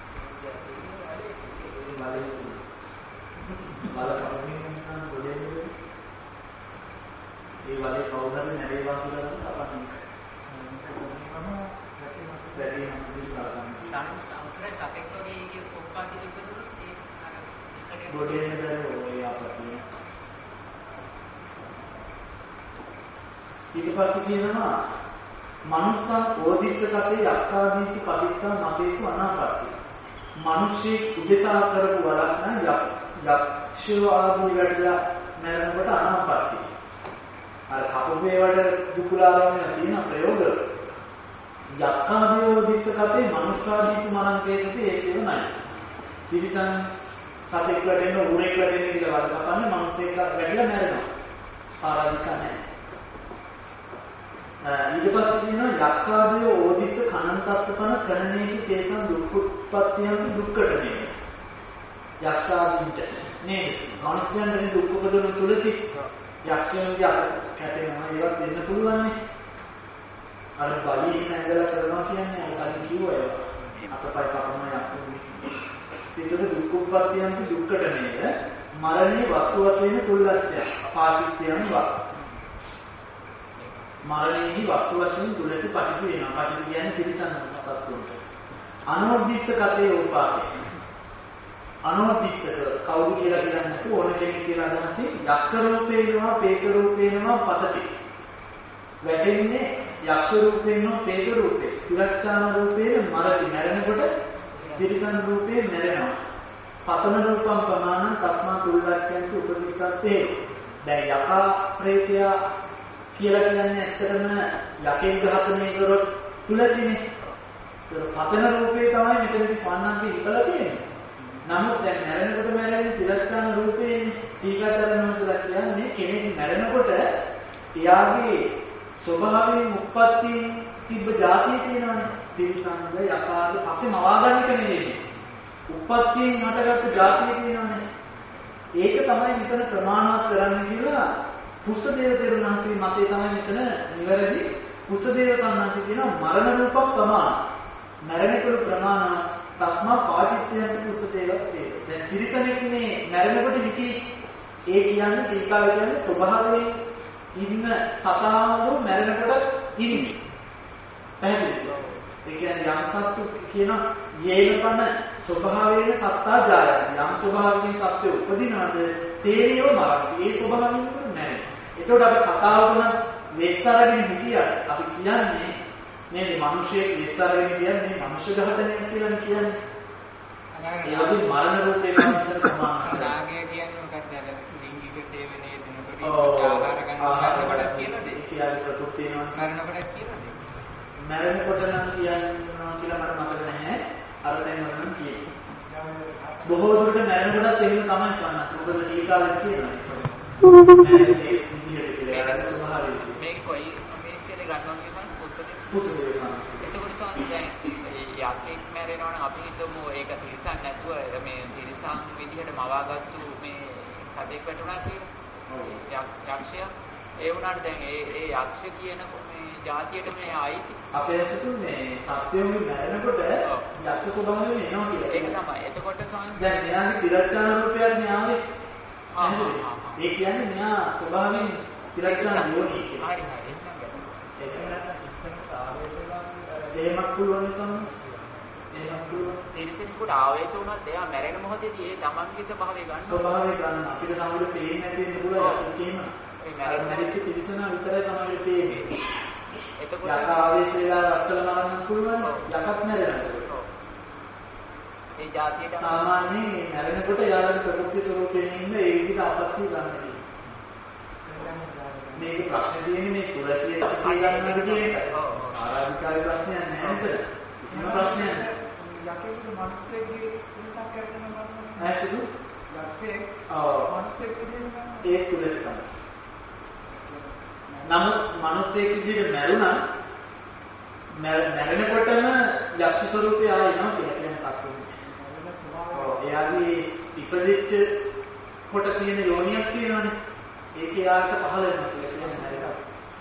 ඒ වලේ කවුරු හරි නැරේවා කියලා අපහන් ඊට පස්සේ කියනවා මනුස්සං ඕදිස්ස කතේ යක්ඛාදීසි පටිච්චා මතේසු අනාපත්ති. මිනිස්සෙක් උදෙසා කරපු වරක් නම් යක්ෂයෝ ආදී වැඩලා මරනකොට අනාපත්ති. අර කපුවේ වල දුකුලාරෝමන තියෙන ප්‍රයෝග යක්ඛාදීෝ දිස්ස කතේ මනුස්සාදීසු මරණ කේසති ඒසේව නැහැ. තිරිසන් සතෙක් වැඩෙන්න ඌරෙක් වැඩෙන්න කියලා වල කපන්නේ මිනිස්සෙක් වැඩිලා මැරෙනවා. පාරාදික නැහැ. ඊට පස්සේ කියනවා යක්ඛාදීෝ ඕදිස්ස කනන්තස්සපන කරණේකි තේසං දුක්ඛුත්පත්තියන්ති දුක්ඛටනේ. යක්ෂාදීන්ට නේද? මිනිස්යන්ට දුක් උපදවන තුලදී යක්ෂයන්ගේ අත කැටෙනවා ඒවත් වෙන්න පුළුවන් නේ. අර බලයෙන් ඇදලා කරනවා කියන්නේ අර කිව්වා ඒවා. අතපය කපන යක්ෂුනේ. ඒකට දුක් උප්පත්තියන්ති දුක්ඛටනේ. මරණේ වස්තු වශයෙන් තුල්ලච්ඡය. පාටිත්‍යයන් වා. මරණයේදී වස්තු වශයෙන් තුලසි පටිච්ච වෙනවා. පටිච්ච කියන්නේ තිරිසන් සත්තුන්ට. අනෝද්දිස්ස කතේ උපාදේ. අනෝද්දිස්සක කවුරු කියලා කියන්නේ නැතු ඕන කෙනෙක් කියලා අදහසින් යක්ෂ රූපේ වෙනවා, පේත රූපේ වෙනවා, පතටි. වැටෙන්නේ යක්ෂ රූපේ වෙනවා, පේත රූපේ. තිරච්ඡාන රූපේ මැරෙනකොට තිරිසන් රූපේ මැරෙනවා. පතන රූපම් ප්‍රමාණං තස්මා තුල්ලච්ඡන්ති උපදිස්සත්තේ. දැන් යකා ප්‍රේතයා කියලා කියන්නේ ඇත්තටම යකෙන් ඝාතනය කරොත් තුලසිනේ. ඒක පතන රූපේ තමයි මෙතනදී ස්වන්නන්සේ හිතලා තියෙන්නේ. නමුත් දැන් මැරෙනකොට මැරෙන්නේ තිරස්ථාන රූපේනේ. ටීකාතරණ කියලා කියන්නේ කෙනෙක් මැරෙනකොට එයාගේ ස්වභාවයෙන් උප්පත්ති තිබ්බ જાතිය තියෙනවානේ. තිරිසංග යකාද පස්සේ මවාගන්න එක නෙවෙයි. උප්පත්තියෙන් හටගත්තු જાතිය තියෙනවානේ. ඒක තමයි මෙතන ප්‍රමාණවත් කරන්න කියලා පුස්සදේව තෙරුණාන්සේ මතේ තමයි මෙතන නිවැරදි. පුස්සදේව සම්මාන්සේ කියනවා මරණ රූප ප්‍රමාණ. මරණකල ප්‍රමාණ තස්මා පාටිත්‍යයන්ති පුස්සදේවත් වේ. දැන් තිරිසනෙක්නේ මරණකොට හිටි ඒ කියන්නේ ටීකාවේ කියන්නේ ස්වභාවයෙන් ඉන්න සතාවෝ මරණකොට ඉන්නේ. පැහැදිලිද? ඒ කියන්නේ යම් සත්තු කියන යේනපන ස්වභාවයෙන් සත්තා ජායති. යම් ස්වභාවයෙන් සත්‍ය උපදිනවද තේරියව මරති. ඒ ස්වභාවයෙන් නැහැ. ඒකට අපි කතාවකම වෙස්සරගෙන හිටියට අපි කියන්නේ මේ මිනිස්සෙක් වෙස්සරගෙන කියන්නේ මනුෂ්‍ය ඝාතනයක් කියලා කියන්නේ. ඒ වගේ මරණ රූපේ විතර ප්‍රමාණ රාගය කියන්නේ මොකක්ද? අර ලිංගික සේවනයේ දෙනකොට ආහාර ගන්නකොට කියනද? කියන්නේ ප්‍රකෘති වෙනවා. මරණකොට කියනද? මරණකොට නම් කියනවා කියලා මට මතක නැහැ. අර තැන් වල නම් කියන්නේ. බොහෝ දුරට මරණකොටත් එහෙම තමයි ස්වන්නත්. මොකද ඊකාලේ කියනවා. මේක කොයි මේස්ටේ ගන්නවා කියන්නේ පුස්සදේ. එතකොට තමයි දැන් යක්ෙක් මැරෙනවා නම් අපි හිතමු ඒක තිරිසන් නැතුව මේ තිරිසන් විදිහට මවාගත්තු මේ සතෙක් වැටුණා කියලා. යක්ෂය ඒ වුණාට දැන් ඒ යක්ෂ කියන මේ જાතියට මේ ආයිති අපේ ඇසතු මේ සත්‍යෝගේ මැරෙනකොට යක්ෂ ස්වභාවයෙන් එනවා කියලා. ඒක තමයි. එතකොට දැන් මෙයාගේ තිරච්ඡාන රූපයක් න්යාවේ. ඒ කියන්නේ මෙයා ස්වභාවයෙන් තිරච්ඡාන යෝනි කියලා. හරි හරි. එහෙමත් පුළුවන් සම්මත. එහෙමත් පුළුවන්. තිරිසනෙකුට ආවේශ වුණත් එයා මැරෙන මොහොතේදී ඒ තමන්ගේ ස්වභාවය ගන්න. ස්වභාවය ගන්න. අපිට සමහරවිට පේන්නේ නැති වෙන්න පුළුවන්. ඒකේම මැරෙච්ච තිරිසන විතරයි සමහරවිට පේන්නේ. එතකොට යක ආවේශ වෙලා රට්ටල මරන්න පුළුවන්. යකත් මැරෙනවා. ඒ જાතියට සාමාන්‍යයෙන් මැරෙනකොට යාළුවෝ ප්‍රකෘති ස්වරූපයෙන් ඉන්න ඒ විදිහට අපත්‍ය ගන්න. මේක ප්‍රශ්නේ තියෙන්නේ මේ කුලසිය සත්‍ය ගන්නවද කියන එක. ආරාධිකාරී ප්‍රශ්නයක් නැහැ නේද? කිසිම ප්‍රශ්නයක් නැහැ. යකෙකුට මිනිස්සෙක්ගේ ඉස්සක් කරගෙන බලන්න. ඇයිද? යකෙක් මිනිස්සෙක් විදිහට ඒ කුලස් තමයි. නමුත් මිනිස්සෙක් විදිහට මැරුණා මැරෙනකොටම යක්ෂ ස්වරූපය ආයෙ එනවා කියලා කියන්නේ සත්‍යය. ඔව් එයාගේ ඉපදෙච්ච කොට තියෙන යෝනියක් තියෙනවනේ. ඒක යාට පහළ වෙනවා කියලා කියන්නේ හරියට.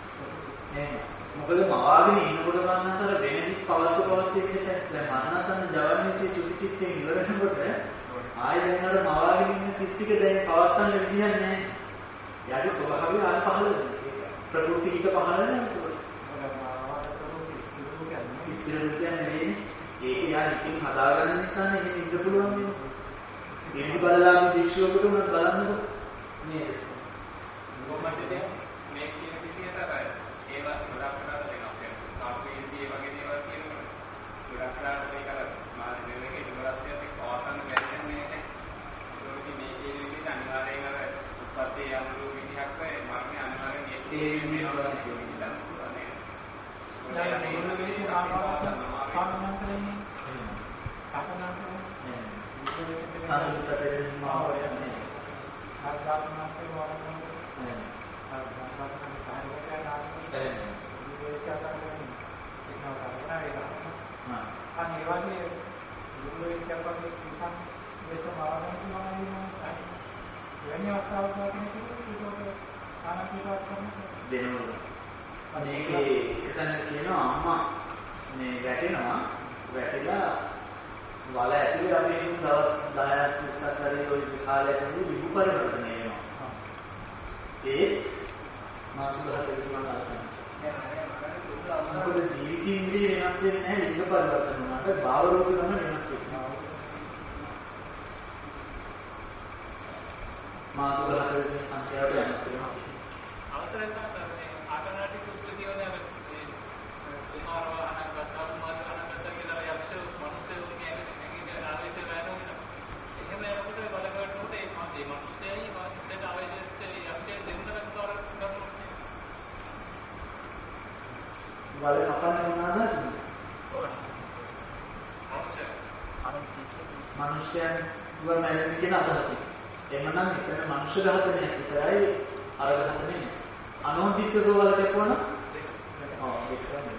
මොකද මවාගෙන ඉන්නකොට ගන්නතර වෙනදි පවත්ව එකට දැන් මරණසන්න ජවනිතේ චුතිචිත්තේ ඉවර වෙනකොට ආයෙ දැන් අර මවාගෙන ඉන්න සිත් ටික දැන් පවත්වන්න විදියක් නැහැ. යාගේ ස්වභාවය ආයෙ පහළ වෙනවා. ප්‍රകൃති ටික පහළ වෙනවා. ඉස්තිර කියන්නේ ඒක යා ඉතින් හදාගන්න නිසානේ එහෙම ඉන්න පුළුවන් වෙන්නේ. ඉන්දි බලලාම දීක්ෂියකට උනත් බලන්නකො නේද? මොකක්ද මේ කියන විදිහට අර ඒවා ගොඩක් කරලා දෙනවා. කාපේදී ඒ වගේ දේවල් කියනකොට ගොඩක් කරලා මේක අර මාන දෙවියන්ගේ දුරස්තියක් පවත්වන්න බැරි නැහැ. ඒකෝටි මේ කියන විදිහට අනිවාර්යෙන් අර උපත්තේ යම්ලු විදිහක් වේ මරණය අනිවාර්යෙන් ඒ විදිහට මේකේ එතන කියනවා අම්මා මේ වැටෙනවා වැටිලා වල ඇතුලේ අපි දවස් 10ක් 20ක් හරි ওই කාලයකදී විභු පරිවර්තනය වෙනවා. ඒ මානසික මොකද ජීවිතින්දී වෙනස් වෙන්නේ නැහැ ලිංග පරිවර්තන වුණාට භාව රූප ගන්න වෙනස් වෙනවා. මානසික හතරේ සංඛ්‍යාවට යනවා කියනවා. අවසරයි සාමාන්‍යයෙන් ආගනාටික උත්තියෝනේ කුමාරව අනගතව මානකට කියලා යක්ෂ මනුස්සයෝ කියන්නේ ආවිත වෙනවා. එහෙම යනකොට බලකට ඒ මනුස්සයයි වාසිතට අවශ්‍යත් යක්ෂය දෙන්නකට තොරක් කරනවා. වල කපන්න මොනවාද? මනුෂ්‍යයන් වුණා කියන අදහස. එමනම් එතන මනුෂ්‍ය ඝාතනයක් විතරයි අර ඝාතනය. අනෝදිස්සක වල කපන ඔව් ඒක තමයි.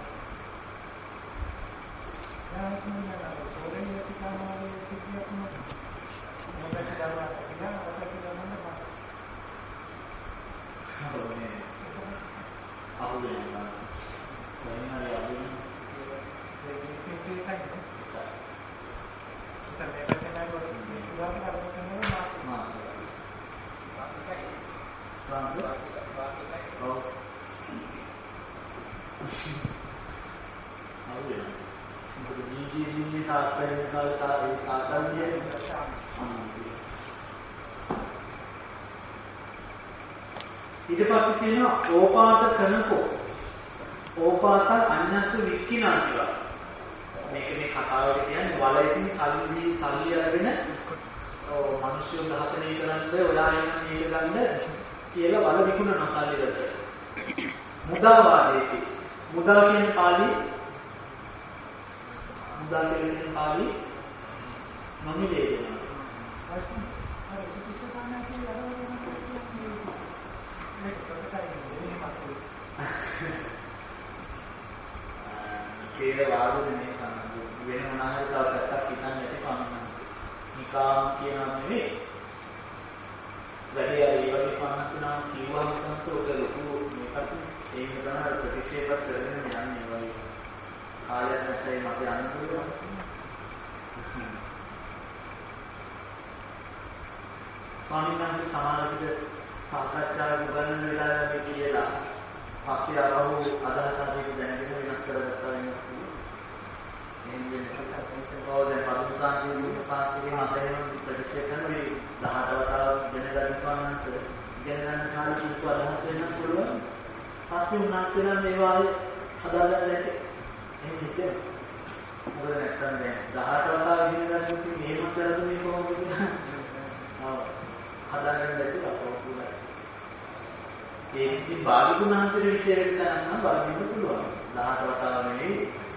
ඊට පස්සේ කියනවා ඕපාත කරනකෝ ඕපාතං අඤ්ඤස්ස වික්කිනා කියලා. මේක මේ කතාවට කියන්නේ වලයින් සල්ලි අරගෙන මිනිස්සු ඝාතනය කරන්න ඔයා එන්න මේක ගන්න කියලා වල විකුණන සල්ලි වලට. මුදා වාදේති. මුදා කියන්නේ පාලි මුදා කියන්නේ පාලි නොමිලේ දෙනවා. කේල වාදනේ මේ සම්බන්ධ වෙන මොනවාරි තවටක් හිතන්න නැති කමන්න. නිකාම් කියනවා නෙවෙයි. වැඩි අය ඒ වගේ සම්මතනම් කිව්වම සංසෝක ලොකු මේකට ඒක තමයි ප්‍රතික්ෂේප කරගෙන යන්නේ වගේ. කාලයක් නැත්නම් මට යන්න පුළුවන්. ස්වාමීන් වහන්සේ සමාජික සාකච්ඡාවක් උගන්වන වෙලාවෙදී කියලා පස්සේ ආවෝ අදහස් ආදී දැනගෙන වෙනස් කරගත්තා වෙනවා. එන්නේ දැන් පරිසංසාරයේ සුඛාන්තියේ මතයෙන් ප්‍රතික්ෂේප කරන මේ 18 වතාවක් දැනගන්න ස්වාමීන් ඉගෙන ගන්න කාලෙ කිව්ව අදහස් වෙන්න පුළුවන්. පස්සේ උන්වහන්සේලා මේවා හදාගන්න නැති. එහෙම හිතේ. මොකද නැත්තම් දැන් 18 වතාවක් ඉගෙන ගන්න කිව්වේ මේම කරද්දී කොහොමද කියලා. හදාගන්න බැරි අපෝතුලයි. ඒකේ බාධිකුණාන්තර විශේෂයෙන් නම් බලන්න පුළුවන්. 18 වතාව නෙවෙයි.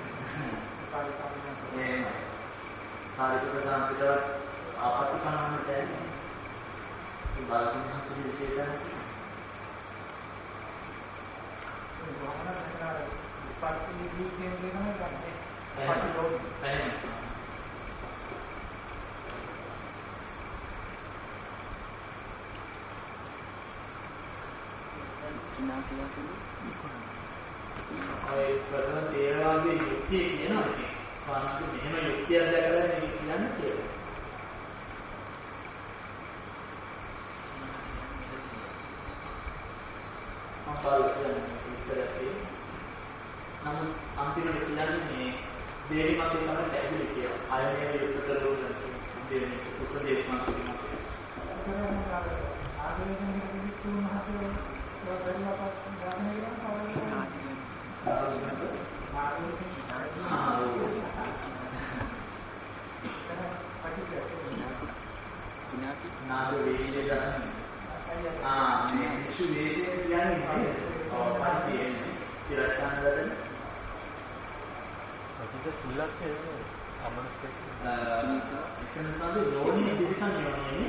මේ සාරිපුත්‍ර සාන්තිකව ආපත්‍ය කනන්නට යන්නේ. මේ බාධිකුණාන්තර විශේෂයෙන් කියන දේ තමයි ගන්නේ. ඔය ප්‍රථම තේරවාදී යුක්තිය කියනවා ඉතින්. සාමාන්‍යයෙන් මෙහෙම යුක්තියක් දැකලා මේ කියන්නේ කියලා. නමුත් අන්තිමට කියන්නේ මේ දේරිමත් තමයි පැහැදිලි කියලා. අයමේ යුක්ත කරලා දෙන්නේ කුසලයේ මාර්ගය. නාද වේශය ගන්න. මේ විසු වේශය කියන්නේ පරිදි ඉරචානවලදී අතිද සුලක් කියන්නේ අමනස්කේ එතනසාද යෝනි දිවිසන් යෝනිනේ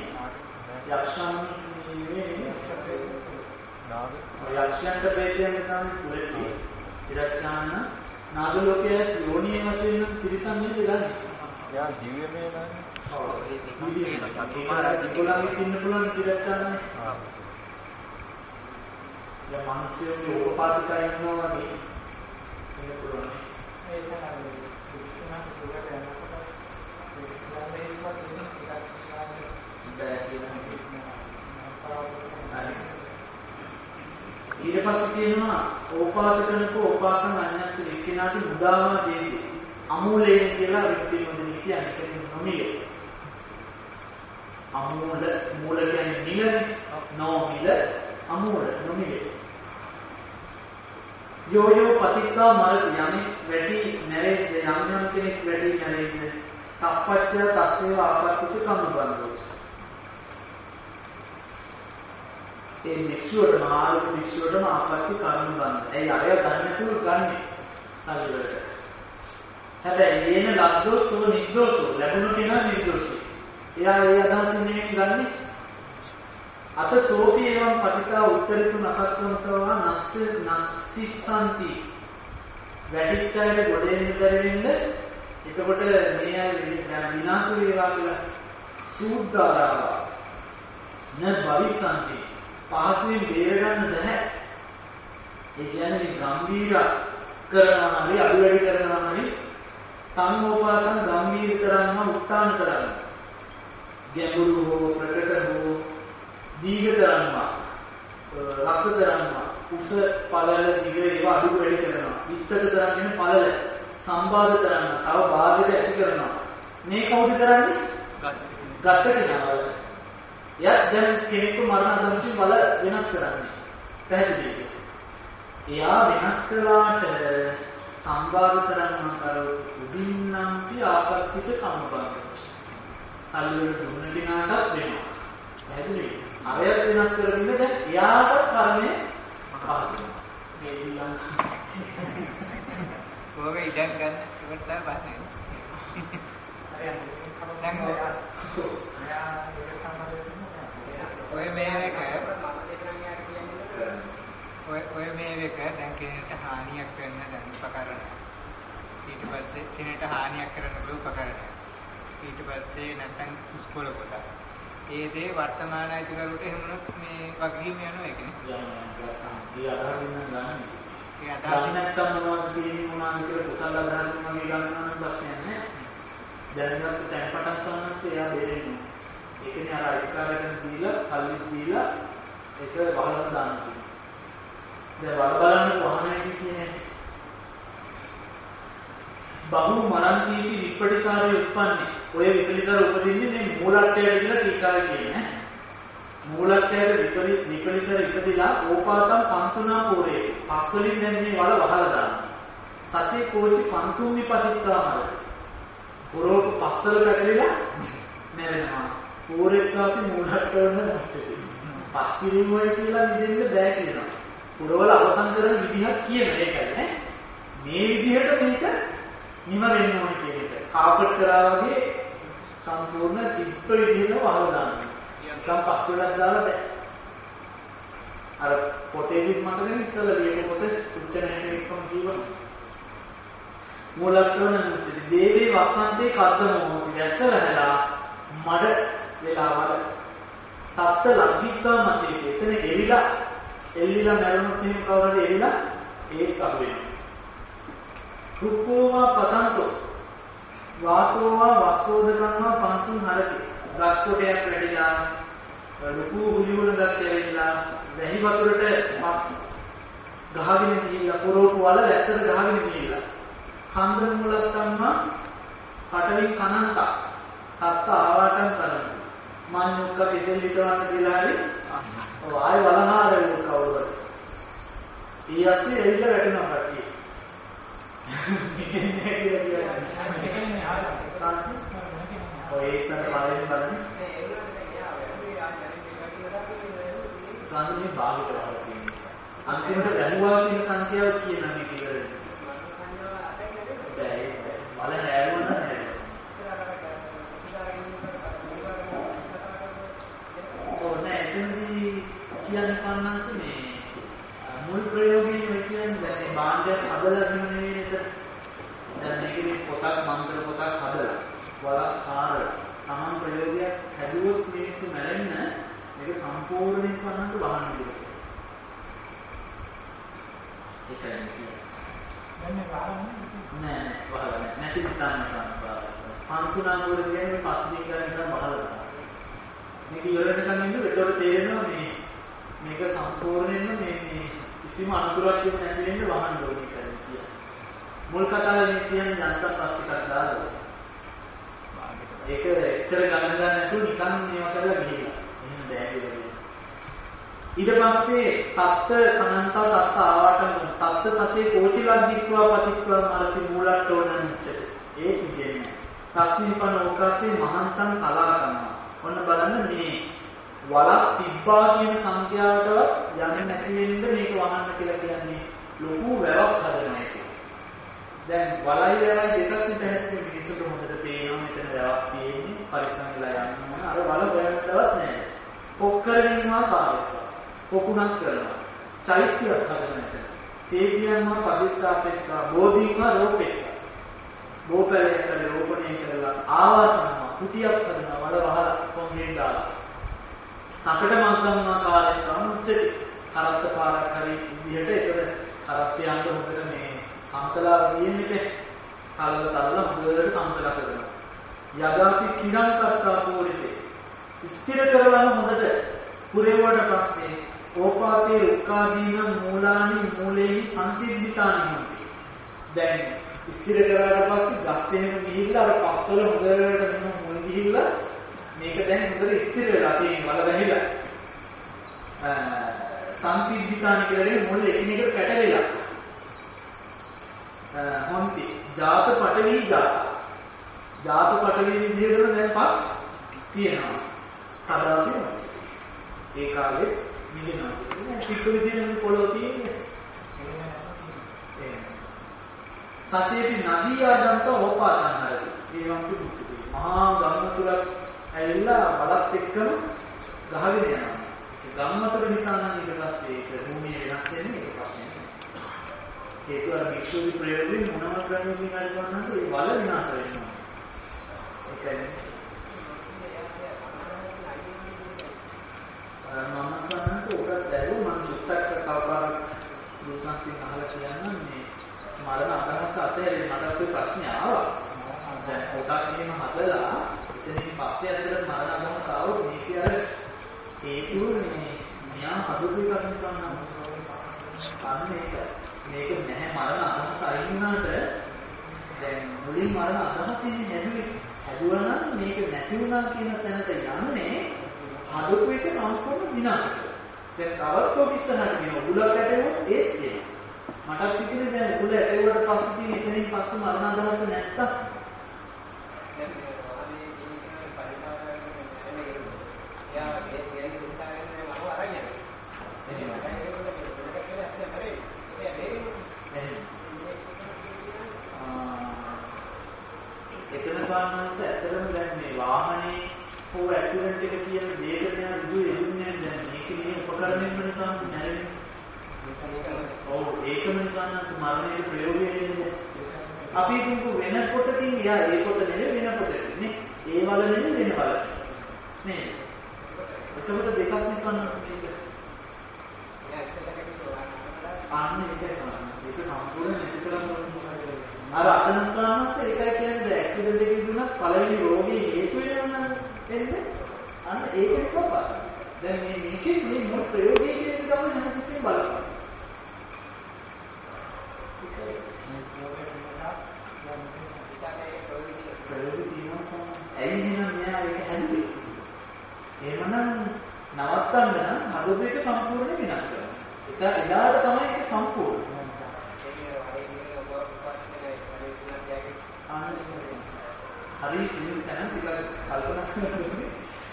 යක්ෂාණී නාග යක්ෂයන්ට ප්‍රේතයන් තමයි පුරසි ඉරචාන නාග ලෝකයේ යෝනියේ වශයෙන් තිරිසන් නේද ගන්නේ. යා ජීවමය නේද? ඔව් ඒ දිව්‍ය මහරජාණන් ඉන්න පුළුවන් ඉරචානනේ. දැන් මිනිස්සුන්ගේ උපපාදිකා ඉන්නවා වගේ ඉන්න පුළුවන්. ඒ තමයි විශ්වනාථ දුරට යනකොට ඒ ඊට පස්සේ කියනවා ඕපාදකනකෝ ඕපාකන අඤ්ඤස්ස වික්ඛිනාති මුදාවා දේති අමූලයෙන් කියලා වික්ඛිනෝදෙනි කියන්නේ නොමිල අමූල මූල කියන්නේ නිල නොමිල අමූල නොමිල යෝයෝ පතිත්තා මරති යමෙක් වැඩි නැරෙද්ද යම් කෙනෙක් වැඩි නැරෙද්ද තප්පච්ච තස්සේව ආපත්‍ච සම්බන්ධෝ ඒ වික්ෂුවට මහාලු වික්ෂුවටම ආපත්‍ති කර්ම බඳ. ඒ අරය ගන්න නැතුව ගන්න සල්ලි වලට. හැබැයි එන ලද්දෝසෝ නිද්දෝසෝ ලැබුණු කෙනා නිද්දෝසෝ. එයා ඒ අදහසින් නෙමෙයි ගන්නෙ. අත සෝපි එවම් පටිකා උත්තරිතු නසත්වන්තවා නස්සිස්සන්ති. වැඩිච්ච අයට ගොඩෙන්න බැරිවෙන්න එතකොට මේ විනාශ වේවා කියලා සූද්ධාරාවා න භවිසන්ති පහසුවෙන් බේරගන්න බැහැ. ඒ කියන්නේ ගම්බීර කරනවා හරි අඩු වැඩි කරනවා හරි සංෝපාතන ගම්බීර කරනවා උත්තාන කරනවා. ගැඹුරු හෝ ප්‍රකට හෝ දීඝ කරනවා. රස කරනවා. උස පළල දිග ඒවා අඩු වැඩි කරනවා. විස්තර කරන්නේ පළල සම්බාධ කරනවා. තව බාධක ඇති කරනවා. මේ කවුද කරන්නේ? ගත්ත කෙනා. එයා දැන් කෙනෙක්ව මරණ අදහසින් බල වෙනස් කරන්නේ. පැහැදිලිද? එයා වෙනස් කළාට සම්බාධ කරනවා කරොත් උදින්නම් ආපත්‍තිච කම්මබංග. සල්ලි දුන්න කෙනාටත් වෙනවා. පැහැදිලිද? අරයත් වෙනස් කරමින් දැන් එයාට කර්මය පහසුයි. මේ ඊළඟ ඔබ ඉඩම් ගන්න ඉවරට බන්නේ. දැන් ඔය මේක දැන් කෙනෙක්ට හානියක් වෙන්න දැන් උපකරණ. ඊට පස්සේ කෙනෙක්ට හානියක් කරන්න පුළුවන් උපකරණ. ඊට පස්සේ නැත්නම් උස්කොල කොට. ඒ දේ වර්තමාන අයිතිකරුට එහෙමනොත් මේ වගකීම යනවා ඒකනේ. ඒ අදහසින් ගන්න. ඒ අදහස් නැත්තම් මොනවද කියන්නේ මොනවද කියලා කුසල අදහසින් වගේ ගන්නවා නම් ප්‍රශ්නයක් නෑ. දැනගත්ත තැන් පටන් ගන්නත් එයා බේරෙන්නේ. ඒකනේ අර අයිතිකාරයන් දීලා සල්ලි දීලා ඒක වහලම දානවා. දැන් වල බලන්න කොහොමද කියන්නේ? බහු මරන්තිති විපටිසාරයේ උත්පන්නේ. ඔය විපටිසාර උපදින්නේ මේ මූලත්වයට කියලා ටීකාවේ කියන්නේ. මූලත්වයට විපටිසාර ඉපදිලා ඕපාතම් පංසුනා පෝරේ. පස්වලින් දැන් මේ වල වහලා දානවා. සතේ කෝචි පංසුම් විපතිත්තාමල. පොරොක් පස්සල පැටලිලා මැරෙනවා. පෝරේකාපි මූලත්වයට නැති. පස්කිරීම වල කියලා නිදෙන්න බෑ කියනවා. පුරවල අවසන් කරන විදිහක් කියන එකයි නේ. මේ විදිහට මේක නිම වෙන්න ඕනේ කියන එක. කාපට් කරා වගේ සම්පූර්ණ තිබ්බ විදිහට වහලා දානවා. නිකන් පස්වලක් දාලා බෑ. අර පොතේදිත් මතකනේ ඉස්සලා ලියපු පොත උච්ච නැහැටි එක්කම ජීවත්. මූලක්‍රම නුච්චති. දේවේ වස්සන්තේ කද්දමෝති. වැස්ස වැහලා මඩ වෙලාවල තත්ත ලබ්ධිත්වා මතේ. එතන එල්ලිලා මැරුණොත් එහෙම කවුරුද එල්ලිලා ඒත් අහු වෙනවා. රුක්කෝවා පතන්තෝ වාතෝවා වස්සෝදකන්වා පන්සුන් හරති. ගස් කොටයක් වැඩිලා ලොකු උලිවල ගස් ඇවිල්ලා වැහි වතුරට පස් ගහගෙන ගිහිල්ලා පොරොප්පු වල වැස්සට ගහගෙන ගිහිල්ලා කන්ද මූලක් තම්මා පටවි කනන්ත තත්ත ආවාටම් කරනවා. මන්නුක්ක කෙසෙල් විතරක් කියලා හරි ආය වලහාර වෙන කවුරුද? ඊයස්සේ එවිල වැටෙනවා කට්ටිය. ඔය ඒකත් බලන්න බලන්න. සාමාන්‍ය භාගයට වහලා තියෙනවා. අන්තිමට දැනුවා කියන සංඛ්‍යාව කියන මේක ඉවරයි. බෑ බල හැරුණා නෑ. ඕනේ එතනදී කියන්නේ කන්නන්ත මේ මුල් ප්‍රයෝගයේ කියන්නේ දැන් බාණ්ඩයක් හදලා කියන නේද? දැන් මේකේ පොතක් මන්ත්‍ර පොතක් හදලා වලක් කාර තමන් ප්‍රයෝගයක් හැදුවොත් මිනිස්සු මැරෙන්න මේක සම්පූර්ණයෙන් කන්නන්ත වහන්න දෙන්න. ඒකයි කියන්නේ. දැන් මේ වහන්නේ නෑ වහලා නැති තත්ත්වයක් පන්සුනා වල කියන්නේ පස් දින කරගෙන වහලා. මේක ඉවරනකම් ඉන්න ඒකට තේරෙනවා මේක සම්පූර්ණයෙන්ම මේ කිසිම අනුතරයක් නැති වෙන්න වහන්න ඕනේ කියලා. මුල් කතාවේ මේ කියන්නේ ජනතා පස් ටිකක් දාලා. ඒක එච්චර ගණන් ගන්න නැතුව නිකන් මේවා කරලා ගිහිල්ලා. එහෙම බෑ කියලා. ඊට පස්සේ තත්ත කනන්ත තත්ත ආවටම තත්ත සතේ කෝටි ලද්දිත්වා පතිත්වා මාරති මූලට්ටෝනංච. ඒ කියන්නේ රස්නිපන ඕකාසේ මහන්තන් කලාකම. ඔන්න බලන්න මේ වලක් තිබ්බා කියන සංඛ්‍යාවටවත් යන්නේ නැති වෙන්න මේක වහන්න කියලා කියන්නේ ලොකු වැවක් හදන එක. දැන් වලයි වැවයි දෙකක් විතර මිනිස්සුන්ට හොඳට පේනවා මෙතන වැවක් තියෙන්නේ පරිස්සම් වෙලා යන්න ඕන. අර වල හොයන්නවත් නැහැ. පොක්කරණින්වා කාර්යයක්. පොකුණක් කරනවා. චෛත්‍යයක් හදන එක. තේජියන්වා පදිත්තාපෙක්කා බෝධින්වා රෝපෙක්කා. බෝපලයක රෝපණය කරලා ආවාසනවා කුටියක් හදනවා වල වහලා කොම්ගෙන් දාලා. සකට මංගම්මා කාර්යයක් සම්මුච්චති. කරත්ත පාරක් හරි විදිහට ඒතර කරත්තයන්ට හොඳට මේ සම්තලා වියෙන්නේ කලල තලල හොඳට සම්තලා කරනවා. යදාපි කිරං කත්තා පෝරිතේ. ස්ථිර කරවන හොඳට පුරේවට පස්සේ ඕපාතේ උක්කාදීන මූලානි මූලේහි සංසිද්ධිතානි හොති. දැන් ස්ථිර කරාට පස්සේ ගස් දෙහෙම ගිහිල්ලා අර පස්වල හොඳට මෙන්න මුල් ගිහිල්ලා මේක දැන් හොඳට ස්ථිර වෙලා තියෙන වල වැහිලා. සංසිද්ධිතානි කියන්නේ මුල් එකිනෙකට පැටලෙලා. හොන්ති ජාත පටවි ජාත පටවි විදිහට දැන් පස් තියෙනවා. කඩාවි ඒ කාලේ මිදෙනවා. සිද්ධ විදිහට පොළොව තියෙන්නේ. සතේපි නදී ආදන්ත ඕපාතන් හරි. ඒ වගේ දුක්ඛ. මහා ගම්මතුරක් ඇවිල්ලා බලත් එක්කම ගහගෙන යනවා. ඒ ගම්මතුර නිසා නම් ඊට පස්සේ ඒක භූමිය වෙනස් වෙන්නේ ඒක ප්‍රශ්නයක්. ඒක අර වික්ෂෝපී ප්‍රයෝගයෙන් මොනවද කරන්නේ කියලා ගන්නත් ඒ වල විනාශ වෙනවා. ඒකයි මම සම්මත උඩ දැරුව මම සුත්තක් කවපාරක් දුසන්සින් අහලා කියන්නම් මේ මරණ අදහස අතහැරේ මට ප්‍රශ්නේ ආවා. දැන් පොතක් එහෙම හදලා එතනින් පස්සේ අතට මරණ අදහස ආවොත් මේක අර හේතුව මේ මෙයා හදුපු එකක් නිසා නම් අන්න මේක නැහැ මරණ අදහස අයින් වුණාට දැන් මුලින් මරණ අදහස ඉන්නේ හැදුවා නම් මේක නැති වුණා කියන තැනට යන්නේ හදපු එක සම්පූර්ණ විනාශ කරනවා. දැන් තවත් කොටිස්සනට කියන උගුලක් ඇටෙවොත් ඒත් එනවා. මටත් හිතෙන්නේ දැන් උගුල ඇටෙවුවට පස්සේ තියෙන එතනින් පස්සේ මරණ අදහස නැත්තම් එතන ගන්නත් ඇත්තටම දැන් මේ වාහනේ හෝ ඇක්සිඩන්ට් එක කියන දෙයකට යන විදිහ එන්නේ දැන් මේක මේ උපකරණයෙන් නිසා නැරෙන්නේ. ඔව් ඒකම නිසා නම් මරණයේ ප්‍රයෝගය වෙන්නේ. අපි දුක වෙන කොටකින් එයා ඒ කොට නෙවෙයි වෙන කොටකින් නේ. ඒ වල නෙවෙයි වෙන වල. නේ. එතකොට දෙකක් නිසන්න මේක. අන්න ඒකයි සමහරවිට ඒක සම්පූර්ණ නැති කරන්න අර අතන ස්වාමීන් ඒකයි කියන්නේ ඇක්සිඩන්ට් එකකින් දුන්නත් පළවෙනි රෝගේ හේතු වෙනවා නේද? අන්න ඒක නිසා පාන. දැන් මේකේ මේ මොන ප්‍රයෝගයේ කියන එක තමයි හැමතිස්සෙම බලන්න. ප්‍රයෝගය තියෙනවා. ඇයි එහෙනම් මෙයා ඒක හැදුවේ? එහෙමනම් නවත්තන්න නම් හදපු එක සම්පූර්ණ වෙනස් කරනවා. ඒක එදාට තමයි ඒක සම්පූර්ණ. හරි සිල් තැන ටිකක් කල්පනා කරන්න.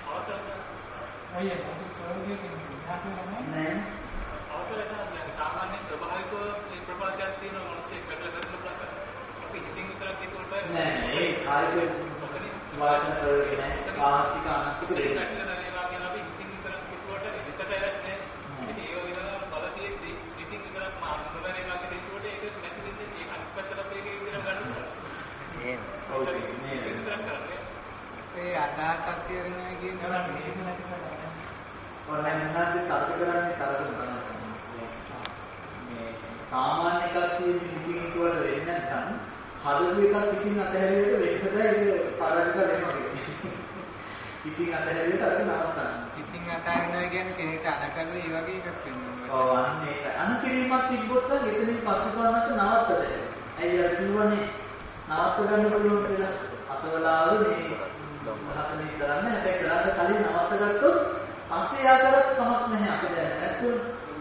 අයියෝ ප්‍රයෝගයෙන් නෑ. සාමාන්‍ය ස්වභාවික ප්‍රපාතයක් තියෙන මොනසේ කඩලා කරන අපි හිතින් විතරක් ඒක උඩ නෑ ඒ කායික වාචන ප්‍රයෝගය නෑ. සාහිතික අනන්තික දෙයක්. අපි හිතින් විතරක් පිටුවට හිතට ඇරෙන්නේ. ඉතින් ඒ වගේ තමයි බලතියෙදි හිතින් විතරක් මානවරේ වගේ දෙයකට ඒක නැති දෙන්නේ ඒක අනිත් පැත්තට අපි ඒක විතර ගන්නවා. එහෙම. ඔව් මේ විතර කරන්නේ. ඒ අදහසක් තියෙනවා කියනවා මේක නැති කරන්නේ. ඔන්න මනසේ තර්ක කරන්නේ තරතුන් තමයි. මේ සාමාන්‍ය එකක් තියෙන පිටින් වල වෙන්නේ නැත්නම් හදපු එකක් පිටින් අතහැරියට වෙන්නද ඒක පරාජික වෙනවා කියන්නේ. පිටින් අතහැරියට අර නවත්තන්න. පිටින් අතහරිනවා කියන්නේ කෙනෙක්ට අනකරලා ඒ වගේ එකක් වෙනවා. ඔව් අන්න ඒක. අනුකිරීමක් තිබ්බොත් නම් එතනින් පස්සේ සවන්නත් නවත්තද. ඇයි අර කිව්වනේ නවත්ත ගන්න පුළුවන් කියලා. අසවලාව මේ හතනේ කරන්නේ හැබැයි කරාට කලින් නවත්ත ගත්තොත් පස්සේ යා කරත් කමක් නැහැ අපිට නැත්නම්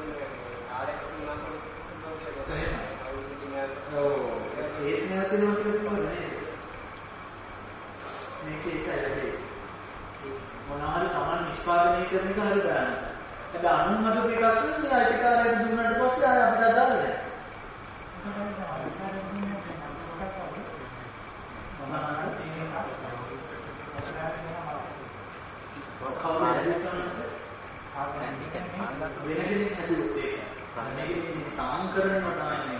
ඒක නැතිවෙනවා කියලා නේද මේක ඒකයි මොනවාරි Taman නිෂ්පාදනය කරන එක හරි ගන්න. හැබැයි අනුන් අද ටිකක් නේ අයිතිකාරයෙක් දුන්නාට පස්සේ ආය අපිට අදාළ නැහැ. තාම් කරනවා තමයි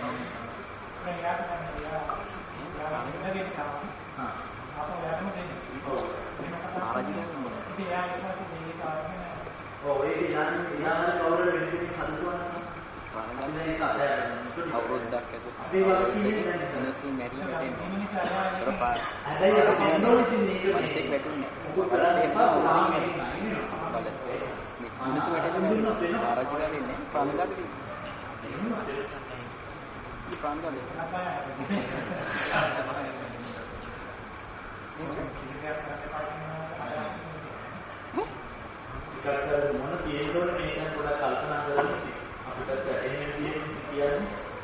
ඔව් ඒක යාන කවුරු වෙන්නේ හදුවා නම් ඒක අවුරුද්දක් ඇතුළත අපි වගේ කියන්නේ දැන් මැරිලා තියෙනවා. හැබැයි ඒක මොනවද කියන්නේ මේක වැටුනේ. මොකද කරන්නේ එපා මිනිස්සු වැටෙන්නේ ආරාජිකා වෙන්නේ ප්‍රාණඝාත වෙන්නේ. ප්‍රාණඝාත ඒකට මොන තියෙනවද මේක පොඩ්ඩක් කල්පනා කරන්න අපිට එහෙම කියන්නේ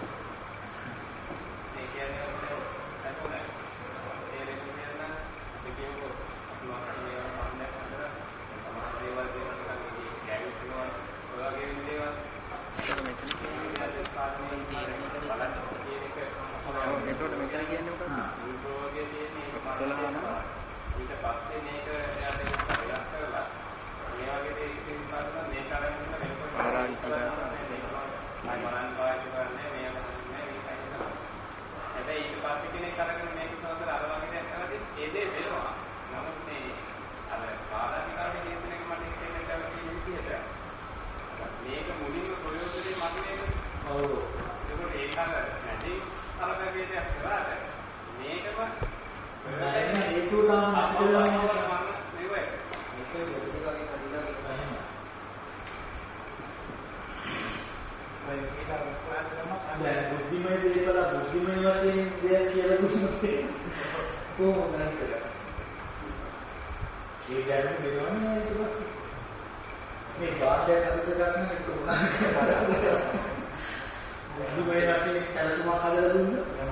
ඒ කියන්නේ අතන ඒ රෙන්නේ නම් දෙකේම අපලෝඩ් කරනවා මන්නේ කරලා සමහර දේවල් දෙනවා ගැලුත් වෙනවා ඔය වගේ දේවල් මෙතන කියන්නේ සාධනේ තියෙන බලන්න කියන එක ඒකට මෙතන කියන්නේ මොකක්ද විභෝගයේ තියෙන සලහනවා ඊට පස්සේ මේක එයාට වෙනස් කරලා මේ වගේ දෙයක් ඉතින් බලන්න මේක අරගෙන වෙනකොට බලන්න පාවිච්චි කරන්නේ මේ හැබැයි ඊට පස්සේ කෙනෙක් අරගෙන මේක සමහර අර වගේ දෙයක් කරද්දි ඒ දේ වෙනවා. නමුත් මේ අර කාලාතිකාවේ කියන එක මට ඉස්සෙල්ලා කියන විදිහට මේක මුලින්ම ප්‍රයෝජනෙ මතිනේ. ඔව්. ඒක අර නැති අරබගේ දෙයක් කරාට මේකම නෑ ඒක උදාම මතකලා නෙවෙයි. ඒක වෙද්දි වගේ නදිනවා එහෙම. දැන් බුද්ධිමය දේවල් බුද්ධිමය වශයෙන් දෙයක් කියලා දුන්නොත් කොහොමද කියලා. ඒ ගැන දෙනවනේ ඊට පස්සේ. මේ වාදයක් අද ගන්න එක උනා. බුද්ධිමය වශයෙන් සැලසුමක් හදලා දුන්නා.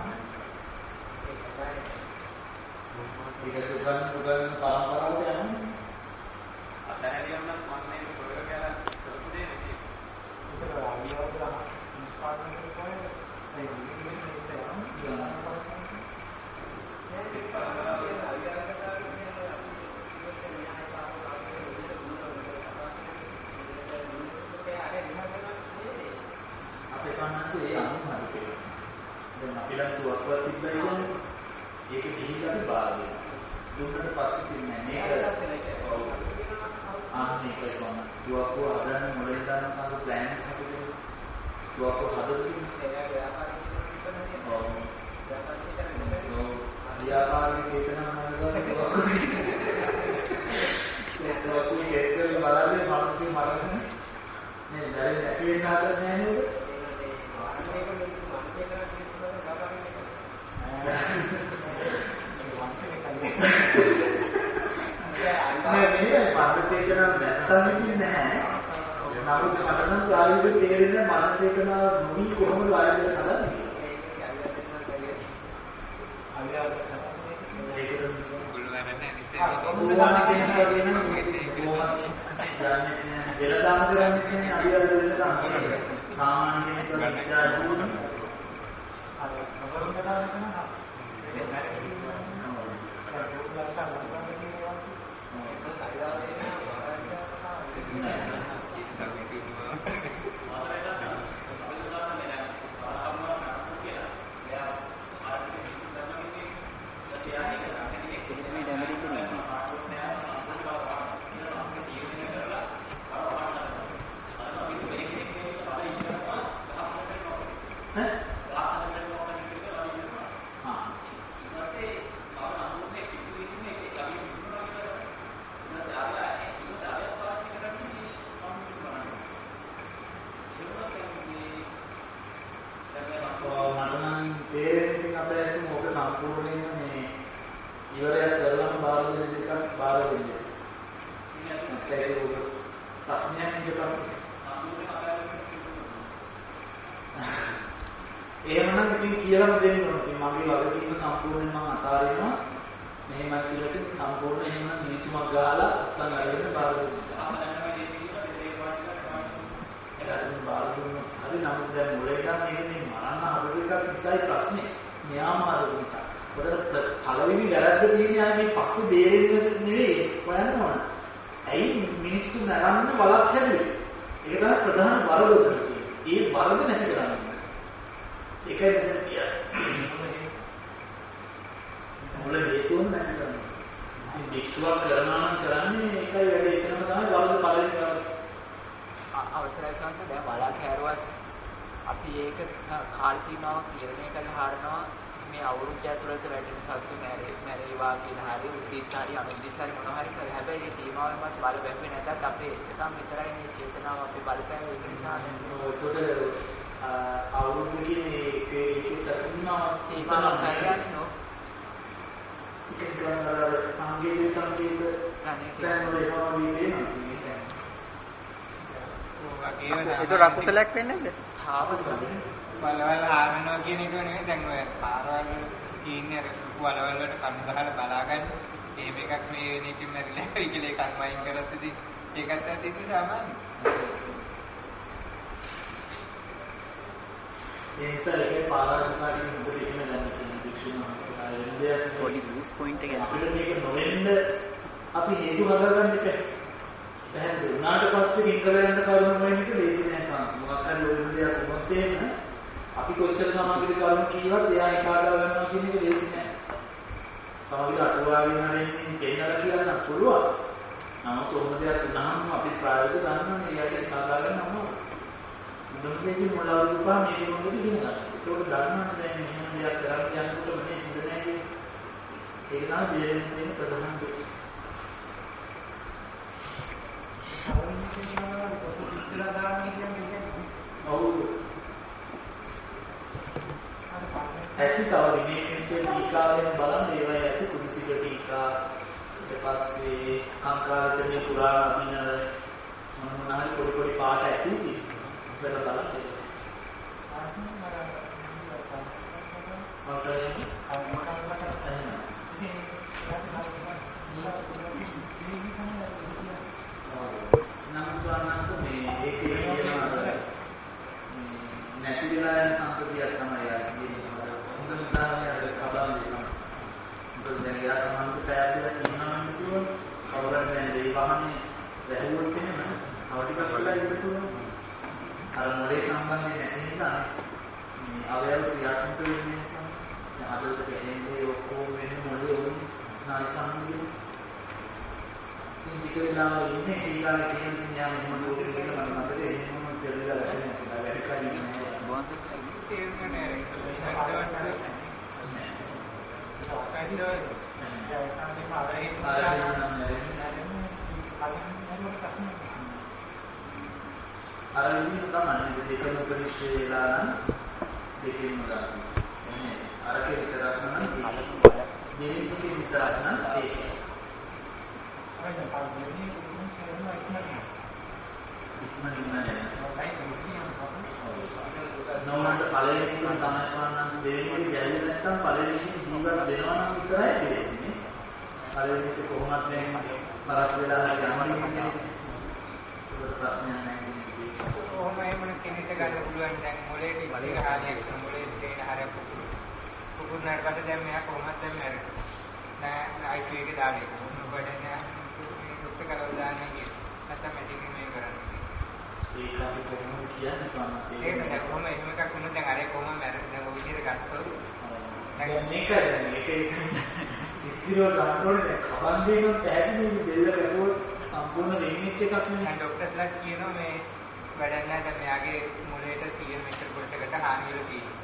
ඒක සුගන් පරම්පරාවට යනවා. අතහැරියම නම් මම මේක ප්‍රයෝග කරලා කරපු දෙයක් නෙවෙයි. ඒක ආවියවල නිෂ්පාදනය කරන්නේ ඒ විදිහට අපේ සම්මානයේ ඒ අනුහරිතේ දැන් අපි ළඟ තුවක්කුවක් තිබ්බයි කියන්නේ ඒක ගිහිල්ලා බාර දෙනවා. දුන්නට පස්සේ තියන්නේ මේක මේකයි සම තුවක්කුව හදන්න මොලේ දාන සඳ ප්ලෑන් එකක් හදලා තුවක්කුව හදලා ව්‍යාපාරික චේතනාව තුවක්කුව කේස්වල බලන්නේ මානසික මරණය නේ දැන් ඇති වෙන හදන්නේ නැහැ නේද? මේ පරිචේතනාව නැත්තම් ඉන්නේ නැහැ. නමුත් මට නම් ආයුධ තේරෙන්නේ මන චේතනාව නොවි කොහොමද ආයුධ හදන්නේ? එහෙමනම් ඉතින් කියලාම දෙන්න ඕනේ. ඉතින් මගේ වගකීම සම්පූර්ණයෙන් මම අතාරිනවා. මෙහෙමයි කියලා ඉතින් සම්පූර්ණ එහෙම මිනිසුමක් ගහලා අස්සන් අරගෙන බාර දුන්නා. එයාට බාර දුන්නා. හරි නමුත් දැන් මොලේ ගන්න ඉන්නේ මරන්න හදපු එකක් නිසායි ප්‍රශ්නේ. මෙයාම හදපු නිසා. ඔතන පළවෙනි වැරද්ද තියෙන්නේ මේ පස්සේ බේරෙන්න නෙවෙයි හොයන්න ඕන. ඇයි මිනිස්සු නරන්න වලක් හැදුවේ? ඒක තමයි ප්‍රධාන වරද. ඒ වරද නැති කරන්නේ. ඒකයි දැන් කියන්නේ. මොළ හේතුව නැති කරන්නේ. ඉතින් විශ්වාස කරනවා නම් කරන්නේ ඒකයි වැඩි එතනම තමයි වරද පළවෙනි කරන්නේ. අවසරයි සංස දැන් වලක් හැරුවත් අපි ඒක කාල සීමාවක් නිර්ණය කරලා හරනවා මේ අවුරුද්ද ඇතුළත වැටෙන සත්තු මැරේවා කියලා හරි උද්දේශාරි අනුද්දේශාරි මොනවා හරි කරලා හැබැයි මේ සීමාවෙන් පස්සේ බල බැම්මේ නැතත් අපේ එකම විතරයි මේ චේතනාව අපේ බලපෑම ඒක නිසා අවුරුදු කියන්නේ ඒක සීමාවක් කියන්නේ නෝ ඒක සංගීත දැන් වල ඒවා වෙනවා ඒක රකුසලයක් වෙන්නේ නැද්ද? බලවල ආරනවා කියන එක නෙවෙයි දැන් ඔය පාරවල් වල තියෙන්නේ අර බලවල වලට කණු ගහලා බලාගන්න. එහෙම එකක් මේ වෙන එකෙන් මැරිලා ඉකලේ කන් වයින් කරත් ඉතින් ඒකත් ඇති සාමාන්‍ය. ඒ නිසා ඒකේ පාරාදීකාරී මුදේ ඉන්න දැන් වික්ෂණ ආයෙත් පොඩි බූස් පොයින්ට් එක අපිට මේක නොවෙන්න අපි හේතු හදාගන්න එක පැහැදිලි වුණාට පස්සේ ඉන්ටර්වෙන්ට් කරුණු වෙන එක ලේසි නෑ කාන්ස්. මොකක් හරි ලෝකෙ දෙයක් වුණොත් එහෙම අපි කොච්චර සමාජික කරුණු කීවත් එයා එකාදා ගන්නවා කියන එක ලේසි නෑ. සමාජික අටුවාවෙන් හරින්නේ දෙන්නලා කියන්න පුළුවන්. නමුත් ඔන්න දෙයක් වුණාම අපි ප්‍රායෝගිකව ගන්නවනේ එයාට එකාදා ගන්න ඕන. මුලින්ම මොළවලු දුපා මේ මොකද කියනවා. ඒක දන්නවනේ දැන් මෙහෙම දෙයක් කරන්න යනකොට මේ හොඳ නෑ කියන්නේ. ඒක තමයි දෙන්නේ ප්‍රධාන දේ. ඇති තව විනේශයේ ටීකාවෙන් බලන්න ඒවා ඇති කුරුසික ටීකා ඊට පස්සේ කාංකාරතේ පුරාණ අභිනව මොනවායි පොඩි පොඩි පාට ඇති ඉතින් බලන්න. නම්සානන්ත මේ ඒකේ කියනවා නැති වෙලා යන සම්පතියක් තමයි යාගේ හොඳ උදාහරණයක් අර කබන් දෙනවා. මොකද දැන් යා සම්මත පැයදලා කියනවා නම් කිව්වොත් කවුරුත් දැන් මේ වාහනේ වැහුවොත් එහෙම අවටික කරලා ඉන්න පුළුවන්. අර මොලේ සම්බන්ධයෙන් නැති නිසා අවයව ක්‍රියාත්මක වෙන්නේ නිසා ආදලට කියන්නේ ඔක්කොම වෙන්නේ මොළේ උන් ස්නායු සංවේගය. ඉතින් වෙලාව ඉන්නේ ඊළඟ කියන න්යාය මොන ලෝකෙ කියලා මම මතකේ එහෙම කියලා ගන්න කියලා වැඩි කලින් බොන්ද තේරුණේ අර විදිහට තමයි දෙකම පරිශ්‍රේලා නම් දෙකෙන්ම ගන්න. එන්නේ අරකේ විතරක් නම් දෙකේ විතරක් නම් ඒක. නෝනට පළවෙනි එක තමයි සවන්නන් දෙන්නේ ගැලේ නැත්තම් පළවෙනි එක ජීවත් වෙනවා නම් විතරයි දෙන්නේ. පළවෙනි එක කොහොමද මේ පරක් වෙලා හරි යන්නේ ප්‍රශ්නයක් නැහැ. කොහොම එහෙම කෙනෙක්ට ගන්න පුළුවන් දැන් මොලේට ඉතිරි හානියක් මොලේ තේන හරියක් පුපුරනාට පස්සේ දැන් මෙයා කොහොමද දැන් මැරෙන්නේ නෑ ICU එකේ දාන්නේ මොකද නෑ මේ දුක්ඛ කරලා දාන්නේ කිය. නැත්නම් මෙඩිකල් මේ කරන්නේ. ඒක අපි කොහොමද කියන්නේ සමහරවිට ඒක නෑ කොහොම එහෙම එකක් වුණොත් දැන් අර කොහොම මැරෙන්නේ දැන් ඔය විදිහට ගත්තොත් දැන් මේක ඉස්තිරෝ ගන්නකොට කවන් දෙනොත් පැහැදිලි දෙල්ල ගැහුවොත් සම්පූර්ණ වෙන්නේ එකක් නෙමෙයි. ડોක්ටර්ස්ලා කියනවා මේ වැඩක් නැහැ දැන් මෙයාගේ මොලේට 100 මීටර කොටසකට හානි වෙලා තියෙනවා.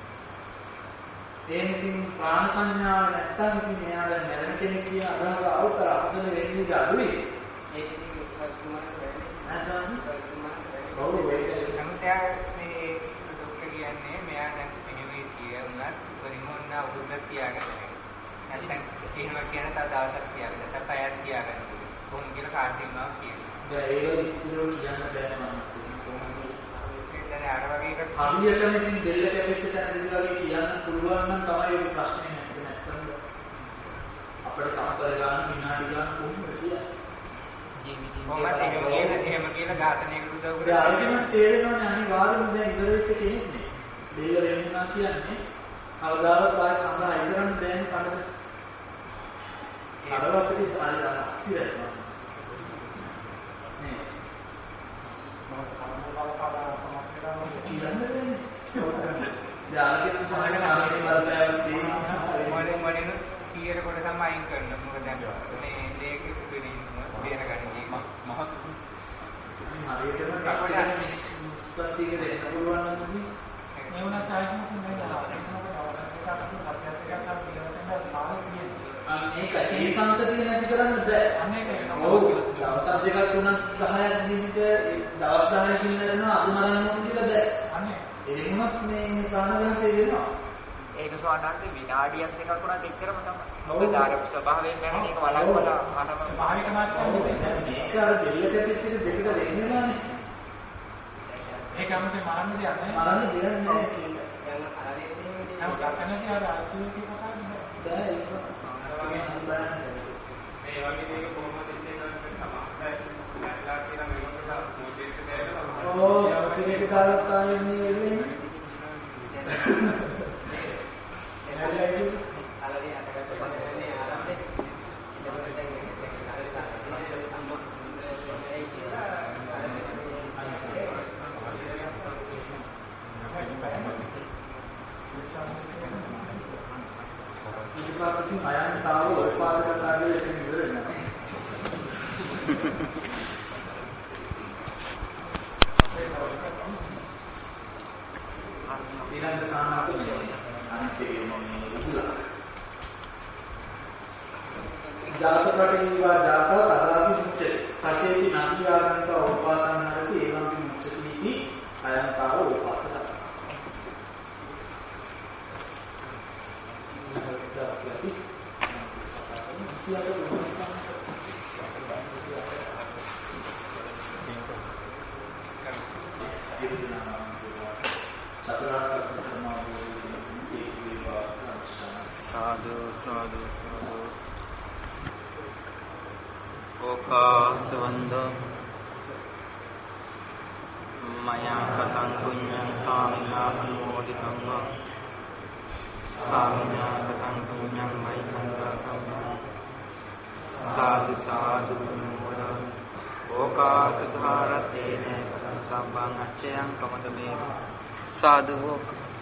ඒ ඉතින් ප්‍රාණ සංඥාව නැත්තම් ඉතින් මෙයා දැන් මැරෙන කෙනෙක් කියන අදහස අවතර අසල වෙන්නේ අඩුයි. ඒක ඉතින් සතුමාන වෙන්නේ නැසන්. ඔව් ඒක නමුත් මේ ડોක්ටර් කියන්නේ මෙයා දැන් මෙහෙම කියුණත් පරිමෝන්න අවුරුද්දක් තියාගන්න. නැත්නම් එහෙම කියන තව දවසක් තියාගන්න. නැත්නම් පැයක් තියාගන්න. කොහොම කියලා කාර්යනවා කියනවා. දැන් ඒක ඉස්තිරෝ කියන්න බෑ මම. අර වගේ එකක් හරියටම ඉතින් දෙල්ල කැපෙච්ච තැන දිගාවේ කියන්න පුළුවන් නම් තමයි ඒක ප්‍රශ්නේ නැත්තේ නැත්තම් අපිට සමතල ගන්න විනාඩි ගන්න කොහොමද කියන්නේ කොහොමද එහෙම කියලා ඝාතනයකට උදව් කරන්නේ ආයෙත් තේරෙනවනේ අනිවාර්යයෙන්ම දැන් ඉවර වෙච්ච කෙනෙක් නේ දෙල්ල වෙන්නා කියන්නේ කවදාවත් ආයෙ සඳහා ඉවරන්න බෑනේ කඩද අරවපටි සාරි අස්තිරයි නේ මොනින කීයර කොට තමයි අයින් කරන්න මොකද දැන් මේ දෙක පිළිම බේර ගන්න මහත් හරියටම නිස්පත්ති කරේ පුළුවන් නම් මේ වුණත් ආයෙත් මේ මේක ඒ සම්පතිය නැති කරන්න බෑ. අනේක ඔව් දවස් දෙකක් තුනක් 10ක් දිනට දවස් 10 සින්නරනවා අද මරන්න ඕන කියලා බෑ. අනේ ඒ වුණත් මේ ප්‍රාණඝාතය වෙනවා. ඒක සෝනාන්සේ විනාඩියක් දෙකක් වුණත් එච්චරම තමයි. මොකද ආර ස්වභාවයෙන් මැරෙන එක වලක්වලා අනම භාවික මාත්‍රාවක් මේක අර දෙල්ලට පිටින් දෙකට වෙන්නේවානේ. ඒක අමුතේ මරන්න දෙයක් නෑ. මරන්න දෙයක් නෑ කියලා. දැන් අර කනදී අර අතුරුටි කතා නෑ. බෑ ඒක මේ වගේ දේක කොහොමද ඉන්නේ කියලා නැත්ලා කියලා මේකට මොඩේට දෙනවා. ඔව් ඒක කාලත් ආයේ මේ වෙන්නේ. එනලයි අලරි අටකට පස්සේ ආරම්භේ ඉතකොට දැන් ඉතින් අයන්තාව උපාදකතාවයේ එතන ඉවර වෙනවා. ඊළඟ කාරණාව අනිත් එක මොන්නේ උසුලා. ජාතකපටිවා ජාතක අදාපි මුච්චේ සචේති නන්දි ආගන්ත උපාදානහරති ඒවම්පි මුච්චති අයන්තාව උපාදකතාව. साधु साधु साधु ओकासवंद मया कथं पुण्यं स्वामिना अनुमोदितं वा स्वामिना कथं पुण्यं मयि अनुमोदितं साधु साधु अनुमोदनं ओकासुधारतेन कथं सब्बं अच्चयं कमदमेव साधु